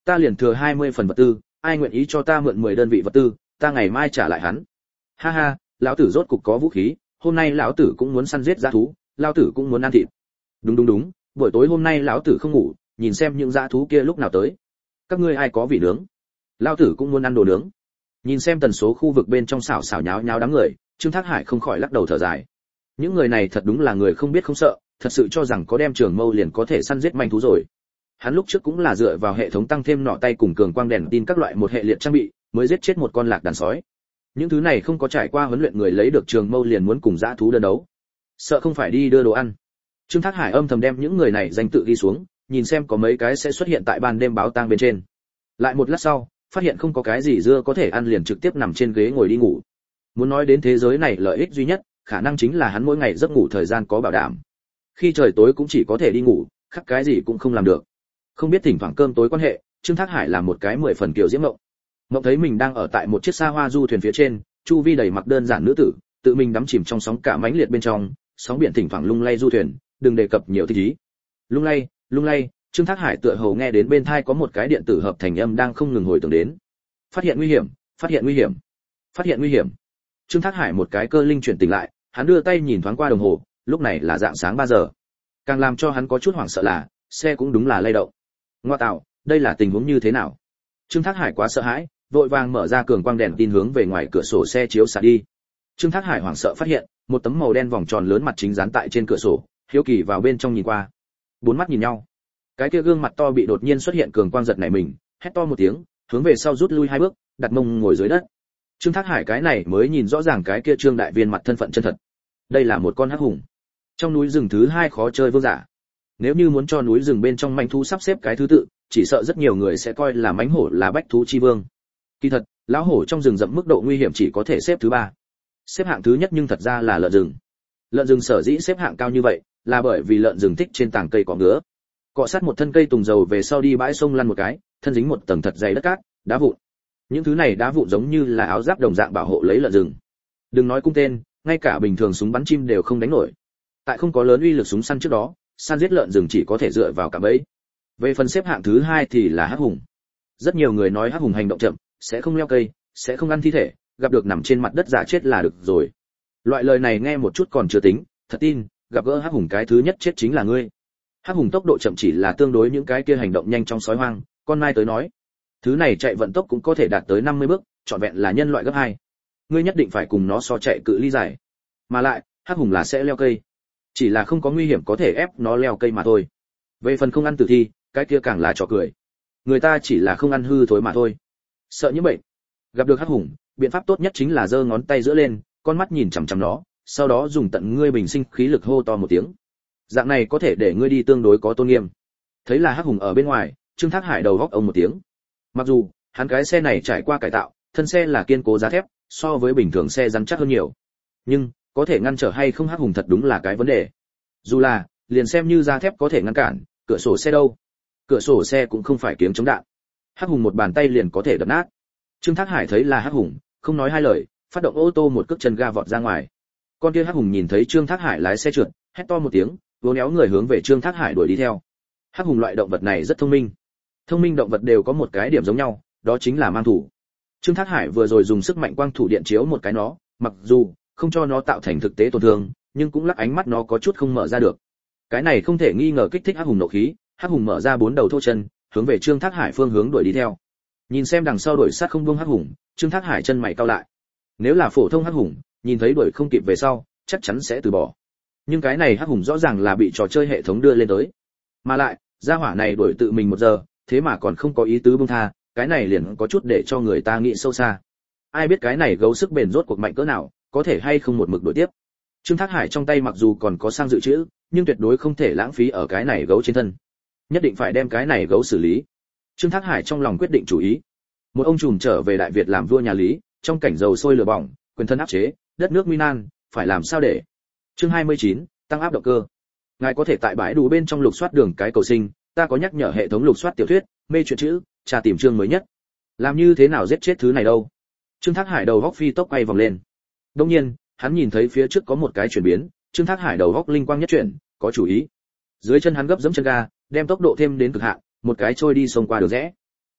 Ta liền thừa hai mươi phần vật tư, ai nguyện ý cho ta mượn mười đơn vị vật tư, ta ngày mai trả lại hắn. Ha ha, lão tử rốt cục có vũ khí, hôm nay lão tử cũng muốn săn giết dã thú, lão tử cũng muốn ăn thịt. Đúng đúng đúng, buổi tối hôm nay lão tử không ngủ, nhìn xem những dã thú kia lúc nào tới. Các ngươi ai có vị nướng? Lão tử cũng muốn ăn đồ nướng. Nhìn xem tần số khu vực bên trong xảo xảo nháo nháo đám người, Trương Thác Hải không khỏi lắc đầu thở dài. Những người này thật đúng là người không biết không sợ, thật sự cho rằng có đem trường mâu liền có thể săn giết manh thú rồi. Hắn lúc trước cũng là dựa vào hệ thống tăng thêm nỏ tay cùng cường quang đèn tin các loại một hệ liệt trang bị, mới giết chết một con lạc đàn sói. Những thứ này không có trải qua huấn luyện người lấy được trường mâu liền muốn cùng dã thú đơn đấu, sợ không phải đi đưa đồ ăn. Trương Thác Hải âm thầm đem những người này danh tự ghi xuống, nhìn xem có mấy cái sẽ xuất hiện tại ban đêm báo tang bên trên. Lại một lát sau, phát hiện không có cái gì dưa có thể ăn liền trực tiếp nằm trên ghế ngồi đi ngủ. Muốn nói đến thế giới này lợi ích duy nhất, khả năng chính là hắn mỗi ngày giấc ngủ thời gian có bảo đảm. Khi trời tối cũng chỉ có thể đi ngủ, khác cái gì cũng không làm được. Không biết thỉnh thoảng cơm tối quan hệ, Trương Thác Hải làm một cái mười phần kiểu diễm mộng. Mộng thấy mình đang ở tại một chiếc xa hoa du thuyền phía trên, chu vi đầy mặc đơn giản nữ tử, tự mình đắm chìm trong sóng cả mãnh liệt bên trong, sóng biển thỉnh thoảng lung lay du thuyền, đừng đề cập nhiều thích ý. Lung lay, lung lay, Trương Thác Hải tựa hồ nghe đến bên tai có một cái điện tử hợp thành âm đang không ngừng hồi tưởng đến. Phát hiện nguy hiểm, phát hiện nguy hiểm, phát hiện nguy hiểm. Trương Thác Hải một cái cơ linh chuyển tỉnh lại, hắn đưa tay nhìn thoáng qua đồng hồ, lúc này là dạng sáng ba giờ. Càng làm cho hắn có chút hoảng sợ là, xe cũng đúng là lay động. Ngoa tạo, đây là tình huống như thế nào? Trương Thác Hải quá sợ hãi, vội vàng mở ra cường quang đèn tin hướng về ngoài cửa sổ xe chiếu xạ đi. Trương Thác Hải hoảng sợ phát hiện, một tấm màu đen vòng tròn lớn mặt chính dán tại trên cửa sổ, hiếu kỳ vào bên trong nhìn qua. Bốn mắt nhìn nhau. Cái kia gương mặt to bị đột nhiên xuất hiện cường quang giật nảy mình, hét to một tiếng, hướng về sau rút lui hai bước, đặt mông ngồi dưới đất. Trương Thác Hải cái này mới nhìn rõ ràng cái kia Trương đại viên mặt thân phận chân thật. Đây là một con hắc hùng. Trong núi rừng thứ hai khó chơi vương giả. Nếu như muốn cho núi rừng bên trong manh thú sắp xếp cái thứ tự, chỉ sợ rất nhiều người sẽ coi là mãnh hổ là bách thú chi vương. Kỳ thật, lão hổ trong rừng rậm mức độ nguy hiểm chỉ có thể xếp thứ ba. Xếp hạng thứ nhất nhưng thật ra là lợn rừng. Lợn rừng sở dĩ xếp hạng cao như vậy, là bởi vì lợn rừng thích trên tảng cây cỏ ngứa. Cọ sát một thân cây tùng dầu về sau đi bãi sông lăn một cái, thân dính một tầng thật dày đất cát, đá vụn. Những thứ này đá vụn giống như là áo giáp đồng dạng bảo hộ lấy lợn rừng. Đừng nói cung tên, ngay cả bình thường súng bắn chim đều không đánh nổi. Tại không có lớn uy lực súng săn trước đó, săn giết lợn rừng chỉ có thể dựa vào cả bẫy. Về phần xếp hạng thứ hai thì là hắc hùng. Rất nhiều người nói hắc hùng hành động chậm, sẽ không leo cây, sẽ không ăn thi thể, gặp được nằm trên mặt đất giả chết là được rồi. Loại lời này nghe một chút còn chưa tính, thật tin, gặp gỡ hắc hùng cái thứ nhất chết chính là ngươi. Hắc hùng tốc độ chậm chỉ là tương đối những cái kia hành động nhanh trong sói hoang, con mai tới nói, thứ này chạy vận tốc cũng có thể đạt tới năm mươi bước, trọn vẹn là nhân loại gấp hai. Ngươi nhất định phải cùng nó so chạy cự ly dài. Mà lại, hắc hùng là sẽ leo cây, chỉ là không có nguy hiểm có thể ép nó leo cây mà thôi. Về phần không ăn tử thi, cái kia càng là trò cười. Người ta chỉ là không ăn hư thối mà thôi. Sợ những bệnh. Gặp được hắc hùng, biện pháp tốt nhất chính là giơ ngón tay giữa lên, con mắt nhìn chằm chằm nó, sau đó dùng tận ngươi bình sinh khí lực hô to một tiếng. Dạng này có thể để ngươi đi tương đối có tôn nghiêm. Thấy là hắc hùng ở bên ngoài, Trương Thác Hải đầu góc ông một tiếng. Mặc dù, hắn cái xe này trải qua cải tạo, thân xe là kiên cố giá thép, so với bình thường xe rắn chắc hơn nhiều. Nhưng, có thể ngăn trở hay không hắc hùng thật đúng là cái vấn đề. Dù là, liền xem như giá thép có thể ngăn cản, cửa sổ xe đâu? Cửa sổ xe cũng không phải kiếng chống đạn. Hắc hùng một bàn tay liền có thể đập nát. Trương Thác Hải thấy là hắc hùng, không nói hai lời, phát động ô tô một cước chân ga vọt ra ngoài. Con kia hắc hùng nhìn thấy Trương Thác Hải lái xe trượt, hét to một tiếng, vồ néo người hướng về Trương Thác Hải đuổi đi theo. Hắc hùng loại động vật này rất thông minh. Thông minh động vật đều có một cái điểm giống nhau, đó chính là mang thủ. Trương Thác Hải vừa rồi dùng sức mạnh quang thủ điện chiếu một cái nó, mặc dù không cho nó tạo thành thực tế tổn thương, nhưng cũng lắc ánh mắt nó có chút không mở ra được. Cái này không thể nghi ngờ kích thích hắc hùng nộ khí, hắc hùng mở ra bốn đầu thô chân, hướng về Trương Thác Hải phương hướng đuổi đi theo. Nhìn xem đằng sau đuổi sát không buông hắc hùng, Trương Thác Hải chân mày cau lại. Nếu là phổ thông hắc hùng, nhìn thấy đuổi không kịp về sau, chắc chắn sẽ từ bỏ. Nhưng cái này hắc hùng rõ ràng là bị trò chơi hệ thống đưa lên tới. Mà lại, gia hỏa này đuổi tự mình một giờ, thế mà còn không có ý tứ buông tha, cái này liền có chút để cho người ta nghĩ sâu xa. Ai biết cái này gấu sức bền rốt cuộc mạnh cỡ nào, có thể hay không một mực đuổi tiếp. Trương Thác Hải trong tay mặc dù còn có sang dự trữ, nhưng tuyệt đối không thể lãng phí ở cái này gấu trên thân. Nhất định phải đem cái này gấu xử lý. Trương Thác Hải trong lòng quyết định chủ ý. Một ông trùm trở về Đại Việt làm vua nhà Lý, trong cảnh dầu sôi lửa bỏng, quyền thân áp chế, đất nước nguy nan, phải làm sao để. Chương hai mươi chín, tăng áp động cơ. Ngài có thể tại bãi đủ bên trong lục soát đường cái cầu sinh, ta có nhắc nhở hệ thống lục soát tiểu thuyết, mê truyện chữ, tra tìm chương mới nhất. Làm như thế nào giết chết thứ này đâu? Trương Thác Hải đầu góc phi tốc quay vòng lên. Đương nhiên, hắn nhìn thấy phía trước có một cái chuyển biến, Trương Thác Hải đầu góc linh quang nhất chuyển, có chủ ý. Dưới chân hắn gấp giẫm chân ga, đem tốc độ thêm đến cực hạn, một cái trôi đi sông qua đường rẽ.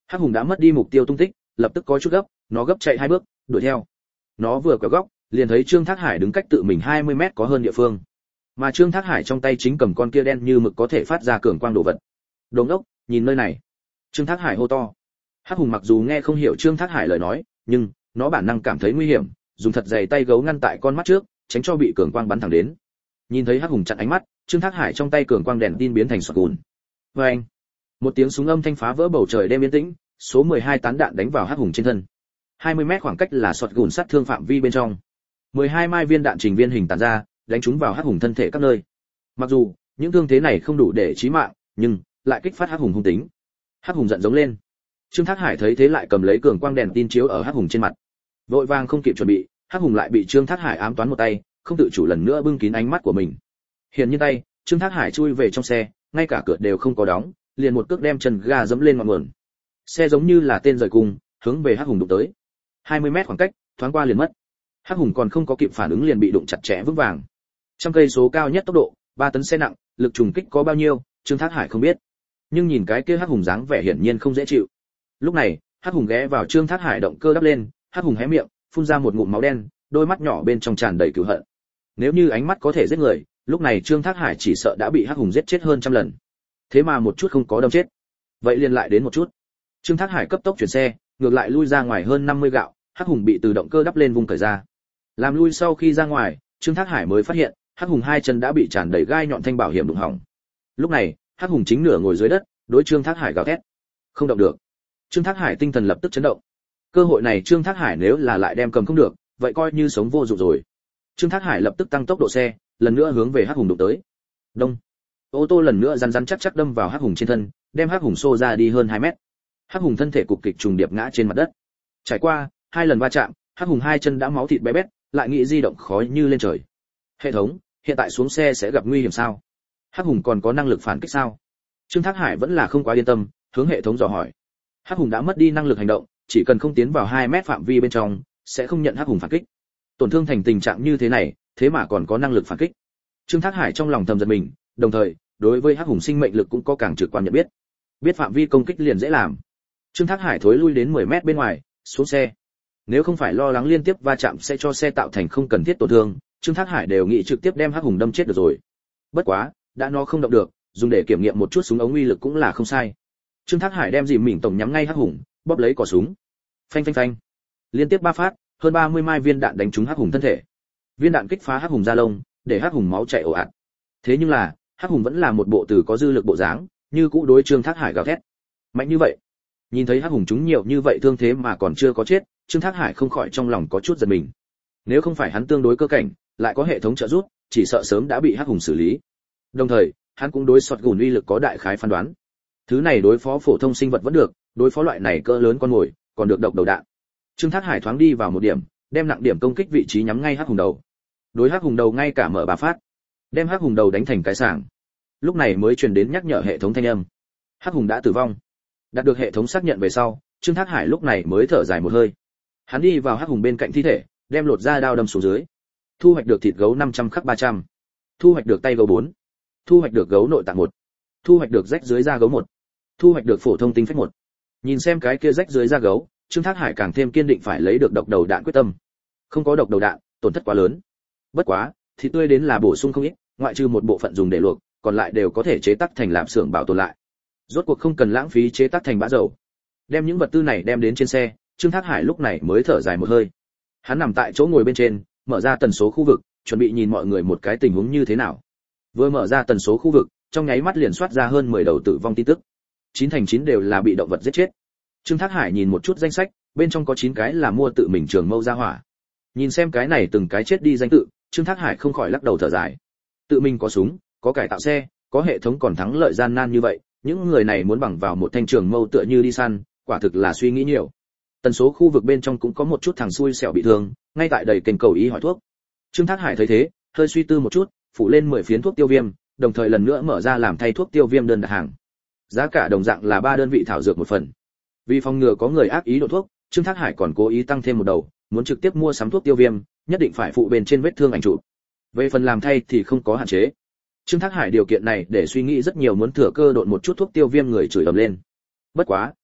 Hắc hùng đã mất đi mục tiêu tung tích, lập tức có chút gấp, nó gấp chạy hai bước, đuổi theo. Nó vừa quẹo góc, liền thấy Trương Thác Hải đứng cách tự mình hai mươi mét có hơn địa phương. Mà Trương Thác Hải trong tay chính cầm con kia đen như mực có thể phát ra cường quang đồ vật. Đồ ngốc, nhìn nơi này. Trương Thác Hải hô to. Hắc hùng mặc dù nghe không hiểu Trương Thác Hải lời nói, nhưng nó bản năng cảm thấy nguy hiểm, dùng thật dày tay gấu ngăn tại con mắt trước, tránh cho bị cường quang bắn thẳng đến. Nhìn thấy Hắc hùng chặn ánh mắt, Trương Thác Hải trong tay cường quang đèn tin biến thành sọt gùn. Oeng! Một tiếng súng âm thanh phá vỡ bầu trời đêm yên tĩnh, số mười hai tán đạn đánh vào Hắc hùng trên thân. hai mươi mét khoảng cách là sọt gùn sát thương phạm vi bên trong. mười hai mai viên đạn trình viên hình tản ra, đánh trúng vào Hắc hùng thân thể các nơi. Mặc dù những thương thế này không đủ để chí mạng, nhưng lại kích phát Hắc hùng hung tính. Hắc hùng giận giống lên. Trương Thác Hải thấy thế lại cầm lấy cường quang đèn tin chiếu ở Hắc hùng trên mặt. Vội vàng không kịp chuẩn bị, Hắc hùng lại bị Trương Thác Hải ám toán một tay, không tự chủ lần nữa bưng kín ánh mắt của mình. Hiển nhiên tay, Trương Thác Hải chui về trong xe, ngay cả cửa đều không có đóng, liền một cước đem chân ga dẫm lên ngọn nguồn. Xe giống như là tên rời cung, hướng về Hắc hùng đụng tới. hai mươi mét khoảng cách, thoáng qua liền mất. Hắc hùng còn không có kịp phản ứng liền bị đụng chặt chẽ vững vàng. Trăm cây số cao nhất tốc độ, ba tấn xe nặng, lực trùng kích có bao nhiêu, Trương Thác Hải không biết. Nhưng nhìn cái kia Hắc hùng dáng vẻ hiển nhiên không dễ chịu. Lúc này, Hắc hùng ghé vào Trương Thác Hải động cơ đắp lên, Hắc hùng hé miệng, phun ra một ngụm máu đen, đôi mắt nhỏ bên trong tràn đầy cừu hận. Nếu như ánh mắt có thể giết người, lúc này Trương Thác Hải chỉ sợ đã bị Hắc hùng giết chết hơn trăm lần. Thế mà một chút không có đâm chết. Vậy liền lại đến một chút. Trương Thác Hải cấp tốc chuyển xe, ngược lại lui ra ngoài hơn năm mươi gạo, Hắc hùng bị từ động cơ đắp lên vùng cởi ra. Làm lui sau khi ra ngoài, Trương Thác Hải mới phát hiện, Hắc hùng hai chân đã bị tràn đầy gai nhọn thanh bảo hiểm đụng hỏng. Lúc này, Hắc hùng chính nửa ngồi dưới đất, đối Trương Thác Hải gào thét. Không động được. Trương Thác Hải tinh thần lập tức chấn động. Cơ hội này Trương Thác Hải nếu là lại đem cầm không được, vậy coi như sống vô dụng rồi. Trương Thác Hải lập tức tăng tốc độ xe, lần nữa hướng về Hắc hùng đụng tới. Đông. Ô tô lần nữa rắn rắn chắc chắc đâm vào Hắc hùng trên thân, đem Hắc hùng xô ra đi hơn hai mét. Hắc hùng thân thể cục kịch trùng điệp ngã trên mặt đất. Trải qua hai lần va chạm, Hắc hùng hai chân đã máu thịt bé bét, lại nghĩ di động khó như lên trời. Hệ thống, hiện tại xuống xe sẽ gặp nguy hiểm sao? Hắc hùng còn có năng lực phản kích sao? Trương Thác Hải vẫn là không quá yên tâm, hướng hệ thống dò hỏi. Hắc hùng đã mất đi năng lực hành động, chỉ cần không tiến vào hai mét phạm vi bên trong, sẽ không nhận Hắc hùng phản kích. Tổn thương thành tình trạng như thế này, thế mà còn có năng lực phản kích. Trương Thác Hải trong lòng thầm giật mình, đồng thời, đối với Hắc hùng sinh mệnh lực cũng có càng trực quan nhận biết. Biết phạm vi công kích liền dễ làm. Trương Thác Hải thối lui đến mười mét bên ngoài, xuống xe. Nếu không phải lo lắng liên tiếp va chạm sẽ cho xe tạo thành không cần thiết tổn thương, Trương Thác Hải đều nghĩ trực tiếp đem Hắc hùng đâm chết được rồi. Bất quá, đã nó không động được, dùng để kiểm nghiệm một chút súng ống uy lực cũng là không sai. Trương Thác Hải đem dìm mình tổng nhắm ngay Hắc hùng, bóp lấy cò súng. Phanh phanh phanh. Liên tiếp ba phát, hơn ba mươi mai viên đạn đánh trúng Hắc hùng thân thể. Viên đạn kích phá Hắc hùng da lông, để Hắc hùng máu chảy ồ ạt. Thế nhưng là, Hắc hùng vẫn là một bộ từ có dư lực bộ dáng, như cũ đối Trương Thác Hải gào thét. Mạnh như vậy. Nhìn thấy Hắc hùng chúng nhiều như vậy thương thế mà còn chưa có chết, Trương Thác Hải không khỏi trong lòng có chút giật mình. Nếu không phải hắn tương đối cơ cảnh, lại có hệ thống trợ giúp, chỉ sợ sớm đã bị Hắc hùng xử lý. Đồng thời, hắn cũng đối sọt gùn uy lực có đại khái phán đoán. Thứ này đối phó phổ thông sinh vật vẫn được, đối phó loại này cỡ lớn con mồi, còn được độc đầu đạn. Trương Thác Hải thoáng đi vào một điểm, đem nặng điểm công kích vị trí nhắm ngay Hắc hùng đầu. Đối Hắc hùng đầu ngay cả mở ba phát, đem Hắc hùng đầu đánh thành cái sảng. Lúc này mới truyền đến nhắc nhở hệ thống thanh âm. Hắc hùng đã tử vong. Đạt được hệ thống xác nhận về sau, Trương Thác Hải lúc này mới thở dài một hơi. Hắn đi vào Hắc hùng bên cạnh thi thể, đem lột da đao đâm xuống dưới. Thu hoạch được thịt gấu năm trăm khắc ba trăm. Thu hoạch được tay gấu bốn. Thu hoạch được gấu nội tạng một. Thu hoạch được rách dưới da gấu một. Thu hoạch được phổ thông tinh phách một. Nhìn xem cái kia rách dưới da gấu, Trương Thác Hải càng thêm kiên định phải lấy được độc đầu đạn quyết tâm. Không có độc đầu đạn, tổn thất quá lớn. Bất quá, thịt tươi đến là bổ sung không ít, ngoại trừ một bộ phận dùng để luộc, còn lại đều có thể chế tác thành lạp xưởng bảo tồn lại. Rốt cuộc không cần lãng phí chế tác thành bã dầu. Đem những vật tư này đem đến trên xe, Trương Thác Hải lúc này mới thở dài một hơi. Hắn nằm tại chỗ ngồi bên trên, mở ra tần số khu vực, chuẩn bị nhìn mọi người một cái tình huống như thế nào. Vừa mở ra tần số khu vực, trong nháy mắt liền soát ra hơn mười đầu tử vong tin tức. chín thành chín đều là bị động vật giết chết. Trương Thác Hải nhìn một chút danh sách, bên trong có chín cái là mua tự mình trường mâu ra hỏa. Nhìn xem cái này từng cái chết đi danh tự, Trương Thác Hải không khỏi lắc đầu thở dài. Tự mình có súng, có cải tạo xe, có hệ thống còn thắng lợi gian nan như vậy, những người này muốn bằng vào một thanh trường mâu tựa như đi săn, quả thực là suy nghĩ nhiều. Tần số khu vực bên trong cũng có một chút thằng xui xẻo bị thương, ngay tại đầy kênh cầu ý hỏi thuốc. Trương Thác Hải thấy thế, hơi suy tư một chút, phủ lên mười phiến thuốc tiêu viêm, đồng thời lần nữa mở ra làm thay thuốc tiêu viêm đơn đặt hàng. Giá cả đồng dạng là ba đơn vị thảo dược một phần. Vì phòng ngừa có người ác ý đổ thuốc, Trương Thác Hải còn cố ý tăng thêm một đầu, muốn trực tiếp mua sắm thuốc tiêu viêm, nhất định phải phụ bên trên vết thương ảnh chụp. Về phần làm thay thì không có hạn chế. Trương Thác Hải điều kiện này để suy nghĩ rất nhiều muốn thừa cơ độn một chút thuốc tiêu viêm người chửi ầm lên. Bất quá,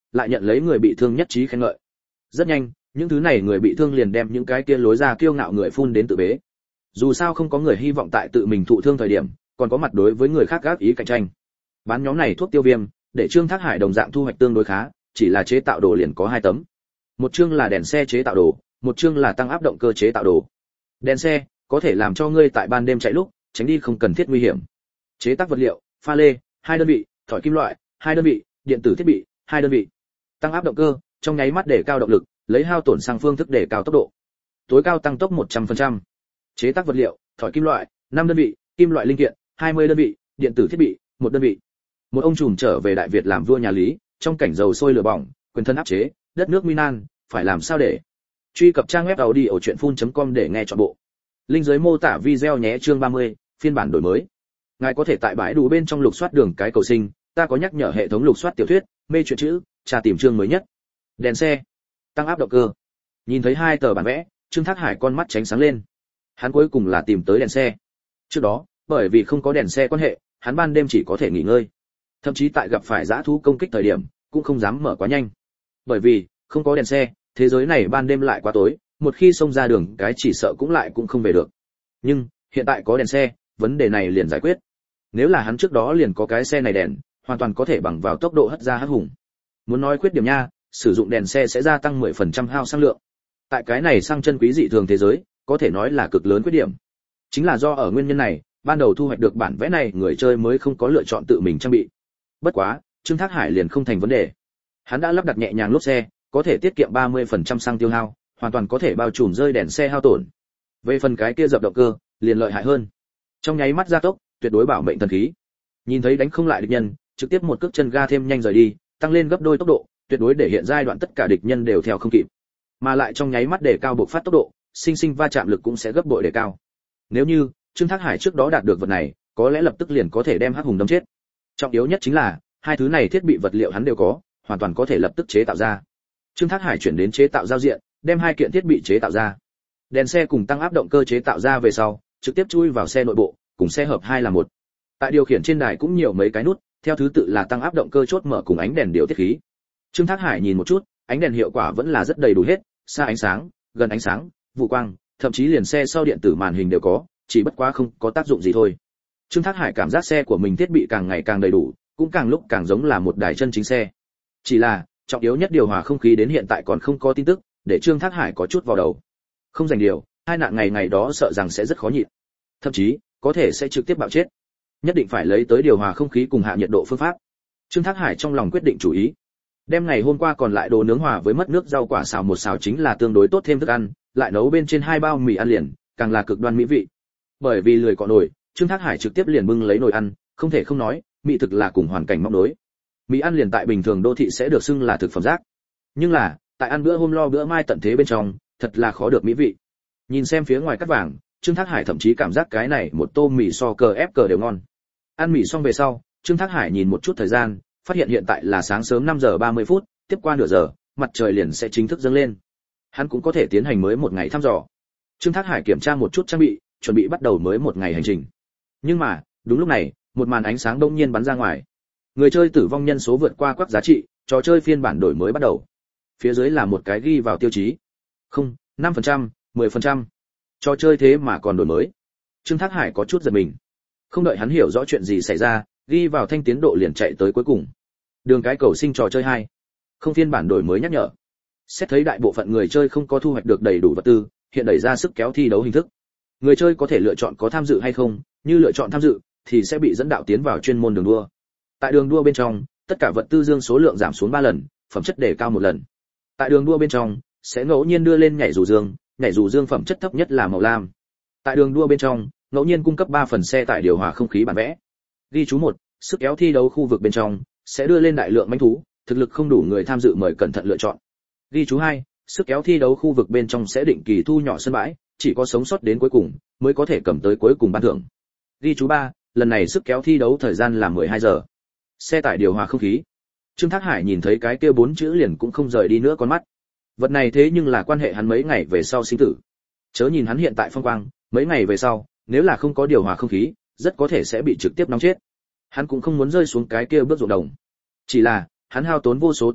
lại nhận lấy người bị thương nhất trí khen ngợi. Rất nhanh, những thứ này người bị thương liền đem những cái kia lối ra kiêu ngạo người phun đến tự bế. Dù sao không có người hy vọng tại tự mình thụ thương thời điểm, còn có mặt đối với người khác gác ý cạnh tranh. Bán nhóm này thuốc tiêu viêm, để Trương Thác Hải đồng dạng thu hoạch tương đối khá, chỉ là chế tạo đồ liền có hai tấm. Một chương là đèn xe chế tạo đồ, một chương là tăng áp động cơ chế tạo đồ. Đèn xe có thể làm cho ngươi tại ban đêm chạy lúc, tránh đi không cần thiết nguy hiểm. Chế tác vật liệu, pha lê, hai đơn vị, thỏi kim loại, hai đơn vị, điện tử thiết bị, hai đơn vị. Tăng áp động cơ, trong nháy mắt để cao động lực, lấy hao tổn sang phương thức để cao tốc độ. Tối cao tăng tốc một trăm phần trăm. Chế tác vật liệu, thỏi kim loại, năm đơn vị, kim loại linh kiện, hai mươi đơn vị, điện tử thiết bị, một đơn vị. Một ông trùm trở về Đại Việt làm vua nhà Lý, trong cảnh dầu sôi lửa bỏng, quyền thân áp chế, đất nước Minan, phải làm sao để? Truy cập trang web audiochuyenphun.com để nghe trọn bộ. Link dưới mô tả video nhé. Chương ba mươi, phiên bản đổi mới. Ngài có thể tại bãi đủ bên trong lục soát đường cái cầu sinh, ta có nhắc nhở hệ thống lục soát tiểu thuyết, mê truyện chữ, tra tìm chương mới nhất. Đèn xe, tăng áp động cơ. Nhìn thấy hai tờ bản vẽ, Trương Thác Hải con mắt tránh sáng lên. Hắn cuối cùng là tìm tới đèn xe. Trước đó, bởi vì không có đèn xe quan hệ, hắn ban đêm chỉ có thể nghỉ ngơi. Thậm chí tại gặp phải dã thú công kích thời điểm, cũng không dám mở quá nhanh. Bởi vì, không có đèn xe, thế giới này ban đêm lại quá tối, một khi xông ra đường cái chỉ sợ cũng lại cũng không về được. Nhưng, hiện tại có đèn xe, vấn đề này liền giải quyết. Nếu là hắn trước đó liền có cái xe này đèn, hoàn toàn có thể bằng vào tốc độ hất ra hắc hùng. Muốn nói khuyết điểm nha, sử dụng đèn xe sẽ gia tăng mười phần trăm hao xăng lượng. Tại cái này xăng chân quý dị thường thế giới, có thể nói là cực lớn khuyết điểm. Chính là do ở nguyên nhân này, ban đầu thu hoạch được bản vẽ này người chơi mới không có lựa chọn tự mình trang bị. Bất quá, Trương Thác Hải liền không thành vấn đề. Hắn đã lắp đặt nhẹ nhàng lốp xe, có thể tiết kiệm ba mươi phần trăm xăng tiêu hao, hoàn toàn có thể bao trùm rơi đèn xe hao tổn. Về phần cái kia dập động cơ, liền lợi hại hơn. Trong nháy mắt gia tốc, tuyệt đối bảo mệnh thần khí. Nhìn thấy đánh không lại địch nhân, trực tiếp một cước chân ga thêm nhanh rời đi, tăng lên gấp đôi tốc độ, tuyệt đối để hiện giai đoạn tất cả địch nhân đều theo không kịp. Mà lại trong nháy mắt để cao bộc phát tốc độ, sinh sinh va chạm lực cũng sẽ gấp bội để cao. Nếu như Trương Thác Hải trước đó đạt được vật này, có lẽ lập tức liền có thể đem hắc hùng đâm chết. Trọng yếu nhất chính là, hai thứ này thiết bị vật liệu hắn đều có, hoàn toàn có thể lập tức chế tạo ra. Trương Thác Hải chuyển đến chế tạo giao diện, đem hai kiện thiết bị chế tạo ra. Đèn xe cùng tăng áp động cơ chế tạo ra về sau, trực tiếp chui vào xe nội bộ, cùng xe hợp hai là một. Tại điều khiển trên đài cũng nhiều mấy cái nút, theo thứ tự là tăng áp động cơ chốt mở cùng ánh đèn điều tiết khí. Trương Thác Hải nhìn một chút, ánh đèn hiệu quả vẫn là rất đầy đủ hết, xa ánh sáng, gần ánh sáng, vụ quang, thậm chí liền xe sau điện tử màn hình đều có, chỉ bất quá không có tác dụng gì thôi. Trương Thác Hải cảm giác xe của mình thiết bị càng ngày càng đầy đủ, cũng càng lúc càng giống là một đài chân chính xe. Chỉ là, trọng yếu nhất điều hòa không khí đến hiện tại còn không có tin tức, để Trương Thác Hải có chút vào đầu. Không dành điều, hai nạn ngày ngày đó sợ rằng sẽ rất khó nhịn. Thậm chí, có thể sẽ trực tiếp bạo chết. Nhất định phải lấy tới điều hòa không khí cùng hạ nhiệt độ phương pháp. Trương Thác Hải trong lòng quyết định chủ ý. Đem ngày hôm qua còn lại đồ nướng hòa với mất nước rau quả xào một xào chính là tương đối tốt thêm thức ăn, lại nấu bên trên hai bao mì ăn liền, càng là cực đoan mỹ vị. Bởi vì lười cọ nồi, Trương Thác Hải trực tiếp liền bưng lấy nồi ăn, không thể không nói, mỹ thực là cùng hoàn cảnh móc đối. Mì ăn liền tại bình thường đô thị sẽ được xưng là thực phẩm rác. Nhưng là, tại ăn bữa hôm lo bữa mai tận thế bên trong, thật là khó được mỹ vị. Nhìn xem phía ngoài cắt vàng, Trương Thác Hải thậm chí cảm giác cái này một tô mì so cờ ép cờ đều ngon. Ăn mì xong về sau, Trương Thác Hải nhìn một chút thời gian, phát hiện hiện tại là sáng sớm năm giờ ba mươi phút, tiếp qua nửa giờ, mặt trời liền sẽ chính thức dâng lên. Hắn cũng có thể tiến hành mới một ngày thăm dò. Trương Thác Hải kiểm tra một chút trang bị, chuẩn bị bắt đầu mới một ngày hành trình. Nhưng mà, đúng lúc này, một màn ánh sáng đông nhiên bắn ra ngoài. Người chơi tử vong nhân số vượt qua quắc giá trị, trò chơi phiên bản đổi mới bắt đầu. Phía dưới là một cái ghi vào tiêu chí. Không, năm phần trăm, mười phần trăm. Trò chơi thế mà còn đổi mới. Trương Thác Hải có chút giật mình. Không đợi hắn hiểu rõ chuyện gì xảy ra, ghi vào thanh tiến độ liền chạy tới cuối cùng. Đường cái cầu sinh trò chơi hai. Không phiên bản đổi mới nhắc nhở. Xét thấy đại bộ phận người chơi không có thu hoạch được đầy đủ vật tư, hiện đẩy ra sức kéo thi đấu hình thức. Người chơi có thể lựa chọn có tham dự hay không, như lựa chọn tham dự thì sẽ bị dẫn đạo tiến vào chuyên môn đường đua. Tại đường đua bên trong, tất cả vật tư dương số lượng giảm xuống ba lần, phẩm chất đề cao một lần. Tại đường đua bên trong, sẽ ngẫu nhiên đưa lên nhảy dù dương, nhảy dù dương phẩm chất thấp nhất là màu lam. Tại đường đua bên trong, ngẫu nhiên cung cấp ba phần xe tải điều hòa không khí bản vẽ. Ghi chú một, sức kéo thi đấu khu vực bên trong sẽ đưa lên đại lượng manh thú, thực lực không đủ người tham dự mời cẩn thận lựa chọn. Ghi chú hai, sức kéo thi đấu khu vực bên trong sẽ định kỳ thu nhỏ sân bãi, chỉ có sống sót đến cuối cùng mới có thể cầm tới cuối cùng ban thưởng. Ghi chú ba, lần này sức kéo thi đấu thời gian là mười hai giờ. Xe tải điều hòa không khí. Trương Thác Hải nhìn thấy cái kia bốn chữ liền cũng không rời đi nữa con mắt. Vật này thế nhưng là quan hệ hắn mấy ngày về sau sinh tử. Chớ nhìn hắn hiện tại phong quang, mấy ngày về sau, nếu là không có điều hòa không khí, rất có thể sẽ bị trực tiếp nóng chết. Hắn cũng không muốn rơi xuống cái kia bước ruộng đồng. Chỉ là, hắn hao tốn vô số tinh lực,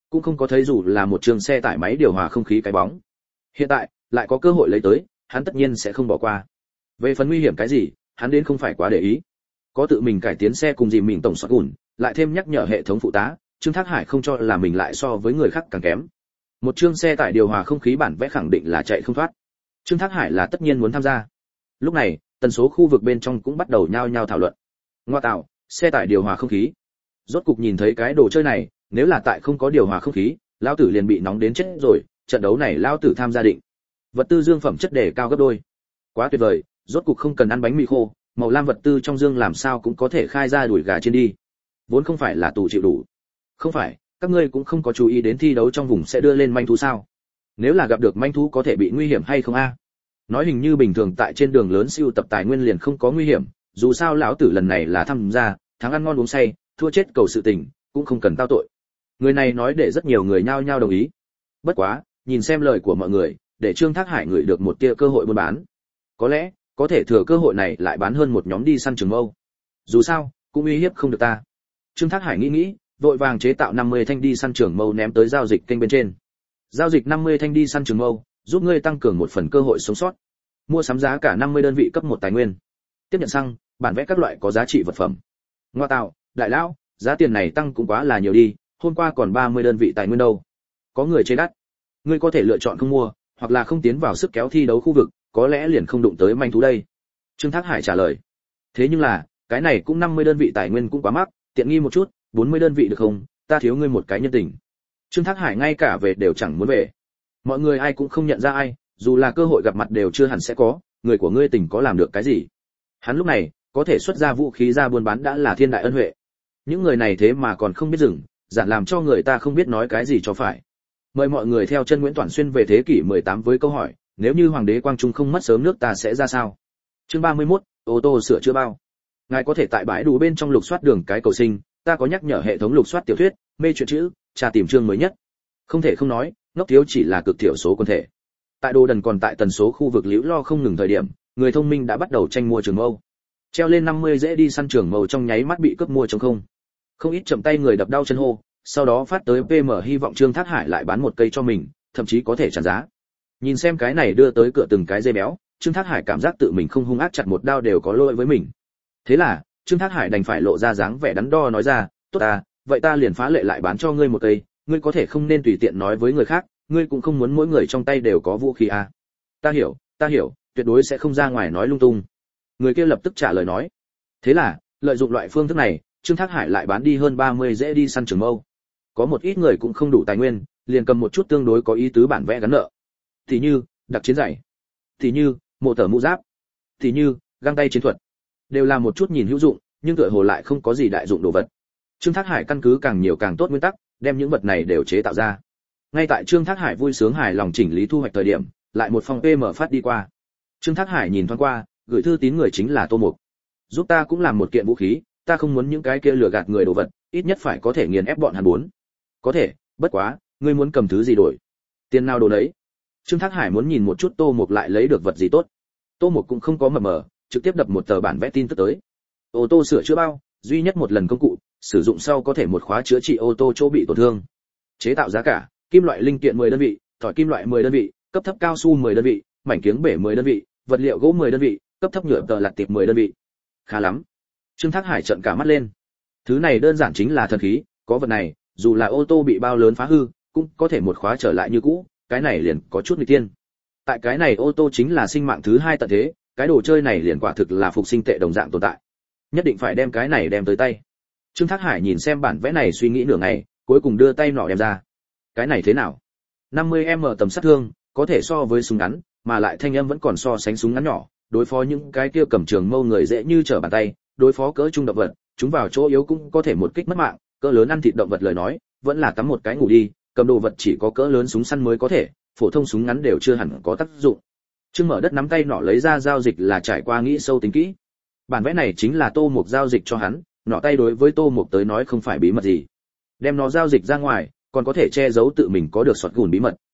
cũng không có thấy dù là một trường xe tải máy điều hòa không khí cái bóng. Hiện tại lại có cơ hội lấy tới, hắn tất nhiên sẽ không bỏ qua. Về phần nguy hiểm cái gì, hắn đến không phải quá để ý. Có tự mình cải tiến xe cùng dìm mình tổng soát gùn, lại thêm nhắc nhở hệ thống phụ tá, Trương Thác Hải không cho là mình lại so với người khác càng kém. Một chương xe tải điều hòa không khí bản vẽ khẳng định là chạy không thoát. Trương Thác Hải là tất nhiên muốn tham gia. Lúc này, tần số khu vực bên trong cũng bắt đầu nhao nhao thảo luận. Ngoa tạo, xe tải điều hòa không khí. Rốt cục nhìn thấy cái đồ chơi này, nếu là tại không có điều hòa không khí, lão tử liền bị nóng đến chết rồi, trận đấu này lão tử tham gia định. Vật tư dương phẩm chất đề cao gấp đôi. Quá tuyệt vời, rốt cục không cần ăn bánh mì khô, màu lam vật tư trong dương làm sao cũng có thể khai ra đuổi gà trên đi. Vốn không phải là tù chịu đủ. Không phải, các ngươi cũng không có chú ý đến thi đấu trong vùng sẽ đưa lên manh thú sao? Nếu là gặp được manh thú có thể bị nguy hiểm hay không a? Nói hình như bình thường tại trên đường lớn siêu tập tài nguyên liền không có nguy hiểm, dù sao lão tử lần này là tham gia, thắng ăn ngon uống say, thua chết cầu sự tình, cũng không cần tao tội. Người này nói để rất nhiều người nhao nhao đồng ý. Bất quá, nhìn xem lời của mọi người, để Trương Thác Hải ngửi được một tia cơ hội buôn bán. Có lẽ, có thể thừa cơ hội này lại bán hơn một nhóm đi săn trường mâu. Dù sao, cũng uy hiếp không được ta. Trương Thác Hải nghĩ nghĩ, vội vàng chế tạo năm mươi thanh đi săn trường mâu ném tới giao dịch kênh bên trên. Giao dịch năm mươi thanh đi săn trường mâu, giúp ngươi tăng cường một phần cơ hội sống sót. Mua sắm giá cả năm mươi đơn vị cấp một tài nguyên. Tiếp nhận xăng, bản vẽ các loại có giá trị vật phẩm. Ngoa tạo, đại lão, giá tiền này tăng cũng quá là nhiều đi, hôm qua còn ba mươi đơn vị tài nguyên đâu. Có người chế đắt. Ngươi có thể lựa chọn không mua, hoặc là không tiến vào sức kéo thi đấu khu vực, có lẽ liền không đụng tới manh thú đây. Trương Thác Hải trả lời. Thế nhưng là, cái này cũng năm mươi đơn vị tài nguyên cũng quá mắc, tiện nghi một chút, bốn mươi đơn vị được không, ta thiếu ngươi một cái nhân tình. Trương Thác Hải ngay cả về đều chẳng muốn về. Mọi người ai cũng không nhận ra ai, dù là cơ hội gặp mặt đều chưa hẳn sẽ có, người của ngươi tỉnh có làm được cái gì. Hắn lúc này, có thể xuất ra vũ khí ra buôn bán đã là thiên đại ân huệ. Những người này thế mà còn không biết dừng, giản làm cho người ta không biết nói cái gì cho phải. Mời mọi người theo chân Nguyễn Toản Xuyên về thế kỷ mười tám với câu hỏi, nếu như hoàng đế Quang Trung không mất sớm nước ta sẽ ra sao? Chương ba mươi mốt, ô tô sửa chữa bao. Ngài có thể tại bãi đủ bên trong lục soát đường cái cầu sinh, ta có nhắc nhở hệ thống lục soát tiểu thuyết, mê truyện chữ, tra tìm chương mới nhất. Không thể không nói, ngốc thiếu chỉ là cực thiểu số quân thể. Tại Đồ Đần còn tại tần số khu vực liễu lo không ngừng thời điểm, người thông minh đã bắt đầu tranh mua trường mâu. Treo lên năm mươi dễ đi săn trường mâu trong nháy mắt bị cướp mua trống không. Không ít chậm tay người đập đau chân hô, sau đó phát tới pê em hy vọng Trương Thác Hải lại bán một cây cho mình, thậm chí có thể trả giá. Nhìn xem cái này đưa tới cửa từng cái dây béo, Trương Thác Hải cảm giác tự mình không hung ác chặt một đao đều có lỗi với mình. Thế là, Trương Thác Hải đành phải lộ ra dáng vẻ đắn đo nói ra, tốt à, vậy ta liền phá lệ lại bán cho ngươi một cây, ngươi có thể không nên tùy tiện nói với người khác, ngươi cũng không muốn mỗi người trong tay đều có vũ khí à. Ta hiểu, ta hiểu, tuyệt đối sẽ không ra ngoài nói lung tung. Người kia lập tức trả lời nói. Thế là, lợi dụng loại phương thức này, Trương Thác Hải lại bán đi hơn ba mươi dễ đi săn trường mâu. Có một ít người cũng không đủ tài nguyên, liền cầm một chút tương đối có ý tứ bản vẽ gắn nợ. Thì như, đặc chiến giày. Thì như, mộ tở mũ giáp. Thì như, găng tay chiến thuật. Đều là một chút nhìn hữu dụng, nhưng tựa hồ lại không có gì đại dụng đồ vật. Trương Thác Hải căn cứ càng nhiều càng tốt nguyên tắc, đem những vật này đều chế tạo ra. Ngay tại Trương Thác Hải vui sướng hài lòng chỉnh lý thu hoạch thời điểm, lại một phong pê em phát đi qua. Trương Thác Hải nhìn thoáng qua, gửi thư tín người chính là Tô Mục. Giúp ta cũng làm một kiện vũ khí, ta không muốn những cái kia lừa gạt người đồ vật, ít nhất phải có thể nghiền ép bọn hắn bốn. Có thể, bất quá, ngươi muốn cầm thứ gì đổi? Tiền nào đồ đấy? Trương Thác Hải muốn nhìn một chút Tô Mục lại lấy được vật gì tốt. Tô Mục cũng không có mờ mờ, trực tiếp đập một tờ bản vẽ tin tức tới. Ô tô sửa chữa bao, duy nhất một lần công cụ, sử dụng sau có thể một khóa chữa trị ô tô chỗ bị tổn thương. Chế tạo giá cả, kim loại linh kiện mười đơn vị, thỏi kim loại mười đơn vị, cấp thấp cao su mười đơn vị, mảnh kiếng bể mười đơn vị, vật liệu gỗ mười đơn vị, cấp thấp nhựa tờ lạt tiệp mười đơn vị. Khá lắm. Trương Thác Hải trợn cả mắt lên. Thứ này đơn giản chính là thần khí, có vật này, dù là ô tô bị bao lớn phá hư, cũng có thể một khóa trở lại như cũ, cái này liền có chút nguy tiên. Tại cái này ô tô chính là sinh mạng thứ hai tận thế, cái đồ chơi này liền quả thực là phục sinh tệ đồng dạng tồn tại. Nhất định phải đem cái này đem tới tay. Trương Thác Hải nhìn xem bản vẽ này suy nghĩ nửa ngày, cuối cùng đưa tay nọ đem ra. Cái này thế nào? năm mươi em em tầm sát thương, có thể so với súng ngắn, mà lại thanh âm vẫn còn so sánh súng ngắn nhỏ, đối phó những cái kia cầm trường mâu người dễ như trở bàn tay, đối phó cỡ trung động vật, chúng vào chỗ yếu cũng có thể một kích mất mạng, cỡ lớn ăn thịt động vật lời nói, vẫn là tắm một cái ngủ đi, cầm đồ vật chỉ có cỡ lớn súng săn mới có thể, phổ thông súng ngắn đều chưa hẳn có tác dụng. Trương Mở Đất nắm tay nọ lấy ra giao dịch là trải qua nghĩ sâu tính kỹ. Bản vẽ này chính là Tô Mục giao dịch cho hắn, nọ tay đối với Tô Mục tới nói không phải bí mật gì. Đem nó giao dịch ra ngoài, còn có thể che giấu tự mình có được sọt gùn bí mật.